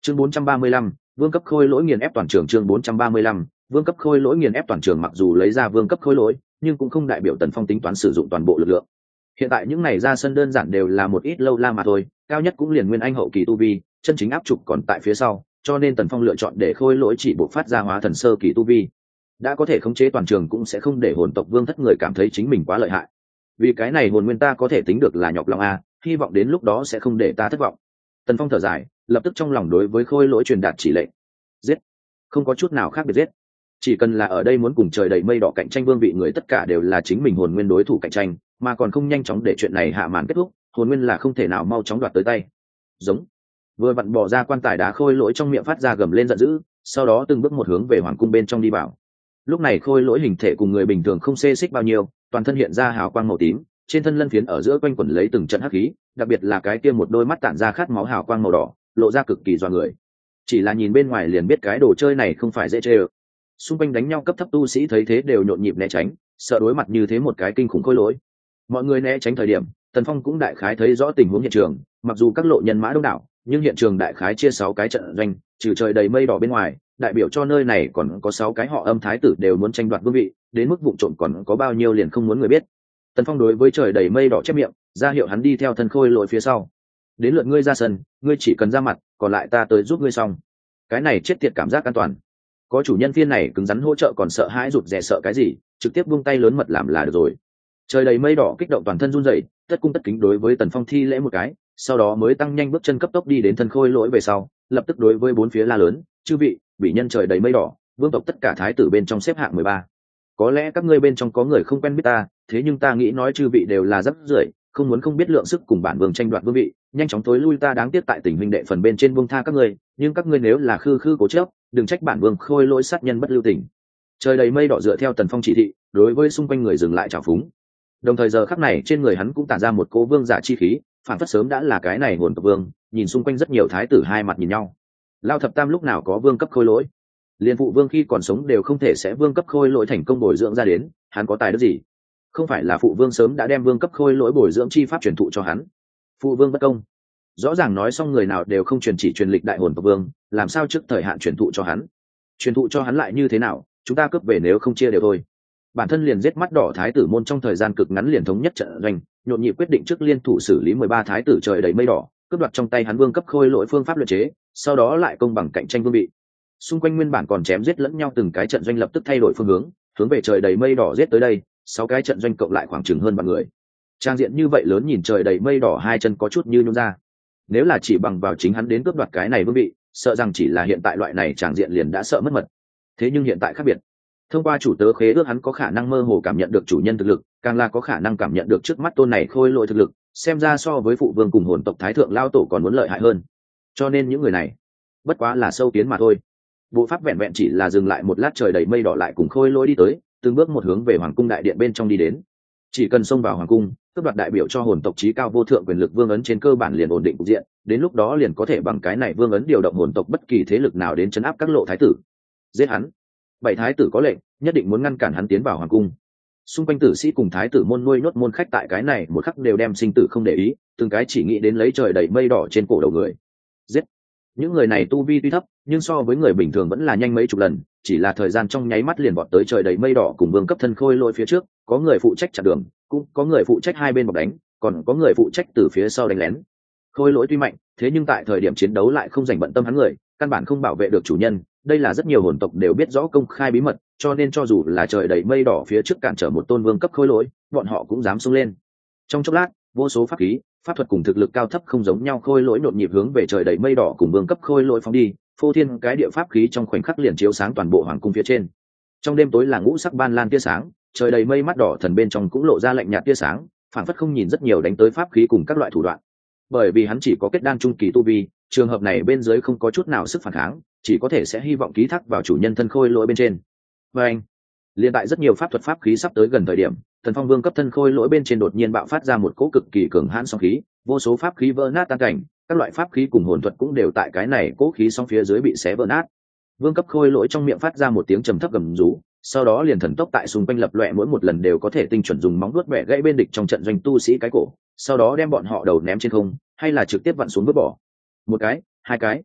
Chương 435, vương cấp khôi lỗi nghiền ép toàn trường. Chương 435, vương cấp khôi lỗi nghiền ép toàn trường. Mặc dù lấy ra vương cấp khôi lỗi, nhưng cũng không đại biểu Tần Phong tính toán sử dụng toàn bộ lực lượng. Hiện tại những này ra sân đơn giản đều là một ít lâu la mà thôi, cao nhất cũng liền nguyên anh hậu kỳ tu vi, chân chính áp trục còn tại phía sau, cho nên Tần Phong lựa chọn để khôi lỗi chỉ buộc phát ra hóa thần sơ kỳ tu vi. Đã có thể khống chế toàn trường cũng sẽ không để hồn tộc vương thất người cảm thấy chính mình quá lợi hại. Vì cái này hồn nguyên ta có thể tính được là nhọc lòng a, hy vọng đến lúc đó sẽ không để ta thất vọng. Tần Phong thở dài, lập tức trong lòng đối với khôi lỗi truyền đạt chỉ lệnh. Giết, không có chút nào khác biệt giết. Chỉ cần là ở đây muốn cùng trời đầy mây đỏ cạnh tranh vương vị người, tất cả đều là chính mình hồn nguyên đối thủ cạnh tranh, mà còn không nhanh chóng để chuyện này hạ màn kết thúc, hồn nguyên là không thể nào mau chóng đoạt tới tay. Giống. Vừa vặn bỏ ra quan tài đá, khôi lỗi trong miệng phát ra gầm lên giận dữ, sau đó từng bước một hướng về hoàng cung bên trong đi vào. Lúc này khôi lỗi hình thể cùng người bình thường không xê xích bao nhiêu, toàn thân hiện ra hào quang màu tím, trên thân lân phiến ở giữa quanh quẩn lấy từng trận hắc khí, đặc biệt là cái kia một đôi mắt tản ra khát máu hào quang màu đỏ, lộ ra cực kỳ dọa người. Chỉ là nhìn bên ngoài liền biết cái đồ chơi này không phải dễ chơi. Xung quanh đánh nhau cấp thấp tu sĩ thấy thế đều nhộn nhịp né tránh, sợ đối mặt như thế một cái kinh khủng khôi lỗi. Mọi người né tránh thời điểm, Tần Phong cũng đại khái thấy rõ tình huống hiện trường, mặc dù các lộ nhân mã đông đảo, nhưng hiện trường đại khái chia 6 cái trận doanh, trừ trời đầy mây đỏ bên ngoài, đại biểu cho nơi này còn có 6 cái họ Âm thái tử đều muốn tranh đoạt vương vị, đến mức vụ trộm còn có bao nhiêu liền không muốn người biết. Tần Phong đối với trời đầy mây đỏ chép miệng, ra hiệu hắn đi theo thân khôi lỗi phía sau. Đến lượt ngươi ra sân, ngươi chỉ cần ra mặt, còn lại ta tới giúp ngươi xong. Cái này chết tiệt cảm giác an toàn. Có chủ nhân phiên này cứng rắn hỗ trợ còn sợ hãi rụt rè sợ cái gì, trực tiếp buông tay lớn mật làm là được rồi. Trời đầy mây đỏ kích động toàn thân run rẩy, tất cung tất kính đối với Tần Phong thi lễ một cái, sau đó mới tăng nhanh bước chân cấp tốc đi đến thân khôi lỗi về sau, lập tức đối với bốn phía la lớn, chư vị, bị nhân trời đầy mây đỏ, vương tộc tất cả thái tử bên trong xếp hạng 13. Có lẽ các ngươi bên trong có người không quen biết ta, thế nhưng ta nghĩ nói chư vị đều là rất rưởi, không muốn không biết lượng sức cùng bản vương tranh đoạt vương vị, nhanh chóng tối lui, ta đáng tiếc tại tình huynh đệ phần bên trên buông tha các ngươi, nhưng các ngươi nếu là khư khư cố chấp, đừng trách bản vương khôi lỗi sát nhân bất lưu tình. Trời đầy mây đỏ dựa theo Tần Phong chỉ thị, đối với xung quanh người dừng lại trào phúng. Đồng thời giờ khắc này trên người hắn cũng tản ra một cỗ vương giả chi khí, phản phất sớm đã là cái này hồn tộc vương. Nhìn xung quanh rất nhiều thái tử hai mặt nhìn nhau. Lao thập tam lúc nào có vương cấp khôi lỗi, liên phụ vương khi còn sống đều không thể sẽ vương cấp khôi lỗi thành công bồi dưỡng ra đến, hắn có tài đức gì? Không phải là phụ vương sớm đã đem vương cấp khôi lỗi bồi dưỡng chi pháp truyền thụ cho hắn? Phụ vương bất công. Rõ ràng nói xong người nào đều không truyền chỉ truyền lịch đại hồn tộc vương, làm sao trước thời hạn truyền thụ cho hắn? Truyền thụ cho hắn lại như thế nào? Chúng ta cướp về nếu không chia đều thôi. Bản thân liền giết mắt đỏ thái tử môn trong thời gian cực ngắn liền thống nhất trận doanh, nhộn nhịp quyết định trước liên thủ xử lý 13 thái tử trời đầy mây đỏ, cướp đoạt trong tay hắn vương cấp khôi lỗi phương pháp luyện chế, sau đó lại công bằng cạnh tranh vương vị. Xung quanh nguyên bản còn chém giết lẫn nhau từng cái trận doanh lập tức thay đổi phương hướng về trời đầy mây đỏ giết tới đây, 6 cái trận doanh cộng lại khoảng chừng hơn 1 người. Trang diện như vậy lớn, nhìn trời đầy mây đỏ hai chân có chút như nhún ra. Nếu là chỉ bằng vào chính hắn đến cướp đoạt cái này vương vị, sợ rằng chỉ là hiện tại loại này trang diện liền đã sợ mất mật. Thế nhưng hiện tại khác biệt. Thông qua chủ tớ khế ước, hắn có khả năng mơ hồ cảm nhận được chủ nhân thực lực, càng là có khả năng cảm nhận được trước mắt tôn này khôi lỗi thực lực, xem ra so với phụ vương cùng hồn tộc thái thượng lao tổ còn muốn lợi hại hơn. Cho nên những người này bất quá là sâu kiến mà thôi. Bộ pháp vẹn vẹn chỉ là dừng lại một lát, trời đầy mây đỏ lại cùng khôi lỗi đi tới, từng bước một hướng về hoàng cung đại điện bên trong đi đến. Chỉ cần xông vào hoàng cung, cướp đoạt đại biểu cho hồn tộc chí cao vô thượng quyền lực vương ấn, trên cơ bản liền ổn định cục diện, đến lúc đó liền có thể bằng cái này vương ấn điều động hồn tộc bất kỳ thế lực nào đến trấn áp các lộ thái tử. Giết hắn. 7 thái tử có lệnh, nhất định muốn ngăn cản hắn tiến vào hoàng cung. Xung quanh tử sĩ cùng thái tử môn nuôi nhốt môn khách tại cái này một khắc đều đem sinh tử không để ý, từng cái chỉ nghĩ đến lấy trời đầy mây đỏ trên cổ đầu người. Giết. Những người này tu vi tuy thấp, nhưng so với người bình thường vẫn là nhanh mấy chục lần, chỉ là thời gian trong nháy mắt liền vọt tới trời đầy mây đỏ cùng vương cấp thân khôi lỗi phía trước, có người phụ trách chặn đường, cũng có người phụ trách hai bên bọc đánh, còn có người phụ trách từ phía sau đánh lén. Khôi lỗi tuy mạnh, thế nhưng tại thời điểm chiến đấu lại không dành bận tâm hắn người, căn bản không bảo vệ được chủ nhân. Đây là rất nhiều hồn tộc đều biết rõ công khai bí mật, cho nên cho dù là trời đầy mây đỏ phía trước cản trở một tôn vương cấp khôi lỗi, bọn họ cũng dám xông lên. Trong chốc lát, vô số pháp khí, pháp thuật cùng thực lực cao thấp không giống nhau khôi lỗi nhộn nhịp hướng về trời đầy mây đỏ cùng vương cấp khôi lỗi phóng đi, phô thiên cái địa pháp khí trong khoảnh khắc liền chiếu sáng toàn bộ hoàng cung phía trên. Trong đêm tối là ngũ sắc ban lan tia sáng, trời đầy mây mắt đỏ thần bên trong cũng lộ ra lạnh nhạt tia sáng, phản phất không nhìn rất nhiều đánh tới pháp khí cùng các loại thủ đoạn. Bởi vì hắn chỉ có kết đan trung kỳ tu vi, trường hợp này bên dưới không có chút nào sức phản kháng, chỉ có thể sẽ hy vọng ký thác vào chủ nhân thân khôi lỗi bên trên. Và anh, liên tại rất nhiều pháp thuật pháp khí sắp tới gần thời điểm, Thần Phong Vương cấp thân khôi lỗi bên trên đột nhiên bạo phát ra một cỗ cực kỳ cường hãn sóng khí, vô số pháp khí vỡ nát tan cảnh, các loại pháp khí cùng hồn thuật cũng đều tại cái này cỗ khí sóng phía dưới bị xé vỡ nát. Vương cấp khôi lỗi trong miệng phát ra một tiếng trầm thấp gầm rú, sau đó liền thần tốc tại xung quanh lập loè, mỗi một lần đều có thể tinh chuẩn dùng móng vuốt bẻ gãy bên địch trong trận doanh tu sĩ cái cổ, sau đó đem bọn họ đầu ném trên không, hay là trực tiếp vặn xuống vứt bỏ. Một cái, hai cái,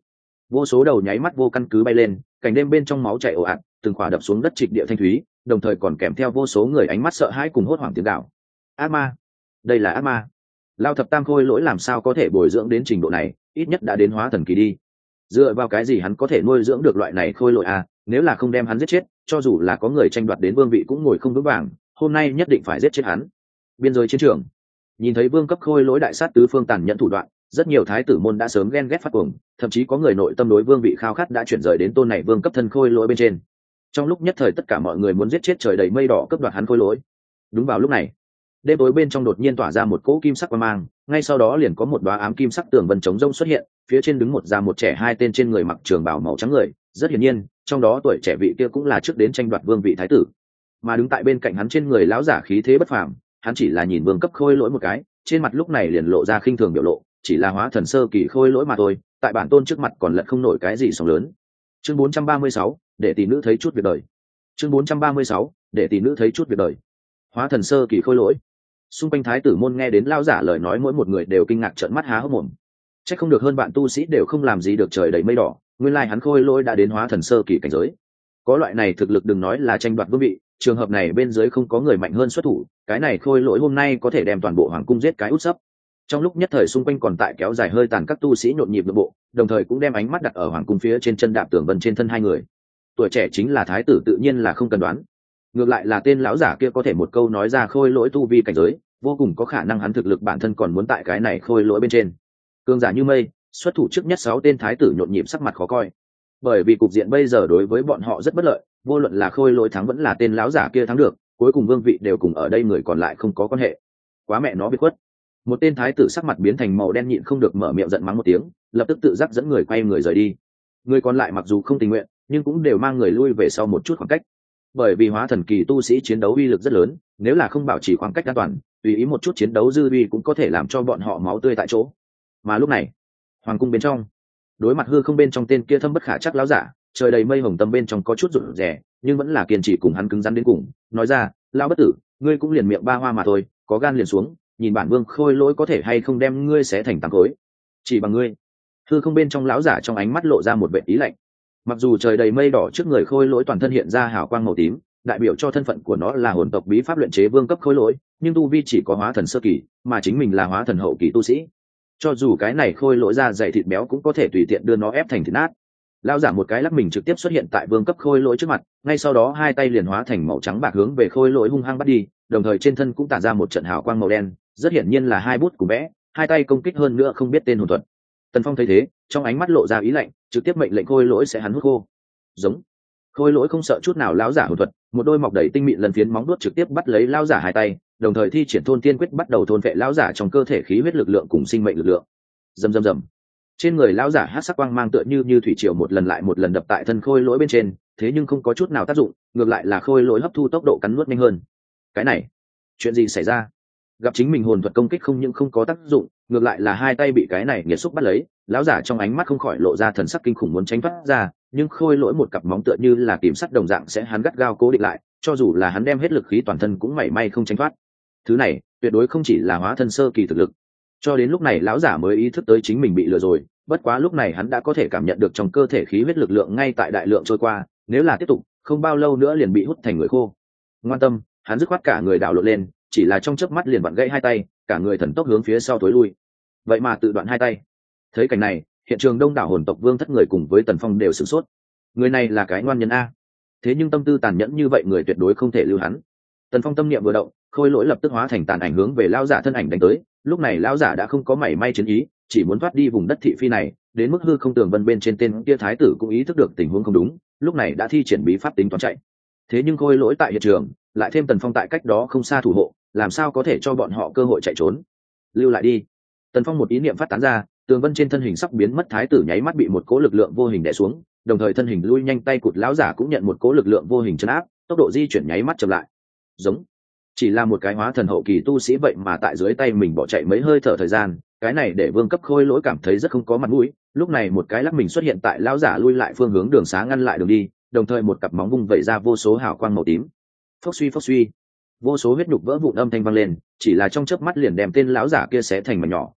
vô số đầu nháy mắt vô căn cứ bay lên, cảnh đêm bên trong máu chảy ồ ạt, từng khỏa đập xuống đất trịch địa thanh thúy, đồng thời còn kèm theo vô số người ánh mắt sợ hãi cùng hốt hoảng tiếng gào. Ác ma, đây là ác ma. Lao thập tam khôi lỗi làm sao có thể bồi dưỡng đến trình độ này, ít nhất đã đến hóa thần kỳ đi. Dựa vào cái gì hắn có thể nuôi dưỡng được loại này khôi lỗi à? Nếu là không đem hắn giết chết, cho dù là có người tranh đoạt đến vương vị cũng ngồi không vững vàng, hôm nay nhất định phải giết chết hắn. Biên giới chiến trường, nhìn thấy vương cấp khôi lỗi đại sát tứ phương tàn nhẫn thủ đoạn, rất nhiều thái tử môn đã sớm ghen ghét phát cuồng, thậm chí có người nội tâm đối vương vị khao khát đã chuyển rời đến tôn này vương cấp thân khôi lỗi bên trên. Trong lúc nhất thời tất cả mọi người muốn giết chết trời đầy mây đỏ cướp đoạt hắn khôi lỗi. Đúng vào lúc này, đêm tối bên trong đột nhiên tỏa ra một cỗ kim sắc quang mang, ngay sau đó liền có một đóa ám kim sắc tường vân chống rông xuất hiện, phía trên đứng một già một trẻ hai tên trên người mặc trường bào màu trắng người, rất hiển nhiên, trong đó tuổi trẻ vị kia cũng là trước đến tranh đoạt vương vị thái tử. Mà đứng tại bên cạnh hắn trên người lão giả khí thế bất phàm, hắn chỉ là nhìn vương cấp khôi lỗi một cái, trên mặt lúc này liền lộ ra khinh thường biểu lộ, chỉ là hóa thần sơ kỳ khôi lỗi mà thôi, tại bản tôn trước mặt còn lật không nổi cái gì sóng lớn. Chương 436, để tỷ nữ thấy chút việc đời. Chương 436, để tỷ nữ thấy chút việc đời. Hóa thần sơ kỳ khôi lỗi. Xung quanh thái tử môn nghe đến lão giả lời nói mỗi một người đều kinh ngạc trợn mắt há hốc mồm. Chắc không được hơn bạn tu sĩ đều không làm gì được trời đầy mây đỏ, nguyên lai hắn khôi lỗi đã đến hóa thần sơ kỳ cảnh giới. Có loại này thực lực đừng nói là tranh đoạt vương vị, trường hợp này bên dưới không có người mạnh hơn xuất thủ, cái này khôi lỗi hôm nay có thể đem toàn bộ hoàng cung giết cái út sấp. Trong lúc nhất thời xung quanh còn tại kéo dài hơi tàn các tu sĩ nhộn nhịp nội bộ, đồng thời cũng đem ánh mắt đặt ở hoàng cung phía trên chân đạp tường vân trên thân hai người. Tuổi trẻ chính là thái tử tự nhiên là không cần đoán, ngược lại là tên lão giả kia có thể một câu nói ra khôi lỗi tu vi cảnh giới, vô cùng có khả năng hắn thực lực bản thân còn muốn tại cái này khôi lỗi bên trên. Cương giả như mây, xuất thủ trước nhất 6 tên thái tử nhộn nhịp sắc mặt khó coi, bởi vì cục diện bây giờ đối với bọn họ rất bất lợi, vô luận là khôi lỗi thắng vẫn là tên lão giả kia thắng được, cuối cùng vương vị đều cùng ở đây người còn lại không có quan hệ. Quá mẹ nó biệt khuất. Một tên thái tử sắc mặt biến thành màu đen nhịn không được mở miệng giận mắng một tiếng, lập tức tự giác dẫn người quay người rời đi. Người còn lại mặc dù không tình nguyện, nhưng cũng đều mang người lui về sau một chút khoảng cách. Bởi vì hóa thần kỳ tu sĩ chiến đấu uy lực rất lớn, nếu là không bảo trì khoảng cách an toàn, tùy ý một chút chiến đấu dư uy cũng có thể làm cho bọn họ máu tươi tại chỗ. Mà lúc này, hoàng cung bên trong, đối mặt hư không bên trong tên kia thâm bất khả chắc láo giả, trời đầy mây hồng tâm bên trong có chút rụt rè, nhưng vẫn là kiên trì cùng hắn cứng rắn đến cùng, nói ra, lao bất tử, ngươi cũng liền miệng ba hoa mà thôi, có gan liền xuống, nhìn bản vương khôi lỗi có thể hay không đem ngươi xé thành tám khối. Chỉ bằng ngươi. Hư không bên trong lão giả trong ánh mắt lộ ra một vẻ ý lạnh. Mặc dù trời đầy mây đỏ trước người khôi lỗi toàn thân hiện ra hào quang màu tím, đại biểu cho thân phận của nó là hồn tộc bí pháp luyện chế vương cấp khôi lỗi, nhưng tu vi chỉ có hóa thần sơ kỳ, mà chính mình là hóa thần hậu kỳ tu sĩ. Cho dù cái này khôi lỗi ra dày thịt béo cũng có thể tùy tiện đưa nó ép thành thịt nát. Lão giả một cái lắc mình trực tiếp xuất hiện tại vương cấp khôi lỗi trước mặt, ngay sau đó hai tay liền hóa thành màu trắng bạc hướng về khôi lỗi hung hăng bắt đi, đồng thời trên thân cũng tản ra một trận hào quang màu đen, rất hiển nhiên là hai bút cùng vẽ, hai tay công kích hơn nữa không biết tên hồn thuật. Tần Phong thấy thế, trong ánh mắt lộ ra ý lạnh, trực tiếp mệnh lệnh khôi lỗi sẽ hắn hút khô. Giống. Khôi lỗi không sợ chút nào lão giả hồn thuật, một đôi mọc đầy tinh mịn lần phiến móng vuốt trực tiếp bắt lấy lão giả hai tay, đồng thời thi triển thôn tiên quyết bắt đầu thôn vệ lão giả trong cơ thể khí huyết lực lượng cùng sinh mệnh lực lượng. Rầm rầm rầm. Trên người lão giả hắc sắc quang mang tựa như thủy triều một lần lại một lần đập tại thân khôi lỗi bên trên, thế nhưng không có chút nào tác dụng, ngược lại là khôi lỗi hấp thu tốc độ cắn nuốt nhanh hơn. Cái này, chuyện gì xảy ra? Gặp chính mình hồn thuật công kích không những không có tác dụng, ngược lại là hai tay bị cái này nghiệt xúc bắt lấy, lão giả trong ánh mắt không khỏi lộ ra thần sắc kinh khủng muốn tránh thoát ra, nhưng khôi lỗi một cặp móng tựa như là kìm sắt đồng dạng sẽ hắn gắt gao cố định lại, cho dù là hắn đem hết lực khí toàn thân cũng mảy may không tránh thoát. Thứ này tuyệt đối không chỉ là hóa thân sơ kỳ thực lực. Cho đến lúc này lão giả mới ý thức tới chính mình bị lừa rồi, bất quá lúc này hắn đã có thể cảm nhận được trong cơ thể khí huyết lực lượng ngay tại đại lượng trôi qua, nếu là tiếp tục không bao lâu nữa liền bị hút thành người khô. Ngoan tâm, hắn dứt khoát cả người đảo lộn lên, chỉ là trong chớp mắt liền vặn gãy hai tay, cả người thần tốc hướng phía sau tối lui. Vậy mà tự đoạn hai tay. Thấy cảnh này, hiện trường đông đảo hồn tộc vương thất người cùng với Tần Phong đều sửng sốt. Người này là cái ngoan nhân a. Thế nhưng tâm tư tàn nhẫn như vậy người tuyệt đối không thể lưu hắn. Tần Phong tâm niệm vừa động, khôi lỗi lập tức hóa thành tàn ảnh hướng về lão giả thân ảnh đánh tới. Lúc này lão giả đã không có mảy may chiến ý, chỉ muốn thoát đi vùng đất thị phi này, đến mức hư không tường vân bên trên tên kia thái tử cũng ý thức được tình huống không đúng, lúc này đã thi triển bí pháp tính toán chạy. Thế nhưng khôi lỗi tại hiện trường, lại thêm Tần Phong tại cách đó không xa thủ hộ, làm sao có thể cho bọn họ cơ hội chạy trốn. Lưu lại đi. Tần Phong một ý niệm phát tán ra, tường vân trên thân hình sắp biến mất thái tử nháy mắt bị một cỗ lực lượng vô hình đè xuống, đồng thời thân hình lui nhanh tay cụt lão giả cũng nhận một cỗ lực lượng vô hình chấn áp, tốc độ di chuyển nháy mắt chậm lại. Giống. Chỉ là một cái hóa thần hậu kỳ tu sĩ vậy mà tại dưới tay mình bỏ chạy mấy hơi thở thời gian, cái này để vương cấp khôi lỗi cảm thấy rất không có mặt mũi. Lúc này một cái lắc mình xuất hiện tại lão giả lui lại phương hướng đường xá ngăn lại đường đi, đồng thời một cặp móng vung vẩy ra vô số hào quang màu tím. Phốc suy, vô số huyết nhục vỡ vụn âm thanh vang lên, chỉ là trong chớp mắt liền đem tên lão giả kia xé thành mảnh nhỏ,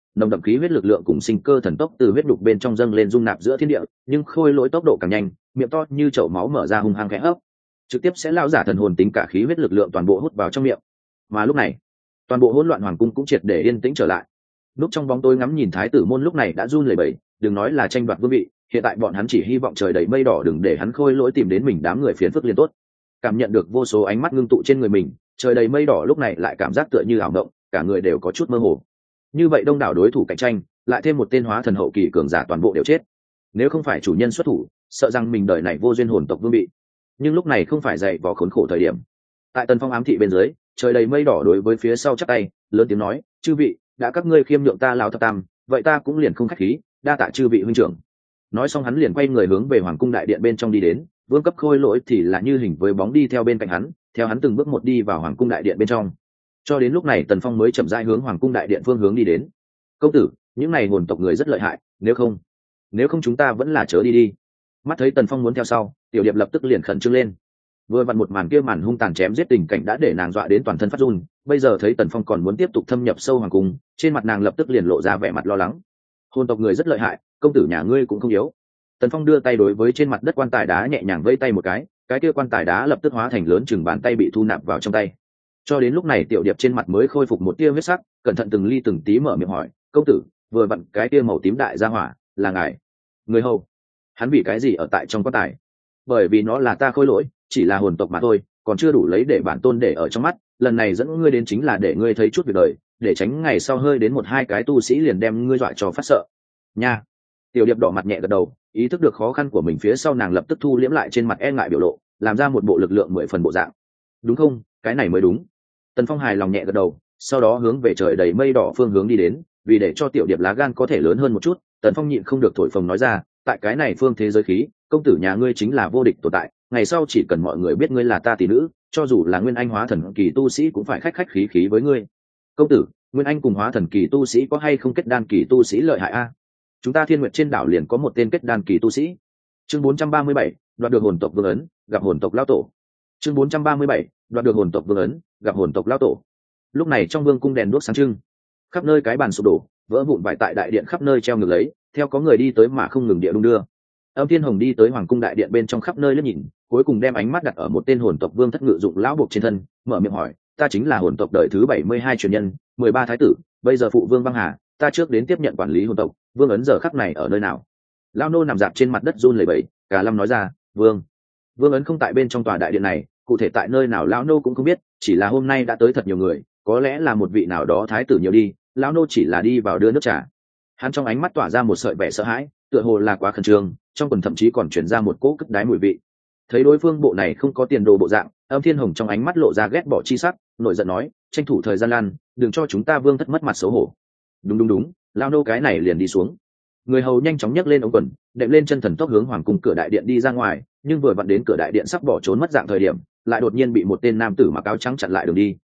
nồng đậm khí huyết lực lượng cùng sinh cơ thần tốc từ huyết đục bên trong dâng lên dung nạp giữa thiên địa, nhưng khôi lỗi tốc độ càng nhanh, miệng to như chậu máu mở ra hung hăng khẽ hấp, trực tiếp sẽ lao giả thần hồn tính cả khí huyết lực lượng toàn bộ hút vào trong miệng. Mà lúc này, toàn bộ hỗn loạn hoàng cung cũng triệt để yên tĩnh trở lại. Núp trong bóng tối ngắm nhìn thái tử môn lúc này đã run lẩy bẩy, đừng nói là tranh đoạt vương vị, hiện tại bọn hắn chỉ hy vọng trời đầy mây đỏ đừng để hắn khôi lỗi tìm đến mình đám người phiền phức liền tốt. Cảm nhận được vô số ánh mắt ngưng tụ trên người mình, trời đầy mây đỏ lúc này lại cảm giác tựa như ảo động, cả người đều có chút mơ hồ. Như vậy đông đảo đối thủ cạnh tranh, lại thêm một tên hóa thần hậu kỳ cường giả toàn bộ đều chết. Nếu không phải chủ nhân xuất thủ, sợ rằng mình đời này vô duyên hồn tộc vương vị. Nhưng lúc này không phải dạy vò khốn khổ thời điểm. Tại Tần Phong ám thị bên dưới, trời đầy mây đỏ đối với phía sau chắp tay, lớn tiếng nói, chư vị, đã các ngươi khiêm nhượng ta lão thập tam, vậy ta cũng liền không khách khí, đa tạ chư vị huynh trưởng. Nói xong hắn liền quay người hướng về hoàng cung đại điện bên trong đi đến, vương cấp khôi lỗi thì là như hình với bóng đi theo bên cạnh hắn, theo hắn từng bước một đi vào hoàng cung đại điện bên trong. Cho đến lúc này Tần Phong mới chậm rãi hướng hoàng cung đại điện phương hướng đi đến. Công tử, những này hồn tộc người rất lợi hại, nếu không chúng ta vẫn là chớ đi đi. Mắt thấy Tần Phong muốn theo sau, Tiểu Điệp lập tức liền khẩn trương lên. Vừa vặn một màn kia màn hung tàn chém giết tình cảnh đã để nàng dọa đến toàn thân phát run, bây giờ thấy Tần Phong còn muốn tiếp tục thâm nhập sâu hoàng cung, trên mặt nàng lập tức liền lộ ra vẻ mặt lo lắng. Hồn tộc người rất lợi hại, công tử nhà ngươi cũng không yếu. Tần Phong đưa tay đối với trên mặt đất quan tài đá nhẹ nhàng vẫy tay một cái kia quan tài đá lập tức hóa thành lớn chừng bàn tay bị thu nạp vào trong tay. Cho đến lúc này Tiểu Điệp trên mặt mới khôi phục một tia huyết sắc, cẩn thận từng ly từng tí mở miệng hỏi, công tử, vừa vặn cái tia màu tím đại gia hỏa là ngài người hầu? Hắn vì cái gì ở tại trong quan tài? Bởi vì nó là ta khôi lỗi, chỉ là hồn tộc mà thôi, còn chưa đủ lấy để bản tôn để ở trong mắt, lần này dẫn ngươi đến chính là để ngươi thấy chút việc đời, để tránh ngày sau hơi đến một hai cái tu sĩ liền đem ngươi dọa cho phát sợ nha. Tiểu Điệp đỏ mặt nhẹ gật đầu, ý thức được khó khăn của mình phía sau nàng lập tức thu liễm lại trên mặt e ngại biểu lộ, làm ra một bộ lực lượng 10 phần bộ dạng. Đúng không, cái này mới đúng. Tần Phong hài lòng nhẹ gật đầu, sau đó hướng về trời đầy mây đỏ phương hướng đi đến, vì để cho Tiểu Điệp lá gan có thể lớn hơn một chút, Tần Phong nhịn không được thổi phồng nói ra, tại cái này phương thế giới khí, công tử nhà ngươi chính là vô địch tồn tại, ngày sau chỉ cần mọi người biết ngươi là ta tỷ nữ, cho dù là nguyên anh hóa thần kỳ tu sĩ cũng phải khách khách khí khí với ngươi. Công tử, nguyên anh cùng hóa thần kỳ tu sĩ có hay không kết đan kỳ tu sĩ lợi hại a? Chúng ta Thiên Nguyệt trên đảo liền có một tên kết đan kỳ tu sĩ. Chương 437, đoạt được hồn tộc vương ấn, gặp hồn tộc lão tổ. Chương 437, đoạt được hồn tộc vương ấn, gặp hồn tộc lão tổ. Lúc này trong vương cung đèn đuốc sáng trưng, khắp nơi cái bàn sụp đổ, vỡ vụn vải tại đại điện khắp nơi treo ngược lấy, theo có người đi tới mà không ngừng địa đung đưa. Âm Thiên Hồng đi tới hoàng cung đại điện bên trong khắp nơi liếc nhìn, cuối cùng đem ánh mắt đặt ở một tên hồn tộc vương thất ngự dụng lão buộc trên thân, mở miệng hỏi, ta chính là hồn tộc đời thứ 72 truyền nhân, 13 thái tử, bây giờ phụ vương băng hà, ta trước đến tiếp nhận quản lý hồn tộc, vương ấn giờ khắc này ở nơi nào? Lão nô nằm dạp trên mặt đất run lẩy bẩy, cả lâm nói ra, vương ấn không tại bên trong tòa đại điện này, cụ thể tại nơi nào lão nô cũng không biết, chỉ là hôm nay đã tới thật nhiều người, có lẽ là một vị nào đó thái tử nhiều đi, lão nô chỉ là đi vào đưa nước trà. Hắn trong ánh mắt tỏa ra một sợi vẻ sợ hãi, tựa hồ là quá khẩn trương, trong quần thậm chí còn chuyển ra một cỗ cất đái mùi vị. Thấy đối phương bộ này không có tiền đồ bộ dạng, Âm Thiên Hồng trong ánh mắt lộ ra ghét bỏ chi sắc, nổi giận nói, tranh thủ thời gian lan, đừng cho chúng ta vương thất mất mặt xấu hổ. Đúng, lao nô cái này liền đi xuống. Người hầu nhanh chóng nhấc lên ống quần, đệm lên chân thần tốc hướng hoàng cung cửa đại điện đi ra ngoài, nhưng vừa vặn đến cửa đại điện sắp bỏ trốn mất dạng thời điểm, lại đột nhiên bị một tên nam tử mặc áo trắng chặn lại đường đi.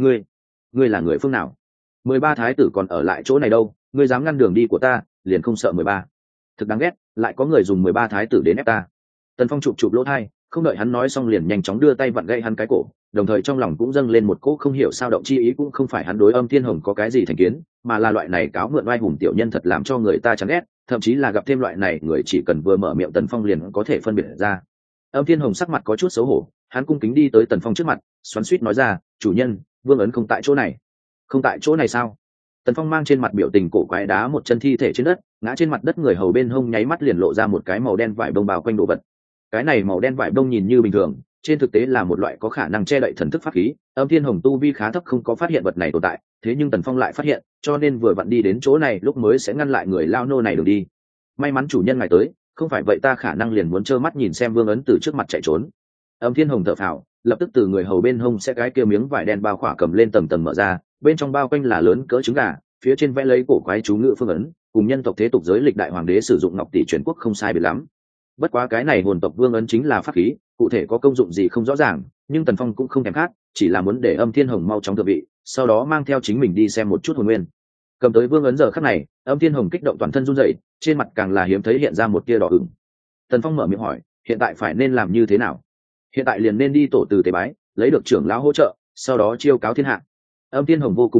Ngươi là người phương nào? 13 thái tử còn ở lại chỗ này đâu, ngươi dám ngăn đường đi của ta, liền không sợ 13? Thực đáng ghét, lại có người dùng 13 thái tử đến ép ta. Tần Phong chụp lỗ tai, không đợi hắn nói xong liền nhanh chóng đưa tay vặn gãy hắn cái cổ, đồng thời trong lòng cũng dâng lên một cỗ không hiểu sao động chi ý, cũng không phải hắn đối Âm Thiên Hồng có cái gì thành kiến, mà là loại này cáo mượn oai hùng tiểu nhân thật làm cho người ta chán ghét, thậm chí là gặp thêm loại này người chỉ cần vừa mở miệng Tần Phong liền có thể phân biệt ra. Âm Thiên Hồng sắc mặt có chút xấu hổ, hắn cung kính đi tới Tần Phong trước mặt, xoắn xuýt nói ra, chủ nhân, vương ấn không tại chỗ này. Không tại chỗ này sao? Tần Phong mang trên mặt biểu tình cổ quái đá một chân thi thể trên đất, ngã trên mặt đất người hầu bên hông nháy mắt liền lộ ra một cái màu đen vải bông bao quanh đồ vật. Cái này màu đen vải bông nhìn như bình thường, trên thực tế là một loại có khả năng che đậy thần thức pháp khí. Âm Thiên Hồng tu vi khá thấp không có phát hiện vật này tồn tại, thế nhưng Tần Phong lại phát hiện, cho nên vừa vặn đi đến chỗ này lúc mới sẽ ngăn lại người lao nô này đường đi. May mắn chủ nhân ngài tới, không phải vậy ta khả năng liền muốn trơ mắt nhìn xem vương ấn từ trước mặt chạy trốn. Âm Thiên Hồng thở phào, lập tức từ người hầu bên hông sẽ cái kia miếng vải đen bao khỏa cầm lên tầng tầng mở ra, bên trong bao quanh là lớn cỡ trứng gà, phía trên vẽ lấy cổ quái chú ngữ phương ấn, cùng nhân tộc thế tục giới lịch đại hoàng đế sử dụng ngọc tỷ truyền quốc không sai biệt lắm. Bất quá cái này hồn tộc vương ấn chính là pháp khí, cụ thể có công dụng gì không rõ ràng, nhưng Tần Phong cũng không thèm khát, chỉ là muốn để Âm Thiên Hồng mau chóng thượng vị, sau đó mang theo chính mình đi xem một chút hồn nguyên. Cầm tới vương ấn giờ khắc này, Âm Thiên Hồng kích động toàn thân run rẩy, trên mặt càng là hiếm thấy hiện ra một tia đỏ ửng. Tần Phong mở miệng hỏi, hiện tại phải nên làm như thế nào? Hiện tại liền nên đi tổ từ tế bái, lấy được trưởng lão hỗ trợ, sau đó chiêu cáo thiên hạ. Âm Thiên Hồng vô cùng kích động,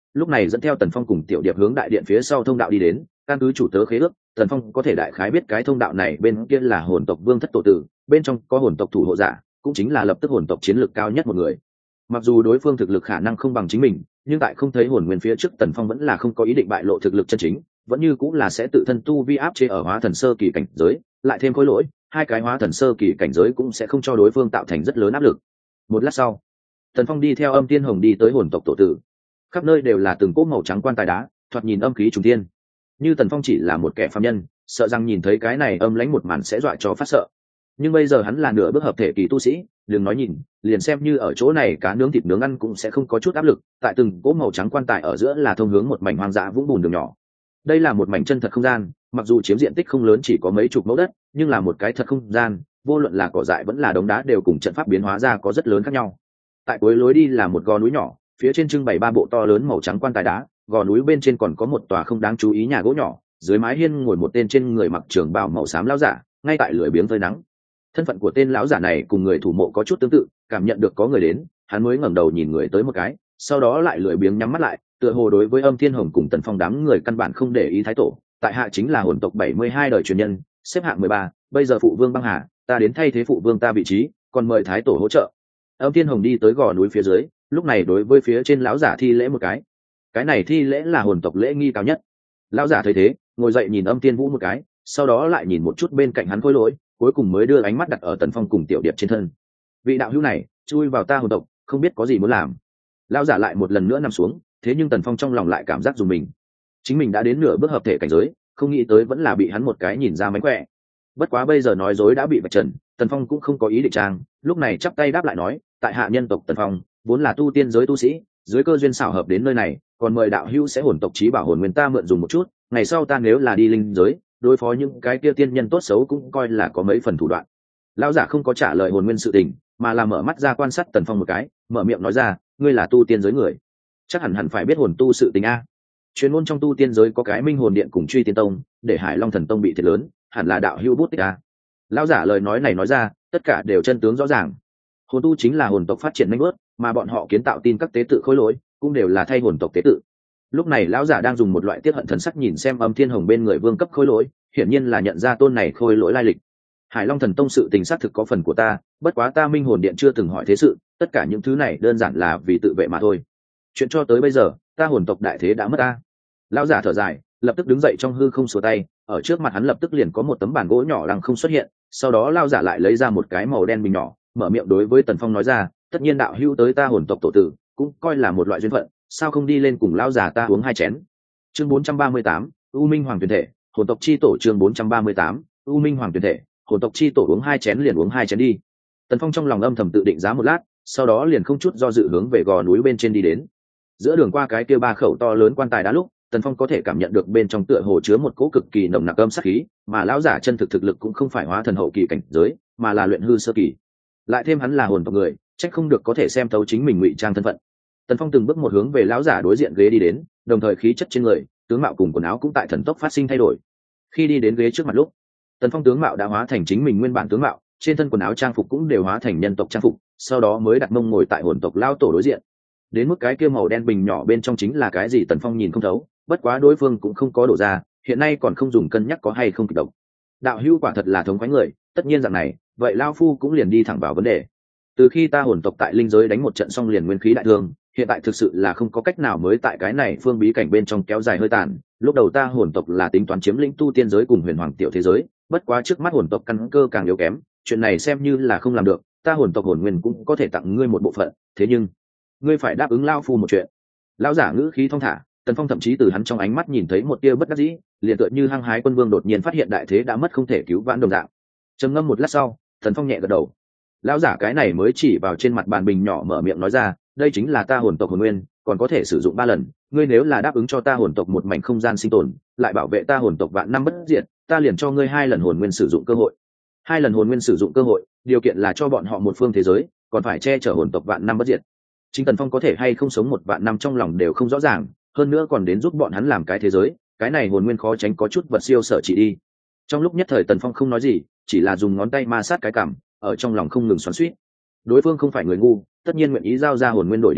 lúc này dẫn theo Tần Phong cùng Tiểu Điệp hướng đại điện phía sau thông đạo đi đến. Căn cứ chủ tớ khế ước, Tần Phong có thể đại khái biết cái thông đạo này bên kia là hồn tộc vương thất tổ tử, bên trong có hồn tộc thủ hộ giả, cũng chính là lập tức hồn tộc chiến lược cao nhất một người. Mặc dù đối phương thực lực khả năng không bằng chính mình, nhưng tại không thấy hồn nguyên phía trước, Tần Phong vẫn là không có ý định bại lộ thực lực chân chính, vẫn như cũng là sẽ tự thân tu vi áp chế ở hóa thần sơ kỳ cảnh giới, lại thêm khối lỗi, hai cái hóa thần sơ kỳ cảnh giới cũng sẽ không cho đối phương tạo thành rất lớn áp lực. Một lát sau, Tần Phong đi theo Âm Tiên Hồng đi tới hồn tộc tổ tử. Khắp nơi đều là từng cỗ màu trắng quan tài đá, thoạt nhìn âm khí trùng thiên. Như Tần Phong chỉ là một kẻ phàm nhân, sợ rằng nhìn thấy cái này âm lãnh một màn sẽ dọa cho phát sợ. Nhưng bây giờ hắn là nửa bước hợp thể kỳ tu sĩ, đừng nói nhìn, liền xem như ở chỗ này cá nướng thịt nướng ăn cũng sẽ không có chút áp lực. Tại từng cỗ màu trắng quan tài ở giữa là thông hướng một mảnh hoang dã vũng bùn đường nhỏ. Đây là một mảnh chân thật không gian, mặc dù chiếm diện tích không lớn, chỉ có mấy chục mẫu đất, nhưng là một cái thật không gian, vô luận là cỏ dại vẫn là đống đá đều cùng trận pháp biến hóa ra có rất lớn khác nhau. Tại cuối lối đi là một gò núi nhỏ, phía trên trưng bày 3 bộ to lớn màu trắng quan tài đá, gò núi bên trên còn có một tòa không đáng chú ý nhà gỗ nhỏ, dưới mái hiên ngồi một tên trên người mặc trường bào màu xám lão giả, ngay tại lưỡi biếng phơi nắng. Thân phận của tên lão giả này cùng người thủ mộ có chút tương tự, cảm nhận được có người đến, hắn mới ngẩng đầu nhìn người tới một cái, sau đó lại lưỡi biếng nhắm mắt lại, tựa hồ đối với Âm Thiên Hồng cùng Tần Phong đám người căn bản không để ý thái tổ. Tại hạ chính là hồn tộc 72 đời truyền nhân, xếp hạng 13, bây giờ phụ vương băng hà, ta đến thay thế phụ vương ta vị trí, còn mời thái tổ hỗ trợ. Âm Thiên Hồng đi tới gò núi phía dưới, lúc này đối với phía trên lão giả thi lễ một cái này thi lễ là hồn tộc lễ nghi cao nhất. Lão giả thấy thế, ngồi dậy nhìn Âm Thiên Vũ một cái, sau đó lại nhìn một chút bên cạnh hắn khôi lỗi, cuối cùng mới đưa ánh mắt đặt ở Tần Phong cùng Tiểu Điệp trên thân. Vị đạo hữu này chui vào ta hồn tộc, không biết có gì muốn làm. Lão giả lại một lần nữa nằm xuống, thế nhưng Tần Phong trong lòng lại cảm giác dùng mình. Chính mình đã đến nửa bước hợp thể cảnh giới, không nghĩ tới vẫn là bị hắn một cái nhìn ra mánh khỏe. Bất quá bây giờ nói dối đã bị vạch trần, Tần Phong cũng không có ý định trang, lúc này chắp tay đáp lại nói, tại hạ nhân tộc Tần Phong, vốn là tu tiên giới tu sĩ, dưới cơ duyên xảo hợp đến nơi này, còn mời đạo hữu sẽ hồn tộc trí bảo hồn nguyên ta mượn dùng một chút, ngày sau ta nếu là đi linh giới, đối phó những cái kia tiên nhân tốt xấu cũng coi là có mấy phần thủ đoạn. Lão giả không có trả lời hồn nguyên sự tình, mà là mở mắt ra quan sát Tần Phong một cái, mở miệng nói ra, ngươi là tu tiên giới người, chắc hẳn phải biết hồn tu sự tình a. Chuyên môn trong tu tiên giới có cái Minh Hồn Điện cùng Truy Tiên Tông, để Hải Long Thần Tông bị thiệt lớn, hẳn là đạo hữu bút tích a. Lão giả lời nói này nói ra, tất cả đều chân tướng rõ ràng. Hồn tu chính là hồn tộc phát triển nhanh bước, mà bọn họ kiến tạo tin các tế tự khối lỗi, cũng đều là thay hồn tộc tế tự. Lúc này lão giả đang dùng một loại tiết hận thần sắc nhìn xem Âm Thiên Hồng bên người vương cấp khối lỗi, hiển nhiên là nhận ra tôn này khối lỗi lai lịch. Hải Long Thần Tông sự tình xác thực có phần của ta, bất quá ta Minh Hồn Điện chưa từng hỏi thế sự, tất cả những thứ này đơn giản là vì tự vệ mà thôi. Chuyện cho tới bây giờ, ta hồn tộc đại thế đã mất ta. Lão giả thở dài, lập tức đứng dậy trong hư không xua tay, ở trước mặt hắn lập tức liền có một tấm bàn gỗ nhỏ lằng không xuất hiện, sau đó lão giả lại lấy ra một cái màu đen bình nhỏ, mở miệng đối với Tần Phong nói ra, tất nhiên đạo hữu tới ta hồn tộc tổ tử, cũng coi là một loại duyên phận, sao không đi lên cùng lão già ta uống 2 chén. Chương 438, U Minh Hoàng Tuyển Thể, hồn tộc chi tổ. Chương 438, U Minh Hoàng Tuyển Thể, hồn tộc chi tổ. Uống 2 chén liền uống 2 chén đi. Tần Phong trong lòng âm thầm tự định giá một lát, sau đó liền không chút do dự hướng về gò núi bên trên đi đến. Giữa đường qua cái kia 3 khẩu to lớn quan tài đá lúc, Tần Phong có thể cảm nhận được bên trong tựa hồ chứa một cỗ cực kỳ nồng nặc âm sát khí, mà lão giả chân thực thực lực cũng không phải hóa thần hậu kỳ cảnh giới, mà là luyện hư sơ kỳ. Lại thêm hắn là hồn tộc người, chắc không được có thể xem thấu chính mình ngụy trang thân phận. Tần Phong từng bước một hướng về lão giả đối diện ghế đi đến, đồng thời khí chất trên người, tướng mạo cùng quần áo cũng tại thần tốc phát sinh thay đổi. Khi đi đến ghế trước mặt lúc, Tần Phong tướng mạo đã hóa thành chính mình nguyên bản tướng mạo, trên thân quần áo trang phục cũng đều hóa thành nhân tộc trang phục, sau đó mới đặt mông ngồi tại hồn tộc lão tổ đối diện. Đến mức cái kia màu đen bình nhỏ bên trong chính là cái gì Tần Phong nhìn không thấu, bất quá đối phương cũng không có đổ ra, hiện nay còn không dùng cân nhắc có hay không kịch độc. Đạo hữu quả thật là thống khoái người, tất nhiên rằng này, vậy lão phu cũng liền đi thẳng vào vấn đề. Từ khi ta hồn tộc tại linh giới đánh một trận xong liền nguyên khí đại thương, hiện tại thực sự là không có cách nào mới tại cái này phương bí cảnh bên trong kéo dài hơi tàn. Lúc đầu ta hồn tộc là tính toán chiếm lĩnh tu tiên giới cùng huyền hoàng tiểu thế giới, bất quá trước mắt hồn tộc căn cơ càng yếu kém, chuyện này xem như là không làm được. Ta hồn tộc hồn nguyên cũng có thể tặng ngươi một bộ phận, thế nhưng ngươi phải đáp ứng lão phu một chuyện. Lão giả ngữ khí thong thả, Tần Phong thậm chí từ hắn trong ánh mắt nhìn thấy một tia bất đắc dĩ, liền tựa như hăng hái quân vương đột nhiên phát hiện đại thế đã mất không thể cứu vãn đồng dạng. Trầm ngâm một lát sau, Tần Phong nhẹ gật đầu. Lão giả cái này mới chỉ vào trên mặt bàn bình nhỏ mở miệng nói ra, đây chính là ta hồn tộc hồn nguyên, còn có thể sử dụng 3 lần. Ngươi nếu là đáp ứng cho ta hồn tộc một mảnh không gian sinh tồn, lại bảo vệ ta hồn tộc vạn năm bất diệt, ta liền cho ngươi 2 lần hồn nguyên sử dụng cơ hội. 2 lần hồn nguyên sử dụng cơ hội, điều kiện là cho bọn họ một phương thế giới, còn phải che chở hồn tộc vạn năm bất diệt. Chính Tần Phong có thể hay không sống một vạn năm trong lòng đều không rõ ràng, hơn nữa còn đến giúp bọn hắn làm cái thế giới, cái này hồn nguyên khó tránh có chút vật siêu sở chỉ đi. Trong lúc nhất thời Tần Phong không nói gì, chỉ là dùng ngón tay ma sát cái cằm, ở trong lòng không ngừng xoắn xuýt. Đối phương không phải người ngu, tất nhiên nguyện ý giao ra hồn nguyên đổi điều kiện,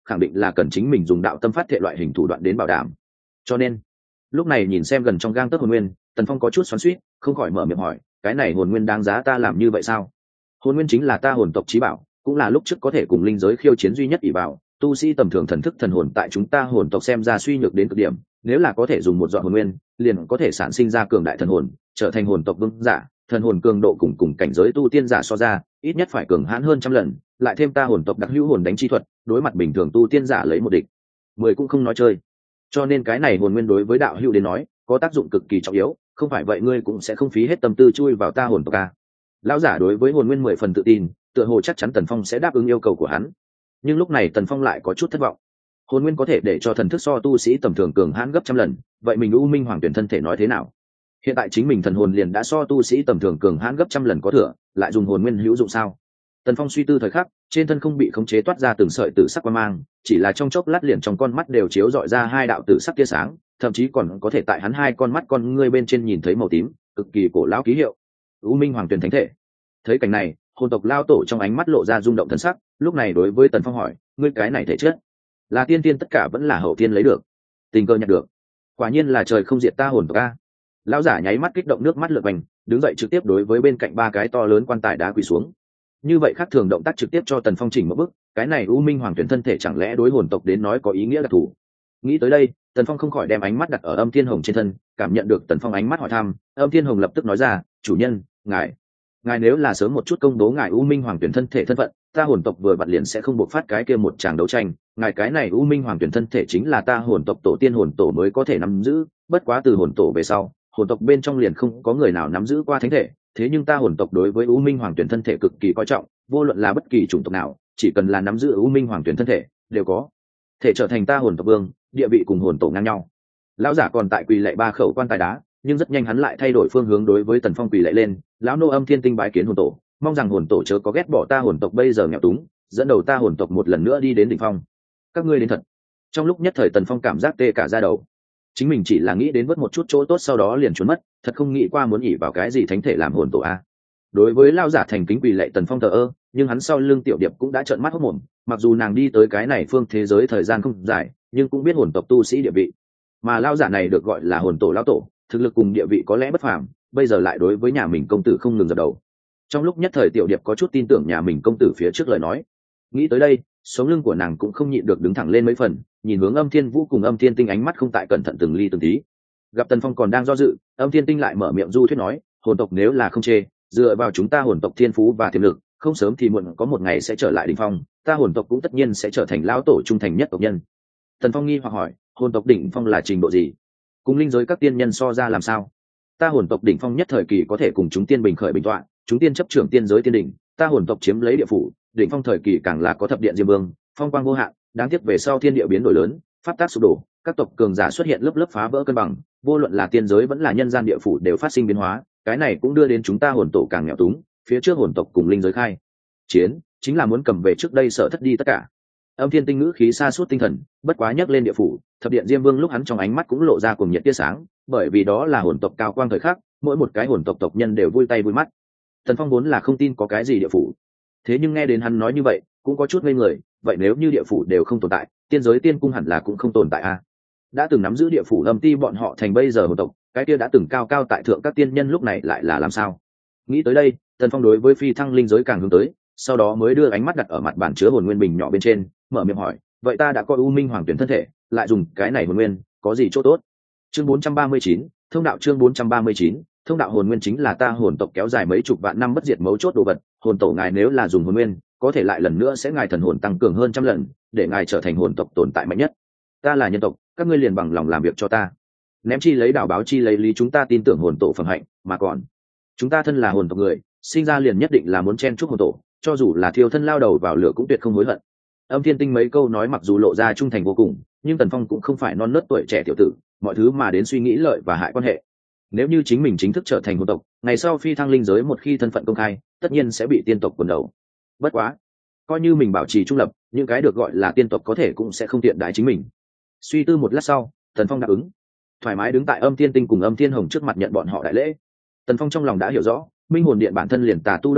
khẳng định là cần chính mình dùng đạo tâm phát thệ loại hình thủ đoạn đến bảo đảm. Cho nên lúc này nhìn xem gần trong gang tấc hồn nguyên, Tần Phong có chút xoắn xuýt, không khỏi mở miệng hỏi, cái này hồn nguyên đáng giá ta làm như vậy sao? Hồn nguyên chính là ta hồn tộc chí bảo, cũng là lúc trước có thể cùng linh giới khiêu chiến duy nhất ỷ bảo. Tu sĩ tầm thường thần thức thần hồn tại chúng ta hồn tộc xem ra suy nhược đến cực điểm, nếu là có thể dùng một giọt hồn nguyên, liền có thể sản sinh ra cường đại thần hồn, trở thành hồn tộc vương giả. Thần hồn cường độ cùng cảnh giới tu tiên giả so ra, ít nhất phải cường hãn hơn trăm lần, lại thêm ta hồn tộc đặc hữu hồn đánh chi thuật, đối mặt bình thường tu tiên giả lấy một địch 10 cũng không nói chơi. Cho nên cái này hồn nguyên đối với đạo hữu đến nói, có tác dụng cực kỳ trọng yếu, không phải vậy ngươi cũng sẽ không phí hết tâm tư chui vào ta hồn tộc ca. Lão giả đối với hồn nguyên 10 phần tự tin, tựa hồ chắc chắn Tần Phong sẽ đáp ứng yêu cầu của hắn. Nhưng lúc này Tần Phong lại có chút thất vọng. Hồn nguyên có thể để cho thần thức so tu sĩ tầm thường cường hãn gấp trăm lần, vậy mình U Minh Hoàng Tuyển thân thể nói thế nào? Hiện tại chính mình thần hồn liền đã so tu sĩ tầm thường cường hãn gấp trăm lần có thừa, lại dùng hồn nguyên hữu dụng sao? Tần Phong suy tư thời khắc, trên thân không bị khống chế toát ra từng sợi tử sắc quang mang, chỉ là trong chốc lát liền trong con mắt đều chiếu rọi ra hai đạo tử sắc tia sáng, thậm chí còn có thể tại hắn hai con mắt con ngươi bên trên nhìn thấy màu tím, cực kỳ cổ lão ký hiệu. U Minh Hoàng Tuyển thánh thể. Thấy cảnh này, hồn tộc lao tổ trong ánh mắt lộ ra rung động thần sắc, lúc này đối với Tần Phong hỏi, ngươi cái này thể chất là tiên tiên tất cả vẫn là hậu tiên lấy được, tình cờ nhặt được? Quả nhiên là trời không diệt ta hồn tộc a. Lão giả nháy mắt kích động nước mắt lượt vành, đứng dậy trực tiếp đối với bên cạnh ba cái to lớn quan tài đá quỳ xuống. Như vậy khác thường động tác trực tiếp cho Tần Phong chỉnh một bước, cái này U Minh Hoàng Tuyển thân thể chẳng lẽ đối hồn tộc đến nói có ý nghĩa đặc thù? Nghĩ tới đây, Tần Phong không khỏi đem ánh mắt đặt ở Âm Thiên Hồng trên thân, cảm nhận được Tần Phong ánh mắt hỏi thăm, Âm Thiên Hồng lập tức nói ra, chủ nhân, ngài nếu là sớm một chút công bố ngài U Minh Hoàng Tuyển thân thể thân phận, ta hồn tộc vừa vặn liền sẽ không buộc phát cái kia một tràng đấu tranh. Ngài cái này U Minh Hoàng Tuyển thân thể chính là ta hồn tộc tổ tiên hồn tổ mới có thể nắm giữ, bất quá từ hồn tổ về sau, hồn tộc bên trong liền không có người nào nắm giữ qua thánh thể. Thế nhưng ta hồn tộc đối với U Minh Hoàng Tuyển thân thể cực kỳ coi trọng, vô luận là bất kỳ chủng tộc nào, chỉ cần là nắm giữ U Minh Hoàng Tuyển thân thể, đều có thể trở thành ta hồn tộc vương, địa vị cùng hồn tổ ngang nhau. Lão giả còn tại quỳ lạy ba khẩu quan tài đá, nhưng rất nhanh hắn lại thay đổi phương hướng đối với Tần Phong quỳ lạy lên, lão nô Âm Thiên Tinh bái kiến hồn tổ, mong rằng hồn tổ chớ có ghét bỏ ta hồn tộc bây giờ nghèo túng, dẫn đầu ta hồn tộc một lần nữa đi đến đỉnh phong. Các ngươi đến thật. Trong lúc nhất thời Tần Phong cảm giác tê cả da đầu. Chính mình chỉ là nghĩ đến vớt một chút chỗ tốt sau đó liền trốn mất, thật không nghĩ qua muốn ỉ vào cái gì thánh thể làm hồn tổ a. Đối với lão giả thành kính quỳ lạy Tần Phong thờ ơ, nhưng hắn sau lưng Tiểu Điệp cũng đã trợn mắt hốt mồm, mặc dù nàng đi tới cái này phương thế giới thời gian không dài, nhưng cũng biết hồn tộc tu sĩ địa vị. Mà lão giả này được gọi là hồn tổ lão tổ, thực lực cùng địa vị có lẽ bất phàm, bây giờ lại đối với nhà mình công tử không ngừng dập đầu. Trong lúc nhất thời Tiểu Điệp có chút tin tưởng nhà mình công tử phía trước lời nói. Nghĩ tới đây, sống lưng của nàng cũng không nhịn được đứng thẳng lên mấy phần, nhìn hướng Âm Thiên Vũ cùng Âm Thiên Tinh ánh mắt không tại cẩn thận từng ly từng tí. Gặp Tần Phong còn đang do dự, Âm Thiên Tinh lại mở miệng du thuyết nói, hồn tộc nếu là không chê, dựa vào chúng ta hồn tộc thiên phú và tiềm lực, không sớm thì muộn có một ngày sẽ trở lại đỉnh phong, ta hồn tộc cũng tất nhiên sẽ trở thành lão tổ trung thành nhất tộc nhân. Tần Phong nghi hoặc hỏi, hồn tộc đỉnh phong là trình độ gì? Cùng linh giới các tiên nhân so ra làm sao? Ta hồn tộc đỉnh phong nhất thời kỳ có thể cùng chúng tiên bình khởi bình tọa, chúng tiên chấp trưởng tiên giới tiên đỉnh, ta hồn tộc chiếm lấy địa phủ, đỉnh phong thời kỳ càng là có thập điện diêm vương, phong quang vô hạn, đáng tiếc về sau thiên địa biến đổi lớn, pháp tác sụp đổ, các tộc cường giả xuất hiện lớp lớp phá vỡ cân bằng, vô luận là tiên giới vẫn là nhân gian địa phủ đều phát sinh biến hóa, cái này cũng đưa đến chúng ta hồn tổ càng nghèo túng, phía trước hồn tộc cùng linh giới khai chiến, chính là muốn cầm về trước đây sợ thất đi tất cả. Âm Thiên Tinh ngữ khí xa suốt tinh thần, bất quá nhắc lên địa phủ, thập điện diêm vương lúc hắn trong ánh mắt cũng lộ ra cuồng nhiệt tia sáng, bởi vì đó là hồn tộc cao quang thời khắc, mỗi một cái hồn tộc tộc nhân đều vui tay vui mắt. Tần Phong vốn là không tin có cái gì địa phủ, thế nhưng nghe đến hắn nói như vậy, cũng có chút ngây người, vậy nếu như địa phủ đều không tồn tại, tiên giới tiên cung hẳn là cũng không tồn tại a. Đã từng nắm giữ địa phủ âm ti bọn họ thành bây giờ hồn tộc, cái kia đã từng cao cao tại thượng các tiên nhân lúc này lại là làm sao? Nghĩ tới đây, Tần Phong đối với phi thăng linh giới càng hướng tới, sau đó mới đưa ánh mắt đặt ở mặt bàn chứa hồn nguyên bình nhỏ bên trên, mở miệng hỏi, vậy ta đã coi U Minh Hoàng Tuyển thân thể, lại dùng cái này hồn nguyên, có gì chỗ tốt? Chương 439, thông đạo chương 439, thông đạo hồn nguyên chính là ta hồn tộc kéo dài mấy chục vạn năm bất diệt mấu chốt đồ vật, hồn tổ ngài nếu là dùng hồn nguyên, có thể lại lần nữa sẽ ngài thần hồn tăng cường hơn trăm lần, để ngài trở thành hồn tộc tồn tại mạnh nhất. Ta là nhân tộc, các ngươi liền bằng lòng làm việc cho ta. Ném chi lấy đảo báo chi lấy lý, chúng ta tin tưởng hồn tổ phẩm hạnh, mà còn chúng ta thân là hồn tộc người, sinh ra liền nhất định là muốn chen chúc hồn tổ, cho dù là thiêu thân lao đầu vào lửa cũng tuyệt không hối hận. Âm Thiên Tinh mấy câu nói mặc dù lộ ra trung thành vô cùng, nhưng Tần Phong cũng không phải non nớt tuổi trẻ tiểu tử, mọi thứ mà đến suy nghĩ lợi và hại quan hệ. Nếu như chính mình chính thức trở thành hồn tộc, ngày sau phi thăng linh giới một khi thân phận công khai, tất nhiên sẽ bị tiên tộc quần đầu. Bất quá, coi như mình bảo trì trung lập, những cái được gọi là tiên tộc có thể cũng sẽ không tiện đãi chính mình. Suy tư một lát sau, Tần Phong đáp ứng, thoải mái đứng tại Âm Thiên Tinh cùng Âm Thiên Hồng trước mặt nhận bọn họ đại lễ. Tần Phong trong lòng đã hiểu rõ, Minh Hồn Điện bản thân liền tà tu đông đảo,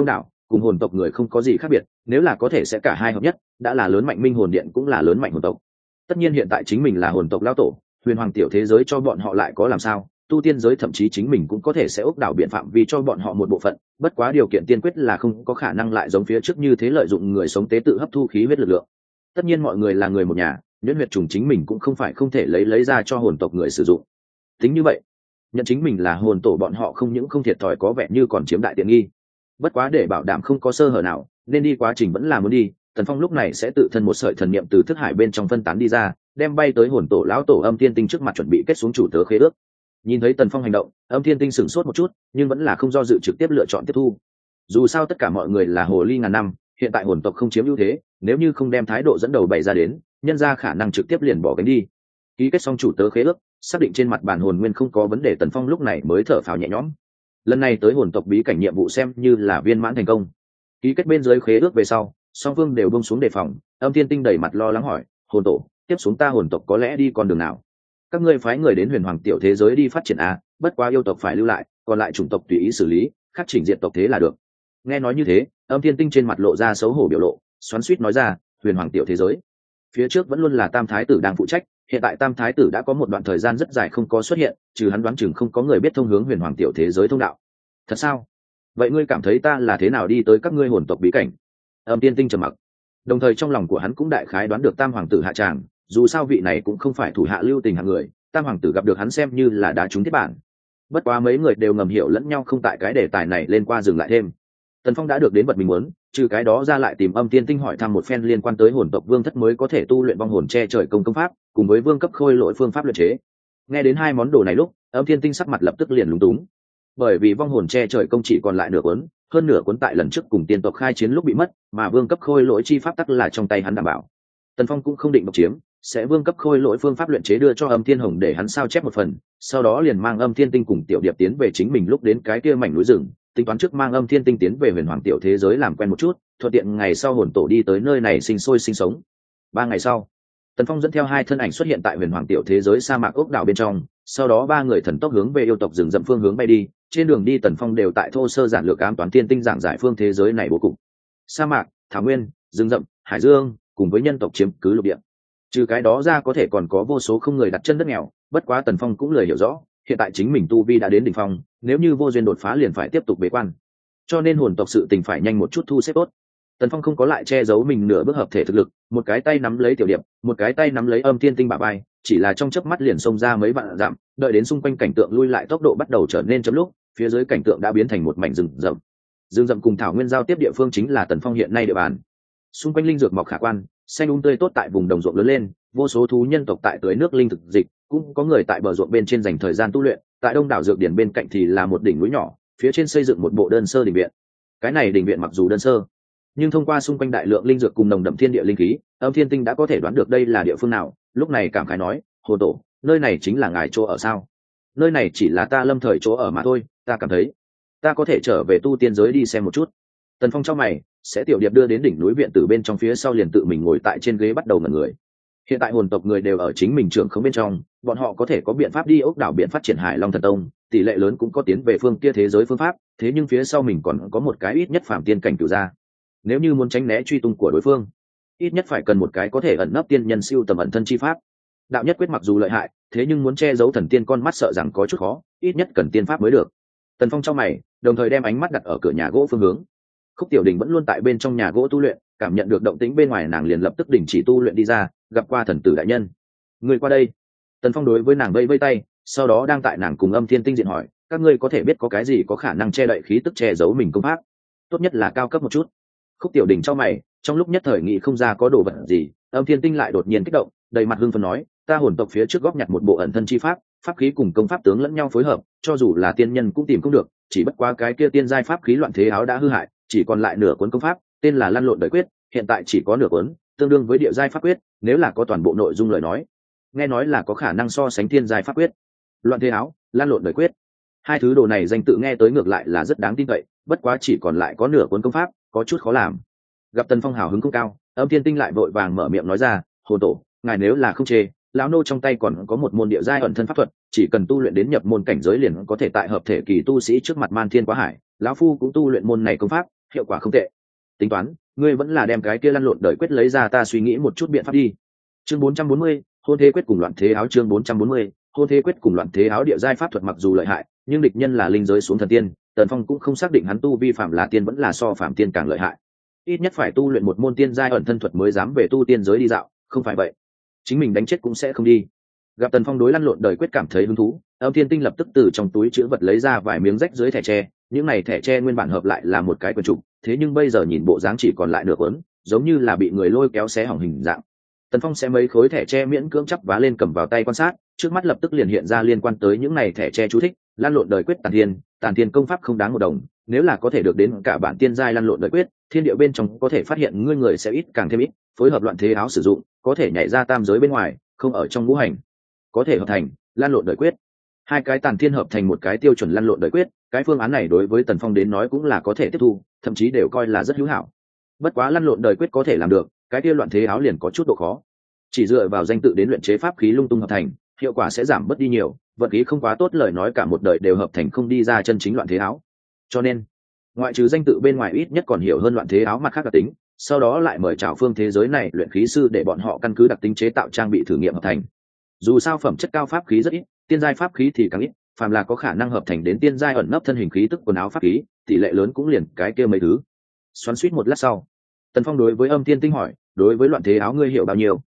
cùng hồn tộc người không có gì khác biệt, nếu là có thể sẽ cả hai hợp nhất, đã là lớn mạnh minh hồn điện cũng là lớn mạnh hồn tộc. Tất nhiên hiện tại chính mình là hồn tộc lão tổ, huyền hoàng tiểu thế giới cho bọn họ lại có làm sao, tu tiên giới thậm chí chính mình cũng có thể sẽ ốc đảo biện phạm vì cho bọn họ một bộ phận, bất quá điều kiện tiên quyết là không có khả năng lại giống phía trước như thế lợi dụng người sống tế tự hấp thu khí huyết lực lượng. Tất nhiên mọi người là người một nhà, nhuyễn huyết trùng chính mình cũng không phải không thể lấy ra cho hồn tộc người sử dụng. Tính như vậy, nhận chính mình là hồn tổ bọn họ không những không thiệt thòi, có vẻ như còn chiếm đại tiện nghi. Bất quá để bảo đảm không có sơ hở nào, nên đi quá trình vẫn là muốn đi. Tần Phong lúc này sẽ tự thân một sợi thần niệm từ thức hải bên trong phân tán đi ra, đem bay tới hồn tổ lão tổ Âm Thiên Tinh trước mặt chuẩn bị kết xuống chủ tớ khế ước. Nhìn thấy Tần Phong hành động, Âm Thiên Tinh sửng sốt một chút, nhưng vẫn là không do dự trực tiếp lựa chọn tiếp thu. Dù sao tất cả mọi người là hồ ly ngàn năm, hiện tại hồn tộc không chiếm ưu thế, nếu như không đem thái độ dẫn đầu bày ra đến, nhân ra khả năng trực tiếp liền bỏ cánh đi. Ký kết xong chủ tớ khế ước, xác định trên mặt bản hồn nguyên không có vấn đề, Tần Phong lúc này mới thở phào nhẹ nhõm. Lần này tới hồn tộc bí cảnh nhiệm vụ xem như là viên mãn thành công. Ký kết bên dưới khế ước về sau, song phương đều buông xuống đề phòng. Âm Thiên Tinh đầy mặt lo lắng hỏi, hồn tổ, tiếp xuống ta hồn tộc có lẽ đi con đường nào? Các ngươi phái người đến huyền hoàng tiểu thế giới đi phát triển à? Bất quá yêu tộc phải lưu lại, còn lại chủng tộc tùy ý xử lý, khắc chỉnh diện tộc thế là được. Nghe nói như thế, Âm Thiên Tinh trên mặt lộ ra xấu hổ biểu lộ, xoắn xuýt nói ra, huyền hoàng tiểu thế giới phía trước vẫn luôn là Tam Thái tử đang phụ trách, hiện tại Tam Thái tử đã có một đoạn thời gian rất dài không có xuất hiện, trừ hắn đoán chừng không có người biết thông hướng huyền hoàng tiểu thế giới thông đạo. Thật sao? Vậy ngươi cảm thấy ta là thế nào đi tới các ngươi hồn tộc bí cảnh? Âm Thiên Tinh trầm mặc, đồng thời trong lòng của hắn cũng đại khái đoán được Tam hoàng tử hạ tràng, dù sao vị này cũng không phải thủ hạ lưu tình hạng người, Tam hoàng tử gặp được hắn xem như là đá trúng thiết bản. Bất quá mấy người đều ngầm hiểu lẫn nhau, không tại cái đề tài này lên qua dừng lại thêm. Tần Phong đã được đến vật mình muốn, trừ cái đó ra lại tìm Âm Thiên Tinh hỏi thăm một phen liên quan tới hồn tộc vương thất mới có thể tu luyện vong hồn che trời công pháp, cùng với vương cấp khôi lỗi phương pháp luyện chế. Nghe đến hai món đồ này lúc, Âm Thiên Tinh sắc mặt lập tức liền lúng túng, bởi vì vong hồn che trời công chỉ còn lại nửa cuốn, hơn nửa cuốn tại lần trước cùng tiên tộc khai chiến lúc bị mất, mà vương cấp khôi lỗi chi pháp tắc là trong tay hắn đảm bảo. Tần Phong cũng không định độc chiếm, sẽ vương cấp khôi lỗi phương pháp luyện chế đưa cho Âm Thiên Hồng để hắn sao chép một phần, sau đó liền mang Âm Thiên Tinh cùng Tiểu Điệp tiến về chính mình lúc đến cái kia mảnh núi rừng, tính toán trước mang Âm Thiên Tinh tiến về huyền hoàng tiểu thế giới làm quen một chút, thuận tiện ngày sau hồn tổ đi tới nơi này sinh sôi sinh sống. 3 ngày sau, Tần Phong dẫn theo hai thân ảnh xuất hiện tại huyền hoàng tiểu thế giới sa mạc ốc đảo bên trong, sau đó ba người thần tốc hướng về yêu tộc rừng rậm phương hướng bay đi. Trên đường đi Tần Phong đều tại thô sơ giản lược ám toán tiên tinh giảng giải phương thế giới này bố cục: sa mạc, thảo nguyên, rừng rậm, hải dương, cùng với nhân tộc chiếm cứ lục địa. Trừ cái đó ra có thể còn có vô số không người đặt chân đất nghèo, bất quá Tần Phong cũng lười hiểu rõ, hiện tại chính mình tu vi đã đến đỉnh phong, nếu như vô duyên đột phá liền phải tiếp tục bế quan, cho nên hồn tộc sự tình phải nhanh một chút thu xếp tốt. Tần Phong không có lại che giấu mình nửa bước hợp thể thực lực, một cái tay nắm lấy Tiểu Điệp, một cái tay nắm lấy Âm Thiên Tinh bả vai, chỉ là trong chớp mắt liền xông ra mấy vạn dặm, đợi đến xung quanh cảnh tượng lui lại tốc độ bắt đầu trở nên chậm lúc, phía dưới cảnh tượng đã biến thành một mảnh rừng rậm. Rừng rậm cùng thảo nguyên giao tiếp địa phương chính là Tần Phong hiện nay địa bàn. Xung quanh linh dược mọc khả quan, xanh tươi tốt tại vùng đồng ruộng lớn lên, vô số thú nhân tộc tại tưới nước linh thực dịch, cũng có người tại bờ ruộng bên trên dành thời gian tu luyện. Tại đông đảo dược điển bên cạnh thì là một đỉnh núi nhỏ, phía trên xây dựng một bộ đơn sơ đình viện. Cái này đình viện mặc dù đơn sơ, nhưng thông qua xung quanh đại lượng linh dược cùng nồng đậm thiên địa linh khí, Âm Thiên Tinh đã có thể đoán được đây là địa phương nào. Lúc này cảm khái nói, hồ tổ, nơi này chính là ngài chỗ ở sao? Nơi này chỉ là ta lâm thời chỗ ở mà thôi, ta cảm thấy ta có thể trở về tu tiên giới đi xem một chút. Tần Phong trong mày, sẽ Tiểu Điệp đưa đến đỉnh núi viện từ bên trong phía sau liền tự mình ngồi tại trên ghế bắt đầu ngẩn người. Hiện tại hồn tộc người đều ở chính mình trưởng không bên trong, bọn họ có thể có biện pháp đi ốc đảo biện phát triển Hải Long Thần Tông, tỷ lệ lớn cũng có tiến về phương kia thế giới phương pháp, thế nhưng phía sau mình còn có một cái ít nhất phàm tiên cảnh cửu gia. Nếu như muốn tránh né truy tung của đối phương, ít nhất phải cần một cái có thể ẩn nấp tiên nhân siêu tầm ẩn thân chi pháp. Đạo nhất quyết mặc dù lợi hại, thế nhưng muốn che giấu thần tiên con mắt sợ rằng có chút khó, ít nhất cần tiên pháp mới được. Tần Phong trong mày, đồng thời đem ánh mắt đặt ở cửa nhà gỗ phương hướng. Khúc Tiểu Đình vẫn luôn tại bên trong nhà gỗ tu luyện, cảm nhận được động tĩnh bên ngoài nàng liền lập tức đình chỉ tu luyện đi ra, gặp qua thần tử đại nhân. Người qua đây. Tần Phong đối với nàng vây vây tay, sau đó đang tại nàng cùng Âm Thiên Tinh diện hỏi, các ngươi có thể biết có cái gì có khả năng che đậy khí tức che giấu mình công pháp, tốt nhất là cao cấp một chút. Khúc Tiểu Đình trong mày, trong lúc nhất thời nghĩ không ra có đồ vật gì. Âm Thiên Tinh lại đột nhiên kích động, đầy mặt hưng phấn nói, ta hồn tộc phía trước góp nhặt một bộ ẩn thân chi pháp, pháp khí cùng công pháp tướng lẫn nhau phối hợp, cho dù là tiên nhân cũng tìm không được, chỉ bất quá cái kia tiên giai pháp khí loạn thế áo đã hư hại, chỉ còn lại nửa cuốn công pháp, tên là Lăn Lộn Đời Quyết, hiện tại chỉ có nửa cuốn, tương đương với địa giai pháp quyết, nếu là có toàn bộ nội dung lời nói, nghe nói là có khả năng so sánh tiên giai pháp quyết. Loạn thế áo, Lăn Lộn Đời Quyết, hai thứ đồ này danh tự nghe tới ngược lại là rất đáng tin cậy, bất quá chỉ còn lại có nửa cuốn công pháp, có chút khó làm. Gặp Tần Phong hào hứng không cao, Âm Thiên Tinh lại vội vàng mở miệng nói ra, hồn tổ, ngài nếu là không chê, lão nô trong tay còn có một môn địa giai ẩn thân pháp thuật, chỉ cần tu luyện đến nhập môn cảnh giới liền có thể tại hợp thể kỳ tu sĩ trước mặt man thiên quá hải, lão phu cũng tu luyện môn này công pháp, hiệu quả không tệ. Tính toán, ngươi vẫn là đem cái kia lăn lộn đời quyết lấy ra, ta suy nghĩ một chút biện pháp đi. Chương 440, hôn thế quyết cùng loạn thế áo. Chương 440, hôn thế quyết cùng loạn thế áo. Địa giai pháp thuật mặc dù lợi hại, nhưng địch nhân là linh giới xuống thần tiên, Tần Phong cũng không xác định hắn tu vi phạm là tiên vẫn là so phạm tiên càng lợi hại. Ít nhất phải tu luyện một môn tiên giai ẩn thân thuật mới dám về tu tiên giới đi dạo, không phải vậy chính mình đánh chết cũng sẽ không đi. Gặp Tần Phong đối lăn lộn đời quyết cảm thấy hứng thú, Âm Thiên Tinh lập tức từ trong túi chữ vật lấy ra vài miếng rách dưới thẻ tre. Những này thẻ tre nguyên bản hợp lại là một cái quyển trục, thế nhưng bây giờ nhìn bộ dáng chỉ còn lại nửa cuốn, giống như là bị người lôi kéo xé hỏng hình dạng. Tần Phong sẽ mấy khối thẻ tre miễn cưỡng chắp vá lên cầm vào tay quan sát, trước mắt lập tức liền hiện ra liên quan tới những này thẻ tre chú thích. Lăn lộn đời quyết tàn thiên công pháp không đáng một đồng, nếu là có thể được đến cả bản tiên giai lăn lộn đời quyết, thiên địa bên trong có thể phát hiện ngươi người sẽ ít càng thêm ít, phối hợp loạn thế áo sử dụng, có thể nhảy ra tam giới bên ngoài, không ở trong ngũ hành, có thể hợp thành lăn lộn đời quyết. Hai cái tàn thiên hợp thành một cái tiêu chuẩn lăn lộn đời quyết, cái phương án này đối với Tần Phong đến nói cũng là có thể tiếp thu, thậm chí đều coi là rất hữu hảo. Bất quá lăn lộn đời quyết có thể làm được, cái kia loạn thế áo liền có chút độ khó. Chỉ dựa vào danh tự đến luyện chế pháp khí lung tung hợp thành, hiệu quả sẽ giảm bớt đi nhiều, vận khí không quá tốt lời nói cả một đời đều hợp thành không đi ra chân chính loạn thế áo. Cho nên, ngoại trừ danh tự bên ngoài ít nhất còn hiểu hơn loạn thế áo mặt khác đặc tính, sau đó lại mời chào phương thế giới này luyện khí sư để bọn họ căn cứ đặc tính chế tạo trang bị thử nghiệm hợp thành. Dù sao phẩm chất cao pháp khí rất ít, tiên giai pháp khí thì càng ít, phàm là có khả năng hợp thành đến tiên giai ẩn nấp thân hình khí tức quần áo pháp khí, tỷ lệ lớn cũng liền cái kia mấy thứ. Xoắn xuýt một lát sau, Tần Phong đối với Âm Thiên Tinh hỏi, đối với loạn thế áo ngươi hiểu bao nhiêu?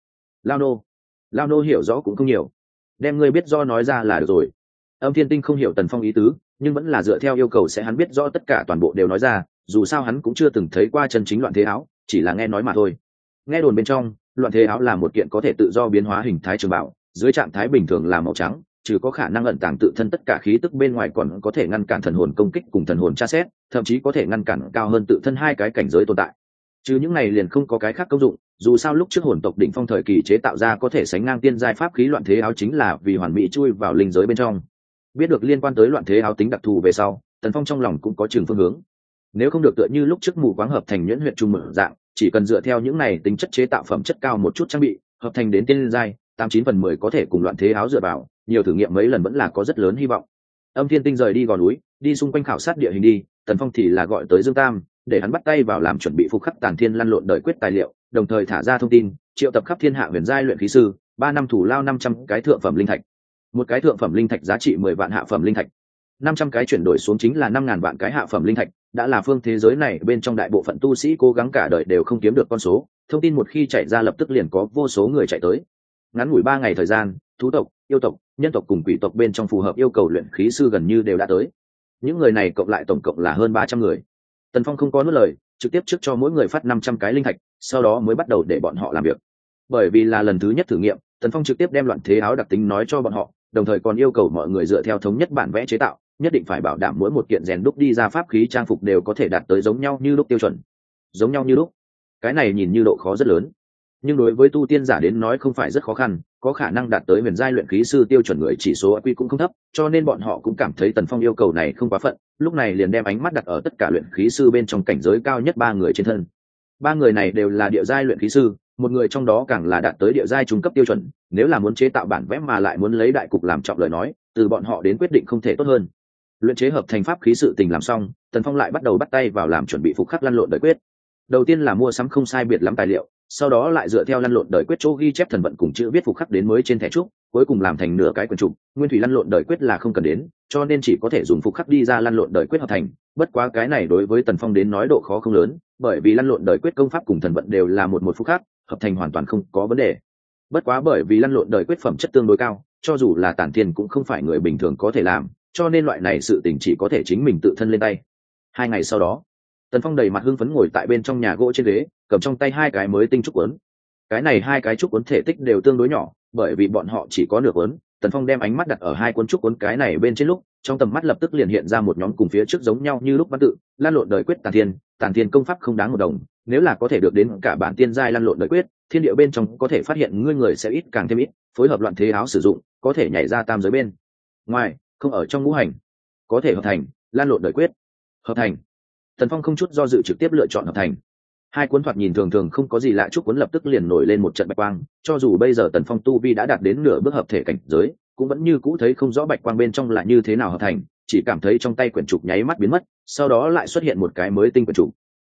Lao nô hiểu rõ cũng không nhiều, đem ngươi biết do nói ra là được rồi. Âm Thiên Tinh không hiểu Tần Phong ý tứ, nhưng vẫn là dựa theo yêu cầu sẽ hắn biết rõ tất cả toàn bộ đều nói ra, dù sao hắn cũng chưa từng thấy qua chân chính loạn thế áo, chỉ là nghe nói mà thôi. Nghe đồn bên trong, loạn thế áo là một kiện có thể tự do biến hóa hình thái trường bảo, dưới trạng thái bình thường là màu trắng, trừ có khả năng ẩn tàng tự thân tất cả khí tức bên ngoài còn có thể ngăn cản thần hồn công kích cùng thần hồn tra xét, thậm chí có thể ngăn cản cao hơn tự thân hai cái cảnh giới tồn tại. Chứ những này liền không có cái khác công dụng, dù sao lúc trước hồn tộc đỉnh phong thời kỳ chế tạo ra có thể sánh ngang tiên giai pháp khí loạn thế áo chính là vì hoàn mỹ chui vào linh giới bên trong. Biết được liên quan tới loạn thế áo tính đặc thù về sau, Tần Phong trong lòng cũng có trường phương hướng. Nếu không được tựa như lúc trước mù quáng hợp thành nhuyễn huyệt trung mở dạng, chỉ cần dựa theo những này tính chất chế tạo phẩm chất cao một chút trang bị, hợp thành đến tiên giai, 89/10 có thể cùng loạn thế áo dựa vào, nhiều thử nghiệm mấy lần vẫn là có rất lớn hy vọng. Âm Thiên Tinh rời đi gò núi, đi xung quanh khảo sát địa hình đi, Tần Phong thì là gọi tới Dương Tam, để hắn bắt tay vào làm chuẩn bị phục khắc tàn thiên lăn lộn đời quyết tài liệu, đồng thời thả ra thông tin, triệu tập khắp thiên hạ huyền giai luyện khí sư, 3 năm thủ lao 500 cái thượng phẩm linh thạch. Một cái thượng phẩm linh thạch giá trị 10 vạn hạ phẩm linh thạch. 500 cái chuyển đổi xuống chính là 5.000 vạn cái hạ phẩm linh thạch, đã là phương thế giới này bên trong đại bộ phận tu sĩ cố gắng cả đời đều không kiếm được con số, thông tin một khi chạy ra lập tức liền có vô số người chạy tới. Ngắn ngủi 3 ngày thời gian, thú tộc, yêu tộc, nhân tộc cùng quỷ tộc bên trong phù hợp yêu cầu luyện khí sư gần như đều đã tới. Những người này cộng lại tổng cộng là hơn 300 người. Tần Phong không có nuốt lời, trực tiếp trước cho mỗi người phát 500 cái linh thạch, sau đó mới bắt đầu để bọn họ làm việc. Bởi vì là lần thứ nhất thử nghiệm, Tần Phong trực tiếp đem loạn thế áo đặc tính nói cho bọn họ, đồng thời còn yêu cầu mọi người dựa theo thống nhất bản vẽ chế tạo, nhất định phải bảo đảm mỗi một kiện rèn đúc đi ra pháp khí trang phục đều có thể đạt tới giống nhau như lúc tiêu chuẩn. Giống nhau như lúc, cái này nhìn như độ khó rất lớn, nhưng đối với tu tiên giả đến nói không phải rất khó khăn, có khả năng đạt tới huyền giai luyện khí sư tiêu chuẩn người chỉ số IQ cũng không thấp, cho nên bọn họ cũng cảm thấy Tần Phong yêu cầu này không quá phận, lúc này liền đem ánh mắt đặt ở tất cả luyện khí sư bên trong cảnh giới cao nhất 3 người trên thân. 3 người này đều là địa giai luyện khí sư, một người trong đó càng là đạt tới địa giai trung cấp tiêu chuẩn, nếu là muốn chế tạo bản vẽ mà lại muốn lấy đại cục làm trọng lời nói, từ bọn họ đến quyết định không thể tốt hơn. Luyện chế hợp thành pháp khí sự tình làm xong, Tần Phong lại bắt đầu bắt tay vào làm chuẩn bị phục khắc lăn lộn đời quyết. Đầu tiên là mua sắm không sai biệt lắm tài liệu, sau đó lại dựa theo lăn lộn đời quyết chỗ ghi chép thần vận cùng chữ viết phục khắc đến mới trên thẻ trúc, cuối cùng làm thành nửa cái quyển trục. Nguyên thủy lăn lộn đời quyết là không cần đến, cho nên chỉ có thể dùng phục khắc đi ra lăn lộn đời quyết hợp thành. Bất quá cái này đối với Tần Phong đến nói độ khó không lớn, bởi vì lăn lộn đời quyết công pháp cùng thần vận đều là một phục khắc, hợp thành hoàn toàn không có vấn đề. Bất quá bởi vì lăn lộn đời quyết phẩm chất tương đối cao, cho dù là tản thiên cũng không phải người bình thường có thể làm, cho nên loại này sự tình chỉ có thể chính mình tự thân lên tay. 2 ngày sau đó, Tần Phong đầy mặt hưng phấn ngồi tại bên trong nhà gỗ trên ghế, cầm trong tay 2 cái mới tinh trúc cuốn. Cái này 2 cái trúc cuốn thể tích đều tương đối nhỏ, bởi vì bọn họ chỉ có nửa cuốn. Tần Phong đem ánh mắt đặt ở 2 cuốn trúc cuốn cái này bên trên lúc, trong tầm mắt lập tức liền hiện ra một nhóm cùng phía trước giống nhau như lúc văn tự, lan lộn đời quyết tàn thiên công pháp không đáng một đồng, nếu là có thể được đến cả bản tiên giai lan lộn đời quyết, thiên địa bên trong có thể phát hiện ngươi người sẽ ít càng thêm ít, phối hợp loạn thế áo sử dụng, có thể nhảy ra tam giới bên ngoài, không ở trong ngũ hành, có thể hợp thành lan lộn đời quyết. Hợp thành. Tần Phong không chút do dự trực tiếp lựa chọn hợp thành. 2 cuốn thoạt nhìn thường thường không có gì lạ, trúc cuốn lập tức liền nổi lên một trận bạch quang, cho dù bây giờ Tần Phong tu vi đã đạt đến nửa bước hợp thể cảnh giới, cũng vẫn như cũ thấy không rõ bạch quang bên trong là như thế nào hợp thành, chỉ cảm thấy trong tay quyển trục nháy mắt biến mất, sau đó lại xuất hiện một cái mới tinh quyển trục.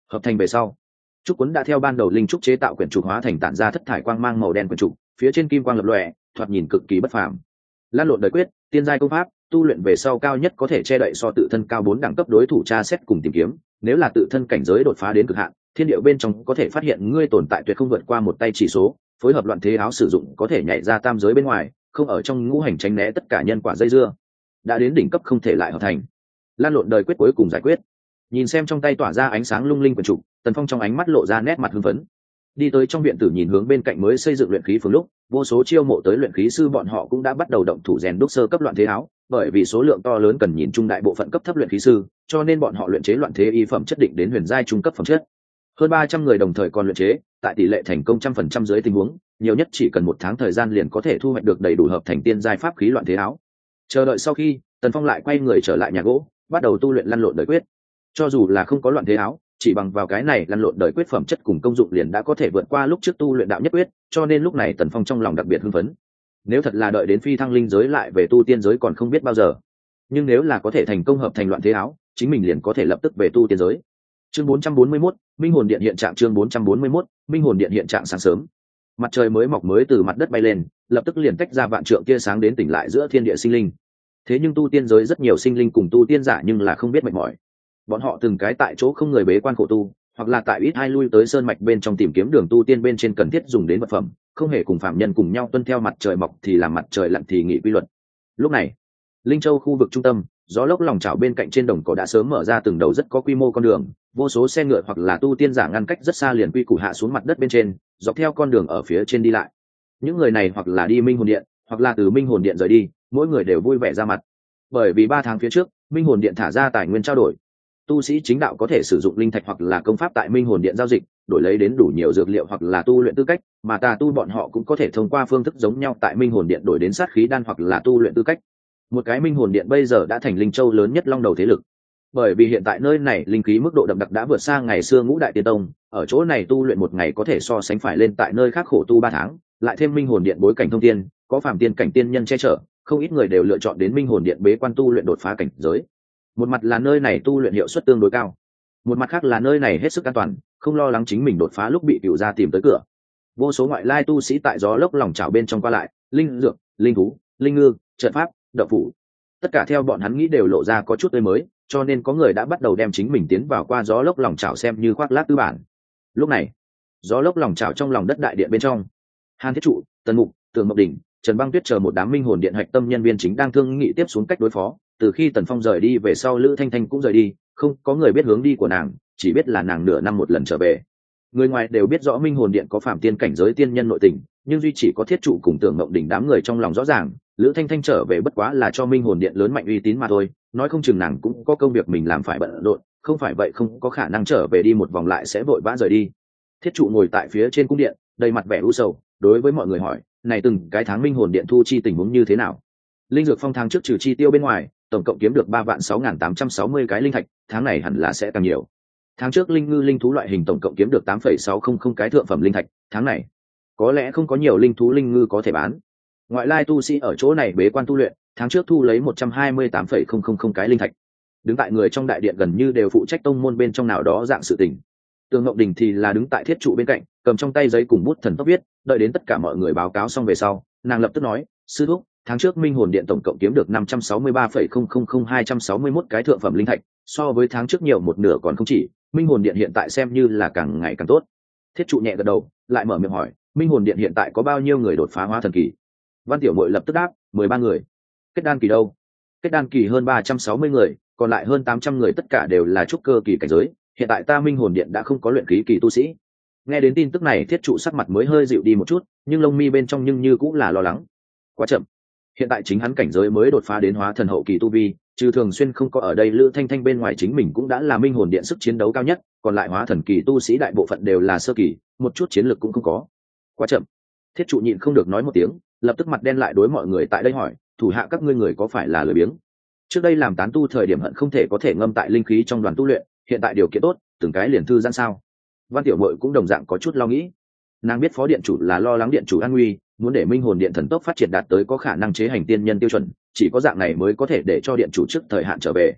Hợp thành về sau, trúc cuốn đã theo ban đầu linh trúc chế tạo quyển trục hóa thành tản ra thất thải quang mang màu đen quyển trục, phía trên kim quang lập lòe, thoạt nhìn cực kỳ bất phàm. Lan lộn đời quyết, tiên giai công pháp, tu luyện về sau cao nhất có thể che đậy so tự thân cao 4 đẳng cấp đối thủ tra xét cùng tìm kiếm, nếu là tự thân cảnh giới đột phá đến cực hạn, thiên điệu bên trong có thể phát hiện ngươi tồn tại tuyệt không vượt qua một tay chỉ số, phối hợp loạn thế áo sử dụng có thể nhảy ra tam giới bên ngoài, không ở trong ngũ hành tránh né tất cả nhân quả dây dưa. Đã đến đỉnh cấp không thể lại hợp thành. Lan lộn đời quyết cuối cùng giải quyết. Nhìn xem trong tay tỏa ra ánh sáng lung linh quyển trục, Tần Phong trong ánh mắt lộ ra nét mặt hưng phấn. Đi tới trong viện tử nhìn hướng bên cạnh mới xây dựng luyện khí phường lúc, vô số chiêu mộ tới luyện khí sư bọn họ cũng đã bắt đầu động thủ rèn đúc sơ cấp loạn thế áo, bởi vì số lượng to lớn cần nhìn trung đại bộ phận cấp thấp luyện khí sư, cho nên bọn họ luyện chế loạn thế y phẩm chất định đến huyền giai trung cấp phẩm chất. Hơn 300 người đồng thời còn luyện chế, tại tỷ lệ thành công 100% dưới tình huống, nhiều nhất chỉ cần 1 tháng thời gian liền có thể thu hoạch được đầy đủ hợp thành tiên giai pháp khí loạn thế áo. Chờ đợi sau khi, Tần Phong lại quay người trở lại nhà gỗ, bắt đầu tu luyện lăn lộn đời quyết. Cho dù là không có loạn thế áo, chỉ bằng vào cái này lăn lộn đời quyết phẩm chất cùng công dụng liền đã có thể vượt qua lúc trước tu luyện đạo nhất quyết, cho nên lúc này Tần Phong trong lòng đặc biệt hưng phấn. Nếu thật là đợi đến phi thăng linh giới lại về tu tiên giới còn không biết bao giờ, nhưng nếu là có thể thành công hợp thành loạn thế áo, chính mình liền có thể lập tức về tu tiên giới. Chương 441, Minh hồn điện hiện trạng. Chương 441, Minh hồn điện hiện trạng. Sáng sớm, mặt trời mới mọc mới từ mặt đất bay lên, lập tức liền tách ra vạn trượng tia sáng đến tỉnh lại giữa thiên địa sinh linh. Thế nhưng tu tiên giới rất nhiều sinh linh cùng tu tiên giả nhưng là không biết mệt mỏi. Bọn họ từng cái tại chỗ không người bế quan khổ tu, hoặc là tại ít hai lui tới sơn mạch bên trong tìm kiếm đường tu tiên bên trên cần thiết dùng đến vật phẩm, không hề cùng phạm nhân cùng nhau tuân theo mặt trời mọc thì làm mặt trời lặn thì nghỉ quy luật. Lúc này, Linh Châu khu vực trung tâm, gió lốc lòng chảo bên cạnh trên đồng cỏ đã sớm mở ra từng đầu rất có quy mô con đường, vô số xe ngựa hoặc là tu tiên giả ngăn cách rất xa liền quy củ hạ xuống mặt đất bên trên, dọc theo con đường ở phía trên đi lại. Những người này hoặc là đi Minh hồn điện, hoặc là từ Minh hồn điện rời đi, mỗi người đều vui vẻ ra mặt. Bởi vì 3 tháng phía trước, Minh hồn điện thả ra tài nguyên trao đổi. Tu sĩ chính đạo có thể sử dụng linh thạch hoặc là công pháp tại Minh hồn điện giao dịch, đổi lấy đến đủ nhiều dược liệu hoặc là tu luyện tư cách, mà tà tu bọn họ cũng có thể thông qua phương thức giống nhau tại Minh hồn điện đổi đến sát khí đan hoặc là tu luyện tư cách. Một cái Minh hồn điện bây giờ đã thành Linh Châu lớn nhất long đầu thế lực. Bởi vì hiện tại nơi này linh khí mức độ đậm đặc đã vượt xa ngày xưa Ngũ Đại Tiên Tông, ở chỗ này tu luyện một ngày có thể so sánh phải lên tại nơi khác khổ tu 3 tháng, lại thêm Minh hồn điện bối cảnh thông tiên, có phàm tiên cảnh tiên nhân che chở, không ít người đều lựa chọn đến Minh hồn điện bế quan tu luyện đột phá cảnh giới. Một mặt là nơi này tu luyện hiệu suất tương đối cao, một mặt khác là nơi này hết sức an toàn, không lo lắng chính mình đột phá lúc bị cựu gia tìm tới cửa. Vô số ngoại lai tu sĩ tại gió lốc lòng chảo bên trong qua lại, linh dược, linh thú, linh ngư, trận pháp, đạo phủ, tất cả theo bọn hắn nghĩ đều lộ ra có chút tươi mới, cho nên có người đã bắt đầu đem chính mình tiến vào qua gió lốc lòng chảo xem như khoác lác tư bản. Lúc này, gió lốc lòng chảo trong lòng đất đại điện bên trong, Hàn Thiết Trụ, Tần Mục, Tường Mộc Đỉnh, Trần Băng Tuyết chờ một đám Minh hồn điện hạch tâm nhân viên chính đang thương nghị tiếp xuống cách đối phó. Từ khi Tần Phong rời đi về sau, Lữ Thanh Thanh cũng rời đi, không có người biết hướng đi của nàng, chỉ biết là nàng nửa năm một lần trở về. Người ngoài đều biết rõ Minh hồn điện có phạm tiên cảnh giới tiên nhân nội tình, nhưng duy chỉ có Thiết Trụ cùng Tưởng Ngộng Đỉnh đám người trong lòng rõ ràng, Lữ Thanh Thanh trở về bất quá là cho Minh hồn điện lớn mạnh uy tín mà thôi, nói không chừng nàng cũng có công việc mình làm phải bận rộn, không phải vậy không có khả năng trở về đi một vòng lại sẽ vội vã rời đi. Thiết Trụ ngồi tại phía trên cung điện, đầy mặt vẻ u sầu, đối với mọi người hỏi, này từng cái tháng Minh hồn điện thu chi tình huống như thế nào? Linh dược phong tháng trước trừ chi tiêu bên ngoài, tổng cộng kiếm được 3.6.860 cái linh thạch, tháng này hẳn là sẽ càng nhiều. Tháng trước linh ngư linh thú loại hình tổng cộng kiếm được 8.600 cái thượng phẩm linh thạch, tháng này có lẽ không có nhiều linh thú linh ngư có thể bán. Ngoại lai tu sĩ ở chỗ này bế quan tu luyện, tháng trước thu lấy 128.000 cái linh thạch. Đứng tại người trong đại điện gần như đều phụ trách tông môn bên trong nào đó dạng sự tình. Tường Ngọc Đình thì là đứng tại Thiết Trụ bên cạnh, cầm trong tay giấy cùng bút thần tốc viết, đợi đến tất cả mọi người báo cáo xong về sau, nàng lập tức nói, sư thúc, tháng trước Minh hồn điện tổng cộng kiếm được 563.000-261 cái thượng phẩm linh thạch, so với tháng trước nhiều một nửa còn không chỉ, Minh hồn điện hiện tại xem như là càng ngày càng tốt. Thiết Trụ nhẹ gật đầu, lại mở miệng hỏi, Minh hồn điện hiện tại có bao nhiêu người đột phá hóa thần kỳ? Văn Tiểu Mội lập tức đáp, 13 người. Kết đan kỳ đâu? Kết đan kỳ hơn 360 người, còn lại hơn 800 người tất cả đều là trúc cơ kỳ cảnh giới, hiện tại ta Minh hồn điện đã không có luyện khí kỳ tu sĩ. Nghe đến tin tức này, Thiết Trụ sắc mặt mới hơi dịu đi một chút, nhưng lông mi bên trong nhưng như cũng là lo lắng. Quá chậm. Hiện tại chính hắn cảnh giới mới đột phá đến hóa thần hậu kỳ tu vi, trừ thường xuyên không có ở đây Lữ Thanh Thanh bên ngoài chính mình cũng đã là Minh hồn điện sức chiến đấu cao nhất, còn lại hóa thần kỳ tu sĩ đại bộ phận đều là sơ kỳ, một chút chiến lược cũng không có. Quá chậm. Thiết Trụ nhịn không được nói một tiếng, lập tức mặt đen lại đối mọi người tại đây hỏi, thủ hạ các ngươi người có phải là lười biếng? Trước đây làm tán tu thời điểm hận không thể có thể ngâm tại linh khí trong đoàn tu luyện, hiện tại điều kiện tốt, từng cái liền thư giãn sao? Văn Tiểu Mội cũng đồng dạng có chút lo nghĩ. Nàng biết phó điện chủ là lo lắng điện chủ an nguy, muốn để Minh hồn điện thần tốc phát triển đạt tới có khả năng chế hành tiên nhân tiêu chuẩn, chỉ có dạng này mới có thể để cho điện chủ trước thời hạn trở về.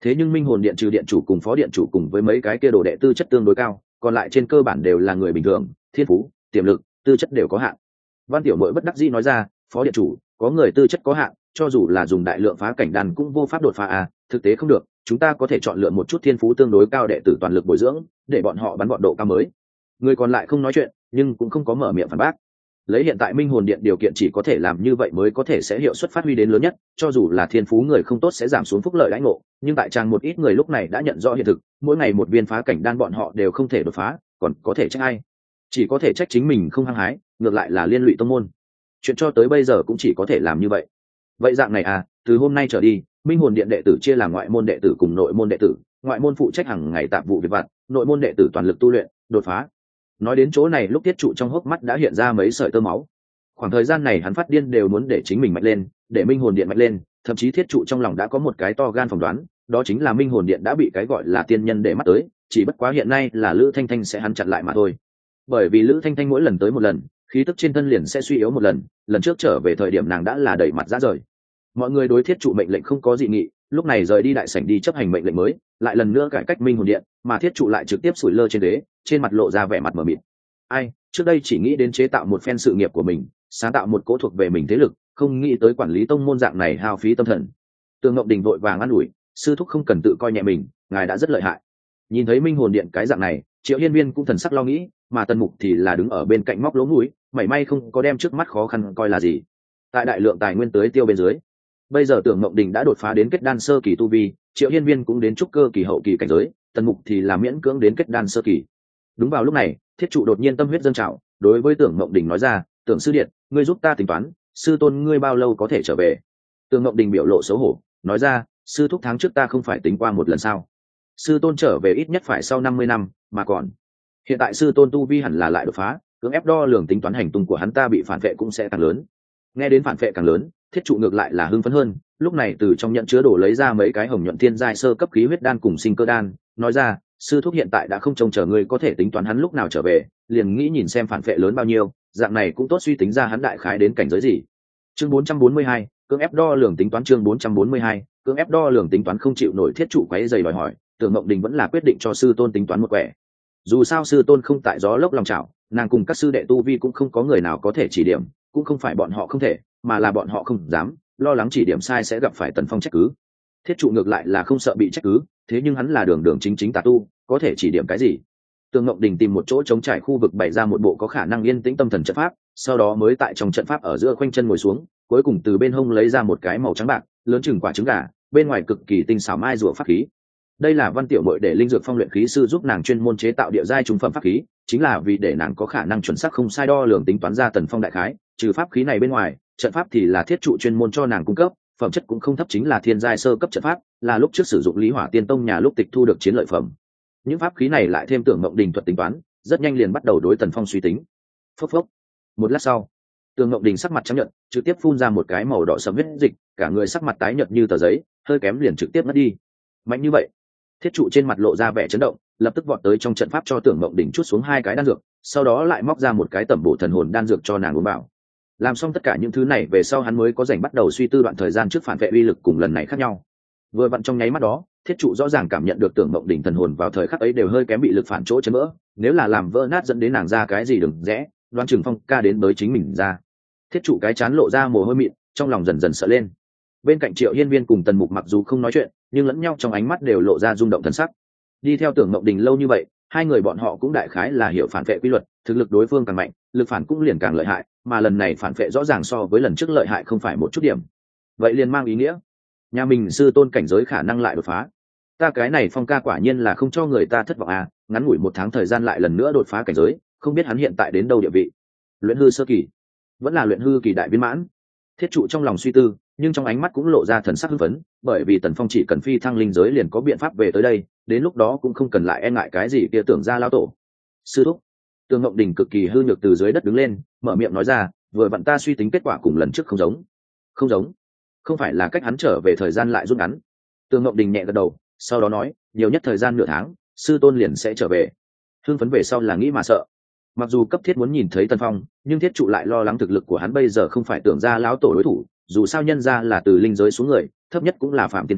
Thế nhưng minh hồn điện trừ điện chủ cùng phó điện chủ cùng với mấy cái kia đồ đệ tư chất tương đối cao, còn lại trên cơ bản đều là người bình thường, thiên phú, tiềm lực, tư chất đều có hạn. Văn Tiểu Mội bất đắc dĩ nói ra, phó điện chủ, có người tư chất có hạn, cho dù là dùng đại lượng phá cảnh đan cũng vô pháp đột phá à, thực tế không được, chúng ta có thể chọn lựa một chút thiên phú tương đối cao đệ tử toàn lực bồi dưỡng, để bọn họ bắn bọn độ cao mới. Người còn lại không nói chuyện, nhưng cũng không có mở miệng phản bác. Lấy hiện tại minh hồn điện điều kiện chỉ có thể làm như vậy mới có thể sẽ hiệu suất phát huy đến lớn nhất, cho dù là thiên phú người không tốt sẽ giảm xuống phúc lợi đãi ngộ, nhưng tại trang một ít người lúc này đã nhận rõ hiện thực, mỗi ngày một viên phá cảnh đan bọn họ đều không thể đột phá, còn có thể trách ai? Chỉ có thể trách chính mình không hăng hái, ngược lại là liên lụy tông môn. Chuyện cho tới bây giờ cũng chỉ có thể làm như vậy. Vậy dạng này à, từ hôm nay trở đi, minh hồn điện đệ tử chia làm ngoại môn đệ tử cùng nội môn đệ tử, ngoại môn phụ trách hàng ngày tạp vụ việc vặt, nội môn đệ tử toàn lực tu luyện, đột phá. Nói đến chỗ này lúc Tiết Trụ trong hốc mắt đã hiện ra mấy sợi tơ máu. Khoảng thời gian này hắn phát điên đều muốn để chính mình mạnh lên, để minh hồn điện mạnh lên, thậm chí Thiết Trụ trong lòng đã có một cái to gan phỏng đoán, đó chính là minh hồn điện đã bị cái gọi là tiên nhân để mắt tới, chỉ bất quá hiện nay là Lữ Thanh Thanh sẽ hắn chặn lại mà thôi. Bởi vì Lữ Thanh Thanh mỗi lần tới một lần, khí tức trên thân liền sẽ suy yếu một lần trước trở về thời điểm nàng đã là đẩy mặt ra rời. Mọi người đối Thiết Trụ mệnh lệnh không có dị nghị, lúc này rời đi đại sảnh đi chấp hành mệnh lệnh mới, lại lần nữa cải cách minh hồn điện, mà Thiết Trụ lại trực tiếp sủi lơ trên ghế, trên mặt lộ ra vẻ mặt mờ mịt. Ai, trước đây chỉ nghĩ đến chế tạo một phen sự nghiệp của mình, sáng tạo một cỗ thuộc về mình thế lực, không nghĩ tới quản lý tông môn dạng này hao phí tâm thần. Tường Ngọc Đình vội vàng an ủi, sư thúc không cần tự coi nhẹ mình, ngài đã rất lợi hại. Nhìn thấy minh hồn điện cái dạng này, Triệu Hiên Viên cũng thần sắc lo nghĩ, mà Tần Mục thì là đứng ở bên cạnh móc lỗ mũi, mảy may không có đem trước mắt khó khăn coi là gì. Tại đại lượng tài nguyên tới tiêu bên dưới, bây giờ Tưởng Ngọc Đình đã đột phá đến kết đan sơ kỳ tu vi, Triệu Hiên Viên cũng đến trúc cơ kỳ hậu kỳ cảnh giới, Tần Mục thì là miễn cưỡng đến kết đan sơ kỳ. Đúng vào lúc này, Thiết Trụ đột nhiên tâm huyết dâng trào, đối với Tưởng Ngọc Đình nói ra, Tưởng sư điện, ngươi giúp ta tính toán, sư tôn ngươi bao lâu có thể trở về? Tưởng Ngọc Đình biểu lộ xấu hổ, nói ra, sư thúc tháng trước ta không phải tính qua một lần sao? Sư tôn trở về ít nhất phải sau 50 năm, mà còn hiện tại sư tôn tu vi hẳn là lại đột phá, cưỡng ép đo lường tính toán hành tung của hắn ta bị phản vệ cũng sẽ càng lớn. Nghe đến phản vệ càng lớn, Thiết Trụ ngược lại là hưng phấn hơn, lúc này từ trong nhận chứa đổ lấy ra mấy cái hồng nhuận thiên giai sơ cấp khí huyết đan cùng sinh cơ đan, nói ra, sư thúc hiện tại đã không trông chờ ngươi có thể tính toán hắn lúc nào trở về, liền nghĩ nhìn xem phản vệ lớn bao nhiêu, dạng này cũng tốt suy tính ra hắn đại khái đến cảnh giới gì. Chương 442, cưỡng ép đo lường tính toán. Chương 442, cưỡng ép đo lường tính toán. Không chịu nổi Thiết Trụ quấy giày đòi hỏi, Tưởng Ngọc Đình vẫn là quyết định cho sư tôn tính toán một quẻ. Dù sao sư tôn không tại gió lốc lòng chảo, nàng cùng các sư đệ tu vi cũng không có người nào có thể chỉ điểm, cũng không phải bọn họ không thể, mà là bọn họ không dám, lo lắng chỉ điểm sai sẽ gặp phải Tần Phong trách cứ. Thiết Trụ ngược lại là không sợ bị trách cứ, thế nhưng hắn là đường đường chính chính tà tu, có thể chỉ điểm cái gì? Tường Ngọc Đình tìm một chỗ trống trải khu vực bày ra một bộ có khả năng yên tĩnh tâm thần trận pháp, sau đó mới tại trong trận pháp ở giữa khoanh chân ngồi xuống, cuối cùng từ bên hông lấy ra một cái màu trắng bạc, lớn chừng quả trứng gà, bên ngoài cực kỳ tinh xảo mai rùa pháp khí. Đây là Văn Tiểu Mội để linh dược phong luyện khí sư giúp nàng chuyên môn chế tạo địa giai trung phẩm pháp khí, chính là vì để nàng có khả năng chuẩn xác không sai đo lường tính toán ra Tần Phong đại khái. Trừ pháp khí này bên ngoài, trận pháp thì là Thiết Trụ chuyên môn cho nàng cung cấp, phẩm chất cũng không thấp, chính là thiên giai sơ cấp trận pháp, là lúc trước sử dụng Lý Hỏa Tiên Tông nhà lúc tịch thu được chiến lợi phẩm. Những pháp khí này lại thêm Tưởng Ngọc Đình thuật tính toán, rất nhanh liền bắt đầu đối Tần Phong suy tính. Phốc phốc. Một lát sau, Tưởng Ngọc Đình sắc mặt trắng nhợt, trực tiếp phun ra một cái màu đỏ sẫm huyết dịch, cả người sắc mặt tái nhợt như tờ giấy, hơi kém liền trực tiếp mất đi. Mạnh như vậy, Thiết Trụ trên mặt lộ ra vẻ chấn động, lập tức vọt tới trong trận pháp cho Tưởng Ngọc Đình chút xuống hai cái đan dược, sau đó lại móc ra một cái tẩm bổ thần hồn đan dược cho nàng uống vào. Làm xong tất cả những thứ này về sau hắn mới có rảnh bắt đầu suy tư đoạn thời gian trước phản vệ uy lực cùng lần này khác nhau. Vừa vặn trong nháy mắt đó, Thiết Trụ rõ ràng cảm nhận được Tưởng Ngọc Đình thần hồn vào thời khắc ấy đều hơi kém bị lực phản chỗ chấn vỡ, nếu là làm vỡ nát dẫn đến nàng ra cái gì đừng rẽ, đoán chừng Phong ca đến tới chính mình ra. Thiết Trụ cái chán lộ ra mồ hôi mịn, trong lòng dần dần sợ lên. Bên cạnh Triệu Hiên Viên cùng Tần Mục mặc dù không nói chuyện, nhưng lẫn nhau trong ánh mắt đều lộ ra rung động thần sắc. Đi theo Tưởng Ngọc Đình lâu như vậy, hai người bọn họ cũng đại khái là hiểu phản vệ quy luật, thực lực đối phương càng mạnh, lực phản cũng liền càng lợi hại, mà lần này phản vệ rõ ràng so với lần trước lợi hại không phải một chút điểm. Vậy liền mang ý nghĩa, nhà mình sư tôn cảnh giới khả năng lại đột phá. Ta cái này Phong ca quả nhiên là không cho người ta thất vọng à, ngắn ngủi 1 tháng thời gian lại lần nữa đột phá cảnh giới, không biết hắn hiện tại đến đâu địa vị. Luyện hư sơ kỳ, vẫn là luyện hư kỳ đại viên mãn. Thiết Trụ trong lòng suy tư, nhưng trong ánh mắt cũng lộ ra thần sắc hưng phấn, bởi vì Tần Phong chỉ cần phi thăng linh giới liền có biện pháp về tới đây, đến lúc đó cũng không cần lại e ngại cái gì kia Tưởng gia lão tổ. Sư thúc. Tưởng Ngọc Đình cực kỳ hư nhược từ dưới đất đứng lên, mở miệng nói ra, vừa vặn ta suy tính kết quả cùng lần trước không giống. Không giống? Không phải là cách hắn trở về thời gian lại rút ngắn. Tưởng Ngọc Đình nhẹ gật đầu, sau đó nói, nhiều nhất thời gian nửa tháng, sư tôn liền sẽ trở về. Hưng phấn về sau là nghĩ mà sợ. Mặc dù cấp thiết muốn nhìn thấy Tần Phong, nhưng Thiết Trụ lại lo lắng thực lực của hắn bây giờ không phải Tưởng gia lão tổ đối thủ, dù sao nhân gia là từ linh giới xuống người, thấp nhất cũng là phạm tiến cảnh,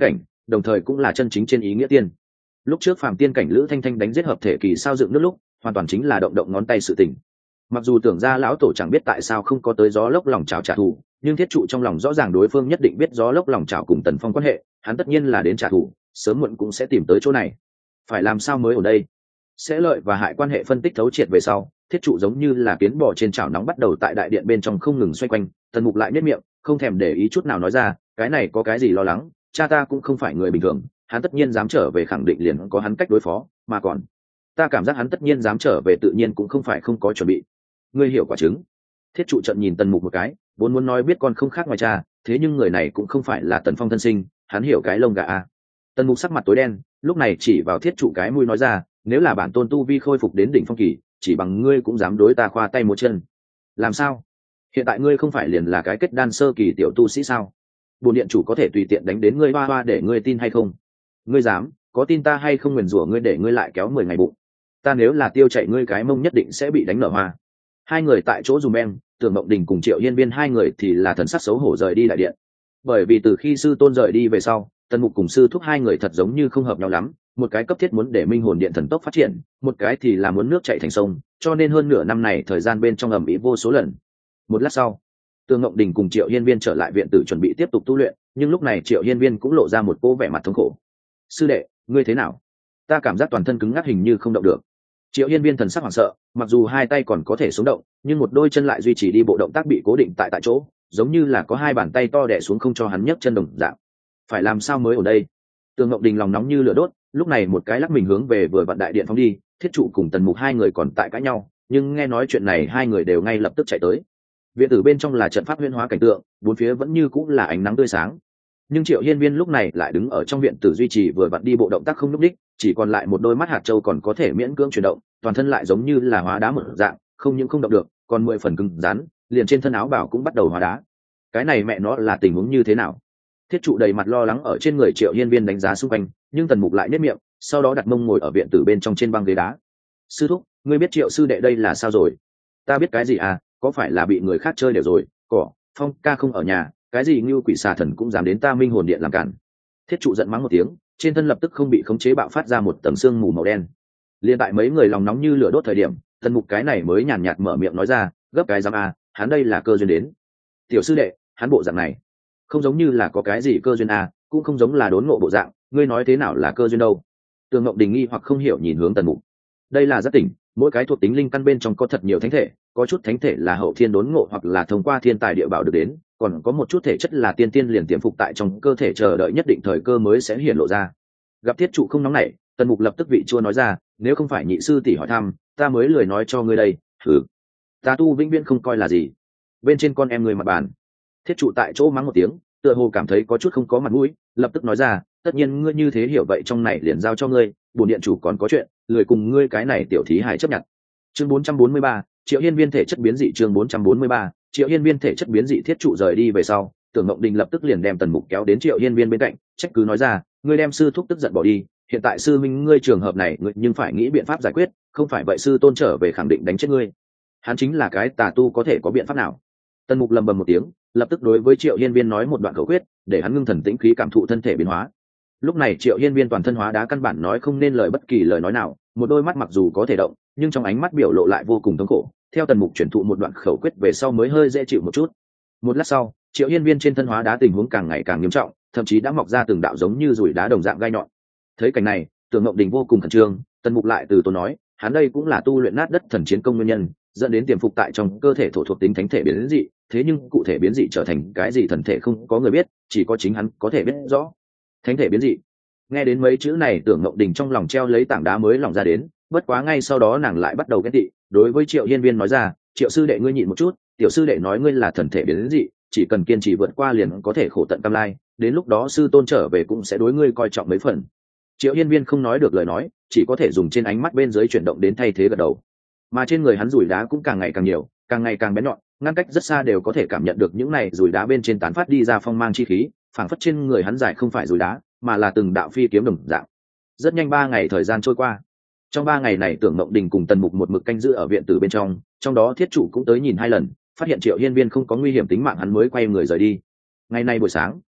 đồng thời cũng là chân chính trên ý nghĩa tiên. Lúc trước phàm tiên cảnh Lữ Thanh Thanh đánh giết hợp thể kỳ sao dựng nước lúc hoàn toàn chính là động động ngón tay sự tình. Mặc dù tưởng ra lão tổ chẳng biết tại sao không có tới gió lốc lòng trào trả thù, nhưng thiết trụ trong lòng rõ ràng đối phương nhất định biết gió lốc lòng trào cùng Tần Phong quan hệ, hắn tất nhiên là đến trả thù, sớm muộn cũng sẽ tìm tới chỗ này. Phải làm sao mới ở đây? Sẽ lợi và hại quan hệ phân tích thấu triệt về sau, thiết trụ giống như là kiến bò trên chảo nóng bắt đầu tại đại điện bên trong không ngừng xoay quanh. Tần Mục lại nhếch miệng, không thèm để ý chút nào nói ra, cái này có cái gì lo lắng, cha ta cũng không phải người bình thường, hắn tất nhiên dám trở về khẳng định liền có hắn cách đối phó, mà còn ta cảm giác hắn tất nhiên dám trở về tự nhiên cũng không phải không có chuẩn bị. Ngươi hiểu quả trứng. Thiết trụ trận nhìn Tần Mục một cái, vốn muốn nói biết con không khác ngoài cha, thế nhưng người này cũng không phải là Tần Phong thân sinh, hắn hiểu cái lông gà a. Tần Mục sắc mặt tối đen, lúc này chỉ vào thiết trụ cái mũi nói ra, nếu là bản tôn tu vi khôi phục đến đỉnh phong kỳ, chỉ bằng ngươi cũng dám đối ta khoa tay múa chân. Làm sao? Hiện tại ngươi không phải liền là cái kết đan sơ kỳ tiểu tu sĩ sao? Bổn điện chủ có thể tùy tiện đánh đến ngươi hoa hoa để ngươi tin hay không? Ngươi dám, có tin ta hay không nguyền rủa ngươi để ngươi lại kéo 10 ngày bụng? Ta nếu là tiêu chạy ngươi cái mông nhất định sẽ bị đánh nở hoa. Hai người tại chỗ dùm beng, Tưởng Mộng Đình cùng Triệu Hiên Viên hai người thì là thần sắc xấu hổ rời đi đại điện. Bởi vì từ khi sư tôn rời đi về sau, Tần Mục cùng sư thúc hai người thật giống như không hợp nhau lắm, một cái cấp thiết muốn để Minh Hồn Điện thần tốc phát triển, một cái thì là muốn nước chảy thành sông, cho nên hơn nửa năm này thời gian bên trong ầm ĩ vô số lần. Một lát sau, Tưởng Mộng Đình cùng Triệu Hiên Viên trở lại viện tử chuẩn bị tiếp tục tu luyện, nhưng lúc này Triệu Hiên Viên cũng lộ ra một cô vẻ mặt thống khổ. "Sư đệ, ngươi thế nào? Ta cảm giác toàn thân cứng ngắc hình như không động được." Triệu Hiên Viên thần sắc hoảng sợ, mặc dù hai tay còn có thể xuống động, nhưng một đôi chân lại duy trì đi bộ động tác bị cố định tại chỗ, giống như là có hai bàn tay to đè xuống không cho hắn nhấc chân đồng dạng. Phải làm sao mới ở đây? Tường Ngọc Đình lòng nóng như lửa đốt, lúc này một cái lắc mình hướng về vừa vặn đại điện phóng đi, Thiết trụ cùng Tần Mục hai người còn tại cãi nhau, nhưng nghe nói chuyện này hai người đều ngay lập tức chạy tới. Viện tử bên trong là trận pháp huyễn hóa cảnh tượng, bốn phía vẫn như cũng là ánh nắng tươi sáng. Nhưng Triệu Hiên Viên lúc này lại đứng ở trong viện tử duy trì vừa vặn đi bộ động tác không nhúc đích, chỉ còn lại một đôi mắt hạt châu còn có thể miễn cưỡng chuyển động, toàn thân lại giống như là hóa đá một dạng, không những không động được, còn 10 phần cứng rắn, liền trên thân áo bào cũng bắt đầu hóa đá. Cái này mẹ nó là tình huống như thế nào? Thiết trụ đầy mặt lo lắng ở trên người Triệu Hiên Viên đánh giá xung quanh, nhưng Tần Mục lại nhếch miệng, sau đó đặt mông ngồi ở viện tử bên trong trên băng ghế đá. "Sư thúc, ngươi biết Triệu sư đệ đây là sao rồi?" "Ta biết cái gì à, có phải là bị người khác chơi đều rồi, cỏ, Phong ca không ở nhà, cái gì như quỷ xà thần cũng dám đến ta Minh Hồn Điện làm cản." Thiết trụ giận mắng một tiếng, trên thân lập tức không bị khống chế bạo phát ra một tầng sương mù màu đen. Liên tại mấy người lòng nóng như lửa đốt thời điểm, Tần Mục cái này mới nhàn nhạt mở miệng nói ra, "Gấp cái giám a, hắn đây là cơ duyên đến." "Tiểu sư đệ, hắn bộ dạng này không giống như là có cái gì cơ duyên a, cũng không giống là đốn ngộ bộ dạng, ngươi nói thế nào là cơ duyên đâu?" Tường Ngọc Đình nghi hoặc không hiểu nhìn hướng Tần Mục. Đây là rất tỉnh, mỗi cái thuộc tính linh căn bên trong có thật nhiều thánh thể, có chút thánh thể là hậu thiên đốn ngộ hoặc là thông qua thiên tài địa bảo được đến, còn có một chút thể chất là tiên tiên liền tiềm phục tại trong cơ thể chờ đợi nhất định thời cơ mới sẽ hiển lộ ra. Gặp Thiết trụ không nóng nảy, Tần Mục lập tức vị chua nói ra, "Nếu không phải nhị sư tỷ hỏi thăm, ta mới lười nói cho ngươi đây." "Thử, ta tu vĩnh viễn không coi là gì, bên trên con em người mặt bàn." Thiết trụ tại chỗ mắng một tiếng, tựa hồ cảm thấy có chút không có mặt mũi, lập tức nói ra, "Tất nhiên ngươi như thế hiểu vậy trong này liền giao cho ngươi, bổn điện chủ còn có chuyện, lười cùng ngươi cái này tiểu thí hài chấp nhận." Chương 443, Triệu Hiên Viên thể chất biến dị. Chương 443, Triệu Hiên Viên thể chất biến dị. Thiết trụ rời đi về sau, Tưởng Ngọc Đình lập tức liền đem Tần Mục kéo đến Triệu Hiên Viên bên cạnh, trách cứ nói ra, "Ngươi đem sư thúc tức giận bỏ đi, hiện tại sư minh ngươi trường hợp này ngươi nhưng phải nghĩ biện pháp giải quyết, không phải vậy sư tôn trở về khẳng định đánh chết ngươi. Hắn chính là cái tà tu có thể có biện pháp nào?" Tần Mục lầm bầm một tiếng, lập tức đối với Triệu Hiên Viên nói một đoạn khẩu quyết, để hắn ngưng thần tĩnh khí cảm thụ thân thể biến hóa. Lúc này Triệu Hiên Viên toàn thân hóa đá căn bản nói không nên lời bất kỳ lời nói nào, một đôi mắt mặc dù có thể động, nhưng trong ánh mắt biểu lộ lại vô cùng thống khổ. Theo Tần Mục chuyển thụ một đoạn khẩu quyết về sau mới hơi dễ chịu một chút. Một lát sau, Triệu Hiên Viên trên thân hóa đá tình huống càng ngày càng nghiêm trọng, thậm chí đã mọc ra từng đạo giống như rùi đá đồng dạng gai nhọn. Thấy cảnh này, Tưởng Ngọc Đình vô cùng khẩn trương, Tần Mục lại từ tốn nói, hắn đây cũng là tu luyện nát đất thần chiến công nguyên nhân, dẫn đến tiềm phục tại trong cơ thể thổ thuộc tính thánh thể biến dị, thế nhưng cụ thể biến dị trở thành cái gì thần thể không có người biết, chỉ có chính hắn có thể biết rõ. Thánh thể biến dị. Nghe đến mấy chữ này, Tưởng Ngọc Đình trong lòng treo lấy tảng đá mới lòng ra đến, bất quá ngay sau đó nàng lại bắt đầu ghét tị, đối với Triệu Hiên Viên nói ra, "Triệu sư đệ ngươi nhịn một chút, tiểu sư đệ nói ngươi là thần thể biến dị, chỉ cần kiên trì vượt qua liền có thể khổ tận cam lai, đến lúc đó sư tôn trở về cũng sẽ đối ngươi coi trọng mấy phần." Triệu Hiên Viên không nói được lời nói, chỉ có thể dùng trên ánh mắt bên dưới chuyển động đến thay thế gật đầu. Mà trên người hắn rủi đá cũng càng ngày càng nhiều, càng ngày càng bén nhọn, ngăn cách rất xa đều có thể cảm nhận được những này rủi đá bên trên tán phát đi ra phong mang chi khí, phảng phất trên người hắn dài không phải rủi đá, mà là từng đạo phi kiếm đồng dạng. Rất nhanh 3 ngày thời gian trôi qua. Trong 3 ngày này, Tưởng Mộng Đình cùng Tần Mục một mực canh giữ ở viện tử bên trong đó Thiết trụ cũng tới nhìn 2 lần, phát hiện Triệu Hiên Viên không có nguy hiểm tính mạng hắn mới quay người rời đi. Ngày nay buổi sáng,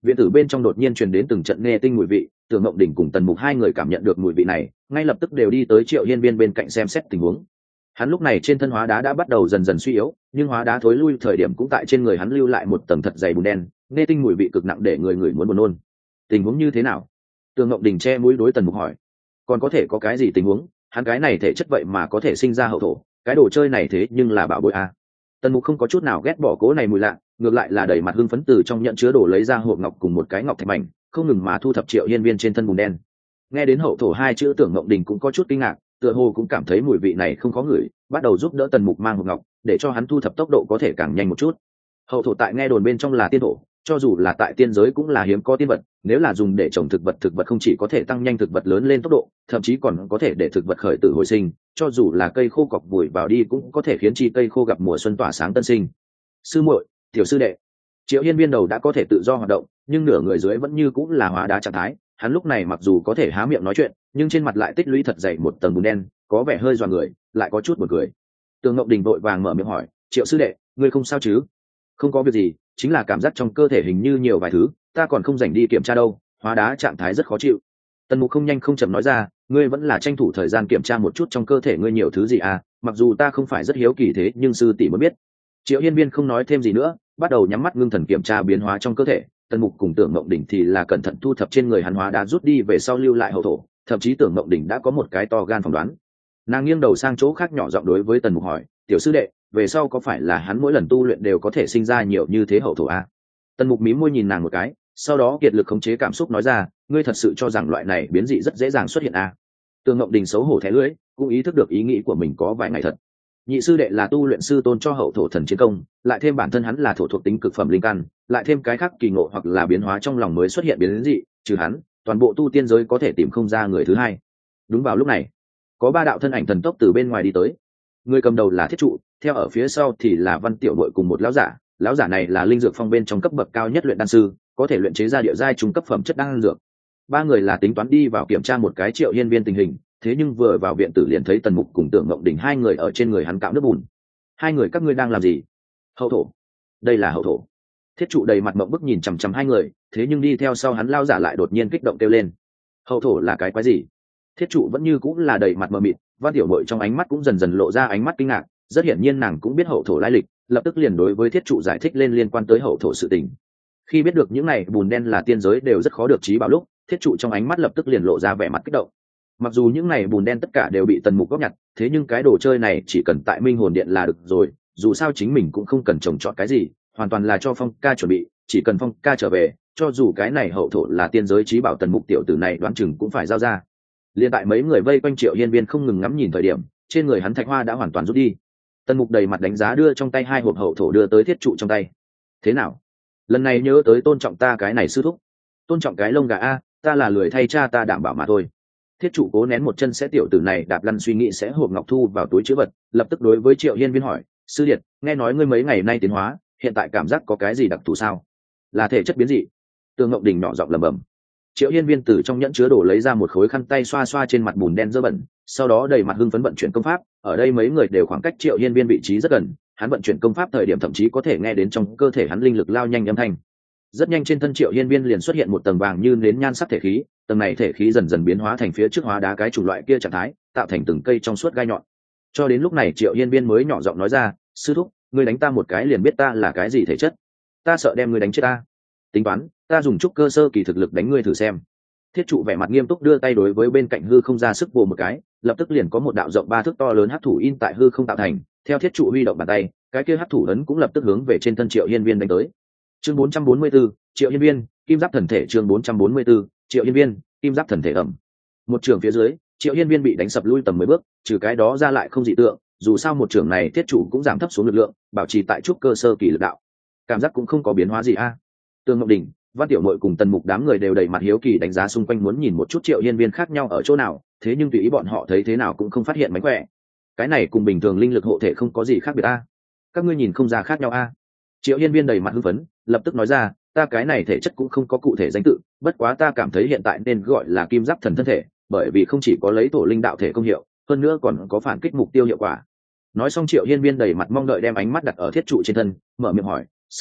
viện tử bên trong đột nhiên truyền đến từng trận nghe tinh mùi vị. Tưởng Ngộng Đình cùng Tần Mục hai người cảm nhận được mùi vị này, ngay lập tức đều đi tới Triệu Hiên Viên bên cạnh xem xét tình huống. Hắn lúc này trên thân hóa đá đã bắt đầu dần dần suy yếu, nhưng hóa đá thối lui thời điểm cũng tại trên người hắn lưu lại một tầng thật dày bùn đen, nghe tinh mùi vị cực nặng để người muốn buồn nôn. Tình huống như thế nào? Tưởng Ngộng Đình che mũi đối Tần Mục hỏi. Còn có thể có cái gì tình huống? Hắn cái này thể chất vậy mà có thể sinh ra hậu thổ, cái đồ chơi này thế nhưng là bảo bối a. Tần Mục không có chút nào ghét bỏ cố này mùi lạ, ngược lại là đầy mặt hưng phấn từ trong nhận chứa đồ lấy ra hộp ngọc cùng một cái ngọc thạch mảnh, không ngừng mà thu thập Triệu Hiên Viên trên thân bùn đen. Nghe đến hậu thổ hai chữ, Tưởng Ngộng Đình cũng có chút kinh ngạc, tựa hồ cũng cảm thấy mùi vị này không khó ngửi, bắt đầu giúp đỡ Tần Mục mang hộp ngọc, để cho hắn thu thập tốc độ có thể càng nhanh một chút. Hậu thổ tại nghe đồn bên trong là tiên thổ, cho dù là tại tiên giới cũng là hiếm có tiên vật, nếu là dùng để trồng thực vật không chỉ có thể tăng nhanh thực vật lớn lên tốc độ, thậm chí còn có thể để thực vật khởi tử hồi sinh, cho dù là cây khô cọc vùi vào đi cũng có thể khiến chi cây khô gặp mùa xuân tỏa sáng tân sinh. Sư muội, tiểu sư đệ. Triệu Hiên Viên đầu đã có thể tự do hoạt động, nhưng nửa người dưới vẫn như cũng là hóa đá trạng thái, hắn lúc này mặc dù có thể há miệng nói chuyện, nhưng trên mặt lại tích lũy thật dày một tầng bùn đen, có vẻ hơi dọa người, lại có chút buồn cười. Tưởng Ngộng Đình vội vàng mở miệng hỏi, Triệu sư đệ, ngươi không sao chứ? Không có việc gì, chính là cảm giác trong cơ thể hình như nhiều vài thứ, ta còn không rảnh đi kiểm tra đâu, hóa đá trạng thái rất khó chịu. Tần Mục không nhanh không chậm nói ra, ngươi vẫn là tranh thủ thời gian kiểm tra một chút trong cơ thể ngươi nhiều thứ gì à, mặc dù ta không phải rất hiếu kỳ thế nhưng sư tỷ mới biết. Triệu Hiên Viên không nói thêm gì nữa, bắt đầu nhắm mắt ngưng thần kiểm tra biến hóa trong cơ thể. Tần Mục cùng Tưởng Ngộng Đình thì là cẩn thận thu thập trên người hắn hóa đá rút đi về sau lưu lại hậu thổ, thậm chí Tưởng Ngộng Đình đã có một cái to gan phỏng đoán. Nàng nghiêng đầu sang chỗ khác nhỏ giọng đối với Tần Mục hỏi, tiểu sư đệ, về sau có phải là hắn mỗi lần tu luyện đều có thể sinh ra nhiều như thế hậu thổ à? Tần Mục mí môi nhìn nàng một cái, sau đó kiệt lực khống chế cảm xúc nói ra, ngươi thật sự cho rằng loại này biến dị rất dễ dàng xuất hiện à? Tưởng Ngộng Đình xấu hổ thẻ lưỡi, cũng ý thức được ý nghĩ của mình có vài ngày thật. Nhị sư đệ là tu luyện sư tôn cho hậu thổ thần chiến công, lại thêm bản thân hắn là thổ thuộc tính cực phẩm linh căn, lại thêm cái khác kỳ ngộ hoặc là biến hóa trong lòng mới xuất hiện biến dị, trừ hắn, toàn bộ tu tiên giới có thể tìm không ra người thứ hai. Đúng vào lúc này, có ba đạo thân ảnh thần tốc từ bên ngoài đi tới. Người cầm đầu là Thiết Trụ, theo ở phía sau thì là Văn Tiểu Bội cùng một lão giả này là linh dược phong bên trong cấp bậc cao nhất luyện đan sư, có thể luyện chế ra địa giai trung cấp phẩm chất đan dược. Ba người là tính toán đi vào kiểm tra một cái Triệu Hiên Viên tình hình, thế nhưng vừa vào viện tử liền thấy Tần Mục cùng Tưởng Ngộng Đình hai người ở trên người hắn cạo nước bùn. Hai người các ngươi đang làm gì? Hậu thổ. Đây là hậu thổ. Thiết Trụ đầy mặt mộng bức nhìn chằm chằm hai người, thế nhưng đi theo sau hắn lao giả lại đột nhiên kích động kêu lên. Hậu thổ là cái quái gì? Thiết Trụ vẫn như cũng là đầy mặt mờ mịt, Văn Tiểu Bội trong ánh mắt cũng dần dần lộ ra ánh mắt kinh ngạc, rất hiển nhiên nàng cũng biết hậu thổ lai lịch, lập tức liền đối với Thiết Trụ giải thích lên liên quan tới hậu thổ sự tình. Khi biết được những này bùn đen là tiên giới đều rất khó được trí bảo lúc, Thiết Trụ trong ánh mắt lập tức liền lộ ra vẻ mặt kích động. Mặc dù những này bùn đen tất cả đều bị Tần Mục góp nhặt, thế nhưng cái đồ chơi này chỉ cần tại Minh Hồn Điện là được rồi, dù sao chính mình cũng không cần trồng trọt cái gì, hoàn toàn là cho Phong ca chuẩn bị, chỉ cần Phong ca trở về, cho dù cái này hậu thổ là tiên giới trí bảo, Tần Mục tiểu tử này đoán chừng cũng phải giao ra. Liên tại mấy người vây quanh Triệu Hiên Viên không ngừng ngắm nhìn thời điểm, trên người hắn thạch hoa đã hoàn toàn rút đi. Tần Mục đầy mặt đánh giá đưa trong tay hai hộp hậu thổ đưa tới Thiết Trụ trong tay. Thế nào? Lần này nhớ tới tôn trọng ta cái này sư thúc. Tôn trọng cái lông gà a, ta là lười thay cha ta đảm bảo mà thôi. Thiết Trụ cố nén một chân sẽ tiểu tử này đạp lăn suy nghĩ sẽ hộp ngọc thu vào túi chữ vật, lập tức đối với Triệu Hiên Viên hỏi, sư điệt, nghe nói ngươi mấy ngày nay tiến hóa, hiện tại cảm giác có cái gì đặc thù sao? Là thể chất biến dị? Tưởng Ngộng Đình nhỏ giọng lẩm bẩm. Triệu Hiên Viên từ trong nhẫn chứa đồ lấy ra một khối khăn tay xoa xoa trên mặt bùn đen dơ bẩn, sau đó đầy mặt hưng phấn vận chuyển công pháp. Ở đây mấy người đều khoảng cách Triệu Hiên Viên vị trí rất gần, hắn vận chuyển công pháp thời điểm thậm chí có thể nghe đến trong cơ thể hắn linh lực lao nhanh âm thanh. Rất nhanh trên thân Triệu Hiên Viên liền xuất hiện một tầng vàng như nến nhan sắc thể khí, tầng này thể khí dần dần biến hóa thành phía trước hóa đá cái chủng loại kia trạng thái, tạo thành từng cây trong suốt gai nhọn. Cho đến lúc này Triệu Hiên Viên mới nhỏ giọng nói ra, sư thúc, ngươi đánh ta một cái liền biết ta là cái gì thể chất, ta sợ đem ngươi đánh chết ta. Tính toán, ta dùng chút cơ sơ kỳ thực lực đánh ngươi thử xem. Thiết Trụ vẻ mặt nghiêm túc đưa tay đối với bên cạnh hư không ra sức vồ một cái, lập tức liền có một đạo rộng 3 thước to lớn hắc thủ in tại hư không tạo thành, theo Thiết Trụ huy động bàn tay, cái kia hắc thủ ấn cũng lập tức hướng về trên thân Triệu Hiên Viên đánh tới. Chương 444, Triệu Hiên Viên, Kim Giáp thần thể. Chương 444, Triệu Hiên Viên, Kim Giáp thần thể ẩm. Một trường phía dưới, Triệu Hiên Viên bị đánh sập lui tầm 10 bước, trừ cái đó ra lại không dị tượng, dù sao một trường này Thiết Trụ cũng giảm thấp xuống lực lượng, bảo trì tại chút cơ sơ kỳ lực đạo. Cảm giác cũng không có biến hóa gì a. Tương Ngọc Đình, Văn Tiểu Nội cùng Tần Mục đám người đều đầy mặt hiếu kỳ đánh giá xung quanh muốn nhìn một chút Triệu Hiên Viên khác nhau ở chỗ nào, thế nhưng tùy ý bọn họ thấy thế nào cũng không phát hiện mánh khỏe. Cái này cùng bình thường linh lực hộ thể không có gì khác biệt a. Các ngươi nhìn không ra khác nhau a. Triệu Hiên Viên đầy mặt hưng phấn, lập tức nói ra, ta cái này thể chất cũng không có cụ thể danh tự, bất quá ta cảm thấy hiện tại nên gọi là Kim Giáp thần thân thể, bởi vì không chỉ có lấy tổ linh đạo thể công hiệu, hơn nữa còn có phản kích mục tiêu hiệu quả. Nói xong Triệu Hiên Viên đầy mặt mong đợi đem ánh mắt đặt ở Thiết Trụ trên thân, mở miệng hỏi, sư thúc,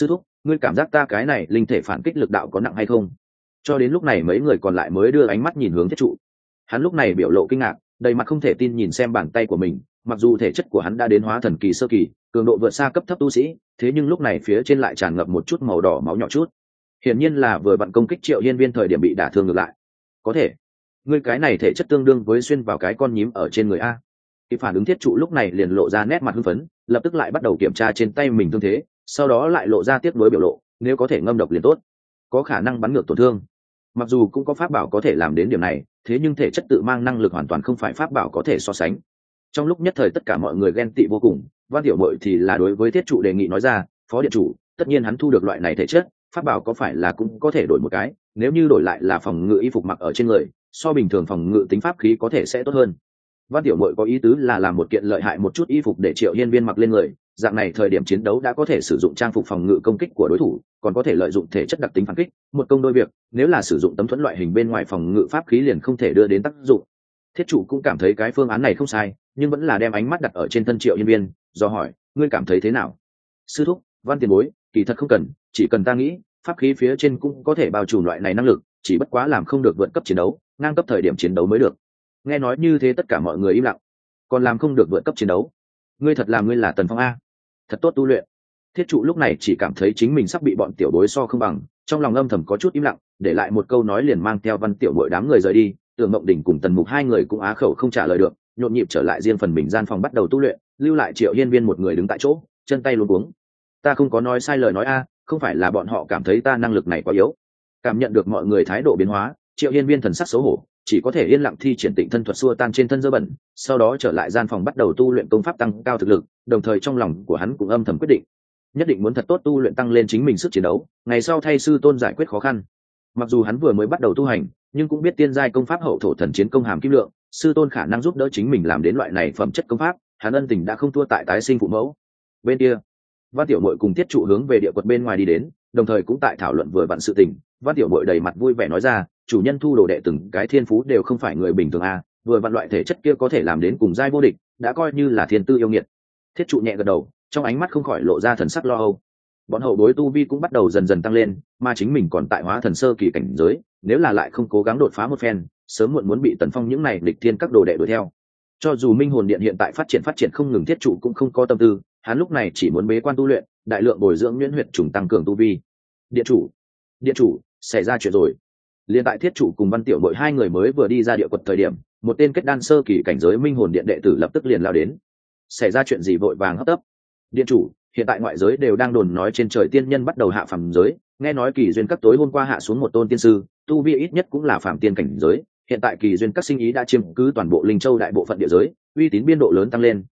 ngươi cảm giác ta cái này linh thể phản kích lực đạo có nặng hay không? Cho đến lúc này mấy người còn lại mới đưa ánh mắt nhìn hướng thiết trụ. Hắn lúc này biểu lộ kinh ngạc, đầy mặt không thể tin nhìn xem bàn tay của mình, mặc dù thể chất của hắn đã đến hóa thần kỳ sơ kỳ, cường độ vượt xa cấp thấp tu sĩ, thế nhưng lúc này phía trên lại tràn ngập một chút màu đỏ máu nhỏ chút. Hiển nhiên là vừa vặn công kích Triệu Hiên Viên thời điểm bị đả thương ngược lại. Có thể, ngươi cái này thể chất tương đương với xuyên vào cái con nhím ở trên người a. Khi phản ứng thiết trụ lúc này liền lộ ra nét mặt hưng phấn, lập tức lại bắt đầu kiểm tra trên tay mình thương thế, sau đó lại lộ ra tiếc nuối biểu lộ, nếu có thể ngâm độc liền tốt, có khả năng bắn ngược tổn thương. Mặc dù cũng có pháp bảo có thể làm đến điểm này, thế nhưng thể chất tự mang năng lực hoàn toàn không phải pháp bảo có thể so sánh. Trong lúc nhất thời tất cả mọi người ghen tị vô cùng, Văn Tiểu Mội thì là đối với thiết trụ đề nghị nói ra, phó điện chủ, tất nhiên hắn thu được loại này thể chất, pháp bảo có phải là cũng có thể đổi một cái, nếu như đổi lại là phòng ngự y phục mặc ở trên người, so bình thường phòng ngự tính pháp khí có thể sẽ tốt hơn. Văn Tiểu Mội có ý tứ là làm một kiện lợi hại một chút y phục để Triệu Hiên Viên mặc lên người, dạng này thời điểm chiến đấu đã có thể sử dụng trang phục phòng ngự công kích của đối thủ, còn có thể lợi dụng thể chất đặc tính phản kích, một công đôi việc. Nếu là sử dụng tấm thuẫn loại hình bên ngoài phòng ngự pháp khí liền không thể đưa đến tác dụng. Thiết chủ cũng cảm thấy cái phương án này không sai, nhưng vẫn là đem ánh mắt đặt ở trên thân Triệu Hiên Viên, do hỏi, ngươi cảm thấy thế nào? Sư thúc, Văn tiền bối, kỳ thật không cần, chỉ cần ta nghĩ, pháp khí phía trên cũng có thể bao trùm loại này năng lực, chỉ bất quá làm không được vượt cấp chiến đấu, ngang cấp thời điểm chiến đấu mới được. Nghe nói như thế tất cả mọi người im lặng, còn làm không được vượt cấp chiến đấu, ngươi thật làm ngươi là Tần Phong a, thật tốt tu luyện. Thiết trụ lúc này chỉ cảm thấy chính mình sắp bị bọn tiểu bối so không bằng, trong lòng âm thầm có chút im lặng, để lại một câu nói liền mang theo Văn Tiểu Bội đám người rời đi. Tưởng Mộng Đỉnh cùng Tần Mục hai người cũng á khẩu không trả lời được, nhộn nhịp trở lại riêng phần mình gian phòng bắt đầu tu luyện, lưu lại Triệu Hiên Viên một người đứng tại chỗ, chân tay luống cuống. Ta không có nói sai lời nói a, không phải là bọn họ cảm thấy ta năng lực này quá yếu. Cảm nhận được mọi người thái độ biến hóa, Triệu Hiên Viên thần sắc xấu hổ, chỉ có thể yên lặng thi triển Tịnh Thân thuật xua tan trên thân dơ bẩn, sau đó trở lại gian phòng bắt đầu tu luyện công pháp tăng cao thực lực, đồng thời trong lòng của hắn cũng âm thầm quyết định, nhất định muốn thật tốt tu luyện tăng lên chính mình sức chiến đấu, ngày sau thay sư tôn giải quyết khó khăn. Mặc dù hắn vừa mới bắt đầu tu hành, nhưng cũng biết tiên giai công pháp hậu thổ thần chiến công hàm kim lượng, sư tôn khả năng giúp đỡ chính mình làm đến loại này phẩm chất công pháp, hắn ân tình đã không thua tại tái sinh phụ mẫu. Bên kia, Văn Tiểu Mội cùng Thiết Trụ hướng về địa quật bên ngoài đi đến, đồng thời cũng tại thảo luận vừa vặn sự tình. Văn Tiểu Mội đầy mặt vui vẻ nói ra, chủ nhân thu đồ đệ từng cái thiên phú đều không phải người bình thường a, vừa vặn loại thể chất kia có thể làm đến cùng giai vô địch, đã coi như là thiên tư yêu nghiệt. Thiết Trụ nhẹ gật đầu, trong ánh mắt không khỏi lộ ra thần sắc lo âu. Bọn hậu bối tu vi cũng bắt đầu dần dần tăng lên, mà chính mình còn tại hóa thần sơ kỳ cảnh giới, nếu là lại không cố gắng đột phá một phen, sớm muộn muốn bị Tần Phong những này lịch thiên các đồ đệ đuổi theo. Cho dù Minh Hồn Điện hiện tại phát triển không ngừng, Thiết Trụ cũng không có tâm tư, hắn lúc này chỉ muốn bế quan tu luyện, đại lượng bồi dưỡng nhuyễn huyệt trùng tăng cường tu vi. Điện chủ, xảy ra chuyện rồi. Liên tại Thiết Trụ cùng Văn Tiểu Bội hai người mới vừa đi ra địa quật thời điểm, một tên kết đan sơ kỳ cảnh giới Minh Hồn Điện đệ tử lập tức liền lao đến. Xảy ra chuyện gì? Vội vàng hấp tấp. Điện chủ, hiện tại ngoại giới đều đang đồn nói trên trời tiên nhân bắt đầu hạ phàm giới, nghe nói Kỳ Duyên các tối hôm qua hạ xuống một tôn tiên sư, tu vi ít nhất cũng là phàm tiên cảnh giới, hiện tại Kỳ Duyên các sinh ý đã chiếm cứ toàn bộ Linh Châu đại bộ phận địa giới, uy tín biên độ lớn tăng lên,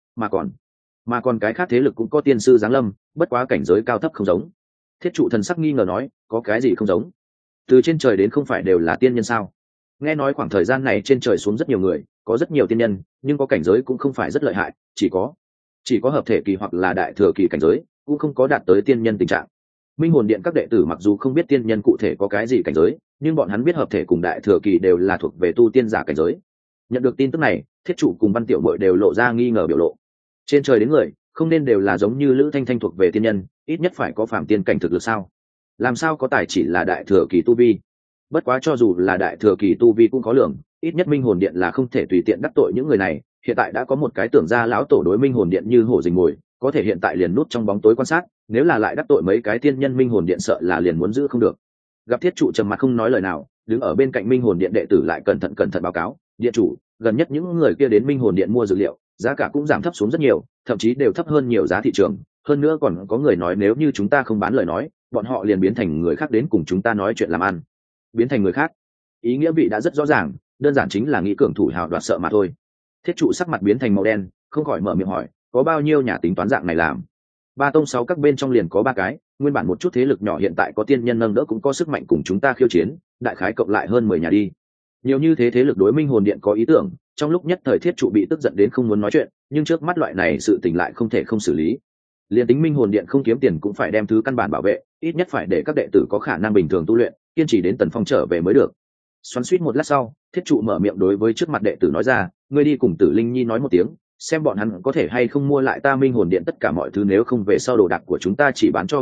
mà còn cái khác thế lực cũng có tiên sư giáng lâm, bất quá cảnh giới cao thấp không giống. Thiết Trụ thần sắc nghi ngờ nói, có cái gì không giống? Từ trên trời đến không phải đều là tiên nhân sao? Nghe nói khoảng thời gian này trên trời xuống rất nhiều người, có rất nhiều tiên nhân, nhưng có cảnh giới cũng không phải rất lợi hại, chỉ có hợp thể kỳ hoặc là đại thừa kỳ cảnh giới, cũng không có đạt tới tiên nhân tình trạng. Minh Hồn Điện các đệ tử mặc dù không biết tiên nhân cụ thể có cái gì cảnh giới, nhưng bọn hắn biết hợp thể cùng đại thừa kỳ đều là thuộc về tu tiên giả cảnh giới. Nhận được tin tức này, Thiết Trụ cùng Văn Tiểu Bội đều lộ ra nghi ngờ biểu lộ. Trên trời đến người, không nên đều là giống như Lữ Thanh Thanh thuộc về tiên nhân, ít nhất phải có phàm tiên cảnh thực lực sao? Làm sao có tài chỉ là đại thừa kỳ tu vi? Bất quá cho dù là đại thừa kỳ tu vi cũng có lượng, ít nhất Minh Hồn Điện là không thể tùy tiện đắc tội những người này. Hiện tại đã có một cái tưởng ra lão tổ đối Minh Hồn Điện như hổ rình mồi, có thể hiện tại liền nút trong bóng tối quan sát, nếu là lại đắc tội mấy cái tiên nhân Minh Hồn Điện sợ là liền muốn giữ không được. Gặp Thiết Trụ trầm mặt không nói lời nào, đứng ở bên cạnh Minh Hồn Điện đệ tử lại cẩn thận báo cáo, điện chủ, gần nhất những người kia đến Minh Hồn Điện mua dược liệu, giá cả cũng giảm thấp xuống rất nhiều, thậm chí đều thấp hơn nhiều giá thị trường, hơn nữa còn có người nói nếu như chúng ta không bán lời nói, bọn họ liền biến thành người khác đến cùng chúng ta nói chuyện làm ăn. Biến thành người khác? Ý nghĩa vị đã rất rõ ràng, đơn giản chính là nghĩ cường thủ hào đoạt sợ mà thôi. Thiết Trụ sắc mặt biến thành màu đen, không khỏi mở miệng hỏi, có bao nhiêu nhà tính toán dạng này làm? Ba tông sáu các bên trong liền có ba cái, nguyên bản một chút thế lực nhỏ hiện tại có tiên nhân nâng đỡ cũng có sức mạnh cùng chúng ta khiêu chiến, đại khái cộng lại hơn 10 nhà đi. Nhiều như thế thế lực đối Minh Hồn Điện có ý tưởng, trong lúc nhất thời Thiết Trụ bị tức giận đến không muốn nói chuyện, nhưng trước mắt loại này sự tình lại không thể không xử lý. Liên tính Minh Hồn Điện không kiếm tiền cũng phải đem thứ căn bản bảo vệ, ít nhất phải để các đệ tử có khả năng bình thường tu luyện, kiên trì đến Tần Phong trở về mới được. Xoắn xuýt một lát sau, Thiết Trụ mở miệng đối với trước mặt đệ tử nói ra, ngươi đi cùng Tử Linh Nhi nói một tiếng, xem bọn hắn có thể hay không mua lại ta Minh Hồn Điện tất cả mọi thứ, nếu không về sau đồ đạc của chúng ta chỉ bán cho bọn họ,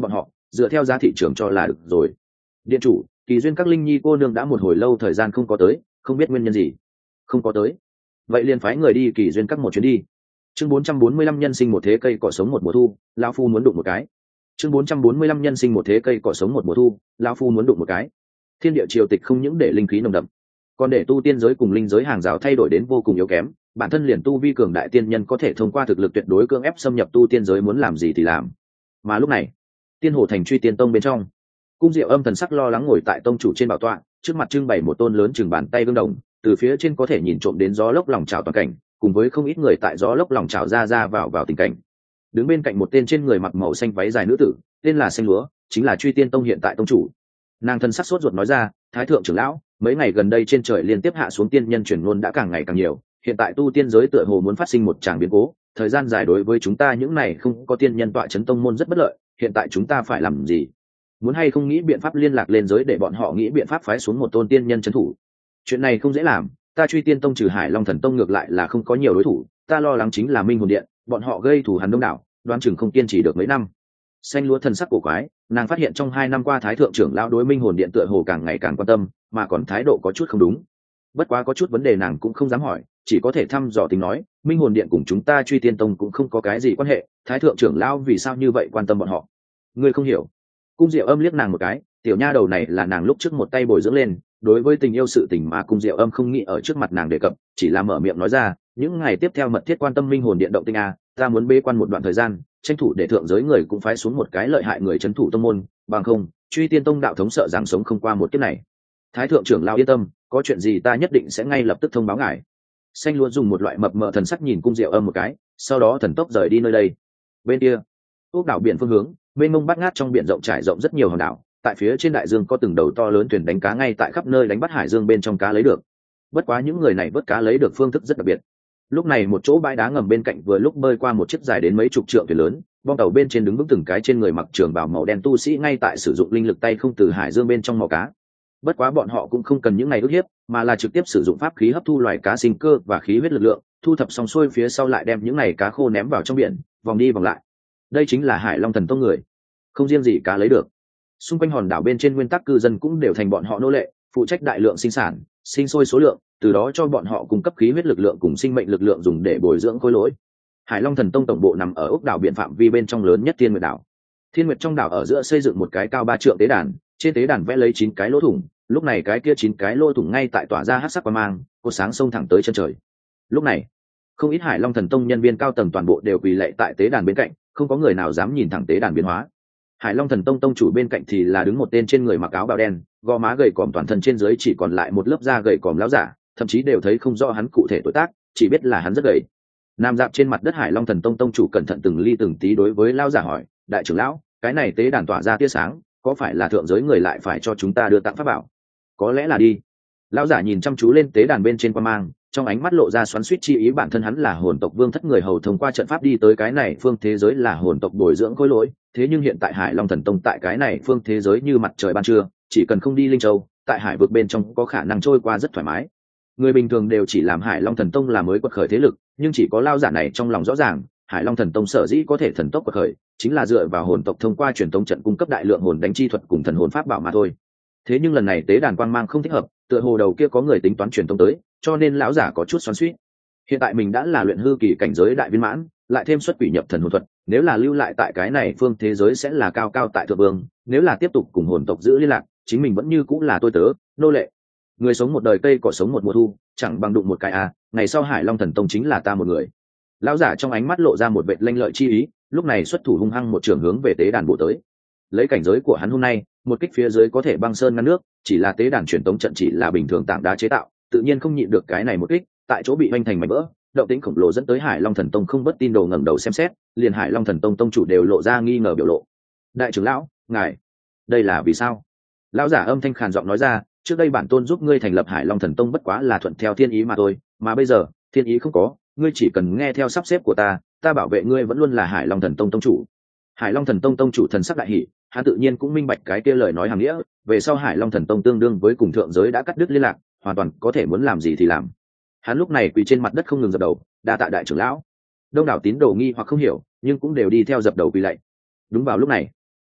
dựa theo giá thị trường cho là được rồi. Điện chủ, Kỳ Duyên các linh nhi cô nương đã một hồi lâu thời gian không có tới, không biết nguyên nhân gì không có tới. Vậy liền phái người đi Kỳ Duyên các một chuyến đi. Chương 445 nhân sinh một thế cây cỏ sống một mùa thu, lão phu muốn đụng một cái. Chương 445 nhân sinh một thế cây cỏ sống một mùa thu, lão phu muốn đụng một cái. Thiên địa triều tịch không những để linh khí nồng đậm, còn để tu tiên giới cùng linh giới hàng rào thay đổi đến vô cùng yếu kém. Bản thân liền tu vi cường đại tiên nhân có thể thông qua thực lực tuyệt đối cưỡng ép xâm nhập tu tiên giới, muốn làm gì thì làm. Mà lúc này, Tiên Hồ Thành Truy Tiên Tông bên trong, Cung Diệu Âm thần sắc lo lắng ngồi tại tông chủ trên bảo tọa, trước mặt trưng bày một tôn lớn chừng bàn tay gương đồng, từ phía trên có thể nhìn trộm đến gió lốc lòng trào toàn cảnh, cùng với không ít người tại gió lốc lòng trào ra vào tình cảnh. Đứng bên cạnh một tên trên người mặc màu xanh váy dài nữ tử, tên là Xanh Lúa, chính là Truy Tiên Tông hiện tại tông chủ. Nàng thân sắc sốt ruột nói ra, Thái thượng trưởng lão, mấy ngày gần đây trên trời liên tiếp hạ xuống tiên nhân truyền ngôn đã càng ngày càng nhiều, hiện tại tu tiên giới tựa hồ muốn phát sinh một tràng biến cố, thời gian dài đối với chúng ta những này không có tiên nhân tọa chấn tông môn rất bất lợi, hiện tại chúng ta phải làm gì? Muốn hay không nghĩ biện pháp liên lạc lên giới để bọn họ nghĩ biện pháp phái xuống một tôn tiên nhân trấn thủ. Chuyện này không dễ làm, ta Truy Tiên Tông trừ Hải Long Thần Tông ngược lại là không có nhiều đối thủ, ta lo lắng chính là Minh Hồn Điện, bọn họ gây thù hằn đông đảo, đoán chừng không kiên trì được mấy năm. Xanh Lúa thần sắc cổ quái, nàng phát hiện trong 2 năm qua Thái thượng trưởng lão đối Minh Hồn Điện tựa hồ càng ngày càng quan tâm, mà còn thái độ có chút không đúng. Bất quá có chút vấn đề nàng cũng không dám hỏi, chỉ có thể thăm dò tính nói, Minh Hồn Điện cùng chúng ta Truy Tiên Tông cũng không có cái gì quan hệ, Thái thượng trưởng lão vì sao như vậy quan tâm bọn họ? Ngươi không hiểu. Cung Diệu Âm liếc nàng một cái, tiểu nha đầu này là nàng lúc trước một tay bồi dưỡng lên, đối với tình yêu sự tình mà Cung Diệu Âm không nghĩ ở trước mặt nàng đề cập, chỉ là mở miệng nói ra, những ngày tiếp theo mật thiết quan tâm Minh Hồn Điện động tinh a, ta muốn bế quan một đoạn thời gian, tranh thủ để thượng giới người cũng phái xuống một cái lợi hại người trấn thủ tông môn, bằng không, Truy Tiên Tông đạo thống sợ rằng sống không qua một kiếp này. Thái thượng trưởng lão yên tâm, có chuyện gì ta nhất định sẽ ngay lập tức thông báo ngài. Xanh Lúa dùng một loại mập mờ thần sắc nhìn Cung Diệu Âm một cái, sau đó thần tốc rời đi nơi đây. Bên kia, ốc đảo biển phương hướng, mênh mông bát ngát trong biển rộng trải rộng rất nhiều hòn đảo, tại phía trên đại dương có từng đầu to lớn thuyền đánh cá ngay tại khắp nơi đánh bắt hải dương bên trong cá lấy được. Bất quá những người này vớt cá lấy được phương thức rất đặc biệt. Lúc này một chỗ bãi đá ngầm bên cạnh vừa lúc bơi qua một chiếc dài đến mấy chục trượng thuyền lớn, bong tàu bên trên đứng vững từng cái trên người mặc trường bào màu đen tu sĩ ngay tại sử dụng linh lực tay không từ hải dương bên trong mò cá. Bất quá bọn họ cũng không cần những này ức hiếp, mà là trực tiếp sử dụng pháp khí hấp thu loài cá sinh cơ và khí huyết lực lượng, thu thập xong xuôi phía sau lại đem những này cá khô ném vào trong biển, vòng đi vòng lại. Đây chính là Hải Long Thần Tông người. Không riêng gì cá lấy được, xung quanh hòn đảo bên trên nguyên tắc cư dân cũng đều thành bọn họ nô lệ, phụ trách đại lượng sinh sản, sinh sôi số lượng, từ đó cho bọn họ cung cấp khí huyết lực lượng cùng sinh mệnh lực lượng dùng để bồi dưỡng khối lỗi. Hải Long Thần Tông tổng bộ nằm ở ốc đảo biển phạm vi bên trong lớn nhất Thiên Nguyệt đảo. Thiên Nguyệt trong đảo ở giữa xây dựng một cái cao 3 trượng tế đàn, trên tế đàn vẽ lấy 9 cái lỗ thủng, lúc này cái kia 9 cái lỗ thủng ngay tại tỏa ra hắc sắc quang mang, cột sáng xông thẳng tới chân trời. Lúc này, không ít Hải Long Thần Tông nhân viên cao tầng toàn bộ đều quỳ lạy tại tế đàn bên cạnh, không có người nào dám nhìn thẳng tế đàn biến hóa. Hải Long Thần Tông tông chủ bên cạnh thì là đứng một tên trên người mặc áo bào đen, gò má gầy còm, toàn thân trên dưới chỉ còn lại một lớp da gầy còm láo giả, thậm chí đều thấy không rõ hắn cụ thể tuổi tác, chỉ biết là hắn rất gầy. Nằm dạp trên mặt đất Hải Long Thần Tông tông chủ cẩn thận từng ly từng tí đối với lão giả hỏi, đại trưởng lão, cái này tế đàn tỏa ra tia sáng, có phải là thượng giới người lại phải cho chúng ta đưa tặng pháp bảo? Có lẽ là đi. Lão giả nhìn chăm chú lên tế đàn bên trên quang mang, trong ánh mắt lộ ra xoắn xuýt chi ý, bản thân hắn là hồn tộc vương thất người hầu thông qua trận pháp đi tới cái này phương thế giới là hồn tộc bồi dưỡng khối lỗi, thế nhưng hiện tại Hải Long Thần Tông tại cái này phương thế giới như mặt trời ban trưa, chỉ cần không đi Linh Châu, tại hải vực bên trong có khả năng trôi qua rất thoải mái. Người bình thường đều chỉ làm Hải Long Thần Tông là mới quật khởi thế lực, nhưng chỉ có lão giả này trong lòng rõ ràng, Hải Long Thần Tông sở dĩ có thể thần tốc quật khởi, chính là dựa vào hồn tộc thông qua truyền tống trận cung cấp đại lượng hồn đánh chi thuật cùng thần hồn pháp bảo mà thôi. Thế nhưng lần này tế đàn quang mang không thích hợp, tựa hồ đầu kia có người tính toán truyền tống tới, cho nên lão giả có chút xoắn xuýt. Hiện tại mình đã là luyện hư kỳ cảnh giới đại viên mãn, lại thêm xuất quỷ nhập thần hồn thuật, nếu là lưu lại tại cái này phương thế giới sẽ là cao cao tại thượng vương, nếu là tiếp tục cùng hồn tộc giữ liên lạc, chính mình vẫn như cũng là tôi tớ, nô lệ. Người sống một đời cây cỏ sống một mùa thu, chẳng bằng đụng một cái à, ngày sau Hải Long Thần Tông chính là ta một người. Lão giả trong ánh mắt lộ ra một vệt lanh lợi chi ý, lúc này xuất thủ hung hăng một trường hướng về tế đàn bộ tới. Lấy cảnh giới của hắn hôm nay, một kích phía dưới có thể băng sơn ngăn nước, chỉ là tế đàn truyền tống trận chỉ là bình thường tảng đá chế tạo, tự nhiên không nhịn được cái này một kích, tại chỗ bị hoành thành mảnh vỡ. Động tĩnh khổng lồ dẫn tới Hải Long Thần Tông không bất tin đồ ngẩng đầu xem xét, liền Hải Long Thần Tông tông chủ đều lộ ra nghi ngờ biểu lộ. Đại trưởng lão, ngài, đây là vì sao? Lão giả âm thanh khàn giọng nói ra, trước đây bản tôn giúp ngươi thành lập Hải Long Thần Tông bất quá là thuận theo thiên ý mà thôi, mà bây giờ thiên ý không có, ngươi chỉ cần nghe theo sắp xếp của ta bảo vệ ngươi vẫn luôn là Hải Long Thần Tông tông chủ. Hải Long Thần Tông tông chủ thần sắc đại hỉ, hắn tự nhiên cũng minh bạch cái kia lời nói hàng nghĩa, về sau Hải Long Thần Tông tương đương với cùng thượng giới đã cắt đứt liên lạc, hoàn toàn có thể muốn làm gì thì làm. Hắn lúc này quỳ trên mặt đất không ngừng dập đầu, đa tạ đại trưởng lão. Đông đảo tín đồ nghi hoặc không hiểu, nhưng cũng đều đi theo dập đầu quỳ lạy. Đúng vào lúc này,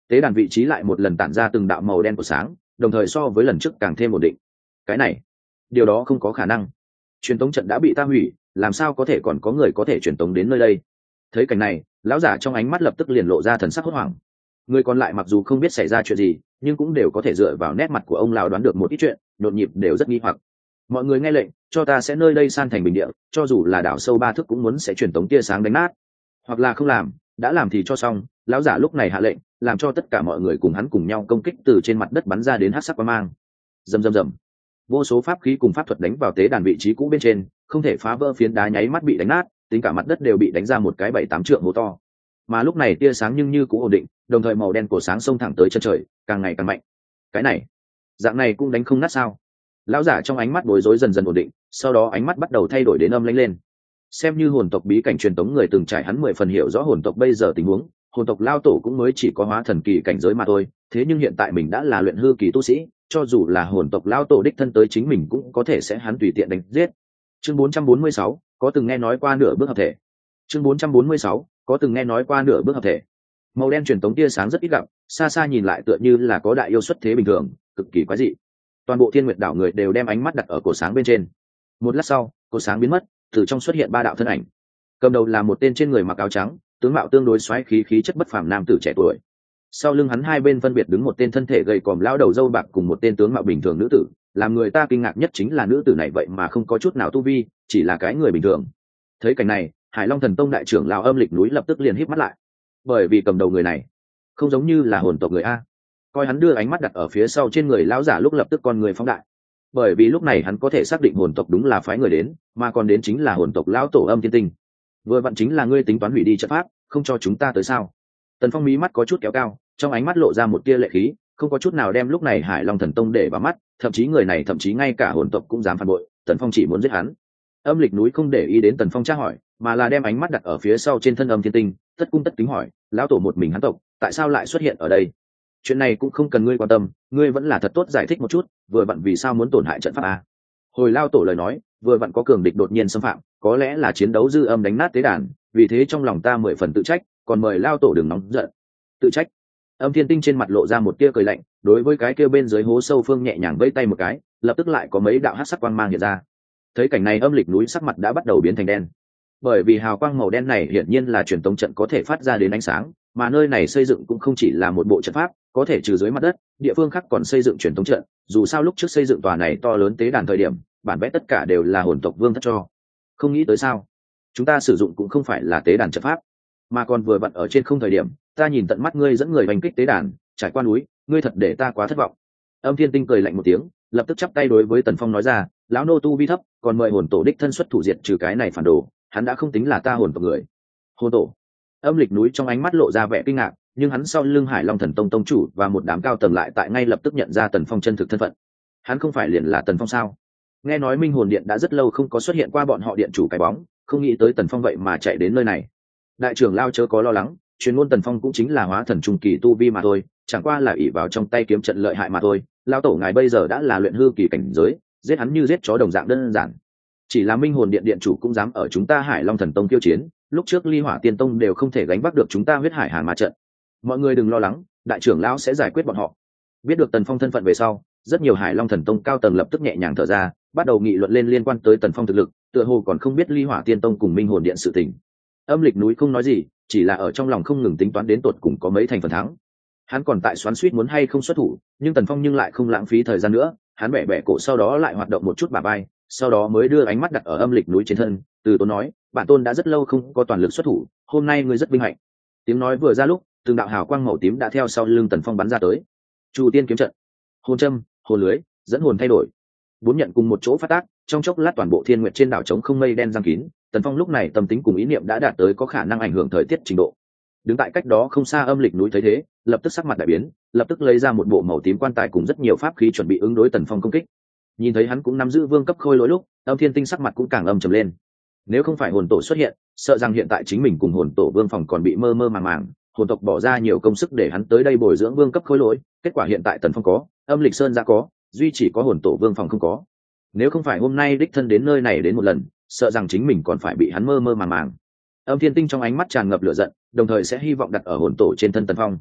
tế đàn vị trí lại một lần tản ra từng đạo màu đen của sáng, đồng thời so với lần trước càng thêm ổn định. Cái này, điều đó không có khả năng. Truyền tống trận đã bị ta hủy, làm sao có thể còn có người có thể truyền tống đến nơi đây? Thấy cảnh này, lão giả trong ánh mắt lập tức liền lộ ra thần sắc hốt hoảng. Người còn lại mặc dù không biết xảy ra chuyện gì, nhưng cũng đều có thể dựa vào nét mặt của ông lão đoán được một ít chuyện, nhộn nhịp đều rất nghi hoặc. Mọi người nghe lệnh, cho ta sẽ nơi đây san thành bình địa, cho dù là đảo sâu 3 thước cũng muốn sẽ truyền tống tia sáng đánh nát. Hoặc là không làm, đã làm thì cho xong. Lão giả lúc này hạ lệnh, làm cho tất cả mọi người cùng hắn cùng nhau công kích từ trên mặt đất bắn ra đến hắc sắc quang mang. Rầm rầm rầm. Vô số pháp khí cùng pháp thuật đánh vào tế đàn vị trí cũ bên trên, không thể phá vỡ phiến đá nháy mắt bị đánh nát, tính cả mặt đất đều bị đánh ra một cái 7-8 trượng hố to. Mà lúc này tia sáng nhưng như cũng ổn định, đồng thời màu đen của sáng xông thẳng tới chân trời, càng ngày càng mạnh. Cái này, dạng này cũng đánh không nát sao? Lão giả trong ánh mắt bối rối dần dần ổn định, sau đó ánh mắt bắt đầu thay đổi đến âm lãnh lên. Xem như hồn tộc bí cảnh truyền tống người từng trải, hắn 10 phần hiểu rõ hồn tộc bây giờ tình huống. Hồn tộc lao tổ cũng mới chỉ có hóa thần kỳ cảnh giới mà thôi, thế nhưng hiện tại mình đã là luyện hư kỳ tu sĩ, cho dù là hồn tộc lao tổ đích thân tới chính mình cũng có thể sẽ hắn tùy tiện đánh giết. Chương 446, có từng nghe nói qua nửa bước hợp thể. Chương 446, có từng nghe nói qua nửa bước hợp thể. Màu đen truyền tống tia sáng rất ít gặp, xa xa nhìn lại tựa như là có đại yêu xuất thế bình thường, cực kỳ quái dị. Toàn bộ Thiên Nguyệt đảo người đều đem ánh mắt đặt ở cổ sáng bên trên. Một lát sau, cổ sáng biến mất, từ trong xuất hiện 3 đạo thân ảnh. Cầm đầu là một tên trên người mặc áo trắng, tướng mạo tương đối xoáy khí chất bất phàm nam tử trẻ tuổi. Sau lưng hắn hai bên phân biệt đứng một tên thân thể gầy còm lão đầu râu bạc cùng một tên tướng mạo bình thường nữ tử. Làm người ta kinh ngạc nhất chính là nữ tử này vậy mà không có chút nào tu vi, chỉ là cái người bình thường. Thấy cảnh này, Hải Long Thần Tông đại trưởng lão Âm Lịch núi lập tức liền híp mắt lại, bởi vì cầm đầu người này không giống như là hồn tộc người a. Coi hắn đưa ánh mắt đặt ở phía sau trên người lão giả lúc lập tức con người phóng đại, bởi vì lúc này hắn có thể xác định hồn tộc đúng là phái người đến, mà còn đến chính là hồn tộc lão tổ Âm Thiên Tinh. Vừa vặn chính là ngươi tính toán hủy đi trận pháp, không cho chúng ta tới sao? Tần Phong mí mắt có chút kéo cao, trong ánh mắt lộ ra một tia lệ khí, không có chút nào đem lúc này Hải Long Thần Tông để vào mắt, thậm chí người này thậm chí ngay cả hồn tộc cũng dám phản bội. Tần Phong chỉ muốn giết hắn. Âm Lịch núi không để ý đến Tần Phong tra hỏi, mà là đem ánh mắt đặt ở phía sau trên thân Âm Thiên Tinh, tất cung tất kính hỏi, lão tổ một mình hắn tộc tại sao lại xuất hiện ở đây? Chuyện này cũng không cần ngươi quan tâm, ngươi vẫn là thật tốt giải thích một chút, vừa vặn vì sao muốn tổn hại trận pháp a? Hồi lao tổ lời nói, vừa vặn có cường địch đột nhiên xâm phạm, có lẽ là chiến đấu dư âm đánh nát tế đàn, vì thế trong lòng ta 10 phần tự trách, còn mời lao tổ đừng nóng giận. Tự trách? Âm Thiên Tinh trên mặt lộ ra một tia cười lạnh, đối với cái kia bên dưới hố sâu phương nhẹ nhàng vẫy tay một cái, lập tức lại có mấy đạo hắc sắc quang mang hiện ra. Thấy cảnh này Âm Lịch núi sắc mặt đã bắt đầu biến thành đen, bởi vì hào quang màu đen này hiển nhiên là truyền tống trận có thể phát ra đến ánh sáng, mà nơi này xây dựng cũng không chỉ là một bộ trận pháp, có thể trừ dưới mặt đất, địa phương khác còn xây dựng truyền tống trận. Dù sao lúc trước xây dựng tòa này to lớn tế đàn thời điểm, bản vẽ tất cả đều là hồn tộc vương thất cho. Không nghĩ tới sao, chúng ta sử dụng cũng không phải là tế đàn trận pháp, mà còn vừa vặn ở trên không thời điểm, ta nhìn tận mắt ngươi dẫn người hành kích tế đàn, trải qua núi, ngươi thật để ta quá thất vọng. Âm Thiên Tinh cười lạnh một tiếng, lập tức chắp tay đối với Tần Phong nói ra, lão nô tu vi thấp, còn mời hồn tổ đích thân xuất thủ diệt trừ cái này phản đồ, hắn đã không tính là ta hồn tộc người. Hồn tổ? Âm Lịch núi trong ánh mắt lộ ra vẻ kinh ngạc, nhưng hắn sau lưng Hải Long Thần Tông tông chủ và một đám cao tầng lại tại ngay lập tức nhận ra Tần Phong chân thực thân phận. Hắn không phải liền là Tần Phong sao? Nghe nói Minh Hồn Điện đã rất lâu không có xuất hiện qua bọn họ điện chủ cái bóng, không nghĩ tới Tần Phong vậy mà chạy đến nơi này. Đại trưởng lao chớ có lo lắng, truyền ngôn Tần Phong cũng chính là hóa thần trung kỳ tu vi mà thôi, chẳng qua là ỷ vào trong tay kiếm trận lợi hại mà thôi. Lão tổ ngài bây giờ đã là luyện hư kỳ cảnh giới, giết hắn như giết chó đồng dạng đơn giản. Chỉ là Minh Hồn Điện điện chủ cũng dám ở chúng ta Hải Long Thần Tông tiêu chiến, lúc trước Ly Hỏa Tiên Tông đều không thể gánh vác được chúng ta Huyết Hải Hàn Ma trận. Mọi người đừng lo lắng, đại trưởng lão sẽ giải quyết bọn họ. Biết được Tần Phong thân phận về sau, rất nhiều Hải Long Thần Tông cao tầng lập tức nhẹ nhàng thở ra, bắt đầu nghị luận lên liên quan tới Tần Phong thực lực, tựa hồ còn không biết Ly Hỏa Tiên Tông cùng Minh Hồn Điện sự tình. Âm Lịch núi không nói gì, chỉ là ở trong lòng không ngừng tính toán đến tột cùng có mấy thành phần thắng. Hắn còn tại xoắn xuýt muốn hay không xuất thủ, nhưng Tần Phong nhưng lại không lãng phí thời gian nữa, hắn bẻ bẻ cổ sau đó lại hoạt động một chút bả vai, sau đó mới đưa ánh mắt đặt ở Âm Lịch núi trên thân, từ tốn nói, bản tôn đã rất lâu không có toàn lực xuất thủ, hôm nay ngươi rất vinh hạnh. Tiếng nói vừa ra lúc, từng đạo hào quang màu tím đã theo sau lưng Tần Phong bắn ra tới. Chu Tiên kiếm trận, hồn châm, hồn lưới, dẫn hồn thay đổi. 4 nhận cùng một chỗ phát tác, trong chốc lát toàn bộ Thiên Nguyệt trên đảo trống không mây đen giăng kín. Tần Phong lúc này tâm tính cùng ý niệm đã đạt tới có khả năng ảnh hưởng thời tiết trình độ. Đứng tại cách đó không xa Âm Lịch núi thấy thế, lập tức sắc mặt đại biến, lập tức lấy ra một bộ màu tím quan tài cùng rất nhiều pháp khí chuẩn bị ứng đối Tần Phong công kích. Nhìn thấy hắn cũng nắm giữ vương cấp khôi lỗi lúc, Âm Thiên Tinh sắc mặt cũng càng âm trầm lên. Nếu không phải hồn tổ xuất hiện, sợ rằng hiện tại chính mình cùng hồn tổ vương phòng còn bị mơ mơ màng màng. Hồn tộc bỏ ra nhiều công sức để hắn tới đây bồi dưỡng vương cấp khôi lỗi, kết quả hiện tại Tần Phong có, Âm Lịch Sơn ra có, duy chỉ có hồn tổ vương phòng không có. Nếu không phải hôm nay đích thân đến nơi này đến một lần, sợ rằng chính mình còn phải bị hắn mơ mơ màng màng. Âm Thiên Tinh trong ánh mắt tràn ngập lửa giận, đồng thời sẽ hy vọng đặt ở hồn tổ trên thân Tần Phong.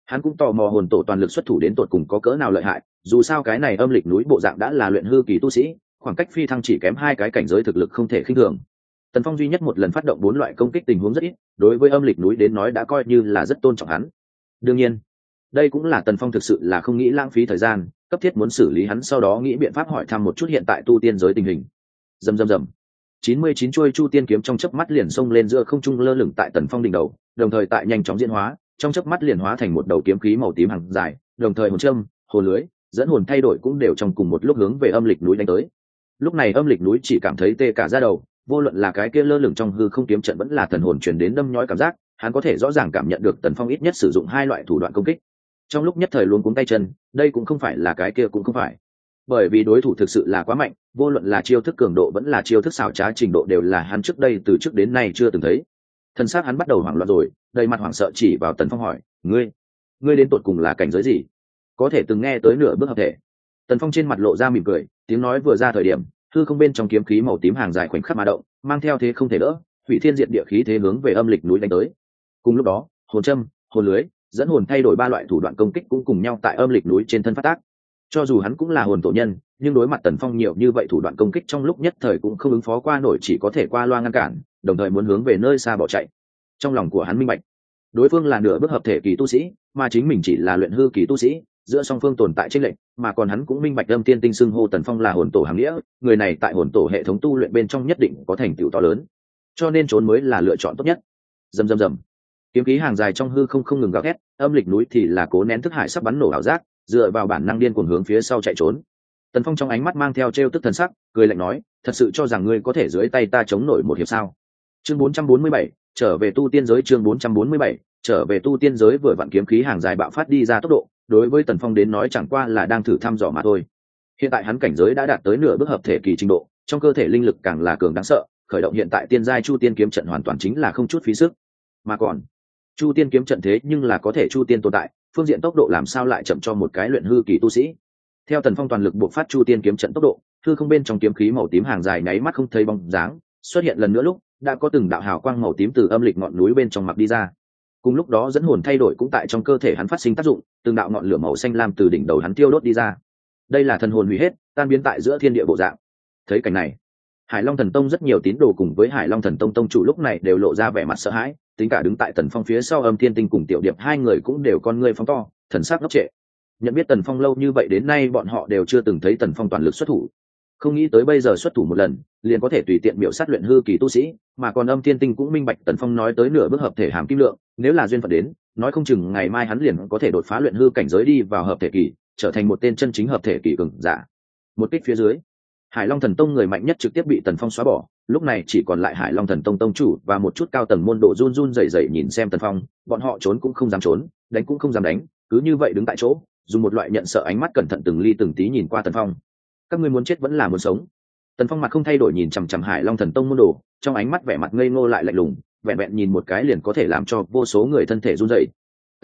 Hắn cũng tò mò hồn tổ toàn lực xuất thủ đến tột cùng có cỡ nào lợi hại, dù sao cái này âm lịch núi bộ dạng đã là luyện hư kỳ tu sĩ, khoảng cách phi thăng chỉ kém 2 cái cảnh giới thực lực không thể khinh thường. Tần Phong duy nhất một lần phát động 4 loại công kích tình huống rất ít, đối với âm lịch núi đến nói đã coi như là rất tôn trọng hắn. Đương nhiên, đây cũng là Tần Phong thực sự là không nghĩ lãng phí thời gian, cấp thiết muốn xử lý hắn, sau đó nghĩ biện pháp hỏi thăm một chút hiện tại tu tiên giới tình hình. Rầm rầm rầm. 99 chuôi chu tiên kiếm trong chớp mắt liền xông lên giữa không trung lơ lửng tại Tần Phong đỉnh đầu, đồng thời tại nhanh chóng diễn hóa, trong chớp mắt liền hóa thành một đầu kiếm khí màu tím hàng dài, đồng thời hồn châm, hồn lưới, dẫn hồn thay đổi cũng đều trong cùng một lúc hướng về âm lịch núi đánh tới. Lúc này âm lịch núi chỉ cảm thấy tê cả da đầu, vô luận là cái kia lơ lửng trong hư không kiếm trận vẫn là thần hồn truyền đến đâm nhói cảm giác, hắn có thể rõ ràng cảm nhận được Tần Phong ít nhất sử dụng 2 loại thủ đoạn công kích. Trong lúc nhất thời luống cuống tay chân, đây cũng không phải là cái kia cũng không phải, bởi vì đối thủ thực sự là quá mạnh, vô luận là chiêu thức cường độ vẫn là chiêu thức xảo trá trình độ đều là hắn trước đây từ trước đến nay chưa từng thấy. Thân xác hắn bắt đầu hoảng loạn rồi, đầy mặt hoảng sợ chỉ vào Tần Phong hỏi: ngươi đến tột cùng là cảnh giới gì, có thể từng nghe tới nửa bước hợp thể? Tần Phong trên mặt lộ ra mỉm cười, tiếng nói vừa ra thời điểm hư không bên trong kiếm khí màu tím hàng dài khoảnh khắc mà động, mang theo thế không thể đỡ, hủy thiên diệt địa khí thế hướng về âm lịch núi đánh tới. Cùng lúc đó hồn châm, hồn lưới, dẫn hồn thay đổi 3 loại thủ đoạn công kích cũng cùng nhau tại âm lịch núi trên thân phát tác. Cho dù hắn cũng là hồn tổ nhân, nhưng đối mặt Tần Phong nhiều như vậy thủ đoạn công kích trong lúc nhất thời cũng không ứng phó qua nổi, chỉ có thể qua loa ngăn cản, đồng thời muốn hướng về nơi xa bỏ chạy. Trong lòng của hắn minh bạch, đối phương là nửa bước hợp thể kỳ tu sĩ, mà chính mình chỉ là luyện hư kỳ tu sĩ, giữa song phương tồn tại chênh lệch, mà còn hắn cũng minh bạch Âm Tiên Tinh xưng hô Tần Phong là hồn tổ hàng nghĩa, người này tại hồn tổ hệ thống tu luyện bên trong nhất định có thành tựu to lớn, cho nên trốn mới là lựa chọn tốt nhất. Rầm rầm rầm. Kiếm khí hàng dài trong hư không ngừng gào thét, âm lịch núi thì là cố nén thức hải sắp bắn nổ ảo giác, dựa vào bản năng điên cuồng hướng phía sau chạy trốn. Tần Phong trong ánh mắt mang theo trêu tức thần sắc, cười lạnh nói: thật sự cho rằng ngươi có thể dưới tay ta chống nổi một hiệp sao? Chương 447, trở về tu tiên giới. Chương 447, trở về tu tiên giới. Vừa vặn kiếm khí hàng dài bạo phát đi ra tốc độ, đối với Tần Phong đến nói chẳng qua là đang thử thăm dò mà thôi. Hiện tại hắn cảnh giới đã đạt tới nửa bước hợp thể kỳ trình độ, trong cơ thể linh lực càng là cường đáng sợ, khởi động hiện tại tiên giai chu tiên kiếm trận hoàn toàn chính là không chút phí sức. Mà còn chu tiên kiếm trận thế nhưng là có thể chu tiên tồn tại, phương diện tốc độ làm sao lại chậm cho một cái luyện hư kỳ tu sĩ? Theo Tần Phong toàn lực buộc phát chu tiên kiếm trận tốc độ, hư không bên trong kiếm khí màu tím hàng dài nháy mắt không thấy bóng dáng, xuất hiện lần nữa lúc đã có từng đạo hào quang màu tím từ âm lịch ngọn núi bên trong mặc đi ra. Cùng lúc đó dẫn hồn thay đổi cũng tại trong cơ thể hắn phát sinh tác dụng, từng đạo ngọn lửa màu xanh lam từ đỉnh đầu hắn tiêu đốt đi ra. Đây là thần hồn hủy hết, tan biến tại giữa thiên địa bộ dạng. Thấy cảnh này, Hải Long Thần Tông rất nhiều tín đồ cùng với Hải Long Thần Tông tông chủ lúc này đều lộ ra vẻ mặt sợ hãi, tính cả đứng tại Tần Phong phía sau Âm Thiên Tinh cùng Tiểu Điệp hai người cũng đều con ngươi phóng to, thần sắc ngốc trệ. Nhận biết Tần Phong lâu như vậy đến nay bọn họ đều chưa từng thấy Tần Phong toàn lực xuất thủ, không nghĩ tới bây giờ xuất thủ một lần liền có thể tùy tiện biểu sát luyện hư kỳ tu sĩ, mà còn Âm Thiên Tinh cũng minh bạch Tần Phong nói tới nửa bước hợp thể hàm kim lượng, nếu là duyên phận đến, nói không chừng ngày mai hắn liền có thể đột phá luyện hư cảnh giới đi vào hợp thể kỳ, trở thành một tên chân chính hợp thể kỳ cường giả. Một kích phía dưới, Hải Long Thần Tông người mạnh nhất trực tiếp bị Tần Phong xóa bỏ, lúc này chỉ còn lại Hải Long Thần Tông tông chủ và một chút cao tầng môn đồ run run rẩy rẩy nhìn xem Tần Phong, bọn họ trốn cũng không dám trốn, đánh cũng không dám đánh, cứ như vậy đứng tại chỗ, dùng một loại nhận sợ ánh mắt cẩn thận từng ly từng tí nhìn qua Tần Phong. Các ngươi muốn chết vẫn là muốn sống? Tần Phong mặt không thay đổi nhìn chằm chằm Hải Long Thần Tông môn đồ, trong ánh mắt vẻ mặt ngây ngô lại lạnh lùng, vẹn vẹn nhìn một cái liền có thể làm cho vô số người thân thể run rẩy.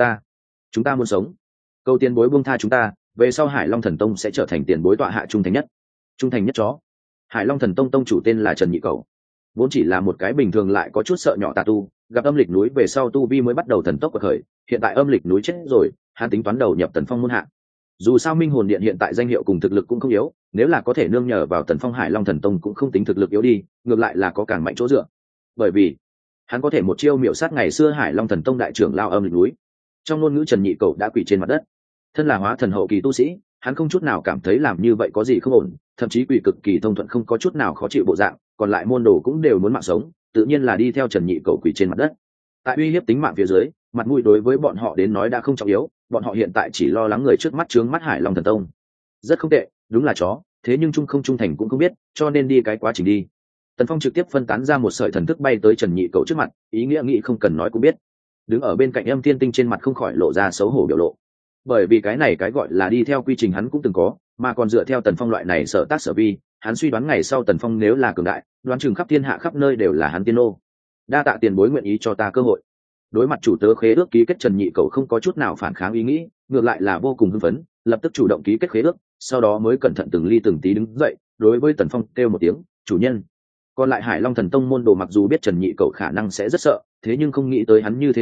Chúng ta muốn sống, câu tiền bối buông tha chúng ta, về sau Hải Long Thần Tông sẽ trở thành tiền bối tọa hạ trung thành nhất. Trung thành nhất chó. Hải Long Thần Tông tông chủ tên là Trần Nhị Cẩu, vốn chỉ là một cái bình thường lại có chút sợ nhỏ tà tu, gặp âm lịch núi về sau tu vi mới bắt đầu thần tốc quật khởi, hiện tại âm lịch núi chết rồi, hắn tính toán đầu nhập Tần Phong môn hạ. Dù sao Minh Hồn Điện hiện tại danh hiệu cùng thực lực cũng không yếu, nếu là có thể nương nhờ vào Tần Phong, Hải Long Thần Tông cũng không tính thực lực yếu đi, ngược lại là có càng mạnh chỗ dựa. Bởi vì hắn có thể một chiêu miểu sát ngày xưa Hải Long Thần Tông đại trưởng lao âm lịch núi. Trong ngôn ngữ Trần Nhị Cẩu đã quỳ trên mặt đất. Thân là hóa thần hậu kỳ tu sĩ, hắn không chút nào cảm thấy làm như vậy có gì không ổn, thậm chí quỳ cực kỳ thông thuận, không có chút nào khó chịu bộ dạng, còn lại môn đồ cũng đều muốn mạng sống, tự nhiên là đi theo Trần Nhị Cẩu quỳ trên mặt đất. Tại uy hiếp tính mạng phía dưới, mặt mũi đối với bọn họ đến nói đã không trọng yếu, bọn họ hiện tại chỉ lo lắng người trước mắt trướng mắt Hải Long Thần Tông. Rất không tệ, đúng là chó, thế nhưng trung không trung thành cũng không biết, cho nên đi cái quá trình đi. Tần Phong trực tiếp phân tán ra một sợi thần thức bay tới Trần Nhị Cẩu trước mặt, ý nghĩa nghĩ không cần nói cũng biết. Đứng ở bên cạnh Âm Thiên Tinh trên mặt không khỏi lộ ra xấu hổ biểu lộ, bởi vì cái này cái gọi là đi theo quy trình hắn cũng từng có, mà còn dựa theo Tần Phong loại này sở tác sở vi, hắn suy đoán ngày sau Tần Phong nếu là cường đại, đoán chừng khắp thiên hạ khắp nơi đều là hắn tiên ô. Đa tạ tiền bối nguyện ý cho ta cơ hội. Đối mặt chủ tớ khế ước ký kết, Trần Nhị Cẩu không có chút nào phản kháng ý nghĩ, ngược lại là vô cùng hưng phấn, lập tức chủ động ký kết khế ước, sau đó mới cẩn thận từng ly từng tí đứng dậy, đối với Tần Phong kêu một tiếng chủ nhân. Còn lại Hải Long Thần Tông môn đồ mặc dù biết Trần Nhị Cẩu khả năng sẽ rất sợ, thế nhưng không nghĩ tới hắn như thế sợ,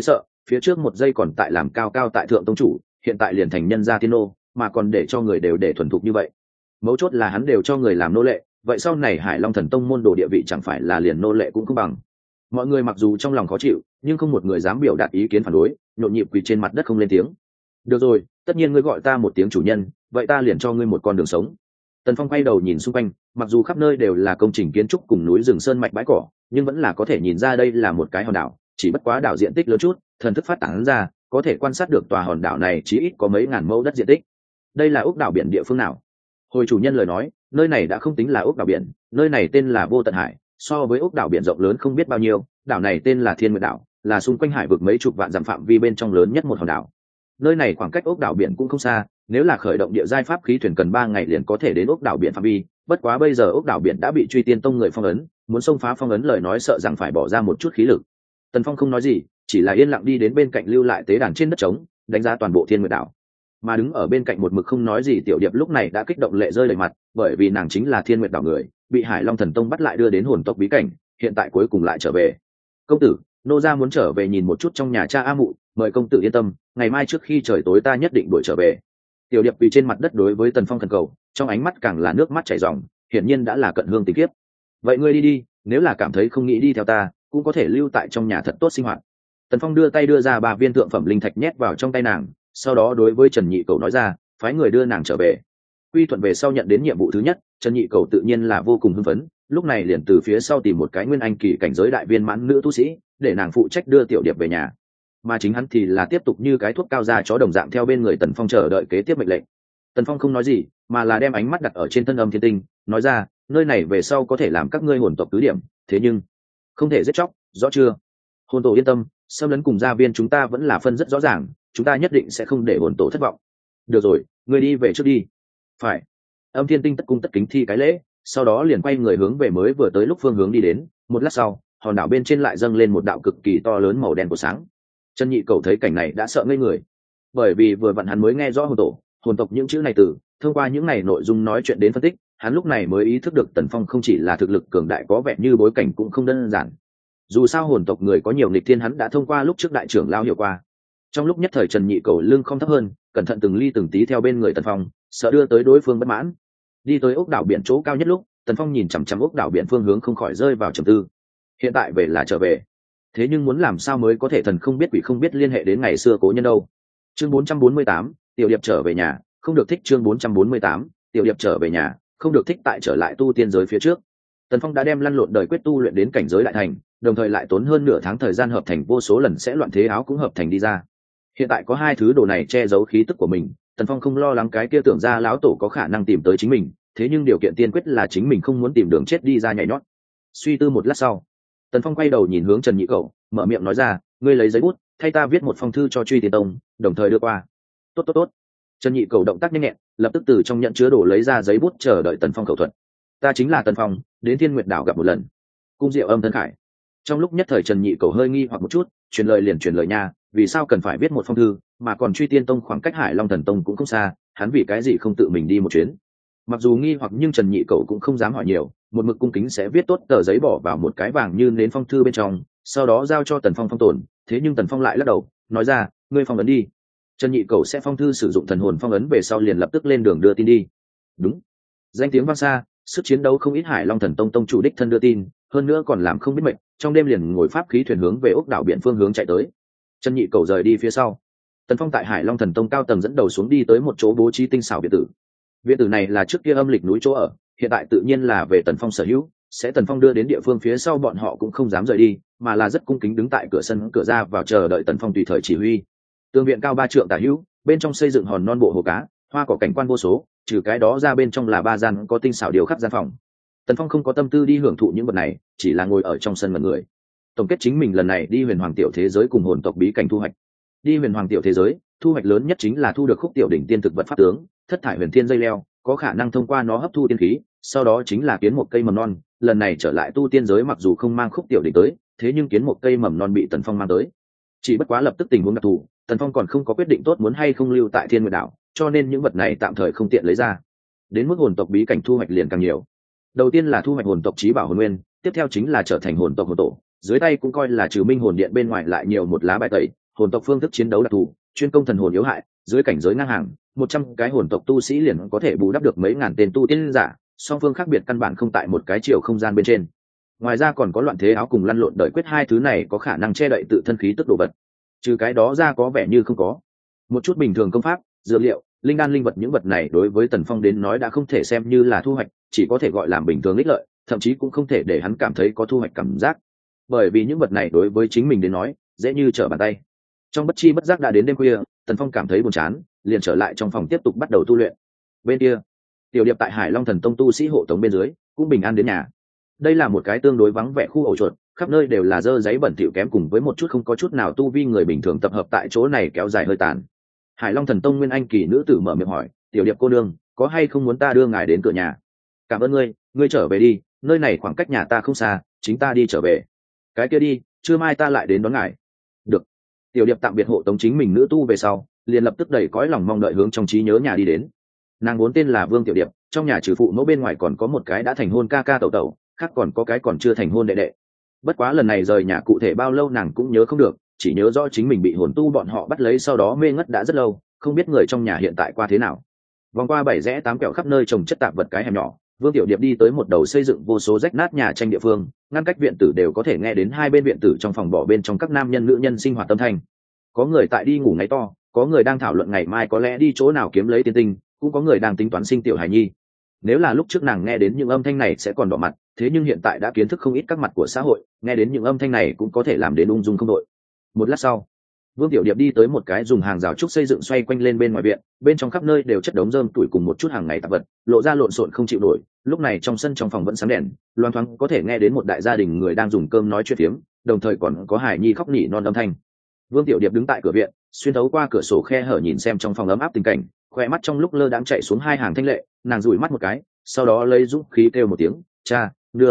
phía trước một giây còn tại làm cao cao tại thượng tông chủ, hiện tại liền thành nhân gia tiên nô, mà còn để cho người đều để thuần thục như vậy. Mấu chốt là hắn đều cho người làm nô lệ, vậy sau này Hải Long Thần Tông môn đồ địa vị chẳng phải là liền nô lệ cũng không bằng. Mọi người mặc dù trong lòng khó chịu, nhưng không một người dám biểu đạt ý kiến phản đối, nhộn nhịp quỳ trên mặt đất không lên tiếng. Được rồi, tất nhiên ngươi gọi ta một tiếng chủ nhân, vậy ta liền cho ngươi một con đường sống. Tần Phong quay đầu nhìn xung quanh, mặc dù khắp nơi đều là công trình kiến trúc cùng núi rừng sơn mạch bãi cỏ, nhưng vẫn là có thể nhìn ra đây là một cái hòn đảo, chỉ bất quá đảo diện tích lớn chút, thần thức phát tán ra, có thể quan sát được tòa hòn đảo này chỉ ít có mấy ngàn mẫu đất diện tích. Đây là ốc đảo biển địa phương nào? Hồi chủ nhân lời nói, nơi này đã không tính là ốc đảo biển, nơi này tên là Vô Tận Hải, so với ốc đảo biển rộng lớn không biết bao nhiêu, đảo này tên là Thiên Nguyệt đảo, là xung quanh hải vực mấy chục vạn dặm phạm vi bên trong lớn nhất một hòn đảo. Nơi này khoảng cách ốc đảo biển cũng không xa, nếu là khởi động địa giai pháp khí thuyền cần 3 ngày liền có thể đến ốc đảo biển phạm vi, bất quá bây giờ ốc đảo biển đã bị Truy Tiên Tông người phong ấn, muốn xông phá phong ấn lời nói sợ rằng phải bỏ ra một chút khí lực. Tần Phong không nói gì, chỉ là yên lặng đi đến bên cạnh lưu lại tế đàn trên đất trống, đánh giá toàn bộ Thiên Nguyệt đảo. Mà đứng ở bên cạnh một mực không nói gì Tiểu Điệp lúc này đã kích động lệ rơi đầy mặt, bởi vì nàng chính là Thiên Nguyệt đảo người, bị Hải Long Thần Tông bắt lại đưa đến hồn tộc bí cảnh, hiện tại cuối cùng lại trở về. Công tử, nô gia muốn trở về nhìn một chút trong nhà cha A Mụ, mời công tử yên tâm, ngày mai trước khi trời tối ta nhất định đuổi trở về. Tiểu Điệp quỳ trên mặt đất đối với Tần Phong thần cầu, trong ánh mắt càng là nước mắt chảy ròng, hiển nhiên đã là cận hương tình kiếp. Vậy ngươi đi đi, nếu là cảm thấy không nghĩ đi theo ta, cũng có thể lưu tại trong nhà thật tốt sinh hoạt. Tần Phong đưa tay đưa ra 3 viên thượng phẩm linh thạch nhét vào trong tay nàng, sau đó đối với Trần Nhị Cầu nói ra, phái người đưa nàng trở về. Quy thuận về sau nhận đến nhiệm vụ thứ nhất, Trần Nhị Cầu tự nhiên là vô cùng hưng phấn, lúc này liền từ phía sau tìm một cái nguyên anh kỳ cảnh giới đại viên mãn nữ tu sĩ, để nàng phụ trách đưa Tiểu Điệp về nhà. Mà chính hắn thì là tiếp tục như cái thuốc cao da chó đồng dạng theo bên người Tần Phong chờ đợi kế tiếp mệnh lệnh. Tần Phong không nói gì, mà là đem ánh mắt đặt ở trên thân Âm Thiên Tinh, nói ra, nơi này về sau có thể làm các ngươi hồn tộc cứ điểm, thế nhưng không thể giết chóc, rõ chưa? Hồn tổ yên tâm, xâm lấn cùng gia viên chúng ta vẫn là phân rất rõ ràng, chúng ta nhất định sẽ không để hồn tổ thất vọng. Được rồi, ngươi đi về trước đi. Phải. Âm Thiên Tinh tất cung tất kính thi cái lễ, sau đó liền quay người hướng về mới vừa tới lúc phương hướng đi đến. Một lát sau, hòn đảo bên trên lại dâng lên một đạo cực kỳ to lớn màu đen của sáng. Trần Nhị Cầu thấy cảnh này đã sợ ngây người, bởi vì vừa vặn hắn mới nghe rõ hồn tổ, hồn tộc những chữ này từ thông qua những này nội dung nói chuyện đến phân tích, hắn lúc này mới ý thức được Tần Phong không chỉ là thực lực cường đại có vẻ như bối cảnh cũng không đơn giản. Dù sao hồn tộc người có nhiều nghịch thiên hắn đã thông qua lúc trước đại trưởng lao hiểu qua. Trong lúc nhất thời Trần Nhị Cầu lưng không thấp hơn, cẩn thận từng ly từng tí theo bên người Tần Phong, sợ đưa tới đối phương bất mãn. Đi tới ốc đảo biển chỗ cao nhất lúc, Tần Phong nhìn chằm chằm ốc đảo biển phương hướng không khỏi rơi vào trầm tư. Hiện tại về là trở về, thế nhưng muốn làm sao mới có thể thần không biết quỷ không biết liên hệ đến ngày xưa cố nhân đâu. Chương 448, Tiểu Điệp trở về nhà, không được thích. Chương 448, Tiểu Điệp trở về nhà, không được thích. Tại trở lại tu tiên giới phía trước, Tần Phong đã đem lăn lộn đời quyết tu luyện đến cảnh giới đại thành, đồng thời lại tốn hơn nửa tháng thời gian hợp thành vô số lần sẽ loạn thế áo cũng hợp thành đi ra. Hiện tại có 2 thứ đồ này che giấu khí tức của mình, Tần Phong không lo lắng cái kia tưởng ra lão tổ có khả năng tìm tới chính mình, thế nhưng điều kiện tiên quyết là chính mình không muốn tìm đường chết đi ra nhảy nhót. Suy tư một lát sau, Tần Phong quay đầu nhìn hướng Trần Nhị Cầu, mở miệng nói ra, ngươi lấy giấy bút, thay ta viết một phong thư cho Truy Tiên Tông, đồng thời đưa qua. Tốt tốt tốt. Trần Nhị Cầu động tác nhanh nhẹn, lập tức từ trong nhận chứa đồ lấy ra giấy bút chờ đợi Tần Phong khẩu thuật. Ta chính là Tần Phong, đến Thiên Nguyệt đảo gặp một lần. Cung Diệu Âm thân khải. Trong lúc nhất thời Trần Nhị Cầu hơi nghi hoặc một chút, truyền lời liền truyền lời nha, vì sao cần phải viết một phong thư, mà còn Truy Tiên Tông khoảng cách Hải Long Thần Tông cũng không xa, hắn vì cái gì không tự mình đi một chuyến? Mặc dù nghi hoặc nhưng Trần Nhị Cầu cũng không dám hỏi nhiều, một mực cung kính sẽ viết tốt tờ giấy bỏ vào một cái vàng như nến phong thư bên trong, sau đó giao cho Tần Phong phong tồn. Thế nhưng Tần Phong lại lắc đầu, nói ra, ngươi phong ấn đi. Trần Nhị Cầu sẽ phong thư sử dụng thần hồn phong ấn về sau liền lập tức lên đường đưa tin đi. Đúng. Danh tiếng vang xa, sức chiến đấu không ít. Hải Long Thần Tông tông chủ đích thân đưa tin, hơn nữa còn làm không biết mệnh, trong đêm liền ngồi pháp khí thuyền hướng về ốc đảo biển phương hướng chạy tới. Trần Nhị Cầu rời đi phía sau, Tần Phong tại Hải Long Thần Tông cao tầng dẫn đầu xuống đi tới một chỗ bố trí tinh xảo biệt tử. Viện tử này là trước kia âm lịch núi chỗ ở, hiện tại tự nhiên là về Tần Phong sở hữu, sẽ Tần Phong đưa đến địa phương phía sau bọn họ cũng không dám rời đi, mà là rất cung kính đứng tại cửa sân cửa ra vào chờ đợi Tần Phong tùy thời chỉ huy. Tường viện cao 3 trượng tả hữu, bên trong xây dựng hòn non bộ hồ cá, hoa cỏ cảnh quan vô số, trừ cái đó ra bên trong là 3 gian có tinh xảo điều khắc gian phòng. Tần Phong không có tâm tư đi hưởng thụ những vật này, chỉ là ngồi ở trong sân mật người. Tổng kết chính mình lần này đi Huyền Hoàng tiểu thế giới cùng hồn tộc bí cảnh thu hoạch. Đi Huyền Hoàng tiểu thế giới, thu hoạch lớn nhất chính là thu được khúc tiểu đỉnh tiên thực vật pháp tướng, thất thải huyền thiên dây leo, có khả năng thông qua nó hấp thu tiên khí, sau đó chính là kiến một cây mầm non. Lần này trở lại tu tiên giới mặc dù không mang khúc tiểu đỉnh tới, thế nhưng kiến một cây mầm non bị Tần Phong mang tới. Chỉ bất quá lập tức tình huống đặc thù, Tần Phong còn không có quyết định tốt muốn hay không lưu tại Thiên Nguyệt đảo, cho nên những vật này tạm thời không tiện lấy ra. Đến mức hồn tộc bí cảnh thu hoạch liền càng nhiều. Đầu tiên là thu hoạch hồn tộc chí bảo hồn nguyên, tiếp theo chính là trở thành hồn tộc hồn tổ, dưới tay cũng coi là trừ minh hồn điện bên ngoài lại nhiều một lá bài tẩy, hồn tộc phương thức chiến đấu đặc thù, chuyên công thần hồn yếu hại, dưới cảnh giới ngang hàng, 100 cái hồn tộc tu sĩ liền có thể bù đắp được mấy ngàn tên tu tiên giả, song phương khác biệt căn bản không tại một cái chiều không gian bên trên. Ngoài ra còn có loạn thế áo cùng lăn lộn đợi quyết, hai thứ này có khả năng che đậy tự thân khí tức đồ vật. Trừ cái đó ra có vẻ như không có. Một chút bình thường công pháp, dược liệu, linh đan linh vật, những vật này đối với Tần Phong đến nói đã không thể xem như là thu hoạch, chỉ có thể gọi là bình thường ích lợi, thậm chí cũng không thể để hắn cảm thấy có thu hoạch cảm giác. Bởi vì những vật này đối với chính mình đến nói, dễ như trở bàn tay. Trong bất chi bất giác đã đến đêm khuya, Tần Phong cảm thấy buồn chán, liền trở lại trong phòng tiếp tục bắt đầu tu luyện. Bên kia, Tiểu Điệp tại Hải Long Thần Tông tu sĩ hộ tống bên dưới, cũng bình an đến nhà. Đây là một cái tương đối vắng vẻ khu ổ chuột, khắp nơi đều là dơ giấy bẩn thỉu kém cùng với một chút không có chút nào tu vi người bình thường tập hợp tại chỗ này kéo dài hơi tàn. Hải Long Thần Tông Nguyên Anh kỳ nữ tử mở miệng hỏi, Tiểu Điệp cô nương, có hay không muốn ta đưa ngài đến cửa nhà? Cảm ơn ngươi trở về đi, nơi này khoảng cách nhà ta không xa, chính ta đi trở về. Cái kia đi, trưa mai ta lại đến đón ngài. Được. Tiểu Điệp tạm biệt hộ tống chính mình nữ tu về sau, liền lập tức đầy cõi lòng mong đợi hướng trong trí nhớ nhà đi đến. Nàng vốn tên là Vương Tiểu Điệp, trong nhà trừ phụ mẫu bên ngoài còn có một cái đã thành hôn ca ca tẩu tẩu, khác còn có cái còn chưa thành hôn đệ đệ. Bất quá lần này rời nhà cụ thể bao lâu nàng cũng nhớ không được, chỉ nhớ rõ chính mình bị hồn tu bọn họ bắt lấy sau đó mê ngất đã rất lâu, không biết người trong nhà hiện tại qua thế nào. Vòng qua 7 rẽ 8 kẹo khắp nơi trồng chất tạp vật cái hẻm nhỏ, Vương Tiểu Điệp đi tới một đầu xây dựng vô số rách nát nhà tranh địa phương, ngăn cách viện tử đều có thể nghe đến hai bên viện tử trong phòng bỏ bên trong các nam nhân nữ nhân sinh hoạt tâm thanh. Có người tại đi ngủ ngáy to, có người đang thảo luận ngày mai có lẽ đi chỗ nào kiếm lấy tiên tinh, cũng có người đang tính toán sinh tiểu hài nhi. Nếu là lúc trước nàng nghe đến những âm thanh này sẽ còn đỏ mặt, thế nhưng hiện tại đã kiến thức không ít các mặt của xã hội, nghe đến những âm thanh này cũng có thể làm đến ung dung không đội. Một lát sau, Vương Tiểu Điệp đi tới một cái dùng hàng rào trúc xây dựng xoay quanh lên bên ngoài viện, bên trong khắp nơi đều chất đống rơm tuổi cùng một chút hàng ngày tạp vật, lộ ra lộn xộn không chịu nổi. Lúc này trong sân trong phòng vẫn sáng đèn, loang thoáng có thể nghe đến một đại gia đình người đang dùng cơm nói chuyện phiếm, đồng thời còn có hài nhi khóc nỉ non âm thanh. Vương Tiểu Điệp đứng tại cửa viện, xuyên thấu qua cửa sổ khe hở nhìn xem trong phòng ấm áp tình cảnh, khoe mắt trong lúc lơ đãng chạy xuống hai hàng thanh lệ, nàng dụi mắt một cái, sau đó lấy dũng khí kêu một tiếng, cha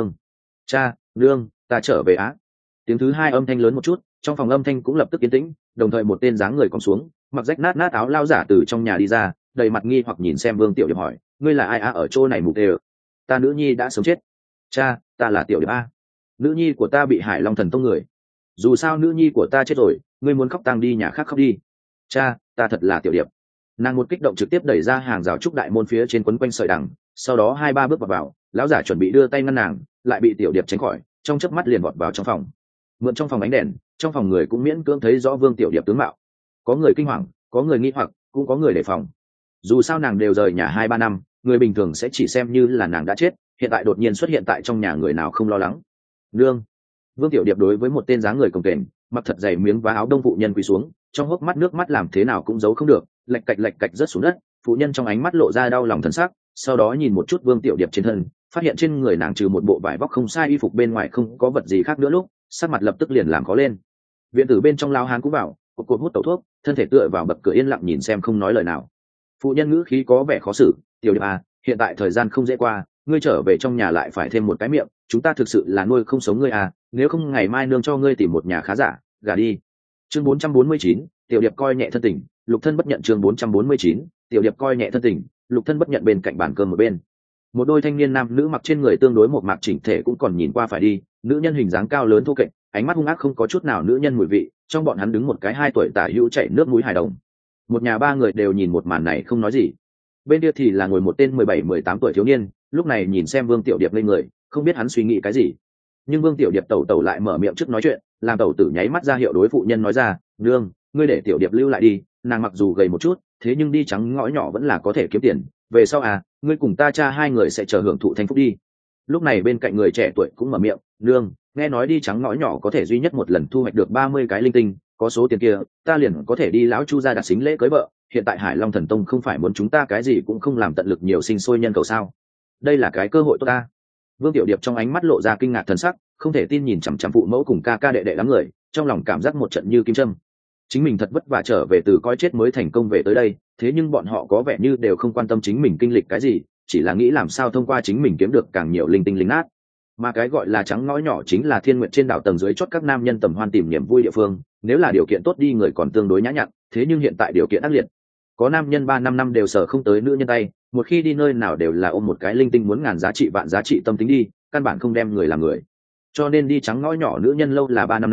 nương, ta trở về á. Tiếng thứ hai âm thanh lớn một chút, trong phòng âm thanh cũng lập tức yên tĩnh, đồng thời một tên dáng người còng xuống, mặc rách nát áo lao giả từ trong nhà đi ra, đầy mặt nghi hoặc nhìn xem Vương Tiểu Điệp hỏi, ngươi là ai á, ở chỗ này mục đều? Ta nữ nhi đã sống chết. Cha, ta là Tiểu Điệp a. Nữ nhi của ta bị Hải Long Thần Tông người. Dù sao nữ nhi của ta chết rồi, ngươi muốn khóc tang đi nhà khác khóc đi. Cha, ta thật là Tiểu Điệp. Nàng một kích động trực tiếp đẩy ra hàng rào trúc đại môn phía trên quấn quanh sợi đằng, sau đó 2-3 bước vào, lão giả chuẩn bị đưa tay ngăn nàng, lại bị Tiểu Điệp tránh khỏi, trong chớp mắt liền vọt vào trong phòng. Mượn trong phòng ánh đèn, trong phòng người cũng miễn cưỡng thấy rõ Vương Tiểu Điệp tướng mạo. Có người kinh hoàng, có người nghi hoặc, cũng có người đề phòng. Dù sao nàng đều rời nhà 2-3 năm, người bình thường sẽ chỉ xem như là nàng đã chết, hiện tại đột nhiên xuất hiện tại trong nhà, người nào không lo lắng. Nương. Vương Tiểu Điệp đối với một tên dáng người cồng kềnh, mặc thật dày miếng vá áo đông phụ nhân quỳ xuống, trong hốc mắt nước mắt làm thế nào cũng giấu không được, lạch cạch rớt xuống đất. Phụ nhân trong ánh mắt lộ ra đau lòng thần sắc, sau đó nhìn một chút Vương Tiểu Điệp trên thân, phát hiện trên người nàng trừ một bộ vải vóc không sai y phục bên ngoài không có vật gì khác nữa, lúc sắc mặt lập tức liền làm khó lên. Viện tử bên trong lao hán cũng vào, cột hút tẩu thuốc, thân thể tựa vào bậc cửa yên lặng nhìn xem không nói lời nào. Phụ nhân ngữ khí có vẻ khó xử, Tiểu Điệp à, hiện tại thời gian không dễ qua, ngươi trở về trong nhà lại phải thêm một cái miệng, chúng ta thực sự là nuôi không sống ngươi à, nếu không ngày mai nương cho ngươi tìm một nhà khá giả, gả đi. Chương 449, Tiểu Điệp coi nhẹ thân tình, lục thân bất nhận. Chương 449, Tiểu Điệp coi nhẹ thân tình, lục thân bất nhận. Bên cạnh bàn cơm một bên, một đôi thanh niên nam nữ mặc trên người tương đối một mạc chỉnh thể cũng còn nhìn qua phải đi, nữ nhân hình dáng cao lớn thô kệch, ánh mắt hung ác không có chút nào nữ nhân mùi vị, trong bọn hắn đứng một cái 2 tuổi tả hữu chảy nước mũi hài đồng. Một nhà 3 người đều nhìn một màn này không nói gì. Bên kia thì là ngồi một tên 17-18 tuổi thiếu niên, lúc này nhìn xem Vương Tiểu Điệp lên người, không biết hắn suy nghĩ cái gì. Nhưng Vương Tiểu Điệp tẩu lại mở miệng trước nói chuyện, làm tẩu tử nháy mắt ra hiệu đối phụ nhân nói ra, nương, ngươi để Tiểu Điệp lưu lại đi, nàng mặc dù gầy một chút, thế nhưng đi trắng ngõ nhỏ vẫn là có thể kiếm tiền, về sau à, ngươi cùng ta cha 2 người sẽ chờ hưởng thụ thanh phúc đi. Lúc này bên cạnh người trẻ tuổi cũng mở miệng, nương, nghe nói đi trắng ngõ nhỏ có thể duy nhất một lần thu hoạch được 30 cái linh tinh, có số tiền kia ta liền có thể đi lão Chu gia đặt xính lễ cưới vợ, hiện tại Hải Long Thần Tông không phải muốn chúng ta cái gì cũng không làm, tận lực nhiều sinh sôi nhân cầu sao? Đây là cái cơ hội tốt ta. Vương Tiểu Điệp trong ánh mắt lộ ra kinh ngạc thần sắc, không thể tin nhìn chằm chằm phụ mẫu cùng ca ca đệ đệ đám người, trong lòng cảm giác một trận như kim châm. Chính mình thật vất vả trở về từ coi chết mới thành công về tới đây, thế nhưng bọn họ có vẻ như đều không quan tâm chính mình kinh lịch cái gì, chỉ là nghĩ làm sao thông qua chính mình kiếm được càng nhiều linh tinh linh nát. Mà cái gọi là trắng ngõ nhỏ chính là thiên nguyện trên đảo tầng dưới chót các nam nhân tầm hoan tìm niềm vui địa phương, nếu là điều kiện tốt đi người còn tương đối nhã nhặn, thế nhưng hiện tại điều kiện ác liệt. Có nam nhân 3-5 năm đều sở không tới nữ nhân tay, một khi đi nơi nào đều là ôm một cái linh tinh muốn ngàn giá trị vạn giá trị tâm tính đi, căn bản không đem người làm người. Cho nên đi trắng ngõ nhỏ nữ nhân lâu là 3-5 năm,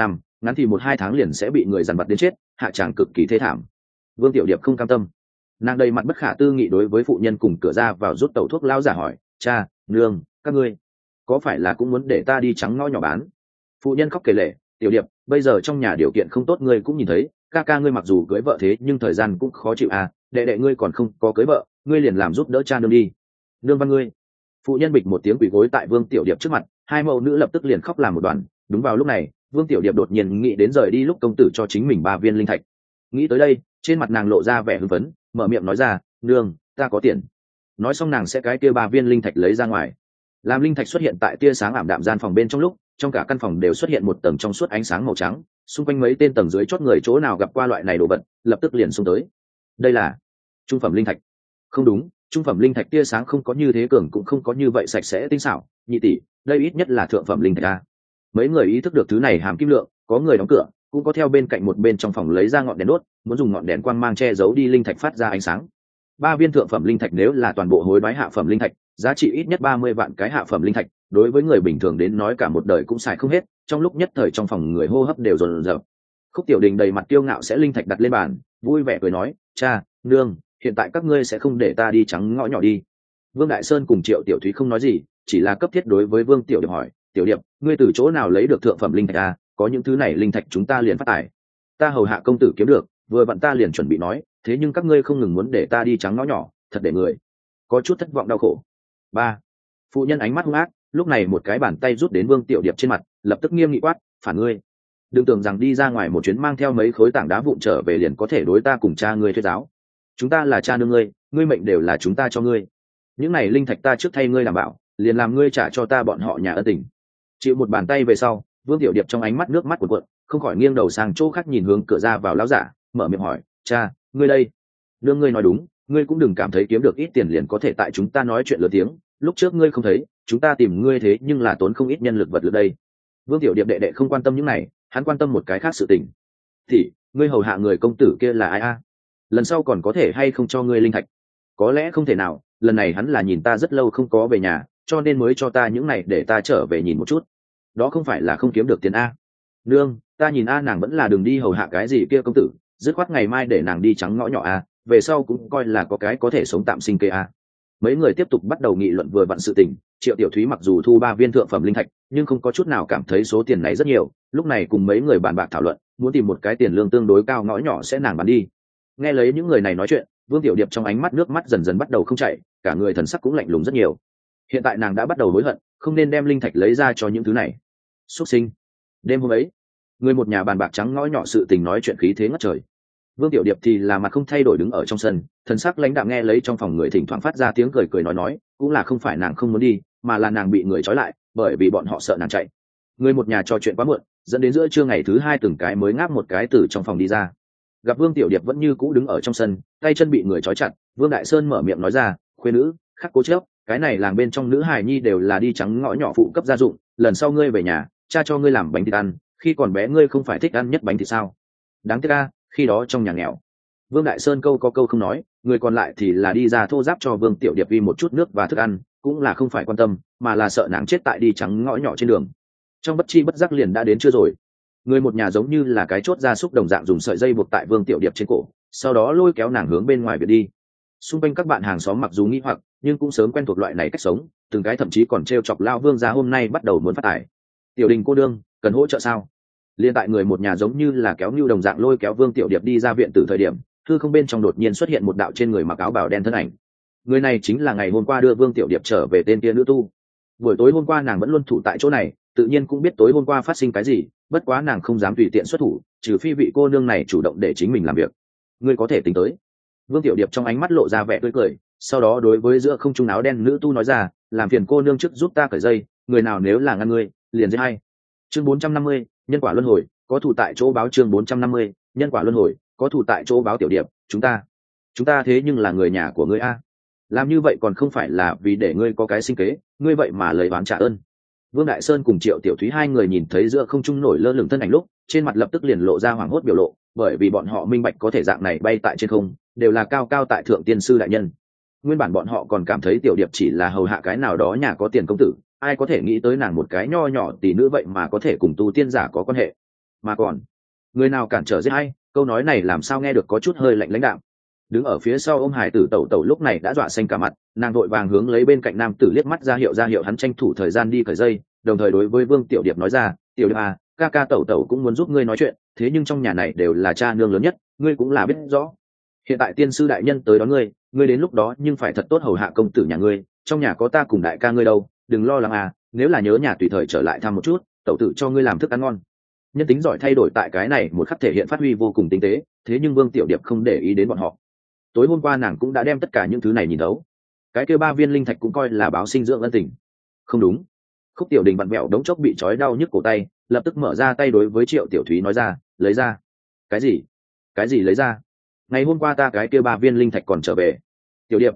ngắn thì 1-2 tháng liền sẽ bị người dằn vặt đến chết, hạ tràng cực kỳ thê thảm. Vương Tiểu Điệp không cam tâm, nàng đầy mặt bất khả tư nghị đối với phụ nhân cùng cửa ra vào rút tẩu thuốc lao giả hỏi, cha, nương, các ngươi có phải là cũng muốn để ta đi trắng ngõ nhỏ bán? Phụ nhân khóc kể lể, Tiểu Điệp, bây giờ trong nhà điều kiện không tốt, ngươi cũng nhìn thấy, ca ca ngươi mặc dù cưới vợ thế nhưng thời gian cũng khó chịu à, đệ đệ ngươi còn không có cưới vợ, ngươi liền làm giúp đỡ cha nương đi. Nương văn ngươi. Phụ nhân bịch một tiếng quỳ gối tại Vương Tiểu Điệp trước mặt, hai mẫu nữ lập tức liền khóc làm một đoàn. Đúng vào lúc này, Vương Tiểu Điệp đột nhiên nghĩ đến rời đi lúc công tử cho chính mình 3 viên linh thạch. Nghĩ tới đây, trên mặt nàng lộ ra vẻ hưng phấn, mở miệng nói ra, nương, ta có tiền. Nói xong nàng sẽ cái kia 3 viên linh thạch lấy ra ngoài. Làm linh thạch xuất hiện tại tia sáng ảm đạm gian phòng bên trong lúc, trong cả căn phòng đều xuất hiện một tầng trong suốt ánh sáng màu trắng, xung quanh mấy tên tầng dưới chót người chỗ nào gặp qua loại này đồ vật, lập tức liền xung tới. Đây là trung phẩm linh thạch. Không đúng, trung phẩm linh thạch tia sáng không có như thế cường, cũng không có như vậy sạch sẽ tinh xảo, nhị tỷ, đây ít nhất là thượng phẩm linh thạch a. Mấy người ý thức được thứ này hàm kim lượng, có người đóng cửa, cũng có theo bên cạnh một bên trong phòng lấy ra ngọn đèn đốt, muốn dùng ngọn đèn quang mang che giấu đi linh thạch phát ra ánh sáng. 3 viên thượng phẩm linh thạch nếu là toàn bộ hối đoái hạ phẩm linh thạch, giá trị ít nhất 30 vạn cái hạ phẩm linh thạch, đối với người bình thường đến nói cả một đời cũng xài không hết. Trong lúc nhất thời trong phòng người hô hấp đều dồn dập. Khúc Tiểu Đình đầy mặt kiêu ngạo sẽ linh thạch đặt lên bàn, vui vẻ cười nói, cha, nương, hiện tại các ngươi sẽ không để ta đi trắng ngõ nhỏ đi. Vương Đại Sơn cùng Triệu Tiểu Thúy không nói gì, chỉ là cấp thiết đối với Vương Tiểu Điệp hỏi, Tiểu Điệp, ngươi từ chỗ nào lấy được thượng phẩm linh thạch à? Có những thứ này linh thạch chúng ta liền phát tài. Ta hầu hạ công tử kiếm được, vừa vặn ta liền chuẩn bị nói, thế nhưng các ngươi không ngừng muốn để ta đi trắng ngõ nhỏ, thật để người có chút thất vọng đau khổ. 3. Phụ nhân ánh mắt hung ác, lúc này một cái bàn tay rút đến Vương Tiểu Điệp trên mặt, lập tức nghiêm nghị quát, phản ngươi. Đừng tưởng rằng đi ra ngoài một chuyến mang theo mấy khối tảng đá vụn trở về liền có thể đối ta cùng cha ngươi thuyết giáo. Chúng ta là cha nương ngươi, ngươi mệnh đều là chúng ta cho ngươi. Những này linh thạch ta trước thay ngươi đảm bảo, liền làm ngươi trả cho ta bọn họ nhà ân tình. Chịu một bàn tay về sau, Vương Tiểu Điệp trong ánh mắt nước mắt cuộn cuộn, không khỏi nghiêng đầu sang chỗ khác nhìn hướng cửa ra vào lão giả, mở miệng hỏi, cha, ngươi đây? Nương ngươi nói đúng, ngươi cũng đừng cảm thấy kiếm được ít tiền liền có thể tại chúng ta nói chuyện lớn tiếng, lúc trước ngươi không thấy, chúng ta tìm ngươi thế nhưng là tốn không ít nhân lực vật lực đây. Vương Tiểu Điệp đệ đệ không quan tâm những này, hắn quan tâm một cái khác sự tình. Thì, ngươi hầu hạ người công tử kia là ai a? Lần sau còn có thể hay không cho ngươi linh thạch? Có lẽ không thể nào, lần này hắn là nhìn ta rất lâu không có về nhà, cho nên mới cho ta những này để ta trở về nhìn một chút. Đó không phải là không kiếm được tiền a. Nương, ta nhìn a nàng vẫn là đường đi hầu hạ cái gì kia công tử, dứt khoát ngày mai để nàng đi trắng ngõ nhỏ a, về sau cũng coi là có cái có thể sống tạm sinh kế a. Mấy người tiếp tục bắt đầu nghị luận vừa vặn sự tình. Triệu Tiểu Thúy mặc dù thu 3 viên thượng phẩm linh thạch, nhưng không có chút nào cảm thấy số tiền này rất nhiều, lúc này cùng mấy người bàn bạc thảo luận, muốn tìm một cái tiền lương tương đối cao ngõ nhỏ sẽ nàng bán đi. Nghe lấy những người này nói chuyện, Vương Tiểu Điệp trong ánh mắt nước mắt dần dần bắt đầu không chảy, cả người thần sắc cũng lạnh lùng rất nhiều. Hiện tại nàng đã bắt đầu hối hận, không nên đem linh thạch lấy ra cho những thứ này. Xuất sinh. Đêm hôm ấy, người một nhà bàn bạc trắng ngõ nhỏ sự tình nói chuyện khí thế ngất trời. Vương Tiểu Điệp thì là mặt không thay đổi đứng ở trong sân, thần sắc lãnh đạm nghe lấy trong phòng người thỉnh thoảng phát ra tiếng cười cười nói, cũng là không phải nàng không muốn đi, mà là nàng bị người trói lại, bởi vì bọn họ sợ nàng chạy. Người một nhà trò chuyện quá muộn, dẫn đến giữa trưa ngày thứ 2 từng cái mới ngáp một cái từ trong phòng đi ra. Gặp Vương Tiểu Điệp vẫn như cũ đứng ở trong sân, tay chân bị người trói chặt, Vương Đại Sơn mở miệng nói ra, khuê nữ, khắc cố chấp, cái này làng bên trong nữ hài nhi đều là đi trắng ngõ nhỏ phụ cấp gia dụng, lần sau ngươi về nhà, cha cho ngươi làm bánh thịt ăn, khi còn bé ngươi không phải thích ăn nhất bánh thịt sao? Đáng tiếc a, khi đó trong nhà nghèo. Vương Đại Sơn câu có câu không nói, người còn lại thì là đi ra thô giáp cho Vương Tiểu Điệp vi một chút nước và thức ăn, cũng là không phải quan tâm, mà là sợ nàng chết tại đi trắng ngõ nhỏ trên đường. Trong bất chi bất giác liền đã đến trưa rồi. Người một nhà giống như là cái chốt gia súc đồng dạng dùng sợi dây buộc tại Vương Tiểu Điệp trên cổ, sau đó lôi kéo nàng hướng bên ngoài biệt đi. Xung quanh các bạn hàng xóm mặc dù nghi hoặc, nhưng cũng sớm quen thuộc loại này cách sống, từng cái thậm chí còn trêu chọc lao Vương gia hôm nay bắt đầu muốn phát tài. Tiểu Đình cô đương, cần hỗ trợ sao? Liên tại người một nhà giống như là kéo nưu đồng dạng lôi kéo Vương Tiểu Điệp đi ra viện từ thời điểm, hư không bên trong đột nhiên xuất hiện một đạo trên người mặc áo bào đen thân ảnh. Người này chính là ngày hôm qua đưa Vương Tiểu Điệp trở về tên kia nữ tu. Buổi tối hôm qua nàng vẫn luôn thủ tại chỗ này, tự nhiên cũng biết tối hôm qua phát sinh cái gì, bất quá nàng không dám tùy tiện xuất thủ, trừ phi vị cô nương này chủ động để chính mình làm việc. Ngươi có thể tính tới. Vương Tiểu Điệp trong ánh mắt lộ ra vẻ tươi cười, sau đó đối với giữa không trung áo đen nữ tu nói ra, làm phiền cô nương trước giúp ta cởi dây, người nào nếu là ngăn ngươi, liền giết hay. Chương 450, nhân quả luân hồi, có thủ tại chỗ báo. Chương 450, nhân quả luân hồi, có thủ tại chỗ báo. Tiểu Điệp, chúng ta thế nhưng là người nhà của ngươi a, làm như vậy còn không phải là vì để ngươi có cái sinh kế, ngươi vậy mà lấy oán trả ơn. Vương Đại Sơn cùng Triệu Tiểu Thúy hai người nhìn thấy giữa không trung nổi lơ lửng thân ảnh lúc, trên mặt lập tức liền lộ ra hoảng hốt biểu lộ, bởi vì bọn họ minh bạch có thể dạng này bay tại trên không, đều là cao cao tại thượng tiên sư đại nhân. Nguyên bản bọn họ còn cảm thấy Tiểu Điệp chỉ là hầu hạ cái nào đó nhà có tiền công tử, ai có thể nghĩ tới nàng một cái nho nhỏ tỷ nữ vậy mà có thể cùng tu tiên giả có quan hệ. mà còn người nào cản trở giết hay, câu nói này làm sao nghe được có chút hơi lạnh lãnh đạm. Đứng ở phía sau ôm hải tử tẩu tẩu lúc này đã dọa xanh cả mặt, nàng vội vàng hướng lấy bên cạnh nam tử liếc mắt ra hiệu hắn tranh thủ thời gian đi cởi dây, đồng thời đối với Vương Tiểu Điệp nói ra, Tiểu Điệp à, ca ca tẩu tẩu cũng muốn giúp ngươi nói chuyện, thế nhưng trong nhà này đều là cha nương lớn nhất, ngươi cũng là biết rõ. Hiện tại tiên sư đại nhân tới đón ngươi đến lúc đó nhưng phải thật tốt hầu hạ công tử nhà ngươi, trong nhà có ta cùng đại ca ngươi đâu, đừng lo lắng à, nếu là nhớ nhà tùy thời trở lại thăm một chút, tẩu tử cho ngươi làm thức ăn ngon. Nhân tính giỏi thay đổi tại cái này một khắc thể hiện phát huy vô cùng tinh tế, thế nhưng Vương Tiểu Điệp không để ý đến bọn họ. Tối hôm qua nàng cũng đã đem tất cả những thứ này nhìn thấu, cái kêu 3 viên linh thạch cũng coi là báo sinh dưỡng ân tình. Không đúng. Khúc Tiểu Đình vặn vẹo đống chốc bị trói đau nhức cổ tay, lập tức mở ra tay đối với Triệu Tiểu Thúy nói ra, lấy ra. Cái gì lấy ra? Ngày hôm qua ta cái kia 3 viên linh thạch còn trở về. Tiểu Điệp,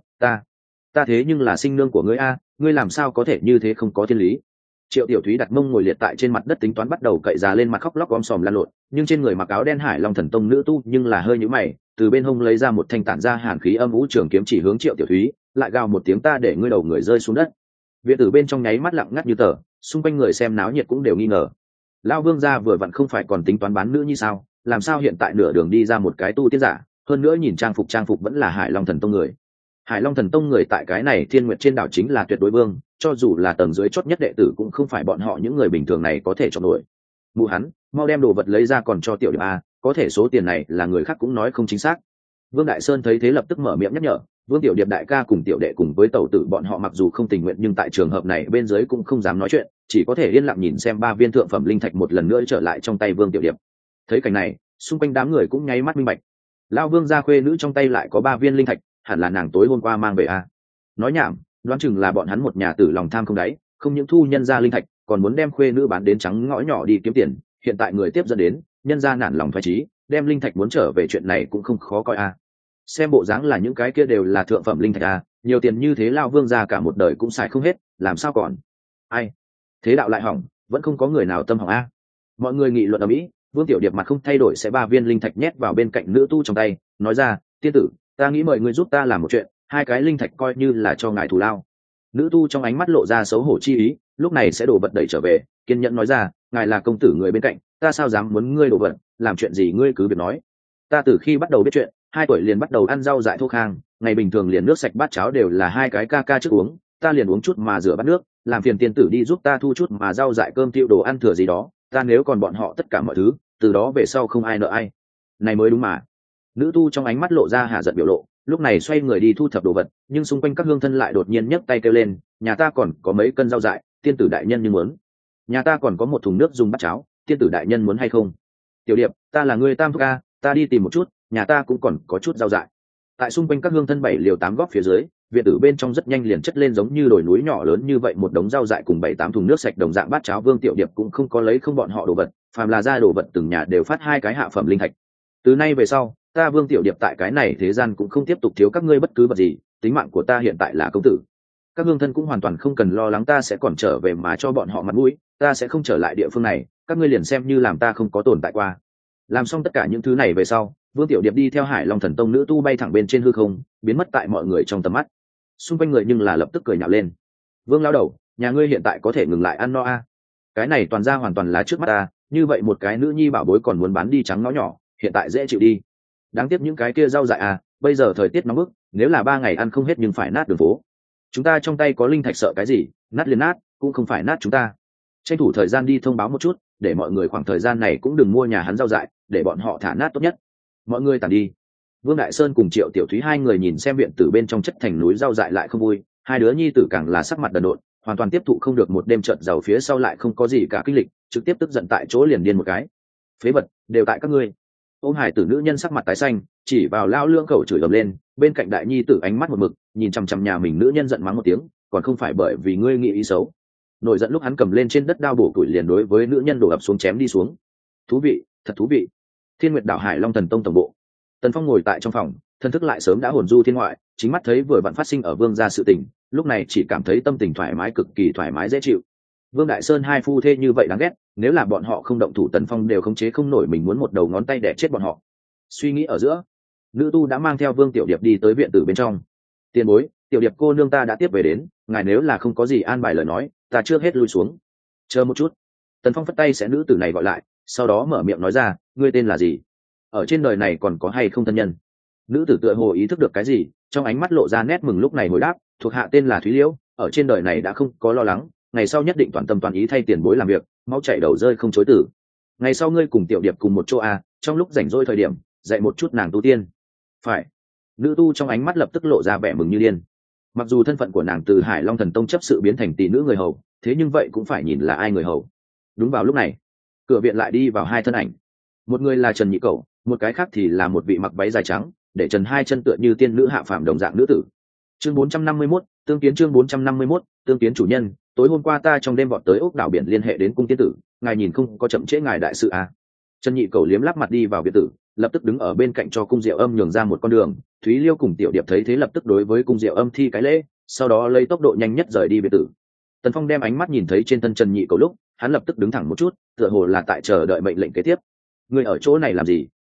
ta thế nhưng là sinh nương của ngươi a, ngươi làm sao có thể như thế không có thiên lý. Triệu Tiểu Thúy đặt mông ngồi liệt tại trên mặt đất tính toán bắt đầu cậy ra lên mặt khóc lóc om sòm lan lộn, nhưng trên người mặc áo đen Hải Long Thần Tông nữ tu nhưng là hơi nhíu mày, từ bên hông lấy ra một thanh tản ra hàn khí âm u trường kiếm chỉ hướng Triệu Tiểu Thúy, lại gào một tiếng ta để ngươi đầu người rơi xuống đất. Viện tử bên trong nháy mắt lặng ngắt như tờ, xung quanh người xem náo nhiệt cũng đều nghi ngờ. Lão Vương gia vừa vặn không phải còn tính toán bán nữ như sao, làm sao hiện tại nửa đường đi ra một cái tu tiên giả, hơn nữa nhìn trang phục vẫn là Hải Long Thần Tông người. Hải Long Thần Tông người tại cái này Thiên Nguyệt trên đảo chính là tuyệt đối vương, cho dù là tầng dưới chót nhất đệ tử cũng không phải bọn họ những người bình thường này có thể chọn nổi. Mụ hắn, mau đem đồ vật lấy ra còn cho Tiểu Điệp a, có thể số tiền này là người khác cũng nói không chính xác. Vương Đại Sơn thấy thế lập tức mở miệng nhắc nhở, Vương Tiểu Điệp đại ca cùng tiểu đệ cùng với tẩu tử bọn họ mặc dù không tình nguyện nhưng tại trường hợp này bên dưới cũng không dám nói chuyện, chỉ có thể yên lặng nhìn xem 3 viên thượng phẩm linh thạch một lần nữa trở lại trong tay Vương Tiểu Điệp. Thấy cảnh này, xung quanh đám người cũng nháy mắt minh bạch. Lão Vương gia khuê nữ trong tay lại có 3 viên linh thạch, hẳn là nàng tối hôm qua mang về a. Nói nhảm, đoán chừng là bọn hắn một nhà tử lòng tham không đáy, không những thu nhân gia linh thạch, còn muốn đem khuê nữ bán đến trắng ngõ nhỏ đi kiếm tiền, hiện tại người tiếp dẫn đến, nhân gia nản lòng phái trí, đem linh thạch muốn trở về chuyện này cũng không khó coi a. Xem bộ dáng là những cái kia đều là thượng phẩm linh thạch a, nhiều tiền như thế Lão Vương gia cả một đời cũng xài không hết, làm sao còn. Ai? Thế đạo lại hỏng, vẫn không có người nào tâm hỏng a. Mọi người nghị luận ầm ĩ, Vương Tiểu Điệp mặt không thay đổi sẽ 3 viên linh thạch nhét vào bên cạnh nữ tu trong tay, nói ra, tiên tử, ta nghĩ mời ngươi giúp ta làm một chuyện, 2 cái linh thạch coi như là cho ngài thù lao. Nữ tu trong ánh mắt lộ ra xấu hổ chi ý, lúc này sẽ đổ vật đẩy trở về, kiên nhẫn nói ra, ngài là công tử người bên cạnh, ta sao dám muốn ngươi đổ vật, làm chuyện gì ngươi cứ việc nói. Ta từ khi bắt đầu biết chuyện, 2 tuổi liền bắt đầu ăn rau dại thô khang, ngày bình thường liền nước sạch bát cháo đều là 2 cái ca trước uống, ta liền uống chút mà rửa bát nước, làm phiền tiên tử đi giúp ta thu chút mà rau dại cơm tiêu đồ ăn thừa gì đó, ta nếu còn bọn họ tất cả mọi thứ, từ đó về sau không ai nợ ai. Này mới đúng mà. Nữ tu trong ánh mắt lộ ra hạ giận biểu lộ, lúc này xoay người đi thu thập đồ vật, nhưng xung quanh các hương thân lại đột nhiên nhấc tay kêu lên, nhà ta còn có mấy cân rau dại, tiên tử đại nhân như muốn. Nhà ta còn có một thùng nước dùng bát cháo, tiên tử đại nhân muốn hay không. Tiểu Điệp, ta là người tam thúc ca, ta đi tìm một chút, nhà ta cũng còn có chút rau dại. Tại xung quanh các hương thân 7 liều 8 góc phía dưới, viện tử bên trong rất nhanh liền chất lên giống như đồi núi nhỏ lớn như vậy một đống rau dại cùng 7-8 thùng nước sạch đồng dạng bát cháo. Vương Tiểu Điệp cũng không có lấy không bọn họ đồ vật, phàm là ra đồ vật từng nhà đều phát 2 cái hạ phẩm linh thạch. Từ nay về sau, ta Vương Tiểu Điệp tại cái này thế gian cũng không tiếp tục thiếu các ngươi bất cứ vật gì, tính mạng của ta hiện tại là công tử. Các hương thân cũng hoàn toàn không cần lo lắng ta sẽ còn trở về mà cho bọn họ mặt mũi, ta sẽ không trở lại địa phương này, các ngươi liền xem như làm ta không có tồn tại qua. Làm xong tất cả những thứ này về sau, Vương Tiểu Điệp đi theo Hải Long Thần Tông nữ tu bay thẳng bên trên hư không, biến mất tại mọi người trong tầm mắt. Xung quanh người nhưng là lập tức cười nhạo lên. Vương lão đầu, nhà ngươi hiện tại có thể ngừng lại ăn no a? Cái này toàn ra hoàn toàn là trước mắt ta, như vậy một cái nữ nhi bảo bối còn muốn bán đi trắng ngõ nhỏ, hiện tại dễ chịu đi. Đáng tiếc những cái kia rau dại à, bây giờ thời tiết nóng bức, nếu là 3 ngày ăn không hết nhưng phải nát đường phố. Chúng ta trong tay có linh thạch sợ cái gì, nát liền nát, cũng không phải nát chúng ta. Tranh thủ thời gian đi thông báo một chút, để mọi người khoảng thời gian này cũng đừng mua nhà hắn rau dại, để bọn họ thả nát tốt nhất. Mọi người tản đi. Vương Đại Sơn cùng Triệu Tiểu Thúy 2 người nhìn xem viện tử bên trong chất thành núi rau dại lại không vui, 2 đứa nhi tử càng là sắc mặt đần độn, hoàn toàn tiếp thụ không được một đêm trợn giàu phía sau lại không có gì cả kinh lịch, trực tiếp tức giận tại chỗ liền điên một cái. Phế vật, đều tại các ngươi. Ôm hải tử nữ nhân sắc mặt tái xanh, chỉ vào lao lưỡng khẩu chửi ầm lên, bên cạnh đại nhi tử ánh mắt một mực, nhìn chằm chằm nhà mình nữ nhân giận mắng một tiếng, còn không phải bởi vì ngươi nghĩ ý xấu. Nổi giận lúc hắn cầm lên trên đất đao bổ củi liền đối với nữ nhân đổ ập xuống chém đi xuống. Thú vị, thật thú vị. Thiên Nguyệt đảo Hải Long Thần Tông tổng bộ. Tần Phong ngồi tại trong phòng, thân thức lại sớm đã hồn du thiên ngoại, chính mắt thấy vừa vặn phát sinh ở Vương gia sự tình, lúc này chỉ cảm thấy tâm tình thoải mái, cực kỳ thoải mái dễ chịu. Vương Đại Sơn 2 phu thê như vậy đáng ghét, nếu là bọn họ không động thủ Tần Phong đều khống chế không nổi mình muốn một đầu ngón tay đẻ chết bọn họ. Suy nghĩ ở giữa, nữ tu đã mang theo Vương Tiểu Điệp đi tới viện tử bên trong. Tiền bối, Tiểu Điệp cô nương ta đã tiếp về đến, ngài nếu là không có gì an bài lời nói, ta trước hết lui xuống. Chờ một chút. Tần Phong phất tay sẽ nữ tử này gọi lại, sau đó mở miệng nói ra, ngươi tên là gì, ở trên đời này còn có hay không thân nhân. Nữ tử tựa hồ ý thức được cái gì, trong ánh mắt lộ ra nét mừng, lúc này hồi đáp, thuộc hạ tên là Thúy Liễu, ở trên đời này đã không có lo lắng, ngày sau nhất định toàn tâm toàn ý thay tiền bối làm việc, máu chảy đầu rơi không chối từ. Ngày sau ngươi cùng tiểu điệp cùng một chỗ trong lúc rảnh rỗi thời điểm dạy một chút nàng tu tiên. Phải. Nữ tu trong ánh mắt lập tức lộ ra vẻ mừng như điên. Mặc dù thân phận của nàng từ Hải Long Thần Tông chấp sự biến thành tỷ nữ người hầu, thế nhưng vậy cũng phải nhìn là ai người hầu. Đúng vào lúc này, cửa viện lại đi vào hai thân ảnh. Một người là Trần Nhị Cẩu, một cái khác thì là một vị mặc váy dài trắng, để trần hai chân tựa như tiên nữ hạ phàm đồng dạng nữ tử. Chương 451, tương kiến. Chương 451, tương kiến. Chủ nhân, tối hôm qua ta trong đêm vọt tới ốc đảo biển liên hệ đến cung tiên tử, ngài nhìn không có chậm trễ ngài đại sự Trần Nhị Cẩu liếm lắp mặt đi vào biệt tử, lập tức đứng ở bên cạnh cho cung Diệu Âm nhường ra một con đường. Thúy Liêu cùng Tiểu Điệp thấy thế lập tức đối với cung Diệu Âm thi cái lễ, sau đó lấy tốc độ nhanh nhất rời đi biệt tử. Tần Phong đem ánh mắt nhìn thấy trên thân Trần Nhị Cẩu lúc, hắn lập tức đứng thẳng một chút, tựa hồ là tại chờ đợi mệnh lệnh kế tiếp. Người ở chỗ này làm gì?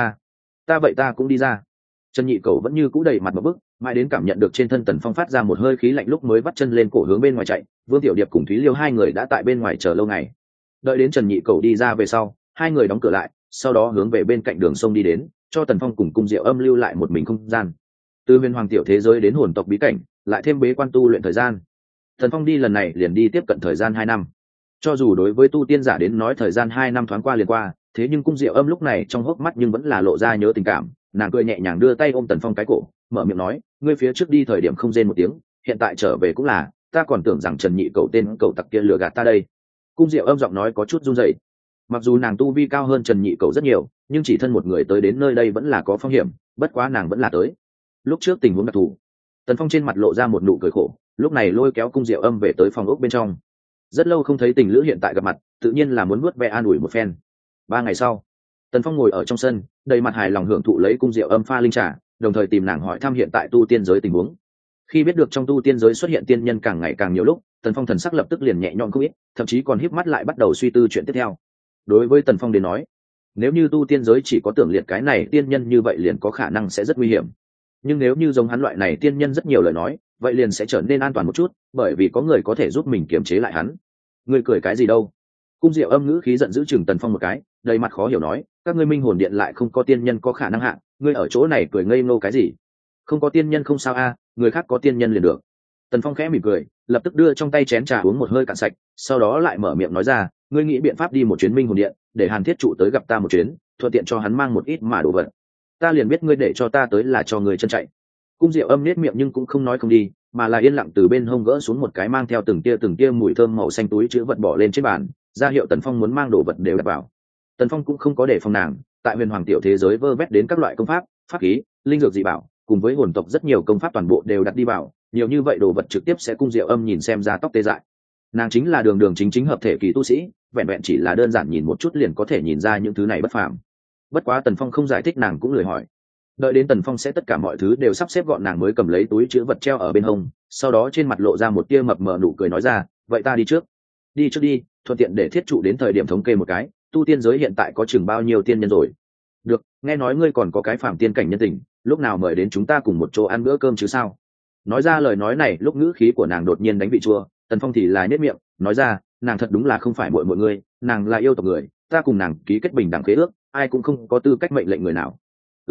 Ta cũng đi ra. Trần Nhị Cẩu vẫn như cũ đầy mặt một bức, mãi đến cảm nhận được trên thân Tần Phong phát ra một hơi khí lạnh lúc mới vắt chân lên cổ hướng bên ngoài chạy. Vương Tiểu Điệp cùng Thúy Liêu hai người đã tại bên ngoài chờ lâu ngày. Đợi đến Trần Nhị Cẩu đi ra về sau, hai người đóng cửa lại, sau đó hướng về bên cạnh đường sông đi đến, cho Tần Phong cùng cung Diệu Âm lưu lại một mình không gian. Từ huyền hoàng tiểu thế giới đến hồn tộc bí cảnh, lại thêm bế quan tu luyện thời gian. Tần Phong đi lần này liền đi tiếp cận thời gian 2 năm. Cho dù đối với tu tiên giả đến nói thời gian 2 năm thoáng qua liền qua, thế nhưng cung Diệu Âm lúc này trong hốc mắt nhưng vẫn là lộ ra nhớ tình cảm. Nàng cười nhẹ nhàng đưa tay ôm Tần Phong cái cổ, mở miệng nói, ngươi phía trước đi thời điểm không rên một tiếng, hiện tại trở về cũng là, ta còn tưởng rằng Trần Nhị Cẩu tên cẩu tặc kia lừa gạt ta đây. Cung Diệu Âm giọng nói có chút run rẩy. Mặc dù nàng tu vi cao hơn Trần Nhị Cẩu rất nhiều, nhưng chỉ thân một người tới đến nơi đây vẫn là có phong hiểm, bất quá nàng vẫn là tới. Lúc trước tình huống đặc thù, Tần Phong trên mặt lộ ra một nụ cười khổ, lúc này lôi kéo cung Diệu Âm về tới phòng ốc bên trong. Rất lâu không thấy tình lữ hiện tại gặp mặt, tự nhiên là muốn nuốt ve an ủi một phen. 3 ngày sau, Tần Phong ngồi ở trong sân, đầy mặt hài lòng hưởng thụ lấy cung Diệu Âm pha linh trà, đồng thời tìm nàng hỏi thăm hiện tại tu tiên giới tình huống. Khi biết được trong tu tiên giới xuất hiện tiên nhân càng ngày càng nhiều lúc, Tần Phong thần sắc lập tức liền nhẹ nhõm không ít, thậm chí còn híp mắt lại bắt đầu suy tư chuyện tiếp theo. Đối với Tần Phong đến nói, nếu như tu tiên giới chỉ có tưởng liệt cái này tiên nhân như vậy liền có khả năng sẽ rất nguy hiểm. Nhưng nếu như giống hắn loại này tiên nhân rất nhiều lời nói, vậy liền sẽ trở nên an toàn một chút, bởi vì có người có thể giúp mình kiềm chế lại hắn. Ngươi cười cái gì đâu? Cung Diệu Âm ngữ khí giận dữ chừng Tần Phong một cái, đầy mặt khó hiểu nói, các ngươi minh hồn điện lại không có tiên nhân có khả năng hạ, ngươi ở chỗ này cười ngây ngô cái gì? Không có tiên nhân không sao người khác có tiên nhân liền được. Tần Phong khẽ mỉm cười, lập tức đưa trong tay chén trà uống một hơi cạn sạch, sau đó lại mở miệng nói ra, ngươi nghĩ biện pháp đi một chuyến minh hồn điện, để Hàn Thiết Trụ tới gặp ta một chuyến, thuận tiện cho hắn mang một ít mà đồ vật. Ta liền biết ngươi để cho ta tới là cho người chân chạy. Cung Diệu Âm nết miệng nhưng cũng không nói không đi, mà là yên lặng từ bên hông gỡ xuống một cái mang theo từng tia mùi thơm màu xanh túi chứa vật bỏ lên trên bàn, ra hiệu Tần Phong muốn mang đồ vật đều đặt vào. Tần Phong cũng không có để phòng nàng, tại huyền hoàng tiểu thế giới vơ vét đến các loại công pháp, pháp khí, linh dược dị bảo, cùng với hồn tộc rất nhiều công pháp toàn bộ đều đặt đi vào, nhiều như vậy đồ vật trực tiếp sẽ Cung Diệu Âm nhìn xem ra tóc tê dại. Nàng chính là đường chính hợp thể kỳ tu sĩ, vẹn vẹn chỉ là đơn giản nhìn một chút liền có thể nhìn ra những thứ này bất phàm. Bất quá Tần Phong không giải thích, nàng cũng lười hỏi. Đợi đến Tần Phong sẽ tất cả mọi thứ đều sắp xếp gọn, nàng mới cầm lấy túi chứa vật treo ở bên hông, sau đó trên mặt lộ ra một tia mập mờ nụ cười nói ra, vậy ta đi trước đi, thuận tiện để Thiết Trụ đến thời điểm thống kê một cái, tu tiên giới hiện tại có chừng bao nhiêu tiên nhân rồi. Được, nghe nói ngươi còn có cái phàm tiên cảnh nhân tình, lúc nào mời đến chúng ta cùng một chỗ ăn bữa cơm chứ sao? Nói ra lời nói này lúc ngữ khí của nàng đột nhiên đánh vị chua. Tần Phong thì là nhếch miệng nói ra, nàng thật đúng là không phải muội ngươi, nàng là yêu tộc người, ta cùng nàng ký kết bình đẳng khế ước, ai cũng không có tư cách mệnh lệnh người nào.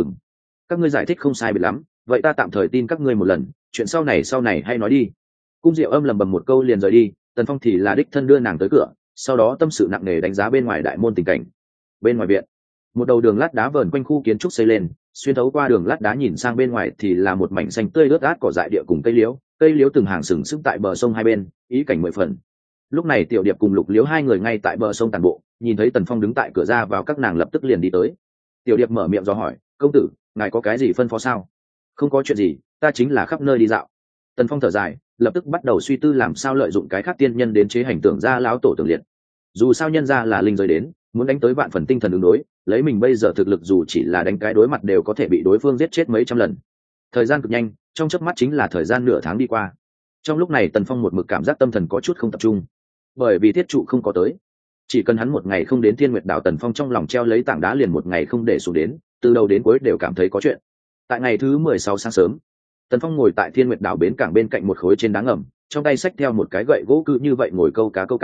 Các ngươi giải thích không sai biệt lắm, vậy ta tạm thời tin các ngươi một lần, chuyện sau này hay nói đi. Cung Diệu Âm lầm bầm một câu liền rời đi. Tần Phong thì là đích thân đưa nàng tới cửa, sau đó tâm sự nặng nề đánh giá bên ngoài đại môn tình cảnh. Bên ngoài viện, một đầu đường lát đá vờn quanh khu kiến trúc xây lên, xuyên thấu qua đường lát đá nhìn sang bên ngoài thì là một mảnh xanh tươi ướt át cỏ dại địa cùng cây liễu từng hàng sừng sững tại bờ sông hai bên, ý cảnh mười phần. Lúc này Tiểu Điệp cùng Lục Liễu hai người ngay tại bờ sông tàn bộ, nhìn thấy Tần Phong đứng tại cửa ra vào, các nàng lập tức liền đi tới. Tiểu Điệp mở miệng do hỏi, công tử, ngài có cái gì phân phó sao? Không có chuyện gì, ta chính là khắp nơi đi dạo. Tần Phong thở dài, lập tức bắt đầu suy tư làm sao lợi dụng cái khác tiên nhân đến chế hành tưởng ra lão tổ tưởng liệt. Dù sao nhân ra là linh giới đến, muốn đánh tới vạn phần tinh thần ứng đối, lấy mình bây giờ thực lực dù chỉ là đánh cái đối mặt đều có thể bị đối phương giết chết mấy trăm lần. Thời gian cực nhanh, trong chớp mắt chính là thời gian nửa tháng đi qua. Trong lúc này Tần Phong một mực cảm giác tâm thần có chút không tập trung, bởi vì Thiết Trụ không có tới. Chỉ cần hắn một ngày không đến Thiên Nguyệt Đảo, Tần Phong trong lòng treo lấy tảng đá liền một ngày không để xuống đến, từ đầu đến cuối đều cảm thấy có chuyện. Tại ngày thứ 16 sáng sớm, Tần Phong ngồi tại Thiên Nguyệt Đảo bến cảng bên cạnh một khối trên đá ngầm, trong tay xách theo một cái gậy gỗ, cứ như vậy ngồi câu cá,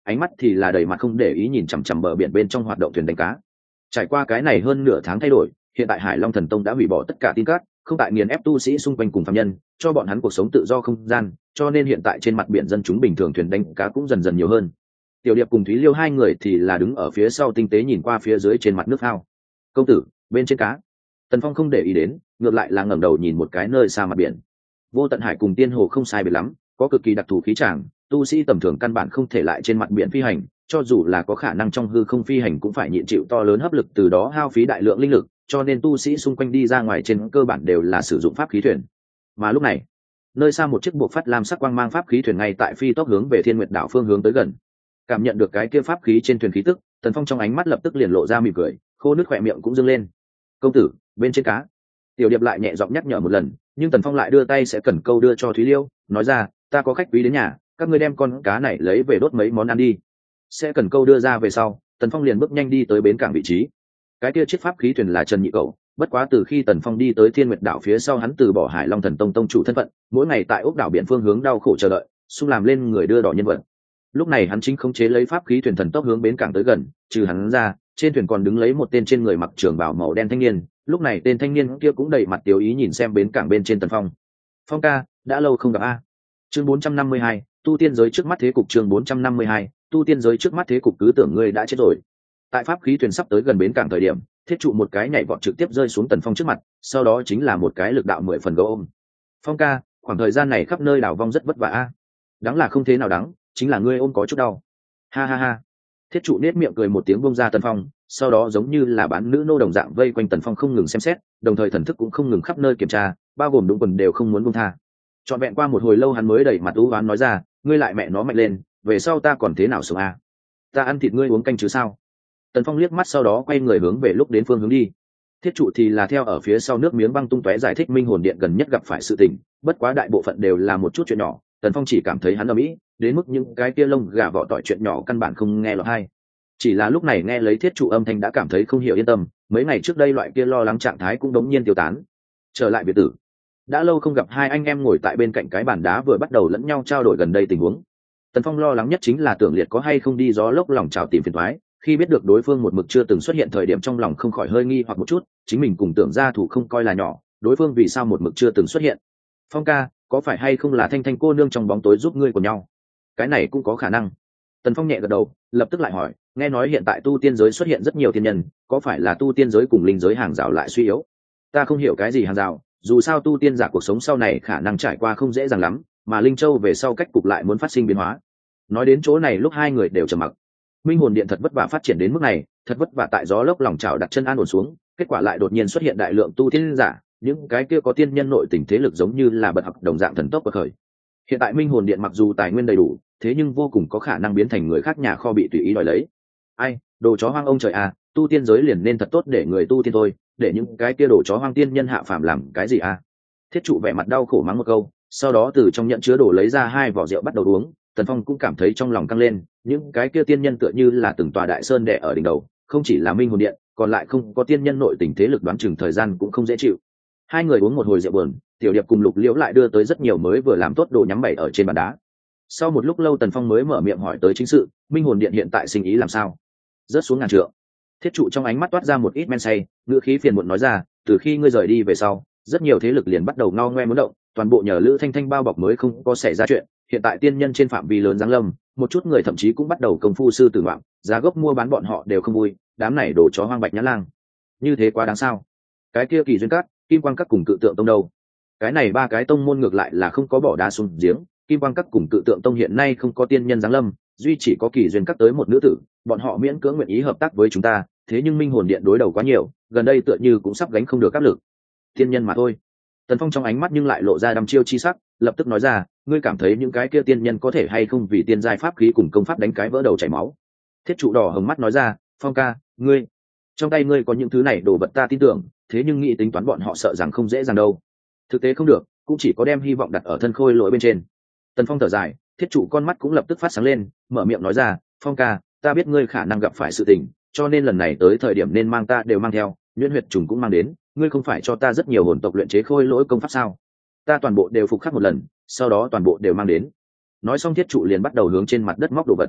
ánh mắt thì là đầy mặt không để ý nhìn chằm chằm bờ biển bên trong hoạt động thuyền đánh cá. Trải qua cái này hơn nửa tháng thay đổi, hiện tại Hải Long Thần Tông đã hủy bỏ tất cả tin cát, không tại nghiền ép tu sĩ xung quanh cùng phạm nhân, cho bọn hắn cuộc sống tự do không gian, cho nên hiện tại trên mặt biển dân chúng bình thường thuyền đánh cá cũng dần dần nhiều hơn. Tiểu Điệp cùng Thúy Liêu hai người thì là đứng ở phía sau tinh tế nhìn qua phía dưới trên mặt nước ao. Công tử, bên trên cá. Tần Phong không để ý đến, ngược lại là ngẩng đầu nhìn một cái nơi xa mặt biển. Vô Tận Hải cùng Tiên Hồ không sai biệt lắm, có cực kỳ đặc thù khí tràng, tu sĩ tầm thường căn bản không thể lại trên mặt biển phi hành, cho dù là có khả năng trong hư không phi hành cũng phải nhịn chịu to lớn hấp lực, từ đó hao phí đại lượng linh lực, cho nên tu sĩ xung quanh đi ra ngoài trên cơ bản đều là sử dụng pháp khí thuyền. Mà lúc này, nơi xa một chiếc buộc phát lam sắc quang mang pháp khí thuyền ngay tại phi tốc hướng về Thiên Nguyệt đảo phương hướng tới gần. Cảm nhận được cái kia pháp khí trên thuyền khí tức, Tần Phong trong ánh mắt lập tức liền lộ ra mỉm cười, khô nước khỏe miệng cũng dâng lên. Công tử, bên trên cá. Tiểu Điệp lại nhẹ giọng nhắc nhở một lần, nhưng Tần Phong lại đưa tay sẽ cần câu đưa cho Thúy Liêu, nói ra, ta có khách quý đến nhà, các ngươi đem con cá này lấy về đốt mấy món ăn đi. Sẽ cần câu đưa ra về sau, Tần Phong liền bước nhanh đi tới bến cảng vị trí. Cái kia chiếc pháp khí thuyền là Trần Nhị Cẩu, bất quá từ khi Tần Phong đi tới Thiên Nguyệt đảo phía sau, hắn từ bỏ Hải Long Thần Tông tông chủ thân phận, mỗi ngày tại ốc đảo biển phương hướng đau khổ chờ đợi, xung làm lên người đưa đỏ nhân vật. Lúc này hắn chính khống chế lấy pháp khí thuyền thần tốc hướng bến cảng tới gần, trừ hắn ra, trên thuyền còn đứng lấy một tên trên người mặc trường bào màu đen thanh niên. Lúc này tên thanh niên kia cũng đầy mặt tiêu ý nhìn xem bến cảng bên trên Tần Phong. Phong ca, đã lâu không gặp a. Chương 452, tu tiên giới trước mắt thế cục. Chương 452, tu tiên giới trước mắt thế cục, cứ tưởng ngươi đã chết rồi. Tại pháp khí thuyền sắp tới gần bến cảng thời điểm, thiết trụ một cái nhảy vọt trực tiếp rơi xuống Tần Phong trước mặt, sau đó chính là một cái lực đạo 10 phần gấu ôm. Phong ca, khoảng thời gian này khắp nơi đảo vong rất vất vả a. Đáng là không thế nào đáng, chính là ngươi ôm có chút đau. Ha ha ha. Thiết trụ nết miệng cười một tiếng bông ra Tần Phong, sau đó giống như là bán nữ nô đồng dạng vây quanh Tần Phong không ngừng xem xét, đồng thời thần thức cũng không ngừng khắp nơi kiểm tra, bao gồm đúng quần đều không muốn buông tha. Trọn vẹn qua một hồi lâu hắn mới đẩy mặt u oán nói ra, ngươi lại mẹ nó mạnh lên, về sau ta còn thế nào sống a? Ta ăn thịt ngươi uống canh chứ sao? Tần Phong liếc mắt sau đó quay người hướng về lúc đến phương hướng đi. Thiết trụ thì là theo ở phía sau nước miếng băng tung tóe giải thích Minh hồn điện gần nhất gặp phải sự tình, bất quá đại bộ phận đều là một chút chuyện nhỏ, Tần Phong chỉ cảm thấy hắn ầm ĩ, đến mức những cái kia lông gà vỏ tỏi chuyện nhỏ căn bản không nghe lọt tai. Chỉ là lúc này nghe lấy thiết trụ âm thanh đã cảm thấy không hiểu yên tâm, mấy ngày trước đây loại kia lo lắng trạng thái cũng đống nhiên tiêu tán. Trở lại biệt tử, đã lâu không gặp hai anh em ngồi tại bên cạnh cái bàn đá vừa bắt đầu lẫn nhau trao đổi gần đây tình huống. Tần Phong lo lắng nhất chính là Tưởng Liệt có hay không đi gió lốc lòng trào tìm phiền toái, khi biết được đối phương một mực chưa từng xuất hiện thời điểm trong lòng không khỏi hơi nghi hoặc một chút, chính mình cùng Tưởng gia thủ không coi là nhỏ, đối phương vì sao một mực chưa từng xuất hiện. Phong ca, có phải hay không là Thanh Thanh cô nương trong bóng tối giúp ngươi của nhau? Cái này cũng có khả năng. Tần Phong nhẹ gật đầu, lập tức lại hỏi, nghe nói hiện tại tu tiên giới xuất hiện rất nhiều tiên nhân, có phải là tu tiên giới cùng linh giới hàng rào lại suy yếu? Ta không hiểu cái gì hàng rào, dù sao tu tiên giả cuộc sống sau này khả năng trải qua không dễ dàng lắm, mà linh châu về sau cách cục lại muốn phát sinh biến hóa. Nói đến chỗ này lúc hai người đều trầm mặc. Minh hồn điện thật vất vả phát triển đến mức này, thật vất vả tại gió lốc lòng trào đặt chân an ổn xuống, kết quả lại đột nhiên xuất hiện đại lượng tu tiên giả, những cái kia có tiên nhân nội tình thế lực giống như là bật học đồng dạng thần tốc bậc khởi. Hiện tại Minh hồn điện mặc dù tài nguyên đầy đủ, thế nhưng vô cùng có khả năng biến thành người khác nhà kho bị tùy ý đòi lấy. Ai, đồ chó hoang ông trời à, tu tiên giới liền nên thật tốt để người tu tiên thôi, để những cái kia đồ chó hoang tiên nhân hạ phàm làm cái gì à? Thiết trụ vẻ mặt đau khổ mắng một câu, sau đó từ trong nhận chứa đồ lấy ra hai vỏ rượu bắt đầu uống. Tần Phong cũng cảm thấy trong lòng căng lên, những cái kia tiên nhân tựa như là từng tòa đại sơn đè ở đỉnh đầu, không chỉ là Minh hồn điện, còn lại không có tiên nhân nội tình thế lực đoán chừng thời gian cũng không dễ chịu. Hai người uống một hồi rượu buồn, Tiểu Điệp cùng Lục Liễu lại đưa tới rất nhiều mới vừa làm tốt đồ nhắm bày ở trên bàn đá. Sau một lúc lâu Tần Phong mới mở miệng hỏi tới chính sự, Minh hồn điện hiện tại sinh ý làm sao? Rớt xuống ngàn trượng. Thiết trụ trong ánh mắt toát ra một ít men say, ngữ khí phiền muộn nói ra, từ khi ngươi rời đi về sau, rất nhiều thế lực liền bắt đầu ngao ngoe muốn động, toàn bộ nhờ Lữ Thanh Thanh bao bọc mới không có xảy ra chuyện. Hiện tại tiên nhân trên phạm vi lớn giáng lâm, một chút người thậm chí cũng bắt đầu công phu sư tử ngoạm, giá gốc mua bán bọn họ đều không vui, đám này đổ chó hoang Bạch Nhã Lang. Như thế quá đáng sao? Cái kia Kỳ Duyên Các, Kim Quang Các cùng Cự Tượng Tông đâu? Cái này ba cái tông môn ngược lại là không có bỏ đá xuống giếng, Kim Quang Các cùng Cự Tượng Tông hiện nay không có tiên nhân giáng lâm, duy chỉ có Kỳ Duyên Các tới một nữ tử, bọn họ miễn cưỡng nguyện ý hợp tác với chúng ta, thế nhưng Minh hồn điện đối đầu quá nhiều, gần đây tựa như cũng sắp gánh không được áp lực. Tiên nhân mà thôi. Tần Phong trong ánh mắt nhưng lại lộ ra đăm chiêu chi sắc, lập tức nói ra, ngươi cảm thấy những cái kia tiên nhân có thể hay không vì tiên giai pháp khí cùng công pháp đánh cái vỡ đầu chảy máu? Thiết trụ đỏ hồng mắt nói ra, Phong ca, ngươi trong tay ngươi có những thứ này đồ vật ta tin tưởng, thế nhưng nghĩ tính toán bọn họ sợ rằng không dễ dàng đâu. Thực tế không được, cũng chỉ có đem hy vọng đặt ở thân khôi lỗi bên trên. Tần Phong thở dài, thiết trụ con mắt cũng lập tức phát sáng lên, mở miệng nói ra, Phong ca, ta biết ngươi khả năng gặp phải sự tình, cho nên lần này tới thời điểm nên mang ta đều mang theo, nhuyễn huyệt trùng cũng mang đến, ngươi không phải cho ta rất nhiều hồn tộc luyện chế khôi lỗi công pháp sao? Ta toàn bộ đều phục khắc một lần, sau đó toàn bộ đều mang đến. Nói xong thiết trụ liền bắt đầu hướng trên mặt đất móc đồ vật.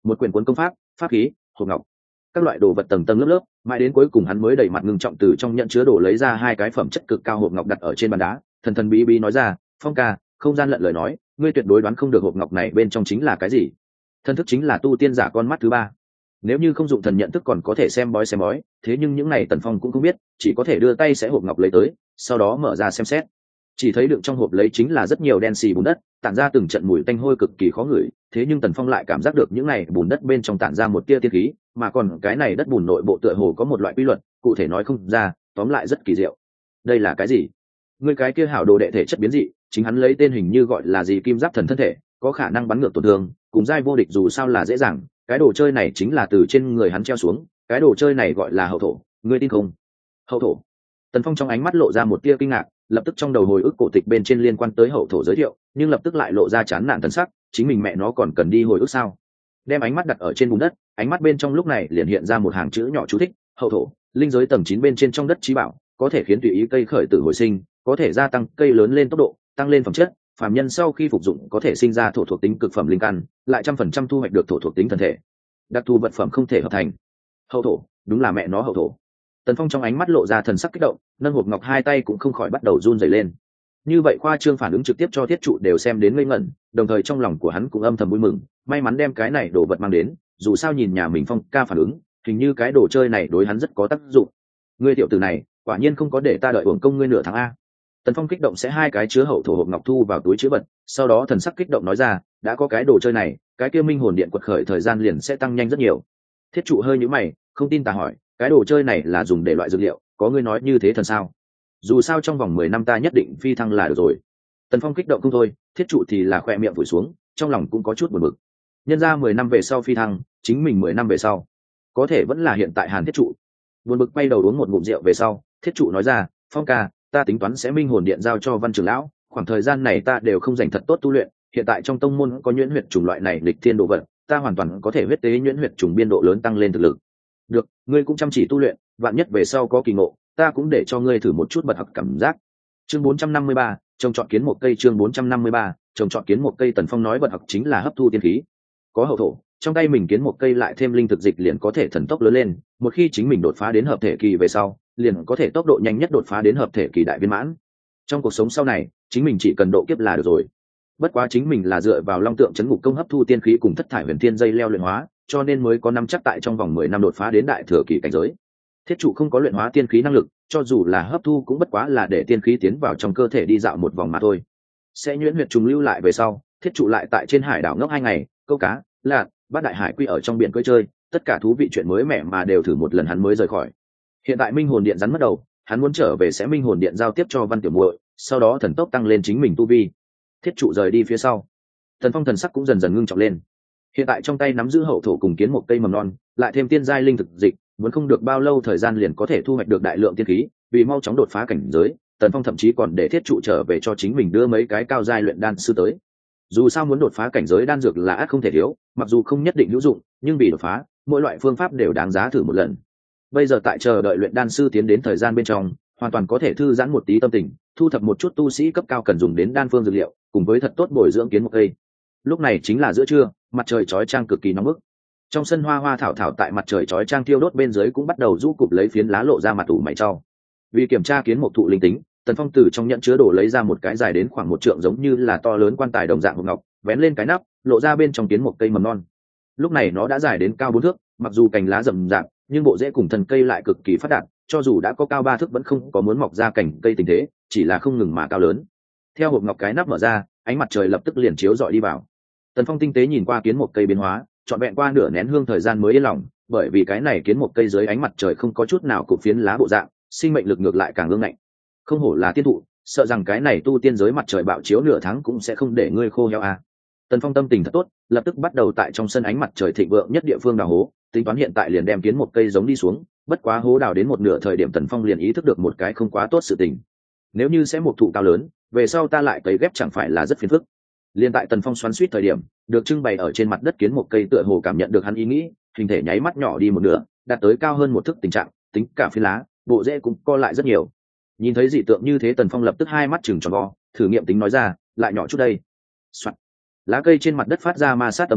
một quyển cuốn công pháp, pháp khí, hộp ngọc, các loại đồ vật tầng tầng lớp lớp, mãi đến cuối cùng hắn mới đẩy mặt ngưng trọng từ trong nhận chứa đồ lấy ra hai cái phẩm chất cực cao hộp ngọc đặt ở trên bàn đá, thần thần bí bí nói ra, Phong ca, không gian lận lời nói, ngươi tuyệt đối đoán không được hộp ngọc này bên trong chính là cái gì. Thần thức chính là tu tiên giả con mắt thứ ba, nếu như không dụng thần nhận thức còn có thể xem bói, thế nhưng những này Tần Phong cũng không biết, chỉ có thể đưa tay sẽ hộp ngọc lấy tới, sau đó mở ra xem xét. Chỉ thấy đựng trong hộp lấy chính là rất nhiều đen xì bùn đất, tản ra từng trận mùi tanh hôi cực kỳ khó ngửi, thế nhưng Tần Phong lại cảm giác được những này bùn đất bên trong tản ra một tia tiên khí, mà còn cái này đất bùn nội bộ tựa hồ có một loại quy luật, cụ thể nói không ra, tóm lại rất kỳ diệu. Đây là cái gì? Người cái kia hảo đồ đệ thể chất biến dị, chính hắn lấy tên hình như gọi là gì kim giáp thần thân thể, có khả năng bắn ngược tổn thương, cùng giai vô địch dù sao là dễ dàng, cái đồ chơi này chính là từ trên người hắn treo xuống, cái đồ chơi này gọi là hậu thổ, ngươi tin không? Hậu thổ. Tần Phong trong ánh mắt lộ ra một tia kinh ngạc, lập tức trong đầu hồi ức cổ tịch bên trên liên quan tới hậu thổ giới thiệu, nhưng lập tức lại lộ ra chán nản thần sắc, chính mình mẹ nó còn cần đi hồi ức sao? Đem ánh mắt đặt ở trên bùn đất, ánh mắt bên trong lúc này liền hiện ra một hàng chữ nhỏ chú thích, hậu thổ, linh giới tầng 9 bên trên trong đất trí bảo, có thể khiến tùy ý cây khởi tử hồi sinh, có thể gia tăng cây lớn lên tốc độ, tăng lên phẩm chất, phàm nhân sau khi phục dụng có thể sinh ra thổ thuộc tính cực phẩm linh căn, lại 100% thu hoạch được thổ thuộc tính thân thể. Đặc thù vật phẩm không thể hợp thành. Hậu thổ, đúng là mẹ nó hậu thổ. Tần Phong trong ánh mắt lộ ra thần sắc kích động, nâng hộp ngọc hai tay cũng không khỏi bắt đầu run rẩy lên. Như vậy khoa trương phản ứng trực tiếp cho thiết trụ đều xem đến ngây ngẩn, đồng thời trong lòng của hắn cũng âm thầm vui mừng, may mắn đem cái này đồ vật mang đến, dù sao nhìn nhà mình Phong ca phản ứng, hình như cái đồ chơi này đối hắn rất có tác dụng. Ngươi tiểu tử này, quả nhiên không có để ta đợi uổng công ngươi nửa tháng a. Tần Phong kích động sẽ hai cái chứa hậu thổ hộp ngọc thu vào túi chứa vật, sau đó thần sắc kích động nói ra, đã có cái đồ chơi này, cái kia minh hồn điện quật khởi thời gian liền sẽ tăng nhanh rất nhiều. Thiết trụ hơi nhíu mày, không tin ta hỏi, cái đồ chơi này là dùng để loại dược liệu, có ngươi nói như thế thần sao? Dù sao trong vòng 10 năm ta nhất định phi thăng là được rồi. Tần Phong kích động không thôi, thiết trụ thì là khoe miệng vùi xuống, trong lòng cũng có chút buồn bực. Nhân ra 10 năm về sau phi thăng, chính mình 10 năm về sau, có thể vẫn là hiện tại Hàn thiết trụ. Buồn bực quay đầu uống một ngụm rượu về sau, thiết trụ nói ra, Phong ca, ta tính toán sẽ minh hồn điện giao cho Văn trưởng lão, khoảng thời gian này ta đều không dành thật tốt tu luyện, hiện tại trong tông môn có nhuyễn huyết trùng loại này lịch thiên độ vật, ta hoàn toàn có thể huyết tế nhuyễn huyết trùng biên độ lớn tăng lên thực lực. Được, ngươi cũng chăm chỉ tu luyện, vạn nhất về sau có kỳ ngộ, ta cũng để cho ngươi thử một chút bật học cảm giác. Chương 453, trồng trọt kiến một cây. Chương 453, trồng trọt kiến một cây. Tần Phong nói bật học chính là hấp thu tiên khí, có hậu thổ, trong tay mình kiến một cây lại thêm linh thực dịch liền có thể thần tốc lớn lên, một khi chính mình đột phá đến hợp thể kỳ về sau, liền có thể tốc độ nhanh nhất đột phá đến hợp thể kỳ đại viên mãn. Trong cuộc sống sau này, chính mình chỉ cần độ kiếp là được rồi. Bất quá chính mình là dựa vào long tượng chấn ngục công hấp thu tiên khí cùng thất thải huyền thiên dây leo luyện hóa, cho nên mới có năm chắc tại trong vòng 10 năm đột phá đến đại thừa kỳ cảnh giới. Thiết trụ không có luyện hóa tiên khí năng lực, cho dù là hấp thu cũng bất quá là để tiên khí tiến vào trong cơ thể đi dạo một vòng mà thôi. Sẽ nhuyễn huyệt trùng lưu lại về sau, thiết trụ lại tại trên hải đảo ngốc 2 ngày, câu cá, lạc, bắt đại hải quy ở trong biển cưỡi chơi, tất cả thú vị chuyện mới mẻ mà đều thử một lần hắn mới rời khỏi. Hiện tại minh hồn điện rắn mất đầu, hắn muốn trở về sẽ minh hồn điện giao tiếp cho Văn tiểu muội, sau đó thần tốc tăng lên chính mình tu vi. Thiết trụ rời đi phía sau, Tần Phong thần sắc cũng dần dần ngưng trọng lên. Hiện tại trong tay nắm giữ hậu thổ cùng kiến một cây mầm non, lại thêm tiên giai linh thực dịch, muốn không được bao lâu thời gian liền có thể thu hoạch được đại lượng tiên khí, vì mau chóng đột phá cảnh giới, Tần Phong thậm chí còn để thiết trụ trở về cho chính mình đưa mấy cái cao giai luyện đan sư tới. Dù sao muốn đột phá cảnh giới đan dược là ắt không thể thiếu, mặc dù không nhất định hữu dụng, nhưng vì đột phá, mỗi loại phương pháp đều đáng giá thử một lần. Bây giờ tại chờ đợi luyện đan sư tiến đến thời gian bên trong, hoàn toàn có thể thư giãn một tí tâm tình, thu thập một chút tu sĩ cấp cao cần dùng đến đan phương dược liệu, cùng với thật tốt bồi dưỡng kiến một cây. Lúc này chính là giữa trưa, mặt trời chói chang cực kỳ nóng bức. Trong sân hoa hoa thảo thảo tại mặt trời chói chang thiêu đốt bên dưới cũng bắt đầu rũ cụp lấy phiến lá lộ ra mặt ủ mày trau. Vì kiểm tra kiến một thụ linh tính, Tần Phong từ trong nhận chứa đồ lấy ra một cái dài đến khoảng 1 trượng giống như là to lớn quan tài đồng dạng hộp ngọc, vén lên cái nắp, lộ ra bên trong kiến một cây mầm non. Lúc này nó đã dài đến cao 4 thước, mặc dù cành lá rậm rạp, nhưng bộ rễ cùng thân cây lại cực kỳ phát đạt, cho dù đã có cao 3 thước vẫn không có muốn mọc ra cành cây tình thế, chỉ là không ngừng mà cao lớn. Theo hộp ngọc cái nắp mở ra, ánh mặt trời lập tức liền chiếu rọi đi vào. Tần Phong tinh tế nhìn qua kiến một cây biến hóa, trọn vẹn qua nửa nén hương thời gian mới yên lòng, bởi vì cái này kiến một cây dưới ánh mặt trời không có chút nào cụp phiến lá bộ dạng, sinh mệnh lực ngược lại càng ương ngạnh. Không hổ là tiên thụ, sợ rằng cái này tu tiên giới mặt trời bạo chiếu nửa tháng cũng sẽ không để ngươi khô héo à. Tần Phong tâm tình thật tốt, lập tức bắt đầu tại trong sân ánh mặt trời thịnh vượng nhất địa phương đào hố, tính toán hiện tại liền đem kiến một cây giống đi xuống, bất quá hố đào đến một nửa thời điểm Tần Phong liền ý thức được một cái không quá tốt sự tình. Nếu như sẽ một thụ cao lớn, về sau ta lại cấy ghép chẳng phải là rất phiền phức. Liên tại Tần Phong xoắn xuýt thời điểm, được trưng bày ở trên mặt đất kiến một cây tựa hồ cảm nhận được hắn ý nghĩ, hình thể nháy mắt nhỏ đi một nửa, đạt tới cao hơn 1 thước tình trạng, tính cả phiến lá, bộ rễ cũng co lại rất nhiều. Nhìn thấy dị tượng như thế Tần Phong lập tức hai mắt chừng tròn vo, thử nghiệm tính nói ra, lại nhỏ chút đây. Soạn. Lá cây trên mặt đất phát ra ma sát âm thanh,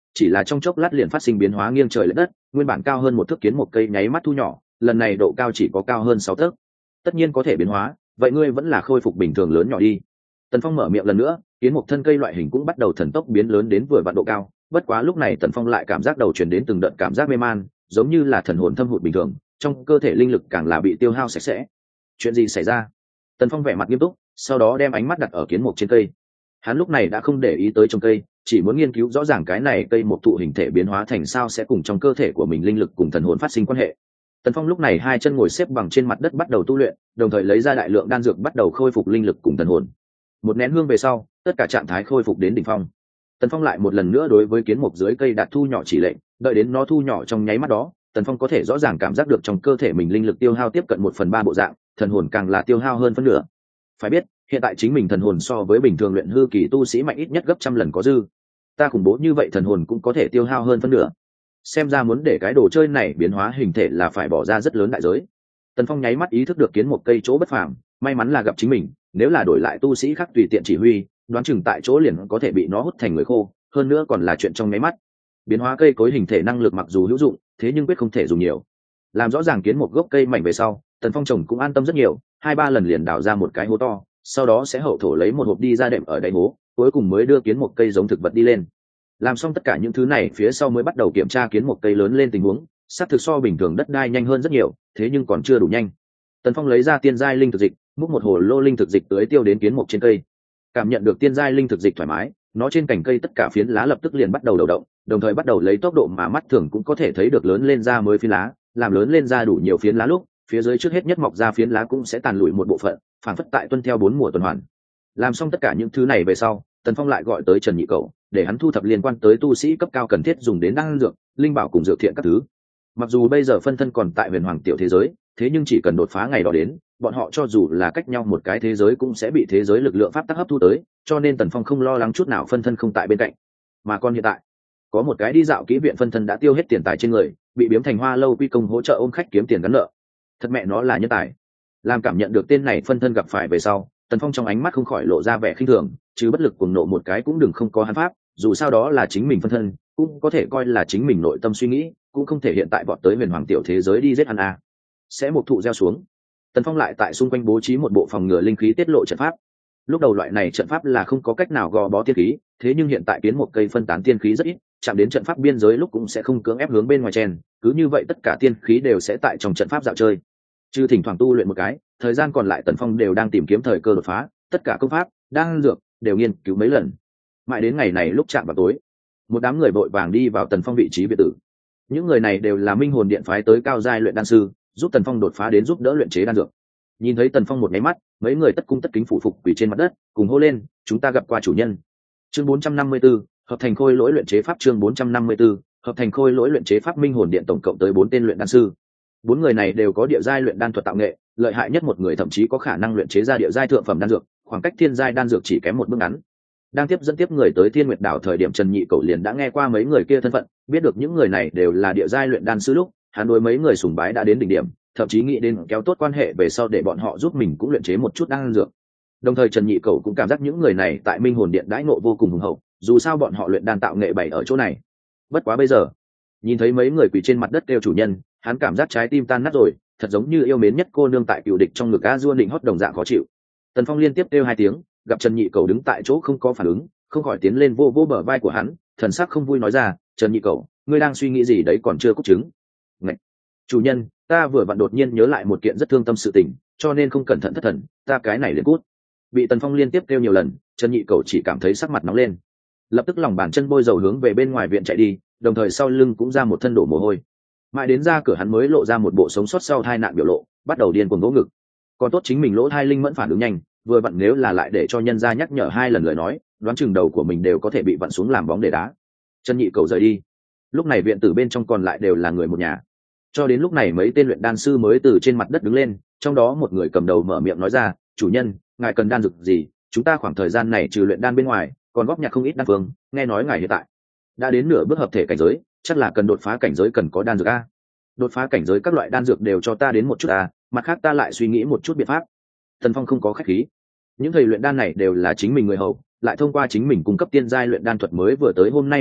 chỉ là trong chốc lát liền phát sinh biến hóa nghiêng trời lệch đất, nguyên bản cao hơn một thước kiến một cây nháy mắt thu nhỏ, lần này độ cao chỉ có cao hơn 6 tấc. Tất nhiên có thể biến hóa, vậy ngươi vẫn là khôi phục bình thường lớn nhỏ đi. Tần Phong mở miệng lần nữa, kiến một thân cây loại hình cũng bắt đầu thần tốc biến lớn đến vừa vặn độ cao, bất quá lúc này Tần Phong lại cảm giác đầu truyền đến từng đợt cảm giác mê man, giống như là thần hồn thâm hụt bình thường, trong cơ thể linh lực càng là bị tiêu hao sạch sẽ. Chuyện gì xảy ra? Tần Phong vẻ mặt nghiêm túc, sau đó đem ánh mắt đặt ở kiến mục trên cây. Hắn lúc này đã không để ý tới trong cây, chỉ muốn nghiên cứu rõ ràng cái này cây một thụ hình thể biến hóa thành sao sẽ cùng trong cơ thể của mình linh lực cùng thần hồn phát sinh quan hệ. Tần Phong lúc này hai chân ngồi xếp bằng trên mặt đất bắt đầu tu luyện, đồng thời lấy ra đại lượng đan dược bắt đầu khôi phục linh lực cùng thần hồn. Một nén hương về sau, tất cả trạng thái khôi phục đến đỉnh phong. Tần Phong lại một lần nữa đối với kiến mục dưới cây đặt thu nhỏ chỉ lệnh, đợi đến nó thu nhỏ trong nháy mắt đó, Tần Phong có thể rõ ràng cảm giác được trong cơ thể mình linh lực tiêu hao tiếp cận 1/3 bộ dạng, thần hồn càng là tiêu hao hơn phân nửa. Phải biết, hiện tại chính mình thần hồn so với bình thường luyện hư kỳ tu sĩ mạnh ít nhất gấp trăm lần có dư. Ta khủng bố như vậy thần hồn cũng có thể tiêu hao hơn phân nửa. Xem ra muốn để cái đồ chơi này biến hóa hình thể là phải bỏ ra rất lớn đại giới. Tần Phong nháy mắt ý thức được kiến một cây chỗ bất phàm, may mắn là gặp chính mình, nếu là đổi lại tu sĩ khác tùy tiện chỉ huy, đoán chừng tại chỗ liền có thể bị nó hút thành người khô, hơn nữa còn là chuyện trong nháy mắt. Biến hóa cây cối hình thể năng lực mặc dù hữu dụng, thế nhưng quyết không thể dùng nhiều. Làm rõ ràng kiến một gốc cây mảnh về sau, Tần Phong trồng cũng an tâm rất nhiều, 2-3 lần liền đào ra một cái hố to, sau đó sẽ hậu thổ lấy một hộp đi ra đệm ở đáy hố, cuối cùng mới đưa kiến một cây giống thực vật đi lên. Làm xong tất cả những thứ này phía sau mới bắt đầu kiểm tra kiến một cây lớn lên tình huống, xác thực so bình thường đất đai nhanh hơn rất nhiều, thế nhưng còn chưa đủ nhanh. Tần Phong lấy ra tiên giai linh thực dịch, múc một hồ lô linh thực dịch tưới tiêu đến kiến mục trên cây. Cảm nhận được tiên giai linh thực dịch thoải mái, nó trên cành cây tất cả phiến lá lập tức liền bắt đầu đầu động, đồng thời bắt đầu lấy tốc độ mà mắt thường cũng có thể thấy được lớn lên ra mới phiến lá, làm lớn lên ra đủ nhiều phiến lá lúc, phía dưới trước hết nhất mọc ra phiến lá cũng sẽ tàn lụi một bộ phận, phản phất tại tuân theo 4 mùa tuần hoàn. Làm xong tất cả những thứ này về sau, Tần Phong lại gọi tới Trần Nhị Cẩu, để hắn thu thập liên quan tới tu sĩ cấp cao cần thiết dùng đến đan dược, linh bảo cùng dược thiện các thứ. Mặc dù bây giờ phân thân còn tại Huyền Hoàng tiểu thế giới, thế nhưng chỉ cần đột phá ngày đó đến, bọn họ cho dù là cách nhau một cái thế giới cũng sẽ bị thế giới lực lượng pháp tắc hấp thu tới, cho nên Tần Phong không lo lắng chút nào phân thân không tại bên cạnh. Mà còn hiện tại, có một cái đi dạo kỹ viện phân thân đã tiêu hết tiền tài trên người, bị Biếm Thành Hoa lâu quy công hỗ trợ ôm khách kiếm tiền gắn nợ. Thật mẹ nó là nhân tài. Làm cảm nhận được tên này phân thân gặp phải về sau, Tần Phong trong ánh mắt không khỏi lộ ra vẻ khinh thường, chứ bất lực cuồng nộ một cái cũng đừng không có hắn pháp, dù sao đó là chính mình phân thân, cũng có thể coi là chính mình nội tâm suy nghĩ, cũng không thể hiện tại bọn tới Huyền Hoàng tiểu thế giới đi giết hắn a. Sẽ một thụ gieo xuống. Tần Phong lại tại xung quanh bố trí một bộ phòng ngừa linh khí tiết lộ trận pháp. Lúc đầu loại này trận pháp là không có cách nào gò bó tiên khí, thế nhưng hiện tại kiến một cây phân tán tiên khí rất ít, chạm đến trận pháp biên giới lúc cũng sẽ không cưỡng ép hướng bên ngoài chen, cứ như vậy tất cả tiên khí đều sẽ tại trong trận pháp dạo chơi. Chứ thỉnh thoảng tu luyện một cái, thời gian còn lại Tần Phong đều đang tìm kiếm thời cơ đột phá, tất cả công pháp, đan dược đều nghiên cứu mấy lần. Mãi đến ngày này lúc chạm vào tối, một đám người vội vàng đi vào Tần Phong vị trí biệt tử. Những người này đều là Minh Hồn Điện phái tới cao giai luyện đan sư, giúp Tần Phong đột phá đến giúp đỡ luyện chế đan dược. Nhìn thấy Tần Phong một máy mắt, mấy người tất cung tất kính phụ phục quỳ trên mặt đất, cùng hô lên, chúng ta gặp qua chủ nhân. Chương 454, hợp thành khôi lỗi luyện chế pháp. Chương 454, hợp thành khôi lỗi luyện chế pháp. Minh Hồn Điện tổng cộng tới 4 tên luyện đan sư. 4 người này đều có địa giai luyện đan thuật tạo nghệ, lợi hại nhất một người thậm chí có khả năng luyện chế ra địa giai thượng phẩm đan dược, khoảng cách thiên giai đan dược chỉ kém một bước ngắn. Đang dẫn tiếp người tới Thiên Nguyệt đảo thời điểm, Trần Nhị Cẩu liền đã nghe qua mấy người kia thân phận, biết được những người này đều là địa giai luyện đan sư lúc, hắn đối mấy người sùng bái đã đến đỉnh điểm, thậm chí nghĩ đến kéo tốt quan hệ về sau để bọn họ giúp mình cũng luyện chế một chút đan dược. Đồng thời Trần Nhị Cẩu cũng cảm giác những người này tại Minh Hồn Điện đãi ngộ vô cùng hùng hậu, dù sao bọn họ luyện đan tạo nghệ bày ở chỗ này. Bất quá bây giờ, nhìn thấy mấy người quỳ trên mặt đất kêu chủ nhân, hắn cảm giác trái tim tan nát rồi, thật giống như yêu mến nhất cô nương tại cựu địch trong ngực A Dua định hót đồng dạng khó chịu. Tần Phong liên tiếp kêu 2 tiếng, gặp Trần Nhị Cẩu đứng tại chỗ không có phản ứng, không khỏi tiến lên vô bờ vai của hắn, thần sắc không vui nói ra, Trần Nhị Cẩu, ngươi đang suy nghĩ gì đấy còn chưa cúc chứng? Ngậy! Chủ nhân, ta vừa vặn đột nhiên nhớ lại một kiện rất thương tâm sự tình, cho nên không cẩn thận thất thần, ta cái này liền cút. Bị Tần Phong liên tiếp kêu nhiều lần, Trần Nhị Cẩu chỉ cảm thấy sắc mặt nóng lên, lập tức lòng bàn chân bôi dầu hướng về bên ngoài viện chạy đi, đồng thời sau lưng cũng ra một thân đổ mồ hôi. Mãi đến ra cửa hắn mới lộ ra một bộ sống sót sau tai nạn biểu lộ, bắt đầu điên cuồng vỗ ngực. Còn tốt chính mình lỗ thai linh mẫn phản ứng nhanh, vừa vặn nếu là lại để cho nhân gia nhắc nhở 2 lần lời nói, đoán chừng đầu của mình đều có thể bị vặn xuống làm bóng để đá. Trần Nhị Cẩu rời đi. Lúc này viện tử bên trong còn lại đều là người một nhà. Cho đến lúc này mấy tên luyện đan sư mới từ trên mặt đất đứng lên, trong đó một người cầm đầu mở miệng nói ra, chủ nhân, ngài cần đan dược gì? Chúng ta khoảng thời gian này trừ luyện đan bên ngoài, còn góp nhặt không ít đan phương, nghe nói ngài hiện tại đã đến nửa bước hợp thể cảnh giới, chắc là cần đột phá cảnh giới cần có đan dược a. Đột phá cảnh giới các loại đan dược đều cho ta đến một chút a, mặt khác ta lại suy nghĩ một chút biện pháp. Tần Phong không có khách khí. Những thầy luyện đan này đều là chính mình người hầu, lại thông qua chính mình cung cấp tiên giai luyện đan thuật mới vừa tới hôm nay bước này,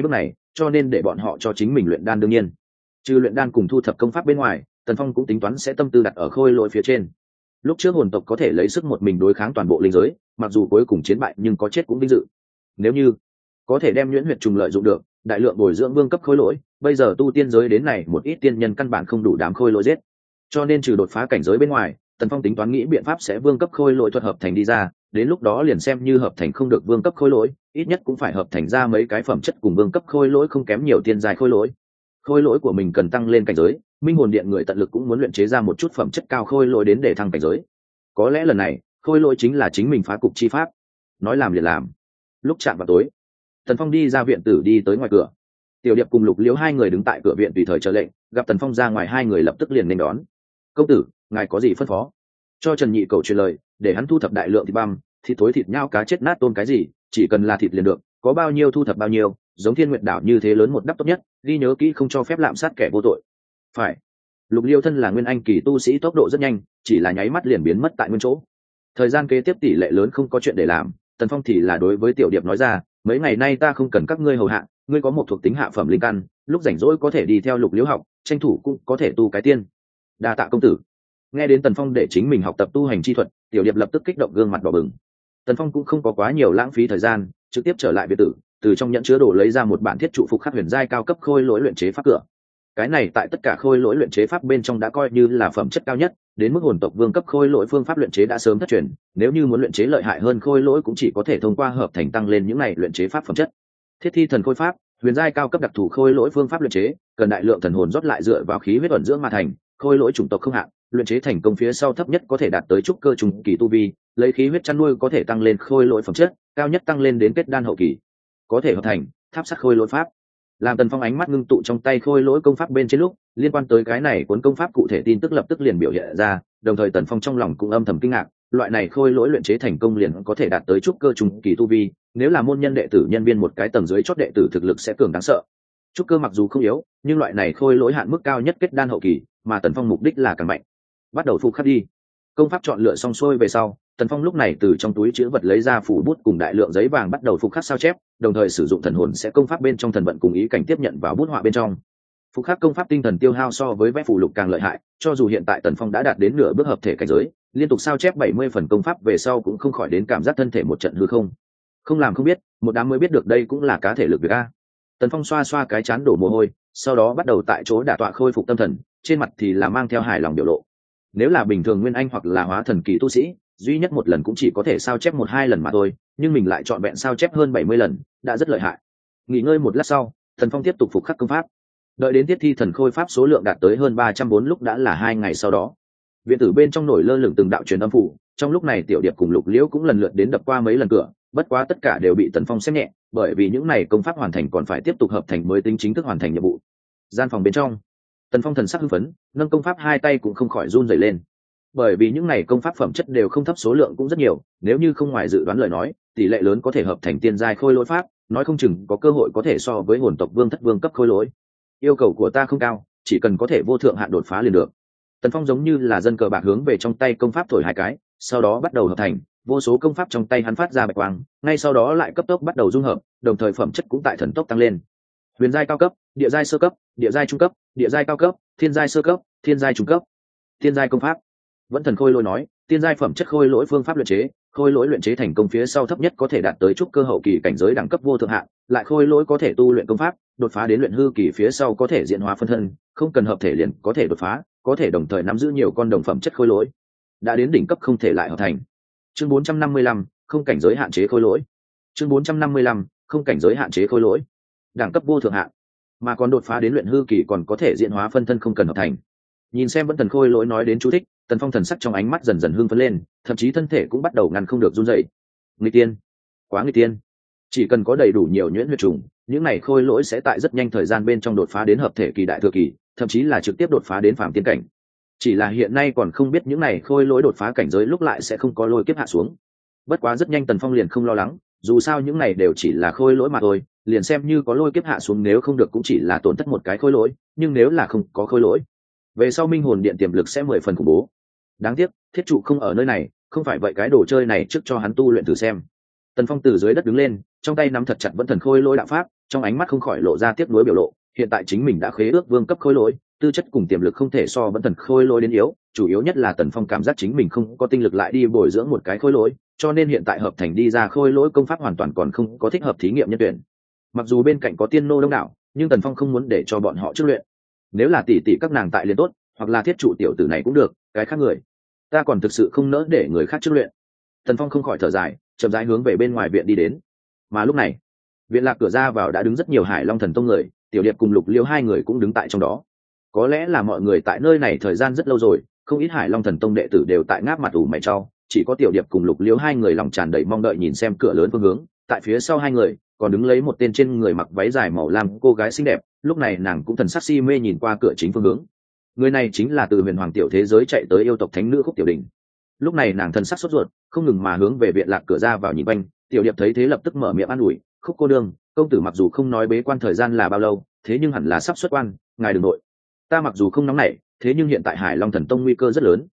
cho nên để bọn họ cho chính mình luyện đan. đương nhiên trừ luyện đan cùng thu thập công pháp bên ngoài, Tần Phong cũng tính toán sẽ tâm tư đặt ở khôi lỗi phía trên. Lúc trước hồn tộc có thể lấy sức một mình đối kháng toàn bộ linh giới, mặc dù cuối cùng chiến bại nhưng có chết cũng vinh dự. Nếu như có thể đem nhuyễn huyệt trùng lợi dụng được, đại lượng bồi dưỡng vương cấp khôi lỗi, bây giờ tu tiên giới đến này một ít tiên nhân căn bản không đủ đám khôi lỗi giết, cho nên trừ đột phá cảnh giới bên ngoài, Tần Phong tính toán nghĩ biện pháp sẽ vương cấp khôi lỗi thuật hợp thành đi ra, đến lúc đó liền xem như hợp thành không được vương cấp khôi lỗi, ít nhất cũng phải hợp thành ra mấy cái phẩm chất cùng vương cấp khôi lỗi không kém nhiều tiên giai khôi lỗi. Khôi lỗi của mình cần tăng lên cảnh giới, Minh Hồn Điện người tận lực cũng muốn luyện chế ra một chút phẩm chất cao khôi lỗi đến để thăng cảnh giới. Có lẽ lần này, khôi lỗi chính là chính mình phá cục chi pháp. Nói làm liền làm. Lúc chạm vào tối, Tần Phong đi ra viện tử đi tới ngoài cửa. Tiểu Điệp cùng Lục Liễu hai người đứng tại cửa viện tùy thời chờ lệnh, gặp Tần Phong ra ngoài hai người lập tức liền nên đón. "Công tử, ngài có gì phân phó?" Cho Trần Nhị Cầu truyền lời, để hắn thu thập đại lượng thịt băm, thịt thối, thịt nhao, cá chết nát, tôm cái gì, chỉ cần là thịt liền được, có bao nhiêu thu thập bao nhiêu, giống Thiên Nguyệt đảo như thế lớn một đắp tốt nhất, ghi nhớ kỹ không cho phép lạm sát kẻ vô tội. Phải. Lục Liêu thân là nguyên anh kỳ tu sĩ, tốc độ rất nhanh, chỉ là nháy mắt liền biến mất tại nguyên chỗ. Thời gian kế tiếp tỷ lệ lớn không có chuyện để làm, Tần Phong thì là đối với Tiểu Điệp nói ra, mấy ngày nay ta không cần các ngươi hầu hạ, ngươi có một thuộc tính hạ phẩm linh căn, lúc rảnh rỗi có thể đi theo Lục Liễu học, tranh thủ cũng có thể tu cái tiên. Đa tạ công tử. Nghe đến Tần Phong để chính mình học tập tu hành chi thuật, Tiểu Điệp lập tức kích động gương mặt đỏ bừng. Tần Phong cũng không có quá nhiều lãng phí thời gian, trực tiếp trở lại biệt tử, từ trong nhẫn chứa đồ lấy ra một bản thiết trụ phục khắc huyền giai cao cấp khôi lỗi luyện chế pháp cửa. Cái này tại tất cả khôi lỗi luyện chế pháp bên trong đã coi như là phẩm chất cao nhất, đến mức hồn tộc vương cấp khôi lỗi phương pháp luyện chế đã sớm thất truyền, nếu như muốn luyện chế lợi hại hơn khôi lỗi cũng chỉ có thể thông qua hợp thành tăng lên những này luyện chế pháp phẩm chất. Thiết thi thần khôi pháp, huyền giai cao cấp đặc thù khôi lỗi phương pháp luyện chế, cần đại lượng thần hồn rót lại dựa vào khí huyết ẩn dưỡng mà thành, khôi lỗi chủng tộc không hạn, luyện chế thành công phía sau thấp nhất có thể đạt tới trúc cơ trùng kỳ tu vi, lấy khí huyết chăn nuôi có thể tăng lên khôi lỗi phẩm chất, cao nhất tăng lên đến kết đan hậu kỳ. Có thể hợp thành tháp sắt khôi lỗi pháp. Làm Tần Phong ánh mắt ngưng tụ trong tay khôi lỗi công pháp bên trên lúc, liên quan tới cái này cuốn công pháp cụ thể tin tức lập tức liền biểu hiện ra, đồng thời Tần Phong trong lòng cũng âm thầm kinh ngạc, loại này khôi lỗi luyện chế thành công liền có thể đạt tới trúc cơ trùng kỳ tu vi, nếu là môn nhân đệ tử nhân viên một cái tầng dưới chót đệ tử thực lực sẽ cường đáng sợ. Trúc cơ mặc dù không yếu, nhưng loại này khôi lỗi hạn mức cao nhất kết đan hậu kỳ, mà Tần Phong mục đích là càng mạnh. Bắt đầu phục khắc đi. Công pháp chọn lựa xong xuôi về sau, Tần Phong lúc này từ trong túi chứa vật lấy ra phủ bút cùng đại lượng giấy vàng bắt đầu phục khắc sao chép, đồng thời sử dụng thần hồn sẽ công pháp bên trong thần vận cùng ý cảnh tiếp nhận vào bút họa bên trong. Phục khắc công pháp tinh thần tiêu hao so với vẽ phù lục càng lợi hại, cho dù hiện tại Tần Phong đã đạt đến nửa bước hợp thể cảnh giới, liên tục sao chép 70 phần công pháp về sau cũng không khỏi đến cảm giác thân thể một trận hư không. Không làm không biết, một đám mới biết được đây cũng là cá thể lực việc a. Tần Phong xoa xoa cái chán đổ mồ hôi, sau đó bắt đầu tại chỗ đả tọa khôi phục tâm thần, trên mặt thì là mang theo hài lòng biểu lộ. Nếu là bình thường nguyên anh hoặc là hóa thần kỳ tu sĩ, duy nhất một lần cũng chỉ có thể sao chép 1-2 lần mà thôi, nhưng mình lại chọn vẹn sao chép hơn 70 lần, đã rất lợi hại. Nghỉ ngơi một lát sau, Tần Phong tiếp tục phục khắc công pháp. Đợi đến tiết thi thần khôi pháp số lượng đạt tới hơn 304 lúc đã là 2 ngày sau đó. Viện tử bên trong nổi lơ lửng từng đạo truyền âm phủ, trong lúc này Tiểu Điệp cùng Lục Liễu cũng lần lượt đến đập qua mấy lần cửa, bất quá tất cả đều bị Tần Phong xem nhẹ, bởi vì những này công pháp hoàn thành còn phải tiếp tục hợp thành mới tính chính thức hoàn thành nhiệm vụ. Gian phòng bên trong, Tần Phong thần sắc hưng phấn, nâng công pháp hai tay cũng không khỏi run rẩy lên. Bởi vì những này công pháp phẩm chất đều không thấp, số lượng cũng rất nhiều, nếu như không ngoài dự đoán lời nói, tỷ lệ lớn có thể hợp thành tiên giai khôi lỗi pháp, nói không chừng có cơ hội có thể so với hồn tộc vương thất vương cấp khôi lỗi. Yêu cầu của ta không cao, chỉ cần có thể vô thượng hạn đột phá liền được. Tần Phong giống như là dân cờ bạc hướng về trong tay công pháp thổi hai cái, sau đó bắt đầu hợp thành, vô số công pháp trong tay hắn phát ra bạch quang, ngay sau đó lại cấp tốc bắt đầu dung hợp, đồng thời phẩm chất cũng tại thần tốc tăng lên. Huyền giai cao cấp, địa giai sơ cấp, địa giai trung cấp, địa giai cao cấp, thiên giai sơ cấp, thiên giai trung cấp, thiên giai công pháp. Vẫn thần khôi lỗi nói, tiên giai phẩm chất khôi lỗi phương pháp luyện chế, khôi lỗi luyện chế thành công phía sau thấp nhất có thể đạt tới trúc cơ hậu kỳ cảnh giới đẳng cấp vô thượng hạn, lại khôi lỗi có thể tu luyện công pháp, đột phá đến luyện hư kỳ phía sau có thể diễn hóa phân thân, không cần hợp thể liền có thể đột phá, có thể đồng thời nắm giữ nhiều con đồng phẩm chất khôi lỗi. Đã đến đỉnh cấp không thể lại hợp thành. Chương 455, không cảnh giới hạn chế khôi lỗi. Chương 455, không cảnh giới hạn chế khôi lỗi. Đẳng cấp vô thượng hạn, mà còn đột phá đến luyện hư kỳ còn có thể diễn hóa phân thân không cần hợp thành. Nhìn xem vẫn thần khôi lỗi nói đến chú thích, Tần Phong thần sắc trong ánh mắt dần dần hưng phấn lên, thậm chí thân thể cũng bắt đầu ngăn không được run rẩy. Nghịch tiên, quá nghịch tiên! Chỉ cần có đầy đủ nhiều nhuyễn huyết trùng, những này khôi lỗi sẽ tại rất nhanh thời gian bên trong đột phá đến hợp thể kỳ đại thừa kỳ, thậm chí là trực tiếp đột phá đến phàm tiên cảnh. Chỉ là hiện nay còn không biết những này khôi lỗi đột phá cảnh giới lúc lại sẽ không có lôi kiếp hạ xuống. Bất quá rất nhanh Tần Phong liền không lo lắng, dù sao những này đều chỉ là khôi lỗi mà thôi, liền xem như có lôi kiếp hạ xuống nếu không được cũng chỉ là tổn thất một cái khôi lỗi, nhưng nếu là không có khôi lỗi, về sau Minh Hồn Điện tiềm lực sẽ 10 phần khủng bố. Đáng tiếc, thiết trụ không ở nơi này, không phải vậy cái đồ chơi này trước cho hắn tu luyện thử xem. Tần Phong từ dưới đất đứng lên, trong tay nắm thật chặt vẫn thần khôi lỗi đạo pháp, trong ánh mắt không khỏi lộ ra tiếc nuối biểu lộ. Hiện tại chính mình đã khế ước vương cấp khôi lỗi, tư chất cùng tiềm lực không thể so vẫn thần khôi lỗi đến yếu, chủ yếu nhất là Tần Phong cảm giác chính mình không có tinh lực lại đi bồi dưỡng một cái khôi lỗi, cho nên hiện tại hợp thành đi ra khôi lỗi công pháp hoàn toàn còn không có thích hợp thí nghiệm nhân tuyển. Mặc dù bên cạnh có tiên nô đông đảo, nhưng Tần Phong không muốn để cho bọn họ trước luyện. Nếu là tỷ tỷ các nàng tại liền tốt, hoặc là thiết trụ tiểu tử này cũng được, cái khác người ta còn thực sự không nỡ để người khác trước luyện. Tần Phong không khỏi thở dài, chậm rãi hướng về bên ngoài viện đi đến. Mà lúc này, viện lạc cửa ra vào đã đứng rất nhiều Hải Long Thần Tông người, Tiểu Điệp cùng Lục Liêu hai người cũng đứng tại trong đó. Có lẽ là mọi người tại nơi này thời gian rất lâu rồi, không ít Hải Long Thần Tông đệ tử đều tại ngáp mặt ủ mày trao, chỉ có Tiểu Điệp cùng Lục Liêu hai người lòng tràn đầy mong đợi nhìn xem cửa lớn phương hướng. Tại phía sau hai người còn đứng lấy một tên trên người mặc váy dài màu lam cô gái xinh đẹp, lúc này nàng cũng thần sắc si mê nhìn qua cửa chính phương hướng. Người này chính là từ huyền hoàng tiểu thế giới chạy tới yêu tộc thánh nữ Khúc Tiểu Đình. Lúc này nàng thần sắc sốt ruột, không ngừng mà hướng về viện lạc cửa ra vào nhìn quanh. Tiểu Điệp thấy thế lập tức mở miệng an ủi, Khúc cô đương, công tử mặc dù không nói bế quan thời gian là bao lâu, thế nhưng hẳn là sắp xuất quan, ngài đừng nội. Ta mặc dù không nóng nảy, thế nhưng hiện tại Hải Long Thần Tông nguy cơ rất lớn,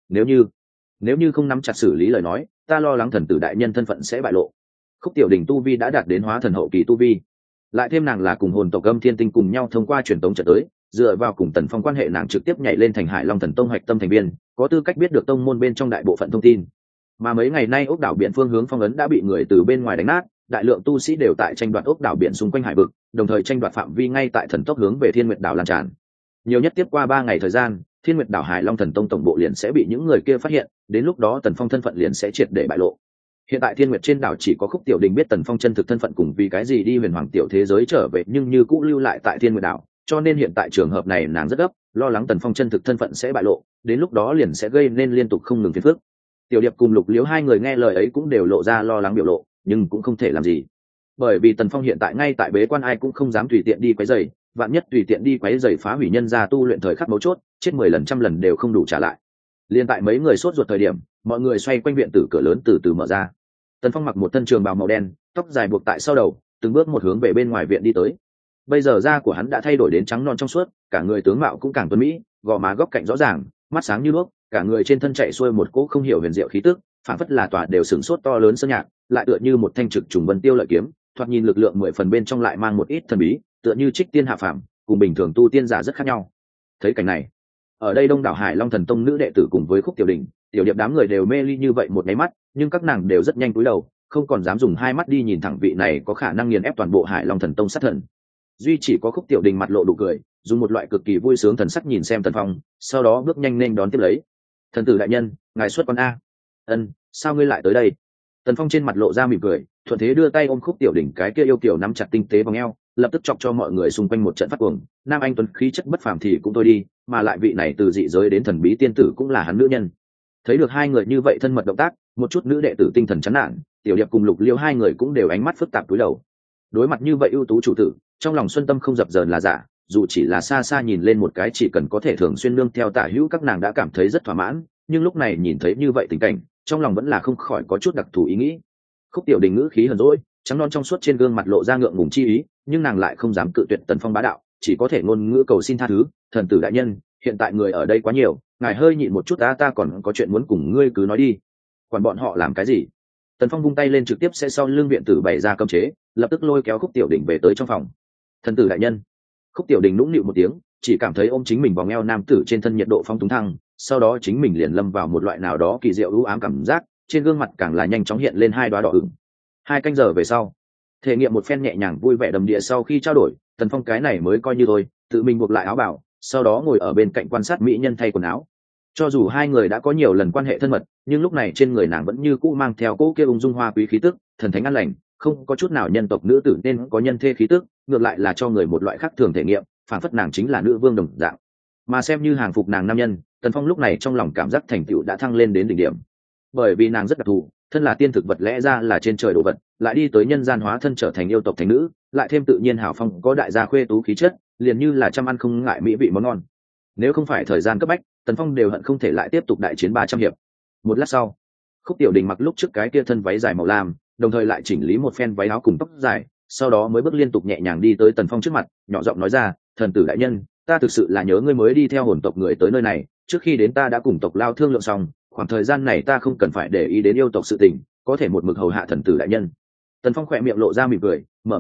nếu như không nắm chặt xử lý lời nói, ta lo lắng thần tử đại nhân thân phận sẽ bại lộ. Khúc Tiểu Đình tu vi đã đạt đến hóa thần hậu kỳ tu vi, lại thêm nàng là cùng hồn tộc Âm Thiên Tinh cùng nhau thông qua truyền tống trận tới, dựa vào cùng Tần Phong quan hệ nàng trực tiếp nhảy lên thành Hải Long Thần Tông hạch tâm thành viên, có tư cách biết được tông môn bên trong đại bộ phận thông tin. Mà mấy ngày nay ốc đảo biển phương hướng phong ấn đã bị người từ bên ngoài đánh nát, đại lượng tu sĩ đều tại tranh đoạt ốc đảo biển xung quanh hải vực, đồng thời tranh đoạt phạm vi ngay tại thần tốc hướng về Thiên Nguyệt đảo lan tràn. Nhiều nhất tiếp qua 3 ngày thời gian, Thiên Nguyệt đảo Hải Long Thần Tông tổng bộ liền sẽ bị những người kia phát hiện, đến lúc đó Tần Phong thân phận liền sẽ triệt để bại lộ. Hiện tại Thiên Nguyệt trên đảo chỉ có Khúc Tiểu Đình biết Tần Phong chân thực thân phận cùng vì cái gì đi huyền hoàng tiểu thế giới trở về, nhưng như cũ lưu lại tại Thiên Nguyệt đảo, cho nên hiện tại trường hợp này nàng rất gấp, lo lắng Tần Phong chân thực thân phận sẽ bại lộ, đến lúc đó liền sẽ gây nên liên tục không ngừng phiền phức. Tiểu Điệp cùng Lục Liễu hai người nghe lời ấy cũng đều lộ ra lo lắng biểu lộ, nhưng cũng không thể làm gì, bởi vì Tần Phong hiện tại ngay tại bế quan, ai cũng không dám tùy tiện đi quấy rầy, vạn nhất tùy tiện đi quấy rầy phá hủy nhân gia tu luyện thời khắc mấu chốt, chết 10 lần trăm lần đều không đủ trả lại. Liên tại mấy người sốt ruột thời điểm, mọi người xoay quanh viện tử cửa lớn từ từ mở ra. Tần Phong mặc một thân trường bào màu đen, tóc dài buộc tại sau đầu, từng bước một hướng về bên ngoài viện đi tới. Bây giờ da của hắn đã thay đổi đến trắng non trong suốt, cả người tướng mạo cũng càng tuấn mỹ, gò má góc cạnh rõ ràng, mắt sáng như đuốc, cả người trên thân chạy xuôi một cỗ không hiểu huyền diệu khí tức, phản phất là tòa đều sừng sốt to lớn sơn nhạc, lại tựa như một thanh trực trùng vân tiêu lợi kiếm, thoạt nhìn lực lượng 10 phần bên trong lại mang một ít thần bí, tựa như trích tiên hạ phàm, cùng bình thường tu tiên giả rất khác nhau. Thấy cảnh này, ở đây đông đảo Hải Long Thần Tông nữ đệ tử cùng với Khúc Tiểu Đình, Tiểu Điệp đám người đều mê ly như vậy một cái mắt, nhưng các nàng đều rất nhanh cúi đầu, không còn dám dùng hai mắt đi nhìn thẳng vị này có khả năng nghiền ép toàn bộ Hải Long Thần Tông sát thần. Duy chỉ có Khúc Tiểu Đình mặt lộ nụ cười, dùng một loại cực kỳ vui sướng thần sắc nhìn xem Tần Phong, sau đó bước nhanh nên đón tiếp lấy. Thần tử đại nhân, ngài xuất quan a. Ân, sao ngươi lại tới đây? Tần Phong trên mặt lộ ra mỉm cười, thuận thế đưa tay ôm Khúc Tiểu Đình cái kia yêu kiều nắm chặt tinh tế vòng eo, lập tức chọc cho mọi người xung quanh một trận phát cuồng. Nam anh tuấn khí chất bất phàm thì cũng thôi đi, mà lại vị này từ dị giới đến thần bí tiên tử cũng là hắn nữ nhân. Thấy được hai người như vậy thân mật động tác, một chút nữ đệ tử tinh thần chán nản, Tiểu Điệp cùng Lục Liêu hai người cũng đều ánh mắt phức tạp cúi đầu. Đối mặt như vậy ưu tú chủ tử, trong lòng Xuân Tâm không dập dờn là giả, dù chỉ là xa xa nhìn lên một cái chỉ cần có thể thường xuyên nương theo tả hữu các nàng đã cảm thấy rất thỏa mãn, nhưng lúc này nhìn thấy như vậy tình cảnh, trong lòng vẫn là không khỏi có chút đặc thù ý nghĩ. Khúc Tiểu Đình ngữ khí hờn dỗi, trắng non trong suốt trên gương mặt lộ ra ngượng ngùng chi ý, nhưng nàng lại không dám cự tuyệt Tần Phong bá đạo, chỉ có thể ngôn ngữ cầu xin tha thứ. Thần tử đại nhân, hiện tại người ở đây quá nhiều, ngài hơi nhịn một chút, ta còn có chuyện muốn cùng ngươi cứ nói đi. Quản bọn họ làm cái gì? Tần Phong vung tay lên trực tiếp sẽ sau lưng viện tử bày ra cấm chế, lập tức lôi kéo Khúc Tiểu Đình về tới trong phòng. Thần tử đại nhân. Khúc Tiểu Đình nũng nịu một tiếng, chỉ cảm thấy ôm chính mình vòng eo nam tử trên thân nhiệt độ phong túng thăng, sau đó chính mình liền lâm vào một loại nào đó kỳ diệu u ám cảm giác, trên gương mặt càng là nhanh chóng hiện lên hai đóa đỏ ửng. 2 canh giờ về sau, thể nghiệm một phen nhẹ nhàng vui vẻ đầm địa sau khi trao đổi, Tần Phong cái này mới coi như thôi, tự mình buộc lại áo bảo, sau đó ngồi ở bên cạnh quan sát mỹ nhân thay quần áo. Cho dù hai người đã có nhiều lần quan hệ thân mật, nhưng lúc này trên người nàng vẫn như cũ mang theo cỗ kia ung dung hoa quý khí tức, thần thánh an lành, không có chút nào nhân tộc nữ tử nên có nhân thê khí tức, ngược lại là cho người một loại khác thường thể nghiệm, phản phất nàng chính là nữ vương đồng dạng. Mà xem như hàng phục nàng nam nhân, Tần Phong lúc này trong lòng cảm giác thành tựu đã thăng lên đến đỉnh điểm. Bởi vì nàng rất đặc thù, thân là tiên thực vật lẽ ra là trên trời đồ vật, lại đi tới nhân gian hóa thân trở thành yêu tộc thánh nữ, lại thêm tự nhiên hào phong có đại gia khuê tú khí chất, liền như là trăm ăn không ngại mỹ vị món ngon. Nếu không phải thời gian cấp bách, Tần Phong đều hận không thể lại tiếp tục đại chiến 300 hiệp. Một lát sau, Khúc Tiểu Đình mặc lúc trước cái kia thân váy dài màu lam, đồng thời lại chỉnh lý một phen váy áo cùng tóc dài, sau đó mới bước liên tục nhẹ nhàng đi tới Tần Phong trước mặt, nhỏ giọng nói ra, thần tử đại nhân, ta thực sự là nhớ ngươi mới đi theo hồn tộc người tới nơi này, trước khi đến ta đã cùng tộc lao thương lượng xong, khoảng thời gian này ta không cần phải để ý đến yêu tộc sự tình, có thể một mực hầu hạ thần tử đại nhân. Tần Phong khỏe miệng lộ ra mỉm cười, mở miệng hỏi,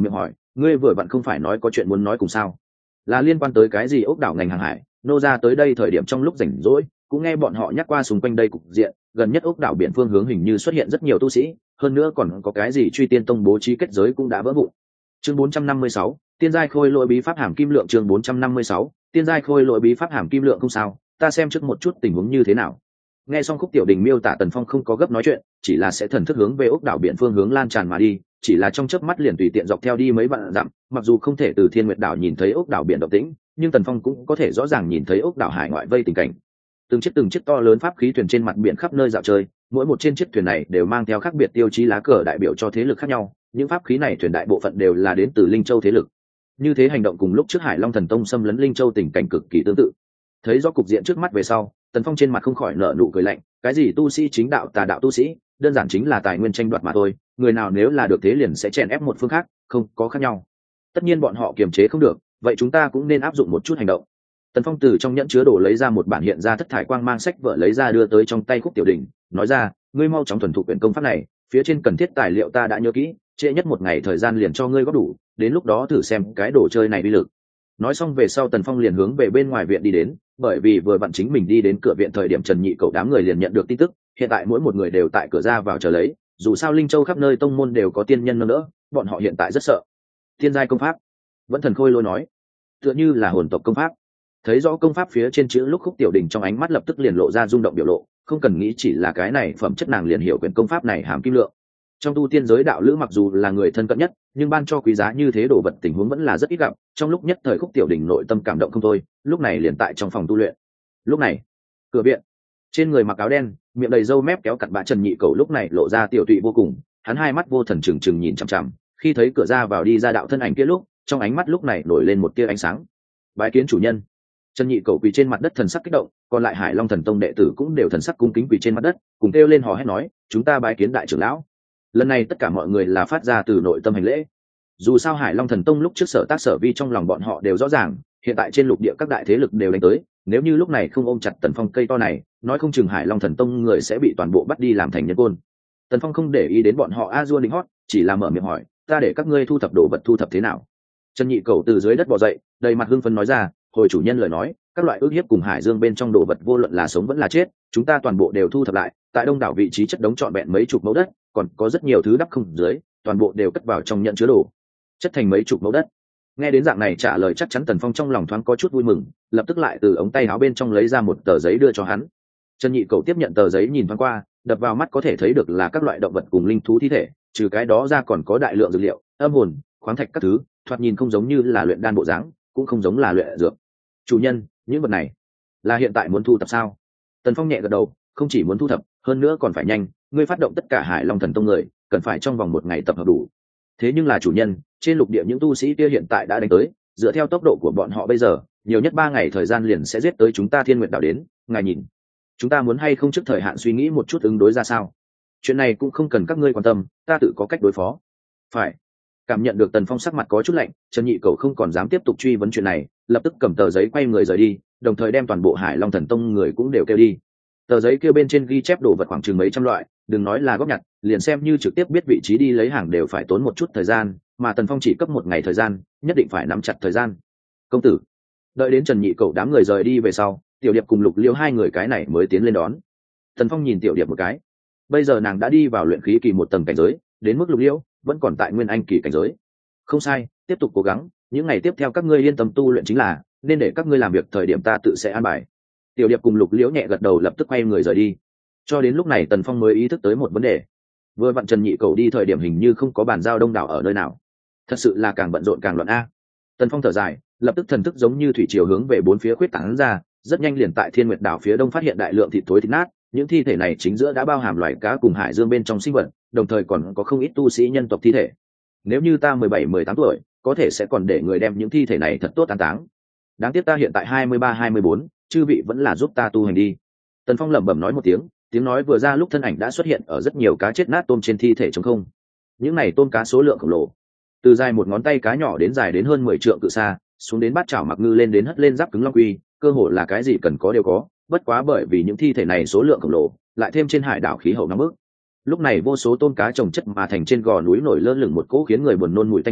ngươi vừa vặn không phải nói có chuyện muốn nói cùng sao? Là liên quan tới cái gì ốc đảo ngành hàng hải? Nô ra tới đây thời điểm trong lúc rảnh rỗi cũng nghe bọn họ nhắc qua xung quanh đây cục diện, gần nhất ốc đảo biển phương hướng hình như xuất hiện rất nhiều tu sĩ, hơn nữa còn có cái gì truy tiên tông bố trí kết giới cũng đã vỡ vụn. Chương 456, tiên giai khôi lỗi bí pháp hàm kim lượng. Chương 456, tiên giai khôi lỗi bí pháp hàm kim lượng. Không sao, ta xem trước một chút tình huống như thế nào. Nghe xong Khúc Tiểu Đình miêu tả, Tần Phong không có gấp nói chuyện, chỉ là sẽ thần thức hướng về ốc đảo biển phương hướng lan tràn mà đi, chỉ là trong chớp mắt liền tùy tiện dọc theo đi mấy vạn dặm, mặc dù không thể từ Thiên Nguyệt đảo nhìn thấy ốc đảo biển động tĩnh, nhưng Tần Phong cũng có thể rõ ràng nhìn thấy ốc đảo hải ngoại vây tình cảnh. Từng chiếc to lớn pháp khí thuyền trên mặt biển khắp nơi dạo chơi, mỗi một trên chiếc thuyền này đều mang theo khác biệt tiêu chí lá cờ đại biểu cho thế lực khác nhau, những pháp khí này thuyền đại bộ phận đều là đến từ Linh Châu thế lực. Như thế hành động cùng lúc trước Hải Long Thần Tông xâm lấn Linh Châu tình cảnh cực kỳ tương tự. Thấy rõ cục diện trước mắt về sau, Tần Phong trên mặt không khỏi nở nụ cười lạnh, cái gì tu sĩ chính đạo tà đạo tu sĩ, đơn giản chính là tài nguyên tranh đoạt mà thôi, người nào nếu là được thế liền sẽ chèn ép một phương khác, không có khác nhau. Tất nhiên bọn họ kiềm chế không được, vậy chúng ta cũng nên áp dụng một chút hành động. Tần Phong từ trong nhẫn chứa đồ lấy ra một bản hiện ra thất thải quang mang sách vở lấy ra đưa tới trong tay Khúc Tiểu Đình, nói ra, ngươi mau chóng thuần thục quyển công pháp này, phía trên cần thiết tài liệu ta đã nhớ kỹ, trễ nhất một ngày thời gian liền cho ngươi có đủ, đến lúc đó thử xem cái đồ chơi này uy lực. Nói xong về sau, Tần Phong liền hướng về bên ngoài viện đi đến, bởi vì vừa vặn chính mình đi đến cửa viện thời điểm Trần Nhị Cậu đám người liền nhận được tin tức, hiện tại mỗi một người đều tại cửa ra vào chờ lấy, dù sao Linh Châu khắp nơi tông môn đều có tiên nhân nâng đỡ, bọn họ hiện tại rất sợ. Tiên giai công pháp, Vẫn Thần Khôi Lỗi nói, tựa như là hồn tộc công pháp. Thấy rõ công pháp phía trên chữ lúc Khúc Tiểu Đình trong ánh mắt lập tức liền lộ ra rung động biểu lộ, không cần nghĩ chỉ là cái này phẩm chất nàng liền hiểu quyển công pháp này hàm kim lượng. Trong tu tiên giới đạo lữ mặc dù là người thân cận nhất, nhưng ban cho quý giá như thế đồ vật tình huống vẫn là rất ít gặp. Trong lúc nhất thời Khúc Tiểu Đình nội tâm cảm động không thôi, lúc này liền tại trong phòng tu luyện. Lúc này, cửa viện, trên người mặc áo đen, miệng đầy râu mép kéo cặn bã Trần Nhị Cầu lúc này lộ ra tiểu tụy vô cùng, hắn hai mắt vô thần trừng trừng nhìn chằm chằm, khi thấy cửa ra vào đi ra đạo thân ảnh kia lúc, trong ánh mắt lúc này nổi lên một tia ánh sáng. Bái kiến chủ nhân. Trần Nhị Cầu quỳ trên mặt đất thần sắc kích động, còn lại Hải Long Thần Tông đệ tử cũng đều thần sắc cung kính quỳ trên mặt đất, cùng kêu lên hò hét nói, chúng ta bái kiến đại trưởng lão. Lần này tất cả mọi người là phát ra từ nội tâm hành lễ. Dù sao Hải Long Thần Tông lúc trước sở tác sở vi trong lòng bọn họ đều rõ ràng, hiện tại trên lục địa các đại thế lực đều đánh tới, nếu như lúc này không ôm chặt Tần Phong cây to này, nói không chừng Hải Long Thần Tông người sẽ bị toàn bộ bắt đi làm thành nhân côn. Tần Phong không để ý đến bọn họ a dua đính hót, chỉ là mở miệng hỏi, ta để các ngươi thu thập đồ vật thu thập thế nào? Trần Nhị Cầu từ dưới đất bò dậy, đầy mặt hưng phấn nói ra, hồi chủ nhân lời nói, các loại ước hiếp cùng hải dương bên trong đồ vật vô luận là sống vẫn là chết, chúng ta toàn bộ đều thu thập lại, tại đông đảo vị trí chất đống trọn vẹn mấy chục mẫu đất, còn có rất nhiều thứ đắp không dưới, toàn bộ đều cất vào trong nhận chứa đồ, chất thành mấy chục mẫu đất. Nghe đến dạng này trả lời chắc chắn Tần Phong trong lòng thoáng có chút vui mừng, lập tức lại từ ống tay áo bên trong lấy ra một tờ giấy đưa cho hắn. Trần Nhị Cầu tiếp nhận tờ giấy nhìn thoáng qua, đập vào mắt có thể thấy được là các loại động vật cùng linh thú thi thể, trừ cái đó ra còn có đại lượng dược liệu, âm hồn, khoáng thạch các thứ, thoạt nhìn không giống như là luyện đan bộ dáng, cũng không giống là luyện dược. Chủ nhân, những vật này là hiện tại muốn thu thập sao? Tần Phong nhẹ gật đầu, không chỉ muốn thu thập, hơn nữa còn phải nhanh, ngươi phát động tất cả Hải Long Thần Tông người, cần phải trong vòng một ngày tập hợp đủ. Thế nhưng là chủ nhân, trên lục địa những tu sĩ kia hiện tại đã đánh tới, dựa theo tốc độ của bọn họ bây giờ, nhiều nhất 3 ngày thời gian liền sẽ giết tới chúng ta Thiên Nguyệt đảo đến, ngài nhìn, chúng ta muốn hay không trước thời hạn suy nghĩ một chút ứng đối ra sao? Chuyện này cũng không cần các ngươi quan tâm, ta tự có cách đối phó. Phải. Cảm nhận được Tần Phong sắc mặt có chút lạnh, Trần Nhị Cầu không còn dám tiếp tục truy vấn chuyện này, lập tức cầm tờ giấy quay người rời đi, đồng thời đem toàn bộ Hải Long Thần Tông người cũng đều kêu đi. Tờ giấy kia bên trên ghi chép đồ vật khoảng chừng mấy trăm loại, đừng nói là góp nhặt, liền xem như trực tiếp biết vị trí đi lấy hàng đều phải tốn một chút thời gian, mà Tần Phong chỉ cấp một ngày thời gian, nhất định phải nắm chặt thời gian. Công tử. Đợi đến Trần Nhị Cầu đám người rời đi về sau, Tiểu Điệp cùng Lục Liêu hai người cái này mới tiến lên đón. Tần Phong nhìn Tiểu Điệp một cái, bây giờ nàng đã đi vào luyện khí kỳ 1 tầng cảnh giới, đến mức Lục Liêu vẫn còn tại nguyên anh kỳ cảnh giới. Không sai, tiếp tục cố gắng, những ngày tiếp theo các ngươi yên tâm tu luyện chính là, nên để các ngươi làm việc thời điểm ta tự sẽ an bài. Tiểu Điệp cùng Lục Liễu nhẹ gật đầu lập tức quay người rời đi. Cho đến lúc này Tần Phong mới ý thức tới một vấn đề. Vừa vặn Trần Nhị Cầu đi thời điểm hình như không có bàn giao đông đảo ở nơi nào. Thật sự là càng bận rộn càng loạn a. Tần Phong thở dài, lập tức thần thức giống như thủy triều hướng về bốn phía khuyết tán ra, rất nhanh liền tại Thiên Nguyệt đảo phía đông phát hiện đại lượng thịt thối thịt nát, những thi thể này chính giữa đã bao hàm loài cá cùng hải dương bên trong sinh vật, đồng thời còn có không ít tu sĩ nhân tộc thi thể. Nếu như ta 17-18 tuổi, có thể sẽ còn để người đem những thi thể này thật tốt an táng. Đáng tiếc ta hiện tại 23-24, chư vị vẫn là giúp ta tu hành đi. Tần Phong lẩm bẩm nói một tiếng, tiếng nói vừa ra lúc thân ảnh đã xuất hiện ở rất nhiều cá chết nát tôm trên thi thể trống không. Những này tôm cá số lượng khổng lồ, từ dài một ngón tay cá nhỏ đến dài đến hơn 10 trượng cự xa, xuống đến bát chảo mặc ngư lên đến hất lên giáp cứng long quy, cơ hồ là cái gì cần có đều có. Bất quá bởi vì những thi thể này số lượng khổng lồ, lại thêm trên hải đảo khí hậu nóng bức, lúc này vô số tôm cá chồng chất mà thành trên gò núi nổi lơ lửng một cỗ khiến người buồn nôn mùi tanh hôi,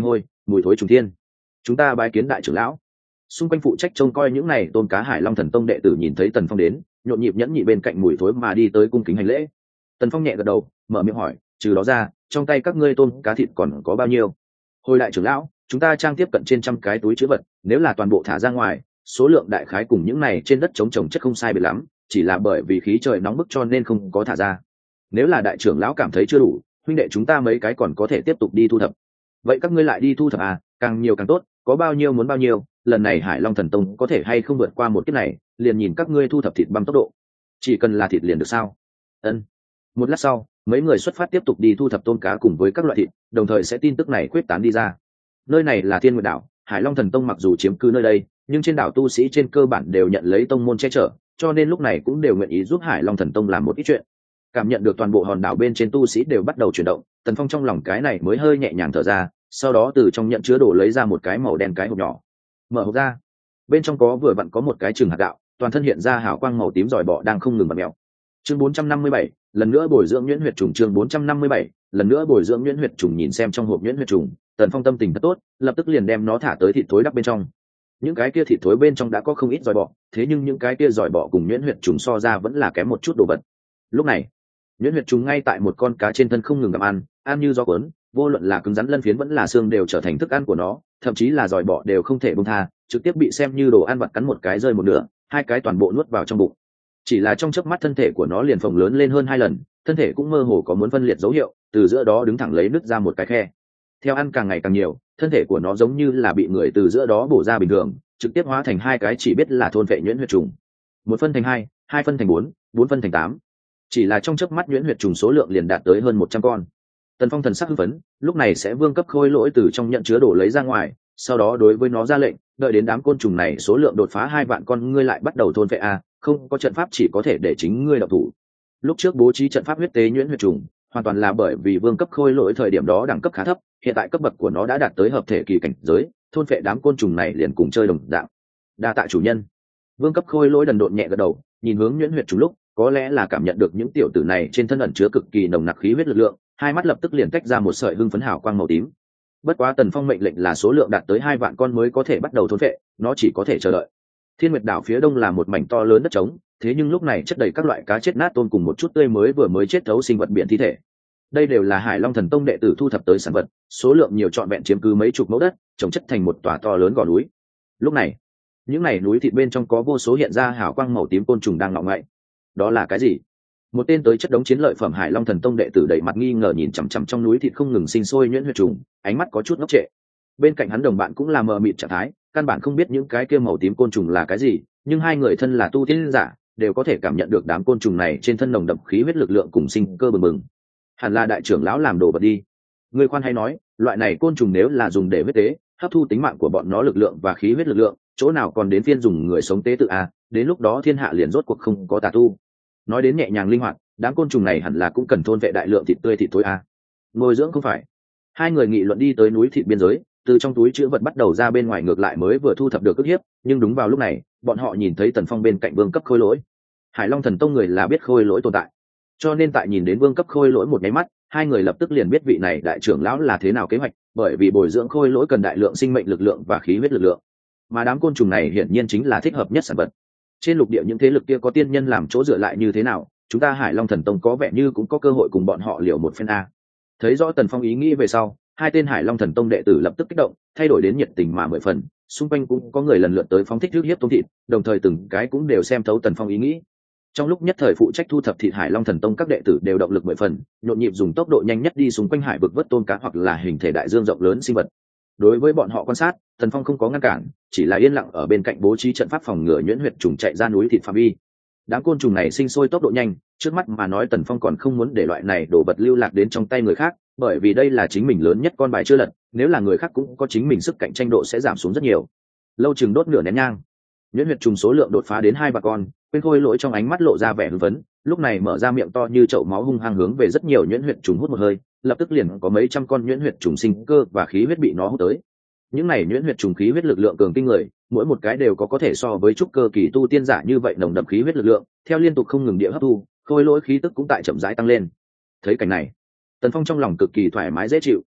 mùi thối trùng thiên. Chúng ta bái kiến đại trưởng lão. Xung quanh phụ trách trông coi những này tôn cá Hải Long Thần Tông đệ tử nhìn thấy Tần Phong đến, nhộn nhịp nhẫn nhị bên cạnh mùi thối mà đi tới cung kính hành lễ. Tần Phong nhẹ gật đầu, mở miệng hỏi, trừ đó ra, trong tay các ngươi tôn cá thịt còn có bao nhiêu? Hồi đại trưởng lão, chúng ta trang tiếp cận trên 100 cái túi chứa vật, nếu là toàn bộ thả ra ngoài, số lượng đại khái cùng những này trên đất trống trồng chất không sai biệt lắm, chỉ là bởi vì khí trời nóng bức cho nên không có thả ra. Nếu là đại trưởng lão cảm thấy chưa đủ, huynh đệ chúng ta mấy cái còn có thể tiếp tục đi thu thập. Vậy các ngươi lại đi thu thập à, càng nhiều càng tốt, có bao nhiêu muốn bao nhiêu, lần này Hải Long Thần Tông có thể hay không vượt qua một kiếp này, liền nhìn các ngươi thu thập thịt băm tốc độ. Chỉ cần là thịt liền được sao? Ân. Một lát sau, mấy người xuất phát tiếp tục đi thu thập tôm cá cùng với các loại thịt, đồng thời sẽ tin tức này quyết tán đi ra. Nơi này là Thiên Nguyệt đảo, Hải Long Thần Tông mặc dù chiếm cư nơi đây, nhưng trên đảo tu sĩ trên cơ bản đều nhận lấy tông môn che chở, cho nên lúc này cũng đều nguyện ý giúp Hải Long Thần Tông làm một ít chuyện. Cảm nhận được toàn bộ hòn đảo bên trên tu sĩ đều bắt đầu chuyển động, Tần Phong trong lòng cái này mới hơi nhẹ nhàng thở ra, sau đó từ trong nhận chứa đồ lấy ra một cái màu đen cái hộp nhỏ. Mở hộp ra, bên trong có vừa vặn có một cái chừng hạt gạo, toàn thân hiện ra hào quang màu tím giỏi bọ đang không ngừng bật mèo. Chương 457, lần nữa bồi dưỡng nhuyễn huyệt trùng. Chương 457, lần nữa bồi dưỡng nhuyễn huyệt trùng. Nhìn xem trong hộp nhuyễn huyệt trùng, Tần Phong tâm tình thật tốt, lập tức liền đem nó thả tới thịt thối đắp bên trong. Những cái kia thịt thối bên trong đã có không ít giỏi bọ, thế nhưng những cái kia giỏi bọ cùng nhuyễn huyệt trùng so ra vẫn là kém một chút đồ vật. Lúc này, nhuyễn huyệt trùng ngay tại một con cá trên thân không ngừng gặm ăn như gió cuốn, vô luận là cứng rắn lân phiến vẫn là xương đều trở thành thức ăn của nó, thậm chí là giỏi bọ đều không thể buông tha, trực tiếp bị xem như đồ ăn vặt cắn một cái rơi một nửa, hai cái toàn bộ nuốt vào trong bụng. Chỉ là trong chớp mắt thân thể của nó liền phồng lớn lên hơn 2 lần, thân thể cũng mơ hồ có muốn phân liệt dấu hiệu, từ giữa đó đứng thẳng lấy nứt ra một cái khe. Theo ăn càng ngày càng nhiều, thân thể của nó giống như là bị người từ giữa đó bổ ra bình thường, trực tiếp hóa thành hai cái chỉ biết là thôn vệ nhuyễn huyệt trùng. Một phân thành hai, hai phân thành bốn, bốn phân thành 8. Chỉ là trong chớp mắt nhuyễn huyệt trùng số lượng liền đạt tới hơn 100 con. Tần Phong thần sắc hưng phấn, lúc này sẽ vương cấp khôi lỗi từ trong nhận chứa đồ lấy ra ngoài, sau đó đối với nó ra lệnh, đợi đến đám côn trùng này số lượng đột phá 2 vạn con ngươi lại bắt đầu thôn vệ a, không có trận pháp chỉ có thể để chính ngươi động thủ. Lúc trước bố trí trận pháp huyết tế nhuyễn huyệt trùng, hoàn toàn là bởi vì vương cấp khôi lỗi thời điểm đó đẳng cấp khá thấp, hiện tại cấp bậc của nó đã đạt tới hợp thể kỳ cảnh giới, thôn vệ đám côn trùng này liền cùng chơi đồng dạng. Đa tạ chủ nhân. Vương cấp khôi lỗi đần độn nhẹ gật đầu, nhìn hướng nhuyễn huyệt trùng lúc, có lẽ là cảm nhận được những tiểu tử này trên thân ẩn chứa cực kỳ nồng nặc khí huyết lực lượng, hai mắt lập tức liền tách ra một sợi hưng phấn hào quang màu tím. Bất quá Tần Phong mệnh lệnh là số lượng đạt tới 2 vạn con mới có thể bắt đầu thôn vệ, nó chỉ có thể chờ đợi. Thiên Nguyệt đảo phía đông là một mảnh to lớn đất trống, thế nhưng lúc này chất đầy các loại cá chết nát tôm cùng một chút tươi mới chết thấu sinh vật biển thi thể. Đây đều là Hải Long Thần Tông đệ tử thu thập tới sản vật, số lượng nhiều trọn vẹn chiếm cứ mấy chục mẫu đất, trồng chất thành một tòa to lớn gò núi. Lúc này, những này núi thịt bên trong có vô số hiện ra hào quang màu tím côn trùng đang ngọ ngậy. Đó là cái gì? Một tên tới chất đống chiến lợi phẩm Hải Long Thần Tông đệ tử đầy mặt nghi ngờ nhìn chằm chằm trong núi thịt không ngừng sinh sôi nhuyễn huyệt trùng, ánh mắt có chút ngốc trệ. Bên cạnh hắn đồng bạn cũng là mờ mịt trạng thái, căn bản không biết những cái kia màu tím côn trùng là cái gì, nhưng hai người thân là tu tiên giả, đều có thể cảm nhận được đám côn trùng này trên thân nồng đậm khí huyết lực lượng cùng sinh cơ bừng bừng. Hẳn là đại trưởng lão làm đồ vật đi. Người khoan hay nói, loại này côn trùng nếu là dùng để huyết tế, hấp thu tính mạng của bọn nó lực lượng và khí huyết lực lượng, chỗ nào còn đến phiên dùng người sống tế tự a, đến lúc đó thiên hạ liền rốt cuộc không có tà tu. Nói đến nhẹ nhàng linh hoạt, đám côn trùng này hẳn là cũng cần thôn vệ đại lượng thịt tươi thịt thối a. Nuôi dưỡng không phải. Hai người nghị luận đi tới núi thịt biên giới, từ trong túi chữ vật bắt đầu ra bên ngoài ngược lại mới vừa thu thập được ức hiếp, nhưng đúng vào lúc này, bọn họ nhìn thấy Tần Phong bên cạnh vương cấp khôi lỗi. Hải Long Thần Tông người là biết khôi lỗi tồn tại, cho nên tại nhìn đến vương cấp khôi lỗi một nháy mắt, hai người lập tức liền biết vị này đại trưởng lão là thế nào kế hoạch, bởi vì bồi dưỡng khôi lỗi cần đại lượng sinh mệnh lực lượng và khí huyết lực lượng, mà đám côn trùng này hiển nhiên chính là thích hợp nhất sản vật. Trên lục địa những thế lực kia có tiên nhân làm chỗ dựa lại như thế nào, chúng ta Hải Long Thần Tông có vẻ như cũng có cơ hội cùng bọn họ liều một phen a. Thấy rõ Tần Phong ý nghĩ về sau, hai tên Hải Long Thần Tông đệ tử lập tức kích động, thay đổi đến nhiệt tình mà 10 phần, xung quanh cũng có người lần lượt tới phóng thích rước hiếp tôm thịt, đồng thời từng cái cũng đều xem thấu Tần Phong ý nghĩ. Trong lúc nhất thời phụ trách thu thập thịt Hải Long Thần Tông các đệ tử đều động lực 10 phần, nhộn nhịp dùng tốc độ nhanh nhất đi xung quanh hải vực vớt tôm cá hoặc là hình thể đại dương rộng lớn sinh vật. Đối với bọn họ quan sát, Tần Phong không có ngăn cản, chỉ là yên lặng ở bên cạnh bố trí trận pháp phòng ngừa nhuyễn huyệt trùng chạy ra núi thịt phạm vi. Đám côn trùng này sinh sôi tốc độ nhanh, trước mắt mà nói Tần Phong còn không muốn để loại này đổ vật lưu lạc đến trong tay người khác, bởi vì đây là chính mình lớn nhất con bài chưa lật, nếu là người khác cũng có chính mình sức cạnh tranh độ sẽ giảm xuống rất nhiều. Lâu chừng đốt nửa nén nhang, nhuyễn huyệt trùng số lượng đột phá đến 2 bà con, bên khôi lỗi trong ánh mắt lộ ra vẻ hưng phấn, lúc này mở ra miệng to như chậu máu hung hăng hướng về rất nhiều nhuyễn huyệt trùng hút một hơi, lập tức liền có mấy trăm con nhuyễn huyệt trùng sinh cơ và khí huyết bị nó hút tới. Những này nhuyễn huyệt trùng khí huyết lực lượng cường kinh người, mỗi một cái đều có thể so với trúc cơ kỳ tu tiên giả như vậy nồng đậm khí huyết lực lượng, theo liên tục không ngừng địa hấp thu, khôi lỗi khí tức cũng tại chậm rãi tăng lên. Thấy cảnh này, Tần Phong trong lòng cực kỳ thoải mái dễ chịu,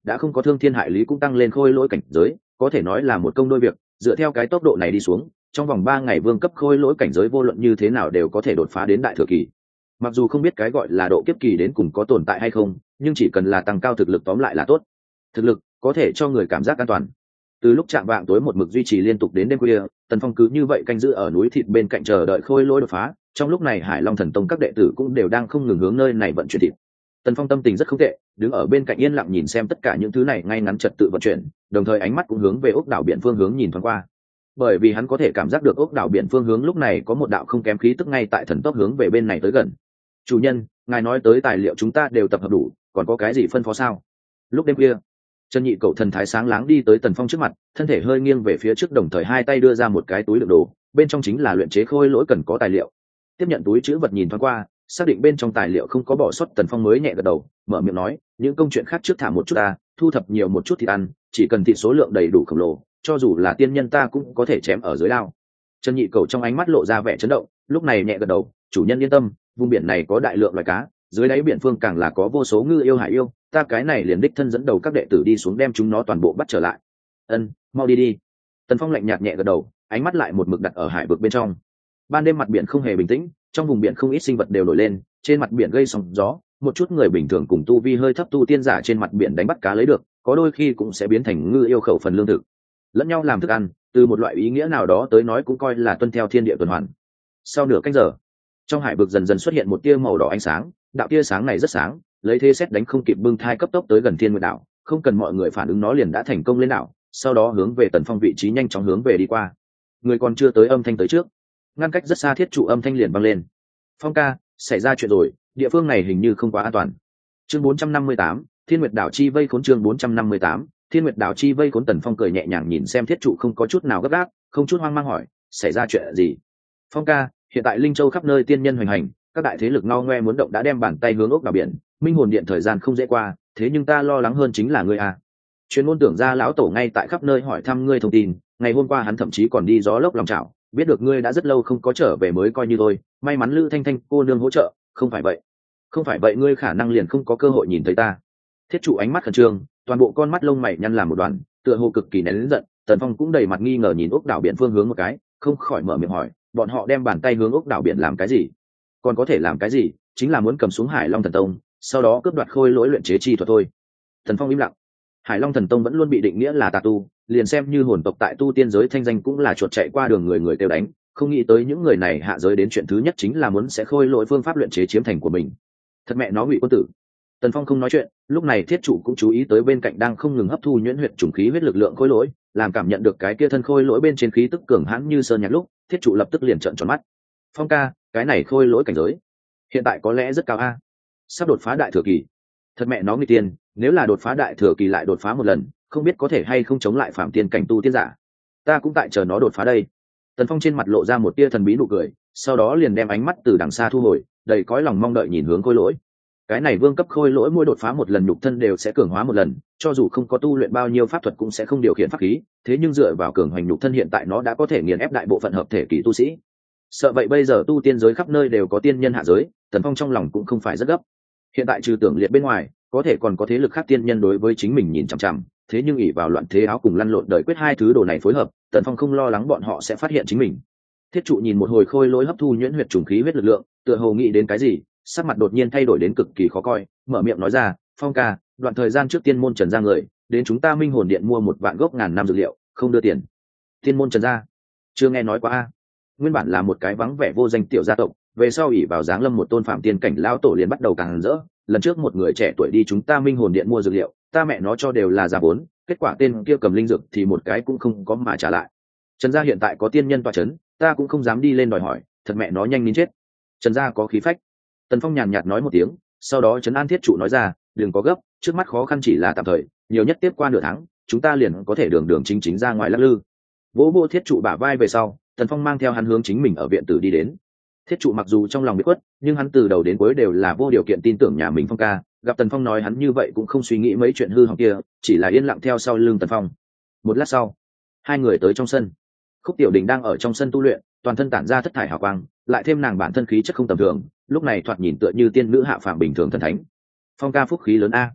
đã không có thương thiên hại lý cũng tăng lên khôi lỗi cảnh giới, có thể nói là một công đôi việc. Dựa theo cái tốc độ này đi xuống, trong vòng 3 ngày vương cấp khôi lỗi cảnh giới vô luận như thế nào đều có thể đột phá đến đại thừa kỳ. Mặc dù không biết cái gọi là độ kiếp kỳ đến cùng có tồn tại hay không, nhưng chỉ cần là tăng cao thực lực tóm lại là tốt. Thực lực có thể cho người cảm giác an toàn. Từ lúc chạm vạng tối một mực duy trì liên tục đến đêm khuya, Tần Phong cứ như vậy canh giữ ở núi thịt bên cạnh chờ đợi khôi lỗi đột phá. Trong lúc này Hải Long Thần Tông các đệ tử cũng đều đang không ngừng hướng nơi này vận chuyển thịt. Tần Phong tâm tình rất không tệ, đứng ở bên cạnh yên lặng nhìn xem tất cả những thứ này ngay ngắn trật tự vận chuyển, đồng thời ánh mắt cũng hướng về ốc đảo biển phương hướng nhìn thoáng qua. Bởi vì hắn có thể cảm giác được ốc đảo biển phương hướng lúc này có một đạo không kém khí tức ngay tại thần tốc hướng về bên này tới gần. Chủ nhân, ngài nói tới tài liệu chúng ta đều tập hợp đủ, còn có cái gì phân phó sao? Lúc đêm khuya, Trần Nhị cậu thần thái sáng láng đi tới Tần Phong trước mặt, thân thể hơi nghiêng về phía trước đồng thời hai tay đưa ra một cái túi đựng đồ, bên trong chính là luyện chế khôi lỗi cần có tài liệu. Tiếp nhận túi trữ vật nhìn thoáng qua, xác định bên trong tài liệu không có bỏ sót, Tần Phong mới nhẹ gật đầu, mở miệng nói, những công chuyện khác trước thả một chút ta, thu thập nhiều một chút thịt ăn, chỉ cần thịt số lượng đầy đủ khổng lồ, cho dù là tiên nhân ta cũng có thể chém ở dưới đao. Trần Nhị cậu trong ánh mắt lộ ra vẻ chấn động, lúc này nhẹ gật đầu, chủ nhân yên tâm, vùng biển này có đại lượng loài cá, dưới đáy biển phương càng là có vô số ngư yêu hải yêu, ta cái này liền đích thân dẫn đầu các đệ tử đi xuống đem chúng nó toàn bộ bắt trở lại. Ân, mau đi đi. Tần Phong lạnh nhạt nhẹ gật đầu, ánh mắt lại một mực đặt ở hải vực bên trong. Ban đêm mặt biển không hề bình tĩnh, trong vùng biển không ít sinh vật đều nổi lên, trên mặt biển gây sóng gió, một chút người bình thường cùng tu vi hơi thấp tu tiên giả trên mặt biển đánh bắt cá lấy được, có đôi khi cũng sẽ biến thành ngư yêu khẩu phần lương thực, lẫn nhau làm thức ăn, từ một loại ý nghĩa nào đó tới nói cũng coi là tuân theo thiên địa tuần hoàn. Sau nửa canh giờ, trong hải vực dần dần xuất hiện một tia màu đỏ ánh sáng, đạo tia sáng này rất sáng, lấy thế xét đánh không kịp bưng thai cấp tốc tới gần Thiên Nguyệt đảo, không cần mọi người phản ứng nó liền đã thành công lên đảo, sau đó hướng về Tần Phong vị trí nhanh chóng hướng về đi qua. Người còn chưa tới âm thanh tới trước, ngăn cách rất xa thiết trụ âm thanh liền vang lên. Phong ca, xảy ra chuyện rồi, địa phương này hình như không quá an toàn. Chương 458, Thiên Nguyệt đảo chi vây khốn. Chương 458, Thiên Nguyệt đảo chi vây khốn. Tần Phong cười nhẹ nhàng nhìn xem thiết trụ không có chút nào gấp gáp, không chút hoang mang hỏi, xảy ra chuyện gì? Phong ca, hiện tại Linh Châu khắp nơi tiên nhân hoành hành, các đại thế lực ngao ngoe muốn động đã đem bàn tay hướng ốc đảo biển, Minh Hồn Điện thời gian không dễ qua, thế nhưng ta lo lắng hơn chính là ngươi à. Chuyên môn tưởng ra lão tổ ngay tại khắp nơi hỏi thăm ngươi thông tin, ngày hôm qua hắn thậm chí còn đi gió lốc lòng chảo, biết được ngươi đã rất lâu không có trở về mới coi như thôi, may mắn Lữ Thanh Thanh cô nương hỗ trợ, không phải vậy ngươi khả năng liền không có cơ hội nhìn thấy ta. Thiết trụ ánh mắt khẩn trương, toàn bộ con mắt lông mày nhăn làm một đoàn, tựa hồ cực kỳ nén giận. Tần Phong cũng đầy mặt nghi ngờ nhìn ốc đảo biển phương hướng một cái, không khỏi mở miệng hỏi, bọn họ đem bàn tay hướng ốc đảo biển làm cái gì? Còn có thể làm cái gì? Chính là muốn cầm xuống Hải Long Thần Tông, sau đó cướp đoạt khôi lỗi luyện chế chi thuật thôi. Tần Phong im lặng. Hải Long Thần Tông vẫn luôn bị định nghĩa là tà tu, liền xem như hồn tộc tại tu tiên giới thanh danh cũng là chuột chạy qua đường người người tiêu đánh, không nghĩ tới những người này hạ giới đến chuyện thứ nhất chính là muốn sẽ khôi lỗi phương pháp luyện chế chiếm thành của mình. Thật mẹ nó Ngụy quân tử. Tần Phong không nói chuyện, lúc này thiết chủ cũng chú ý tới bên cạnh đang không ngừng hấp thu nhuyễn huyết trùng khí huyết lực lượng khôi lỗi, làm cảm nhận được cái kia thân khôi lỗi bên trên khí tức cường hãn như sơn nhạc lúc, thiết chủ lập tức liền trợn tròn mắt. Phong ca, cái này khôi lỗi cảnh giới hiện tại có lẽ rất cao a, sắp đột phá đại thừa kỳ. Thật mẹ nó nguy tiên, nếu là đột phá đại thừa kỳ lại đột phá một lần, không biết có thể hay không chống lại phạm tiên cảnh tu tiên giả. Ta cũng tại chờ nó đột phá đây. Tần Phong trên mặt lộ ra một tia thần bí nụ cười, sau đó liền đem ánh mắt từ đằng xa thu hồi, đầy cõi lòng mong đợi nhìn hướng khôi lỗi. Cái này vương cấp khôi lỗi mỗi đột phá một lần nhục thân đều sẽ cường hóa một lần, cho dù không có tu luyện bao nhiêu pháp thuật cũng sẽ không điều khiển pháp khí, thế nhưng dựa vào cường hoành nhục thân hiện tại nó đã có thể nghiền ép đại bộ phận hợp thể kỳ tu sĩ. Sợ vậy bây giờ tu tiên giới khắp nơi đều có tiên nhân hạ giới, Tần Phong trong lòng cũng không phải rất gấp. Hiện tại trừ tưởng liệt bên ngoài, có thể còn có thế lực khác tiên nhân đối với chính mình nhìn chằm chằm, thế nhưng ỷ vào loạn thế áo cùng lăn lộn đời quyết hai thứ đồ này phối hợp, Tần Phong không lo lắng bọn họ sẽ phát hiện chính mình. Thiết trụ nhìn một hồi khôi lỗi hấp thu nhuyễn huyết trùng khí huyết lực lượng, tựa hồ nghĩ đến cái gì, sắc mặt đột nhiên thay đổi đến cực kỳ khó coi, mở miệng nói ra, Phong ca, đoạn thời gian trước tiên môn Trần gia người đến chúng ta Minh Hồn Điện mua 1 vạn gốc ngàn năm dược liệu, không đưa tiền. Tiên môn Trần gia, chưa nghe nói qua a. Nguyên bản là một cái vắng vẻ vô danh tiểu gia tộc, về sau ỷ vào giáng lâm một tôn phạm tiên cảnh lão tổ liền bắt đầu càng rỡ. Lần trước một người trẻ tuổi đi chúng ta Minh Hồn Điện mua dược liệu, ta mẹ nó cho đều là giá vốn, kết quả tên kia cầm linh dược thì một cái cũng không có mà trả lại. Trần gia hiện tại có tiên nhân tọa chấn, ta cũng không dám đi lên đòi hỏi, thật mẹ nó nhanh nín chết. Trần gia có khí phách. Tần Phong nhàn nhạt nói một tiếng, sau đó trấn an thiết trụ nói ra, đừng có gấp, trước mắt khó khăn chỉ là tạm thời, nhiều nhất tiếp qua nửa tháng, chúng ta liền có thể đường đường chính chính ra ngoài lắc lư. Vỗ vỗ thiết trụ bả vai về sau, Tần Phong mang theo hắn hướng chính mình ở viện tử đi đến. Thiết trụ mặc dù trong lòng bị quất, nhưng hắn từ đầu đến cuối đều là vô điều kiện tin tưởng nhà mình Phong ca, gặp Tần Phong nói hắn như vậy cũng không suy nghĩ mấy chuyện hư hỏng kia, chỉ là yên lặng theo sau lưng Tần Phong. Một lát sau, hai người tới trong sân. Khúc Tiểu Đình đang ở trong sân tu luyện, toàn thân tản ra thất thải hào quang, lại thêm nàng bản thân khí chất không tầm thường, lúc này thoạt nhìn tựa như tiên nữ hạ phàm bình thường thần thánh. Phong ca phúc khí lớn a.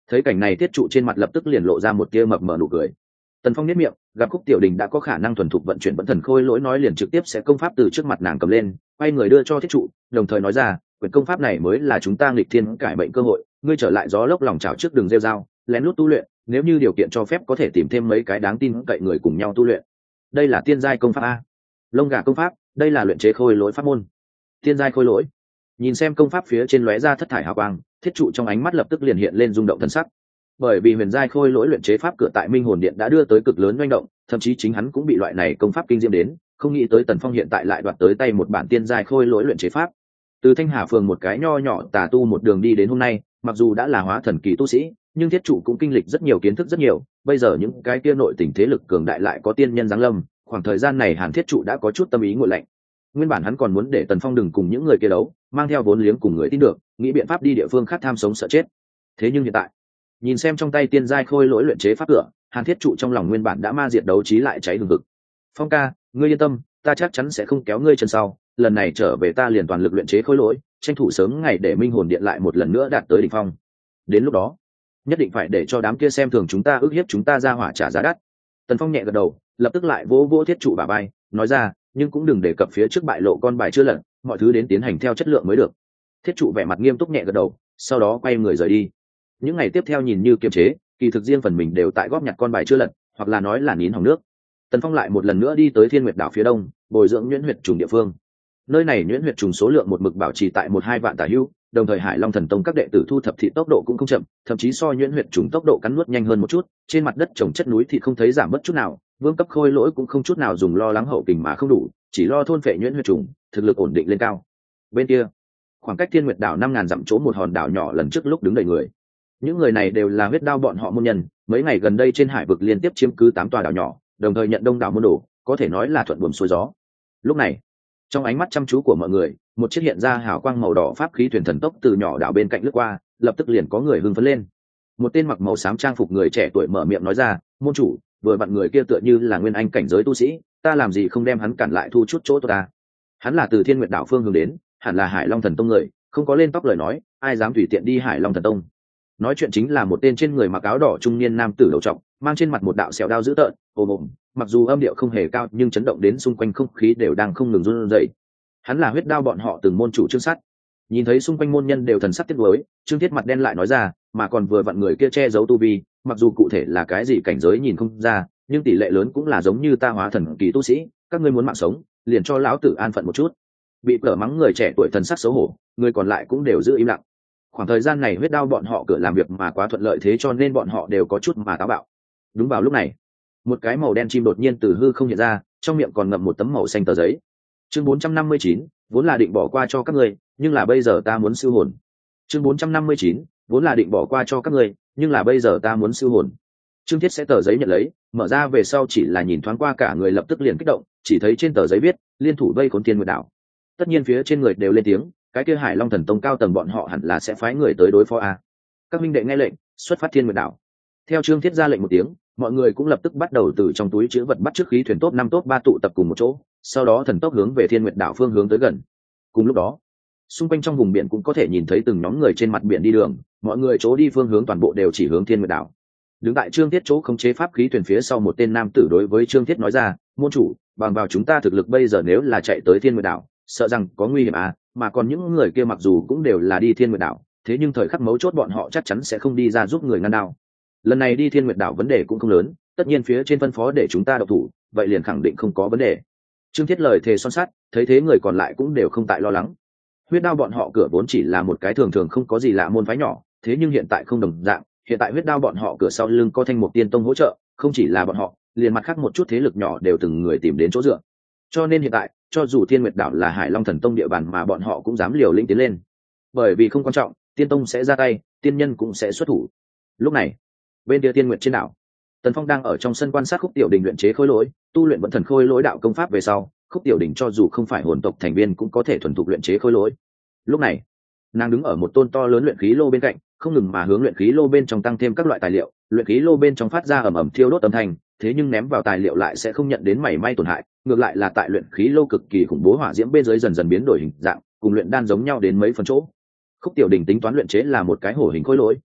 Thấy cảnh này thiết trụ trên mặt lập tức liền lộ ra một tia mập mờ nụ cười. Tần Phong nhếch miệng, gặp Khúc Tiểu Đình đã có khả năng thuần thục vận chuyển vẫn thần khôi lỗi nói liền trực tiếp sẽ công pháp từ trước mặt nàng cầm lên, quay người đưa cho thiết trụ, đồng thời nói ra, quyển công pháp này mới là chúng ta nghịch thiên cải mệnh cơ hội, ngươi trở lại gió lốc lòng chảo trước đường rêu dao, lén lút tu luyện, nếu như điều kiện cho phép có thể tìm thêm mấy cái đáng tin cậy người cùng nhau tu luyện. Đây là tiên giai công pháp a. Lông gà công pháp, đây là luyện chế khôi lỗi pháp môn. Tiên giai khôi lỗi. Nhìn xem công pháp phía trên lóe ra thất thải hào quang, thiết trụ trong ánh mắt lập tức liền hiện lên rung động thần sắc. Bởi vì huyền giai khôi lỗi luyện chế pháp cửa tại Minh Hồn Điện đã đưa tới cực lớn manh động, thậm chí chính hắn cũng bị loại này công pháp kinh diễm đến, không nghĩ tới Tần Phong hiện tại lại đoạt tới tay một bản tiên giai khôi lỗi luyện chế pháp. Từ Thanh Hà phường một cái nho nhỏ tà tu một đường đi đến hôm nay, mặc dù đã là hóa thần kỳ tu sĩ, nhưng thiết trụ cũng kinh lịch rất nhiều kiến thức rất nhiều, bây giờ những cái kia nội tình thế lực cường đại lại có tiên nhân giáng lâm, khoảng thời gian này Hàn Thiết trụ đã có chút tâm ý nguội lạnh. Nguyên bản hắn còn muốn để Tần Phong đừng cùng những người kia đấu, mang theo vốn liếng cùng người tin được, nghĩ biện pháp đi địa phương khác tham sống sợ chết. Thế nhưng hiện tại, nhìn xem trong tay tiên giai khôi lỗi luyện chế pháp cửa, Hàn Thiết trụ trong lòng nguyên bản đã ma diệt đấu trí lại cháy hừng hực. Phong ca, ngươi yên tâm, ta chắc chắn sẽ không kéo ngươi chân sau, lần này trở về ta liền toàn lực luyện chế khôi lỗi, tranh thủ sớm ngày để Minh Hồn Điện lại một lần nữa đạt tới đỉnh phong. Đến lúc đó, nhất định phải để cho đám kia xem thường chúng ta, ức hiếp chúng ta ra hỏa trả giá đắt. Tần Phong nhẹ gật đầu, lập tức lại vỗ vỗ thiết trụ bả vai, nói ra, nhưng cũng đừng đề cập phía trước bại lộ con bài chưa lật, mọi thứ đến tiến hành theo chất lượng mới được. Thiết trụ vẻ mặt nghiêm túc nhẹ gật đầu, sau đó quay người rời đi. Những ngày tiếp theo nhìn như kiềm chế, kỳ thực riêng phần mình đều tại góp nhặt con bài chưa lật, hoặc là nói là nín hỏng nước. Tần Phong lại một lần nữa đi tới Thiên Nguyệt đảo phía đông, bồi dưỡng nhuyễn huyệt trùng địa phương. Nơi này nhuyễn huyệt trùng số lượng một mực bảo trì tại 1-2 vạn tả hữu, đồng thời Hải Long Thần Tông các đệ tử thu thập thị tốc độ cũng không chậm, thậm chí so nhuyễn huyệt trùng tốc độ cắn nuốt nhanh hơn một chút, trên mặt đất trồng chất núi thì không thấy giảm mất chút nào, vương cấp khôi lỗi cũng không chút nào dùng lo lắng hậu kình mà không đủ, chỉ lo thôn phệ nhuyễn huyệt trùng, thực lực ổn định lên cao. Bên kia, khoảng cách Thiên Nguyệt đảo 5000 dặm chỗ một hòn đảo nhỏ lần trước lúc đứng đầy người. Những người này đều là huyết đao bọn họ môn nhân, mấy ngày gần đây trên hải vực liên tiếp chiếm cứ 8 tòa đảo nhỏ, đồng thời nhận đông đảo môn đồ, có thể nói là thuận buồm xuôi gió. Lúc này, trong ánh mắt chăm chú của mọi người, một chiếc hiện ra hào quang màu đỏ pháp khí thuyền thần tốc từ nhỏ đảo bên cạnh lướt qua, lập tức liền có người hưng phấn lên. Một tên mặc màu xám trang phục người trẻ tuổi mở miệng nói ra, môn chủ, vừa vặn người kia tựa như là nguyên anh cảnh giới tu sĩ, ta làm gì không đem hắn cản lại thu chút chỗ tốt ta. Hắn là từ Thiên Nguyệt đảo phương hướng đến, hẳn là Hải Long Thần Tông người, không có lên tóc lời nói, ai dám tùy tiện đi Hải Long Thần Tông. Nói chuyện chính là một tên trên người mặc áo đỏ trung niên nam tử đầu trọc, mang trên mặt một đạo sẹo đao dữ tợn, ồm ồm, mặc dù âm điệu không hề cao nhưng chấn động đến xung quanh không khí đều đang không ngừng run rẩy. Hắn là huyết đao bọn họ từng môn chủ Trương Sắt. Nhìn thấy xung quanh môn nhân đều thần sắc tiếc nuối, Trương Thiết mặt đen lại nói ra, mà còn vừa vặn người kia che giấu tu vi, mặc dù cụ thể là cái gì cảnh giới nhìn không ra, nhưng tỷ lệ lớn cũng là giống như ta hóa thần kỳ tu sĩ, các ngươi muốn mạng sống, liền cho lão tử an phận một chút. Bị cở mắng người trẻ tuổi thần sắc xấu hổ, người còn lại cũng đều giữ im lặng. Khoảng thời gian này huyết đao bọn họ cửa làm việc mà quá thuận lợi thế cho nên bọn họ đều có chút mà táo bạo. Đúng vào lúc này, một cái màu đen chim đột nhiên từ hư không hiện ra, trong miệng còn ngậm một tấm màu xanh tờ giấy. Chương 459, vốn là định bỏ qua cho các ngươi, nhưng là bây giờ ta muốn siêu hồn. Chương 459, vốn là định bỏ qua cho các ngươi, nhưng là bây giờ ta muốn siêu hồn. Trương Thiết sẽ tờ giấy nhận lấy, mở ra về sau chỉ là nhìn thoáng qua cả người lập tức liền kích động, chỉ thấy trên tờ giấy viết, liên thủ vây khốn Thiên Nguyệt đảo. Tất nhiên phía trên người đều lên tiếng, cái kia Hải Long Thần Tông cao tầng bọn họ hẳn là sẽ phái người tới đối phó a. Các minh đệ nghe lệnh, xuất phát Thiên Nguyệt đảo. Theo Trương Thiết ra lệnh một tiếng, mọi người cũng lập tức bắt đầu từ trong túi trữ vật bắt trước khí thuyền top 5 top 3 tụ tập cùng một chỗ, sau đó thần tốc hướng về Thiên Nguyệt đảo phương hướng tới gần. Cùng lúc đó, xung quanh trong vùng biển cũng có thể nhìn thấy từng nhóm người trên mặt biển đi đường, mọi người chỗ đi phương hướng toàn bộ đều chỉ hướng Thiên Nguyệt đảo. Đứng tại Trương Thiết chỗ khống chế pháp khí thuyền phía sau một tên nam tử đối với Trương Thiết nói ra, môn chủ, bằng vào chúng ta thực lực bây giờ nếu là chạy tới Thiên Nguyệt đảo, sợ rằng có nguy hiểm à, mà còn những người kia mặc dù cũng đều là đi Thiên Nguyệt đảo, thế nhưng thời khắc mấu chốt bọn họ chắc chắn sẽ không đi ra giúp người ngăn đao. Lần này đi Thiên Nguyệt đảo vấn đề cũng không lớn, tất nhiên phía trên phân phó để chúng ta độc thủ, vậy liền khẳng định không có vấn đề. Trương Thiết lời thề son sắt, thấy thế người còn lại cũng đều không tại lo lắng. Huyết đao bọn họ cửa vốn chỉ là một cái thường thường không có gì lạ môn phái nhỏ, thế nhưng hiện tại không đồng dạng, hiện tại huyết đao bọn họ cửa sau lưng có Thanh Mục Tiên Tông hỗ trợ, không chỉ là bọn họ, liền mặt khác một chút thế lực nhỏ đều từng người tìm đến chỗ dựa. Cho nên hiện tại, cho dù Thiên Nguyệt đảo là Hải Long Thần Tông địa bàn mà bọn họ cũng dám liều lĩnh tiến lên. Bởi vì không quan trọng, Tiên Tông sẽ ra tay, tiên nhân cũng sẽ xuất thủ. Lúc này, bên kia Tiên Nguyệt trên đảo, Tần Phong đang ở trong sân quan sát Khúc Tiểu Đình luyện chế khôi lỗi, tu luyện vẫn thần khôi lỗi đạo công pháp về sau, Khúc Tiểu Đình cho dù không phải hồn tộc thành viên cũng có thể thuần thục luyện chế khôi lỗi. Lúc này, nàng đứng ở một tôn to lớn luyện khí lô bên cạnh, không ngừng mà hướng luyện khí lô bên trong tăng thêm các loại tài liệu, luyện khí lô bên trong phát ra ầm ầm thiêu đốt âm thanh, thế nhưng ném vào tài liệu lại sẽ không nhận đến mảy may tổn hại, ngược lại là tại luyện khí lô cực kỳ khủng bố hỏa diễm bên dưới dần dần biến đổi hình dạng, cùng luyện đan giống nhau đến mấy phần chỗ. Khúc Tiểu Đình tính toán luyện chế là một cái hổ hình khôi lỗi,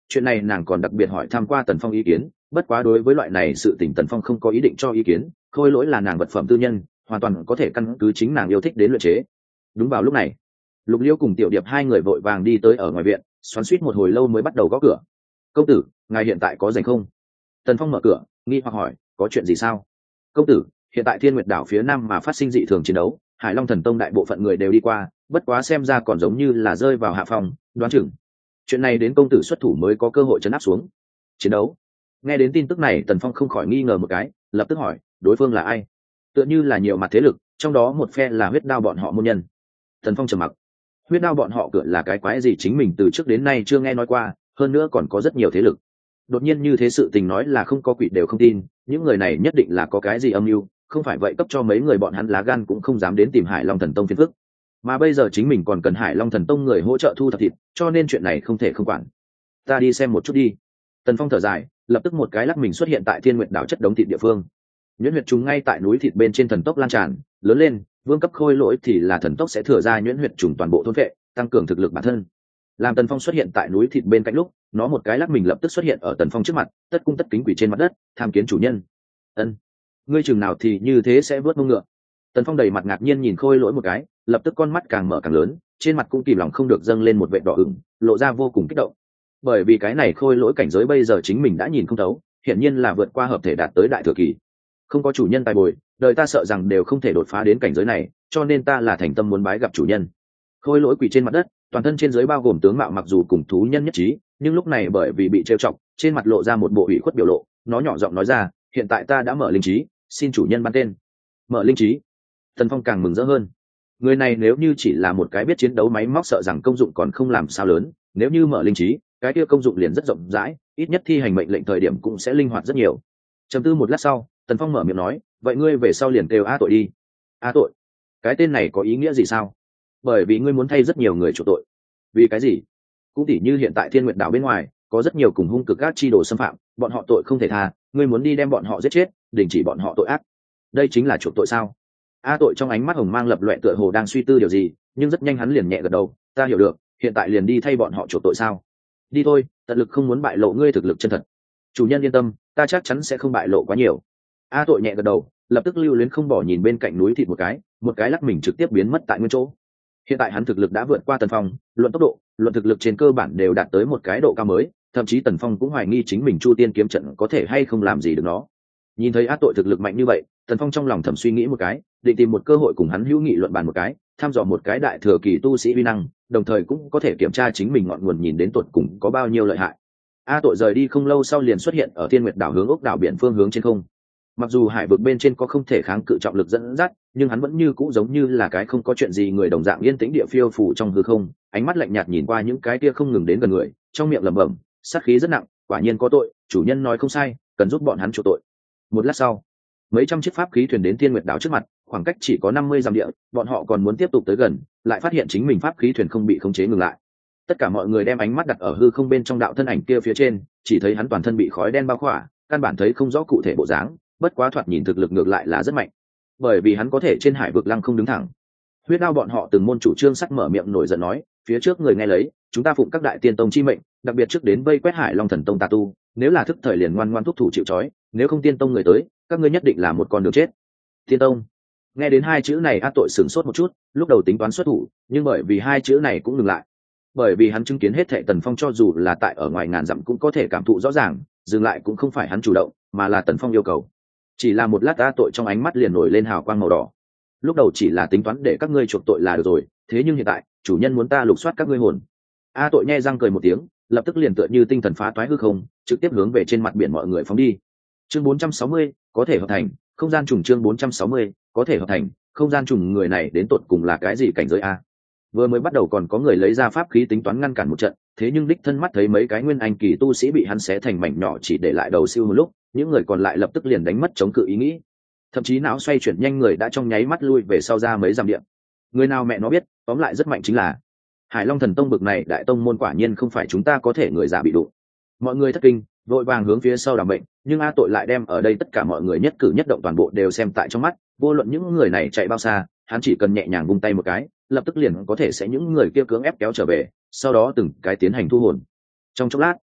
chuyện này nàng còn đặc biệt hỏi tham q u a Tần Phong ý kiến, bất quá đối với loại này sự tình Tần Phong không có ý định cho ý kiến, khôi lỗi là nàng vật phẩm tư nhân, hoàn toàn có thể căn cứ chính nàng yêu thích đến luyện chế. Đúng vào lúc này, Lục Liễu cùng Tiểu Điệp hai người vội vàng đi tới ở ngoài viện, xoắn xuýt một hồi lâu mới bắt đầu gõ cửa. Công tử, ngài hiện tại có rảnh không? Tần Phong mở cửa, nghi hoặc hỏi, có chuyện gì sao? Công tử, hiện tại Thiên Nguyệt đảo phía nam mà phát sinh dị thường chiến đấu, Hải Long Thần Tông đại bộ phận người đều đi qua, bất quá xem ra còn giống như là rơi vào hạ phòng, đoán chừng chuyện này đến công tử xuất thủ mới có cơ hội trấn áp xuống. Chiến đấu? Nghe đến tin tức này, Tần Phong không khỏi nghi ngờ một cái, lập tức hỏi, đối phương là ai? Tựa như là nhiều mặt thế lực, trong đó một phe là Huyết Đao bọn họ môn nhân. Tần Phong trầm mặc. Huyết Đao bọn họ cửa là cái quái gì chính mình từ trước đến nay chưa nghe nói qua, hơn nữa còn có rất nhiều thế lực. Đột nhiên như thế sự tình nói là không có quỷ đều không tin, những người này nhất định là có cái gì âm mưu, không phải vậy cấp cho mấy người bọn hắn lá gan cũng không dám đến tìm Hải Long Thần Tông phiền phức. Mà bây giờ chính mình còn cần Hải Long Thần Tông người hỗ trợ thu thập thịt, cho nên chuyện này không thể không quản. Ta đi xem một chút đi. Tần Phong thở dài, lập tức một cái lắc mình xuất hiện tại Thiên Nguyệt đảo chất đống thịt địa phương. Nhuyễn huyệt trùng ngay tại núi thịt bên trên thần tốc lan tràn, lớn lên, vương cấp khôi lỗi thì là thần tốc sẽ thừa ra nhuyễn huyệt trùng toàn bộ thôn vệ, tăng cường thực lực bản thân. Làm Tần Phong xuất hiện tại núi thịt bên cạnh lúc, nó một cái lắc mình lập tức xuất hiện ở Tần Phong trước mặt, tất cung tất kính quỳ trên mặt đất, tham kiến chủ nhân. Ân, ngươi chừng nào thì như thế sẽ vớt mông ngựa? Tần Phong đầy mặt ngạc nhiên nhìn khôi lỗi một cái, lập tức con mắt càng mở càng lớn, trên mặt cũng kìm lòng không được dâng lên một vệt đỏ ửng, lộ ra vô cùng kích động. Bởi vì cái này khôi lỗi cảnh giới bây giờ chính mình đã nhìn không thấu, hiển nhiên là vượt qua hợp thể đạt tới đại thừa kỳ. Không có chủ nhân tài bồi, đời ta sợ rằng đều không thể đột phá đến cảnh giới này, cho nên ta là thành tâm muốn bái gặp chủ nhân. Khôi lỗi quỳ trên mặt đất, toàn thân trên dưới bao gồm tướng mạo mặc dù cùng thú nhân nhất trí, nhưng lúc này bởi vì bị trêu chọc, trên mặt lộ ra một bộ ủy khuất biểu lộ, nó nhỏ giọng nói ra, hiện tại ta đã mở linh trí, xin chủ nhân ban tên. Mở linh trí? Tần Phong càng mừng rỡ hơn. Người này nếu như chỉ là một cái biết chiến đấu máy móc sợ rằng công dụng còn không làm sao lớn, nếu như mở linh trí, cái kia công dụng liền rất rộng rãi, ít nhất thi hành mệnh lệnh thời điểm cũng sẽ linh hoạt rất nhiều. Trầm tư một lát sau, Tần Phong mở miệng nói, vậy ngươi về sau liền kêu A Tội đi. A Tội? Cái tên này có ý nghĩa gì sao? Bởi vì ngươi muốn thay rất nhiều người chủ tội. Vì cái gì? Cũng tỉ như hiện tại Thiên Nguyệt đảo bên ngoài có rất nhiều cùng hung cực các chi đồ xâm phạm, bọn họ tội không thể tha, ngươi muốn đi đem bọn họ giết chết, đình chỉ bọn họ tội ác. Đây chính là chuộc tội sao? A Tội trong ánh mắt hồng mang lập loè tựa hồ đang suy tư điều gì, nhưng rất nhanh hắn liền nhẹ gật đầu, ta hiểu được, hiện tại liền đi thay bọn họ chuộc tội sao? Đi thôi, tận lực không muốn bại lộ ngươi thực lực chân thật. Chủ nhân yên tâm, ta chắc chắn sẽ không bại lộ quá nhiều. A Tội nhẹ gật đầu, lập tức lưu luyến không bỏ nhìn bên cạnh núi thịt một cái lắc mình trực tiếp biến mất tại nguyên chỗ. Hiện tại hắn thực lực đã vượt qua Tần Phong, luận tốc độ, luận thực lực trên cơ bản đều đạt tới một cái độ cao mới, thậm chí Tần Phong cũng hoài nghi chính mình Chu Tiên kiếm trận có thể hay không làm gì được nó. Nhìn thấy A Tội thực lực mạnh như vậy, Tần Phong trong lòng thầm suy nghĩ một cái, định tìm một cơ hội cùng hắn hữu nghị luận bàn một cái, thăm dò một cái đại thừa kỳ tu sĩ uy năng, đồng thời cũng có thể kiểm tra chính mình ngọn nguồn nhìn đến tột cùng có bao nhiêu lợi hại. A Tội rời đi không lâu sau liền xuất hiện ở Thiên Nguyệt đảo hướng ốc đảo biển phương hướng trên không. Mặc dù hải vực bên trên có không thể kháng cự trọng lực dẫn dắt, nhưng hắn vẫn như cũ giống như là cái không có chuyện gì người đồng dạng yên tĩnh địa phiêu phù trong hư không, ánh mắt lạnh nhạt nhìn qua những cái kia không ngừng đến gần người, trong miệng lẩm bẩm, sát khí rất nặng, quả nhiên có tội, chủ nhân nói không sai, cần giúp bọn hắn chuộc tội. Một lát sau, mấy trăm chiếc pháp khí thuyền đến Thiên Nguyệt đảo trước mặt, khoảng cách chỉ có 50 dặm địa, bọn họ còn muốn tiếp tục tới gần, lại phát hiện chính mình pháp khí thuyền không bị khống chế ngừng lại. Tất cả mọi người đem ánh mắt đặt ở hư không bên trong đạo thân ảnh kia phía trên, chỉ thấy hắn toàn thân bị khói đen bao khỏa, căn bản thấy không rõ cụ thể bộ dáng, bất quá thoạt nhìn thực lực ngược lại là rất mạnh, bởi vì hắn có thể trên hải vực lăng không đứng thẳng. Huyết Đao bọn họ từng môn chủ trương sắc mở miệng nổi giận nói, phía trước người nghe lấy, chúng ta phụng các đại tiên tông chi mệnh, đặc biệt trước đến vây quét Hải Long Thần Tông tà tu, nếu là thức thời liền ngoan ngoãn thúc thủ chịu trói, nếu không tiên tông người tới, các ngươi nhất định là một con đường chết. Tiên tông. Nghe đến hai chữ này A Tội sửng sốt một chút, lúc đầu tính toán xuất thủ, nhưng bởi vì hai chữ này cũng ngừng lại. Bởi vì hắn chứng kiến hết thệ Tần Phong cho dù là tại ở ngoài ngàn dặm cũng có thể cảm thụ rõ ràng, dừng lại cũng không phải hắn chủ động, mà là Tần Phong yêu cầu. Chỉ là một lát A Tội trong ánh mắt liền nổi lên hào quang màu đỏ. Lúc đầu chỉ là tính toán để các ngươi chuộc tội là được rồi, thế nhưng hiện tại chủ nhân muốn ta lục soát các ngươi hồn. A Tội nhe răng cười một tiếng, lập tức liền tựa như tinh thần phá toái hư không, trực tiếp hướng về trên mặt biển mọi người phóng đi. Chương 460, có thể hợp thành, không gian trùng chương 460, có thể hợp thành, không gian trùng người này đến tột cùng là cái gì cảnh giới a? Vừa mới bắt đầu còn có người lấy ra pháp khí tính toán ngăn cản một trận, thế nhưng đích thân mắt thấy mấy cái nguyên anh kỳ tu sĩ bị hắn xé thành mảnh nhỏ chỉ để lại đầu siêu một lúc, những người còn lại lập tức liền đánh mất chống cự ý nghĩ. Thậm chí não xoay chuyển nhanh người đã trong nháy mắt lui về sau ra mấy dặm điện. Người nào mẹ nó biết, tóm lại rất mạnh chính là Hải Long Thần Tông bực này đại tông môn quả nhiên không phải chúng ta có thể người già bị đụng. Mọi người thất kinh, vội vàng hướng phía sau đảm bệnh, nhưng A Tội lại đem ở đây tất cả mọi người nhất cử nhất động toàn bộ đều xem tại trong mắt, vô luận những người này chạy bao xa, hắn chỉ cần nhẹ nhàng vung tay một cái, lập tức liền có thể sẽ những người kia cưỡng ép kéo trở về, sau đó từng cái tiến hành thu hồn. Trong chốc lát,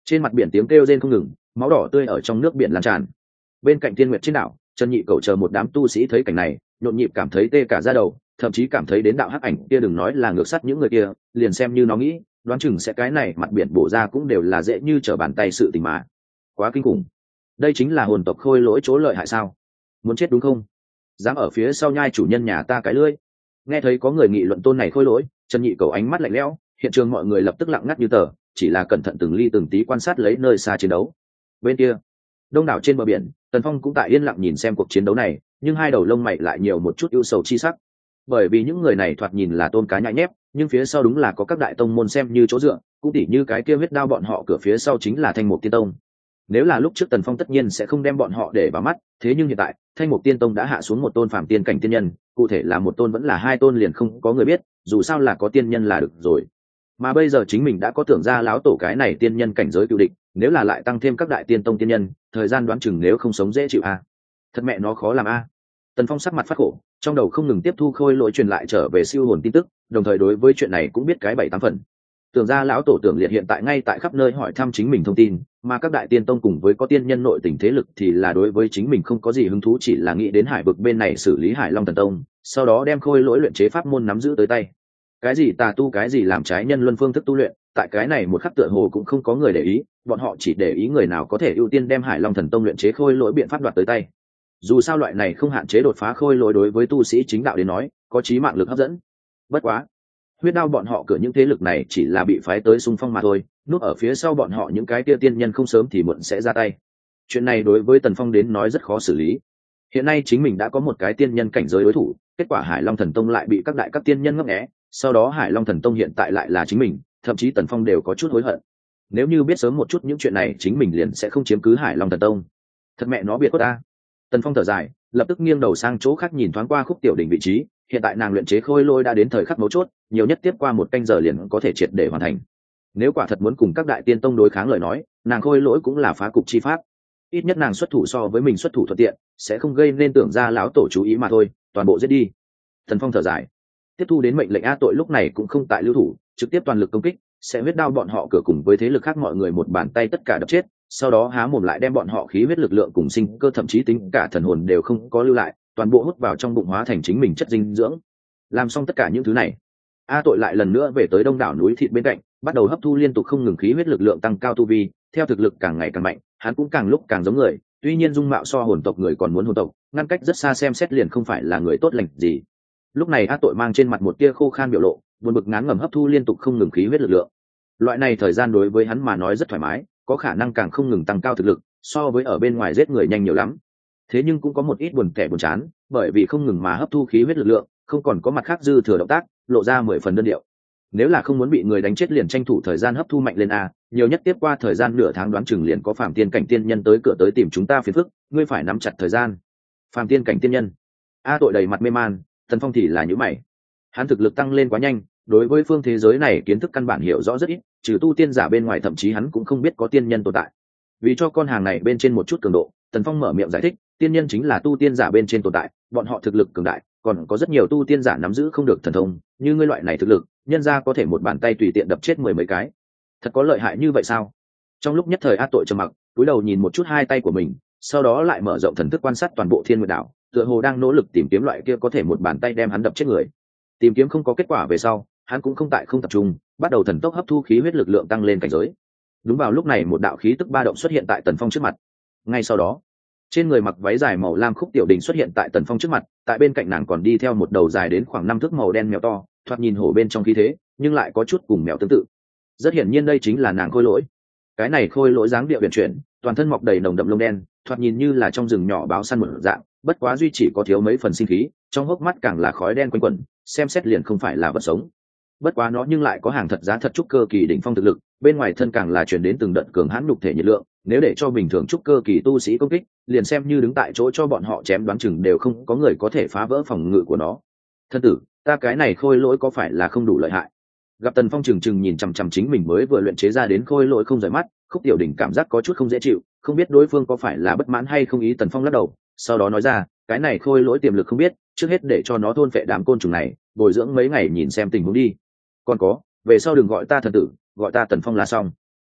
Trên mặt biển tiếng kêu rên không ngừng, máu đỏ tươi ở trong nước biển lan tràn. Bên cạnh Tiên Nguyệt trên đảo, Trần Nhị Cẩu chờ một đám tu sĩ thấy cảnh này, nhộn nhịp cảm thấy tê cả da đầu, thậm chí cảm thấy đến đạo hắc ảnh kia đừng nói là ngược sắt những người kia, liền xem như nó nghĩ, đoán chừng sẽ cái này mặt biển bổ ra cũng đều là dễ như trở bàn tay sự tình mà. Quá kinh khủng. Đây chính là hồn tộc Khôi Lỗi chỗ lợi hại sao? Muốn chết đúng không? Dám ở phía sau nhai chủ nhân nhà ta cái lưỡi. Nghe thấy có người nghị luận tôn này Khôi Lỗi, Trần Nhị Cẩu ánh mắt lạnh lẽo, hiện trường mọi người lập tức lặng ngắt như tờ, chỉ là cẩn thận từng ly từng tí quan sát lấy nơi xa chiến đấu. Bên kia, đông đảo trên bờ biển, Tần Phong cũng tại yên lặng nhìn xem cuộc chiến đấu này, nhưng hai đầu lông mày lại nhiều một chút ưu sầu chi sắc. Bởi vì những người này thoạt nhìn là tôn cá nhãi nhép, nhưng phía sau đúng là có các đại tông môn xem như chỗ dựa, cũng tỉ như cái kia huyết đao bọn họ cửa phía sau chính là Thanh Mục Tiên Tông. Nếu là lúc trước Tần Phong tất nhiên sẽ không đem bọn họ để vào mắt, thế nhưng hiện tại, Thanh Mục Tiên Tông đã hạ xuống một tôn phàm tiên cảnh tiên nhân, cụ thể là một tôn vẫn là hai tôn liền không có người biết, dù sao là có tiên nhân là được rồi. Mà bây giờ chính mình đã có tưởng ra láo tổ cái này tiên nhân cảnh giới cựu địch, nếu là lại tăng thêm các đại tiên tông tiên nhân, thời gian đoán chừng nếu không sống dễ chịu a. Thật mẹ nó khó làm a. Tần Phong sắc mặt phát khổ, trong đầu không ngừng tiếp thu Khôi Lỗi truyền lại trở về siêu hồn tin tức, đồng thời đối với chuyện này cũng biết cái 7-8 phần. Tưởng ra lão tổ Tưởng Liệt hiện tại ngay tại khắp nơi hỏi thăm chính mình thông tin, mà các đại tiên tông cùng với có tiên nhân nội tình thế lực thì là đối với chính mình không có gì hứng thú, chỉ là nghĩ đến hải vực bên này xử lý Hải Long Thần Tông, sau đó đem Khôi Lỗi luyện chế pháp môn nắm giữ tới tay. Cái gì tà tu cái gì làm trái nhân luân phương thức tu luyện, tại cái này một khắc tựa hồ cũng không có người để ý, bọn họ chỉ để ý người nào có thể ưu tiên đem Hải Long Thần Tông luyện chế Khôi Lỗi biện pháp đoạt tới tay. Dù sao loại này không hạn chế đột phá Khôi Lỗi đối với tu sĩ chính đạo đến nói có chí mạng lực hấp dẫn. Bất quá, huyết đao bọn họ cửa những thế lực này chỉ là bị phái tới xung phong mà thôi, núp ở phía sau bọn họ những cái kia tiên nhân không sớm thì muộn sẽ ra tay. Chuyện này đối với Tần Phong đến nói rất khó xử lý. Hiện nay chính mình đã có một cái tiên nhân cảnh giới đối thủ, kết quả Hải Long Thần Tông lại bị các đại các tiên nhân ngấp nghé, sau đó Hải Long Thần Tông hiện tại lại là chính mình, thậm chí Tần Phong đều có chút hối hận. Nếu như biết sớm một chút những chuyện này, chính mình liền sẽ không chiếm cứ Hải Long Thần Tông. Thật mẹ nó biệt khuất ta. Tần Phong thở dài, lập tức nghiêng đầu sang chỗ khác nhìn thoáng qua Khúc Tiểu Đỉnh vị trí, hiện tại nàng luyện chế Khôi Lỗi đã đến thời khắc mấu chốt, nhiều nhất tiếp qua 1 canh giờ liền có thể triệt để hoàn thành. Nếu quả thật muốn cùng các đại tiên tông đối kháng lời nói, nàng Khôi Lỗi cũng là phá cục chi pháp. Ít nhất nàng xuất thủ so với mình xuất thủ thuận tiện, sẽ không gây nên tưởng ra lão tổ chú ý mà thôi, toàn bộ giết đi. Tần Phong thở dài, tiếp thu đến mệnh lệnh A Tội lúc này cũng không tại lưu thủ, trực tiếp toàn lực công kích, sẽ huyết đao bọn họ cửa cùng với thế lực khác mọi người một bàn tay tất cả đập chết, sau đó há mồm lại đem bọn họ khí huyết lực lượng cùng sinh cơ thậm chí tính cả thần hồn đều không có lưu lại, toàn bộ hút vào trong bụng hóa thành chính mình chất dinh dưỡng. Làm xong tất cả những thứ này, A Tội lại lần nữa về tới đông đảo núi thịt bên cạnh, bắt đầu hấp thu liên tục không ngừng khí huyết lực lượng tăng cao tu vi, theo thực lực càng ngày càng mạnh, hắn cũng càng lúc càng giống người, tuy nhiên dung mạo so hồn tộc người còn muốn hồn tộc, ngăn cách rất xa xem xét liền không phải là người tốt lành gì. Lúc này A Tội mang trên mặt một tia khô khan biểu lộ, buồn bực ngán ngẩm hấp thu liên tục không ngừng khí huyết lực lượng. Loại này thời gian đối với hắn mà nói rất thoải mái, có khả năng càng không ngừng tăng cao thực lực, so với ở bên ngoài giết người nhanh nhiều lắm. Thế nhưng cũng có một ít buồn tẻ buồn chán, bởi vì không ngừng mà hấp thu khí huyết lực lượng, không còn có mặt khác dư thừa động tác, lộ ra 10 phần đơn điệu. Nếu là không muốn bị người đánh chết liền tranh thủ thời gian hấp thu mạnh lên a, nhiều nhất tiếp qua thời gian nửa tháng đoán chừng liền có phàm tiên cảnh tiên nhân tới cửa tới tìm chúng ta phiền phức, ngươi phải nắm chặt thời gian. Phàm tiên cảnh tiên nhân. A Tội đầy mặt mê man, Tần Phong thì là nhíu mày. Hắn thực lực tăng lên quá nhanh, đối với phương thế giới này kiến thức căn bản hiểu rõ rất ít, trừ tu tiên giả bên ngoài thậm chí hắn cũng không biết có tiên nhân tồn tại. Vì cho con hàng này bên trên một chút cường độ, Tần Phong mở miệng giải thích, tiên nhân chính là tu tiên giả bên trên tồn tại, bọn họ thực lực cường đại, còn có rất nhiều tu tiên giả nắm giữ không được thần thông, như ngươi loại này thực lực, nhân ra có thể một bàn tay tùy tiện đập chết 10 mấy cái. Thật có lợi hại như vậy sao? Trong lúc nhất thời A Tội trầm mặc, cúi đầu nhìn một chút hai tay của mình, sau đó lại mở rộng thần thức quan sát toàn bộ Thiên Nguyệt đảo, tựa hồ đang nỗ lực tìm kiếm loại kia có thể một bàn tay đem hắn đập chết người. Tìm kiếm không có kết quả về sau, hắn cũng không tập trung, bắt đầu thần tốc hấp thu khí huyết lực lượng tăng lên cảnh giới. Đúng vào lúc này một đạo khí tức ba động xuất hiện tại Tần Phong trước mặt. Ngay sau đó, trên người mặc váy dài màu lam Khúc Tiểu Đình xuất hiện tại Tần Phong trước mặt, tại bên cạnh nàng còn đi theo một đầu dài đến khoảng 5 thước màu đen mèo to, thoạt nhìn hổ bên trong khí thế, nhưng lại có chút cùng mèo tương tự. Rất hiển nhiên đây chính là nàng Khôi Lỗi. Cái này Khôi Lỗi dáng điệu huyền chuyển, toàn thân mọc đầy nồng đậm lông đen, thoạt nhìn như là trong rừng nhỏ báo săn một dạng, bất quá duy chỉ có thiếu mấy phần sinh khí, trong hốc mắt càng là khói đen quanh quẩn, xem xét liền không phải là vật sống. Bất quá nó nhưng lại có hàng thật giá thật trúc cơ kỳ đỉnh phong thực lực, bên ngoài thân càng là truyền đến từng đợt cường hãn nhục thể nhiệt lượng, nếu để cho bình thường trúc cơ kỳ tu sĩ công kích, liền xem như đứng tại chỗ cho bọn họ chém đoán chừng đều không có người có thể phá vỡ phòng ngự của nó. Thân tử, ta cái này Khôi Lỗi có phải là không đủ lợi hại? Gặp Tần Phong trừng trừng nhìn chằm chằm chính mình mới vừa luyện chế ra đến Khôi Lỗi không rời mắt, Khúc Tiểu Đình cảm giác có chút không dễ chịu, không biết đối phương có phải là bất mãn hay không ý. Tần Phong lắc đầu, sau đó nói ra, cái này Khôi Lỗi tiềm lực không biết, trước hết để cho nó thôn phệ đám côn trùng này, bồi dưỡng mấy ngày nhìn xem tình huống đi. Còn có, về sau đừng gọi ta thần tử, gọi ta Tần Phong là xong.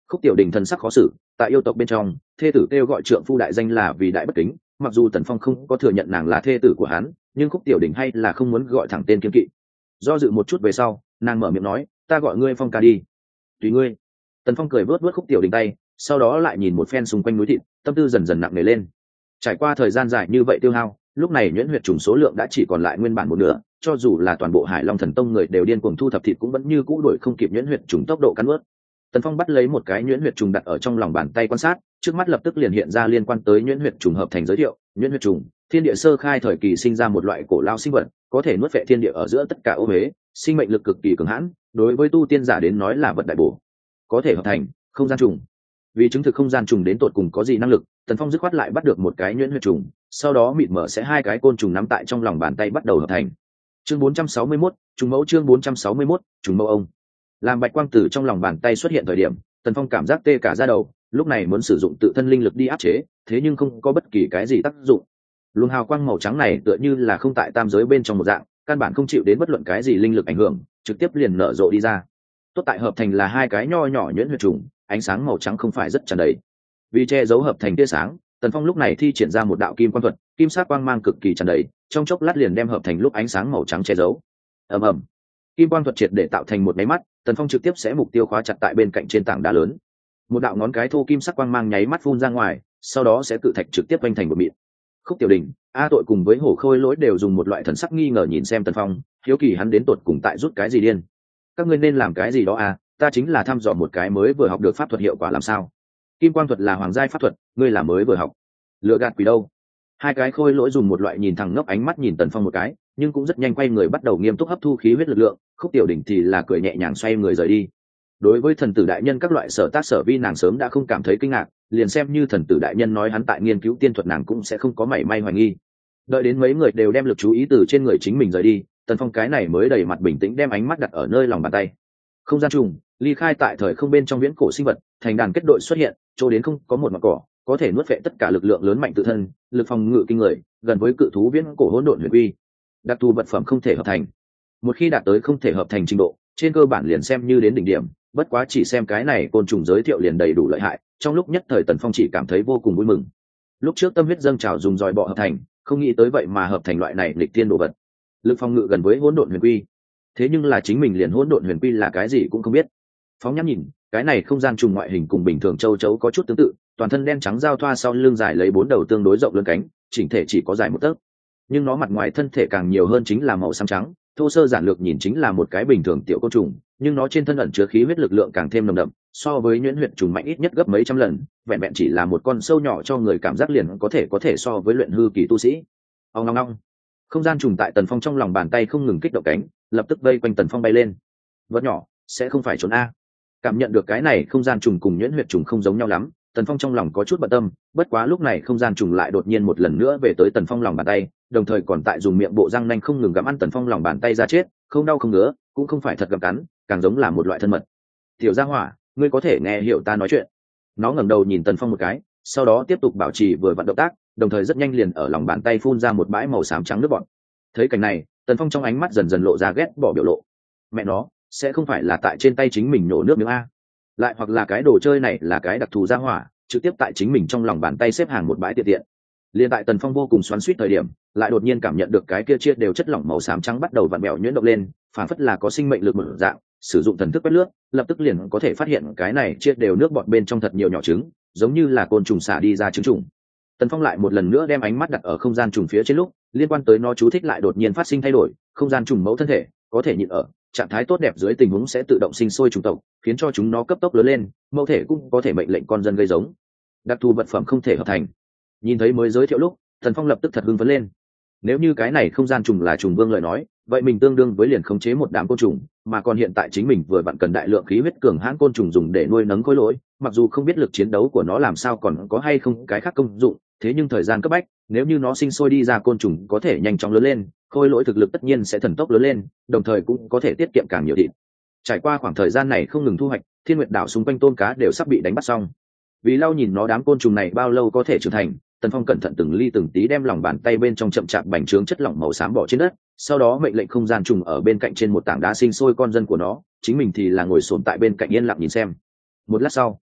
Khúc Tiểu Đình thân sắc khó xử, tại yêu tộc bên trong, thê tử kêu gọi trượng phu đại danh là vì đại bất kính, mặc dù Tần Phong không có thừa nhận nàng là thê tử của hắn, nhưng Khúc Tiểu Đình hay là không muốn gọi thẳng tên kiên kỵ. Do dự một chút về sau, nàng mở miệng nói, ta gọi ngươi Phong ca đi. Tùy ngươi. Tần Phong cười vớt vớt Khúc Tiểu Đình tay, sau đó lại nhìn một phen xung quanh núi thịt, tâm tư dần dần nặng nề lên. Trải qua thời gian dài như vậy tiêu hao, lúc này nhuyễn huyệt trùng số lượng đã chỉ còn lại nguyên bản một nửa, cho dù là toàn bộ Hải Long Thần Tông người đều điên cuồng thu thập thịt cũng vẫn như cũ đuổi không kịp nhuyễn huyệt trùng tốc độ cắn nuốt. Tần Phong bắt lấy một cái nhuyễn huyệt trùng đặt ở trong lòng bàn tay quan sát, trước mắt lập tức liền hiện ra liên quan tới nhuyễn huyệt trùng hợp thành giới thiệu. Nhuyễn huyệt trùng, thiên địa sơ khai thời kỳ sinh ra một loại cổ lao sinh vật, có thể nuốt vệ thiên địa ở giữa tất cả ô huế, sinh mệnh lực cực kỳ cường hãn, đối với tu tiên giả đến nói là vật đại bổ. Có thể hợp thành không gian trùng. Vì chứng thực không gian trùng đến tột cùng có gì năng lực, Tần Phong dứt khoát lại bắt được một cái nhuyễn huyệt trùng, sau đó mịt mở sẽ hai cái côn trùng nắm tại trong lòng bàn tay bắt đầu hợp thành. Chương 461, trùng mẫu. Chương 461, trùng mẫu ông. Làm bạch quang tử trong lòng bàn tay xuất hiện thời điểm, Tần Phong cảm giác tê cả da đầu, lúc này muốn sử dụng tự thân linh lực đi áp chế, thế nhưng không có bất kỳ cái gì tác dụng. Luồng hào quang màu trắng này tựa như là không tại tam giới bên trong một dạng, căn bản không chịu đến bất luận cái gì linh lực ảnh hưởng, trực tiếp liền nở rộ đi ra. Tốt tại hợp thành là hai cái nho nhỏ nhuyễn huyệt trùng, ánh sáng màu trắng không phải rất tràn đầy. Vì che giấu hợp thành tia sáng, Tần Phong lúc này thi triển ra một đạo kim quang thuật, kim sắc quang mang cực kỳ tràn đầy, trong chốc lát liền đem hợp thành lúc ánh sáng màu trắng che giấu. Ầm ầm. Kim quang thuật triệt để tạo thành một máy mắt, Tần Phong trực tiếp sẽ mục tiêu khóa chặt tại bên cạnh trên tảng đá lớn. Một đạo ngón cái thô kim sắc quang mang nháy mắt phun ra ngoài, sau đó sẽ cự thạch trực tiếp vênh thành một mịn. Khúc Tiểu Đình, A Tội cùng với Hổ Khôi Lỗi đều dùng một loại thần sắc nghi ngờ nhìn xem Tần Phong, hiếu kỳ hắn đến tột cùng tại rút cái gì điên. Các ngươi nên làm cái gì đó à, ta chính là thăm dò một cái mới vừa học được pháp thuật hiệu quả làm sao. Kim quang thuật là hoàng giai pháp thuật, ngươi là mới vừa học. Lựa gạt quỷ đâu. Hai cái Khôi Lỗi dùng một loại nhìn thẳng ngốc ánh mắt nhìn Tần Phong một cái, nhưng cũng rất nhanh quay người bắt đầu nghiêm túc hấp thu khí huyết lực lượng. Khúc Tiểu Đình thì là cười nhẹ nhàng xoay người rời đi. Đối với thần tử đại nhân các loại sở tác sở vi nàng sớm đã không cảm thấy kinh ngạc, liền xem như thần tử đại nhân nói hắn tại nghiên cứu tiên thuật nàng cũng sẽ không có mảy may hoài nghi. Đợi đến mấy người đều đem lực chú ý từ trên người chính mình rời đi, Tần Phong cái này mới đầy mặt bình tĩnh đem ánh mắt đặt ở nơi lòng bàn tay. Không gian trùng ly khai tại thời không bên trong viễn cổ sinh vật, thành đàn kết đội xuất hiện, chỗ đến không có một mặt cỏ, có thể nuốt vệ tất cả lực lượng lớn mạnh tự thân, lực phòng ngự kinh người, gần với cự thú viễn cổ hỗn độn huyền uy. Đặc thù vật phẩm không thể hợp thành. Một khi đạt tới không thể hợp thành trình độ, trên cơ bản liền xem như đến đỉnh điểm, bất quá chỉ xem cái này côn trùng giới thiệu liền đầy đủ lợi hại, trong lúc nhất thời Tần Phong chỉ cảm thấy vô cùng vui mừng. Lúc trước tâm huyết dâng trào dùng dòi bọ hợp thành, không nghĩ tới vậy mà hợp thành loại này lịch tiên đồ vật. Lực phòng ngự gần với hỗn độn huyền quy, thế nhưng là chính mình liền hỗn độn huyền quy là cái gì cũng không biết. Phóng nhắm nhìn, cái này không gian trùng ngoại hình cùng bình thường châu chấu có chút tương tự, toàn thân đen trắng giao thoa sau lưng dài lấy 4 đầu tương đối rộng lớn cánh, chỉnh thể chỉ có dài 1 tấc, nhưng nó mặt ngoài thân thể càng nhiều hơn chính là màu xám trắng, thô sơ giản lược nhìn chính là một cái bình thường tiểu côn trùng, nhưng nó trên thân ẩn chứa khí huyết lực lượng càng thêm nồng đậm, so với nhuyễn huyệt trùng mạnh ít nhất gấp mấy trăm lần, vẹn vẹn chỉ là một con sâu nhỏ cho người cảm giác liền có thể so với luyện hư kỳ tu sĩ. Ong ong ong. Không gian trùng tại Tần Phong trong lòng bàn tay không ngừng kích động cánh, lập tức vây quanh Tần Phong bay lên. Vật nhỏ, sẽ không phải trốn a. Cảm nhận được cái này không gian trùng cùng nhuyễn huyệt trùng không giống nhau lắm, Tần Phong trong lòng có chút bận tâm, bất quá lúc này không gian trùng lại đột nhiên một lần nữa về tới Tần Phong lòng bàn tay, đồng thời còn tại dùng miệng bộ răng nanh không ngừng gặm ăn Tần Phong lòng bàn tay ra chết, không đau không ngứa, cũng không phải thật gặm cắn, càng giống là một loại thân mật. Tiểu Gia Hỏa, ngươi có thể nghe hiểu ta nói chuyện. Nó ngẩng đầu nhìn Tần Phong một cái, sau đó tiếp tục bảo trì vừa vặn động tác, đồng thời rất nhanh liền ở lòng bàn tay phun ra một bãi màu xám trắng nước bọt. Thấy cảnh này, Tần Phong trong ánh mắt dần dần lộ ra ghét bỏ biểu lộ. Mẹ nó, sẽ không phải là tại trên tay chính mình nổ nước miếng a? Lại hoặc là cái đồ chơi này là cái đặc thù gia hỏa, trực tiếp tại chính mình trong lòng bàn tay xếp hàng một bãi tiện tiện. Liên tại Tần Phong vô cùng xoắn xuýt thời điểm, lại đột nhiên cảm nhận được cái kia chia đều chất lỏng màu xám trắng bắt đầu vặn vẹo nhuyễn động lên, phản phất là có sinh mệnh lực mở dạng, sử dụng thần thức quét lướt, lập tức liền có thể phát hiện cái này chia đều nước bọt bên trong thật nhiều nhỏ trứng, giống như là côn trùng xả đi ra trứng trùng. Tần Phong lại một lần nữa đem ánh mắt đặt ở không gian trùng phía trên lúc, liên quan tới nó chú thích lại đột nhiên phát sinh thay đổi, không gian trùng mẫu thân thể có thể nhịn ở trạng thái tốt đẹp dưới tình huống sẽ tự động sinh sôi trùng tộc, khiến cho chúng nó cấp tốc lớn lên, mẫu thể cũng có thể mệnh lệnh con dân gây giống. Đặc thù vật phẩm không thể hợp thành. Nhìn thấy mới giới thiệu lúc, Tần Phong lập tức thật hưng phấn lên. Nếu như cái này không gian trùng là trùng vương lời nói, vậy mình tương đương với liền khống chế một đám côn trùng, mà còn hiện tại chính mình vừa vặn cần đại lượng khí huyết cường hãn côn trùng dùng để nuôi nấng khối lỗi, mặc dù không biết lực chiến đấu của nó làm sao còn có hay không cái khác công dụng, thế nhưng thời gian cấp bách, nếu như nó sinh sôi đi ra côn trùng có thể nhanh chóng lớn lên, khôi lỗi thực lực tất nhiên sẽ thần tốc lớn lên, đồng thời cũng có thể tiết kiệm càng nhiều thịt. Trải qua khoảng thời gian này không ngừng thu hoạch, Thiên Nguyệt đảo xung quanh tôm cá đều sắp bị đánh bắt xong. Vì lau nhìn nó đám côn trùng này bao lâu có thể trưởng thành, Tần Phong cẩn thận từng ly từng tí đem lòng bàn tay bên trong chậm chạp bành trướng chất lỏng màu xám bỏ trên đất, sau đó mệnh lệnh không gian trùng ở bên cạnh trên một tảng đá sinh sôi con dân của nó, chính mình thì là ngồi xổm tại bên cạnh yên lặng nhìn xem. Một lát sau,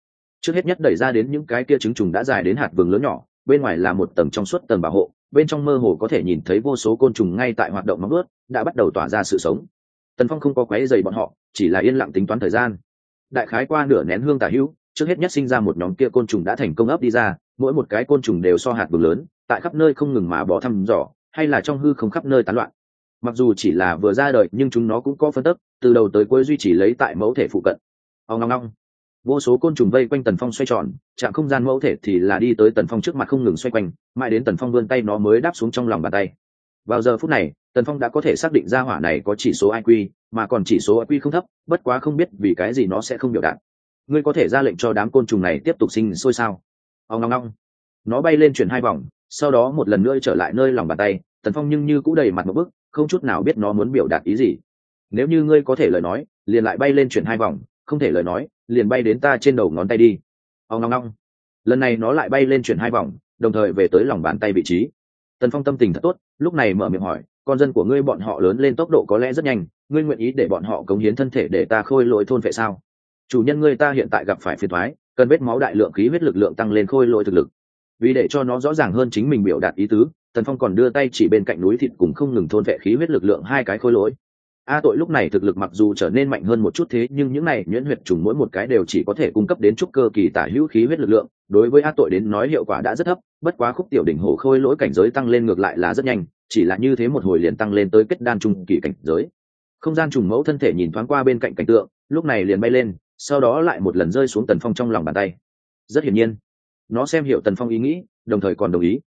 Trước hết nhất đẩy ra đến những cái kia trứng trùng đã dài đến hạt vừng lớn nhỏ, bên ngoài là một tầng trong suốt tầng bảo hộ, bên trong mơ hồ có thể nhìn thấy vô số côn trùng ngay tại hoạt động móng ướt, đã bắt đầu tỏa ra sự sống. Tần Phong không có quấy rầy bọn họ, chỉ là yên lặng tính toán thời gian. Đại khái qua nửa nén hương tả hữu, trước hết nhất sinh ra một nhóm kia côn trùng đã thành công ấp đi ra, mỗi một cái côn trùng đều so hạt vừng lớn, tại khắp nơi không ngừng mà bỏ thăm dò, hay là trong hư không khắp nơi tán loạn. Mặc dù chỉ là vừa ra đời, nhưng chúng nó cũng có phân tấp, từ đầu tới cuối duy trì lấy tại mẫu thể phụ cận. Ong ong ong. Vô số côn trùng vây quanh Tần Phong xoay tròn, chạm không gian mẫu thể thì là đi tới Tần Phong trước mặt không ngừng xoay quanh, mãi đến Tần Phong vươn tay nó mới đáp xuống trong lòng bàn tay. Vào giờ phút này, Tần Phong đã có thể xác định ra hỏa này có chỉ số IQ, mà còn chỉ số IQ không thấp, bất quá không biết vì cái gì nó sẽ không biểu đạt. Ngươi có thể ra lệnh cho đám côn trùng này tiếp tục sinh sôi sao? Ong ong ong. Nó bay lên chuyển 2 vòng, sau đó một lần nữa trở lại nơi lòng bàn tay. Tần Phong nhưng như cũ đầy mặt một bức, không chút nào biết nó muốn biểu đạt ý gì. Nếu như ngươi có thể lời nói, liền lại bay lên chuyển 2 vòng, không thể lời nói, liền bay đến ta trên đầu ngón tay đi. Ong ong ong. Lần này nó lại bay lên chuyển 2 vòng, đồng thời về tới lòng bàn tay vị trí. Tần Phong tâm tình thật tốt, lúc này mở miệng hỏi, con dân của ngươi bọn họ lớn lên tốc độ có lẽ rất nhanh, ngươi nguyện ý để bọn họ cống hiến thân thể để ta khôi lỗi thôn vệ sao? Chủ nhân ngươi ta hiện tại gặp phải phiền toái, cần vết máu đại lượng khí huyết lực lượng tăng lên khôi lỗi thực lực. Vì để cho nó rõ ràng hơn chính mình biểu đạt ý tứ, Tần Phong còn đưa tay chỉ bên cạnh núi thịt cùng không ngừng thôn vệ khí huyết lực lượng 2 cái khôi lỗi. A Tội lúc này thực lực mặc dù trở nên mạnh hơn một chút, thế nhưng những này nhuyễn huyệt trùng mỗi một cái đều chỉ có thể cung cấp đến trúc cơ kỳ tả hữu khí huyết lực lượng, đối với A Tội đến nói hiệu quả đã rất thấp, bất quá khúc tiểu đỉnh hổ khôi lỗi cảnh giới tăng lên ngược lại là rất nhanh, chỉ là như thế một hồi liền tăng lên tới kết đan trung kỳ cảnh giới. Không gian trùng mẫu thân thể nhìn thoáng qua bên cạnh cảnh tượng, lúc này liền bay lên, sau đó lại một lần rơi xuống Tần Phong trong lòng bàn tay. Rất hiển nhiên, nó xem hiểu Tần Phong ý nghĩ, đồng thời còn đồng ý.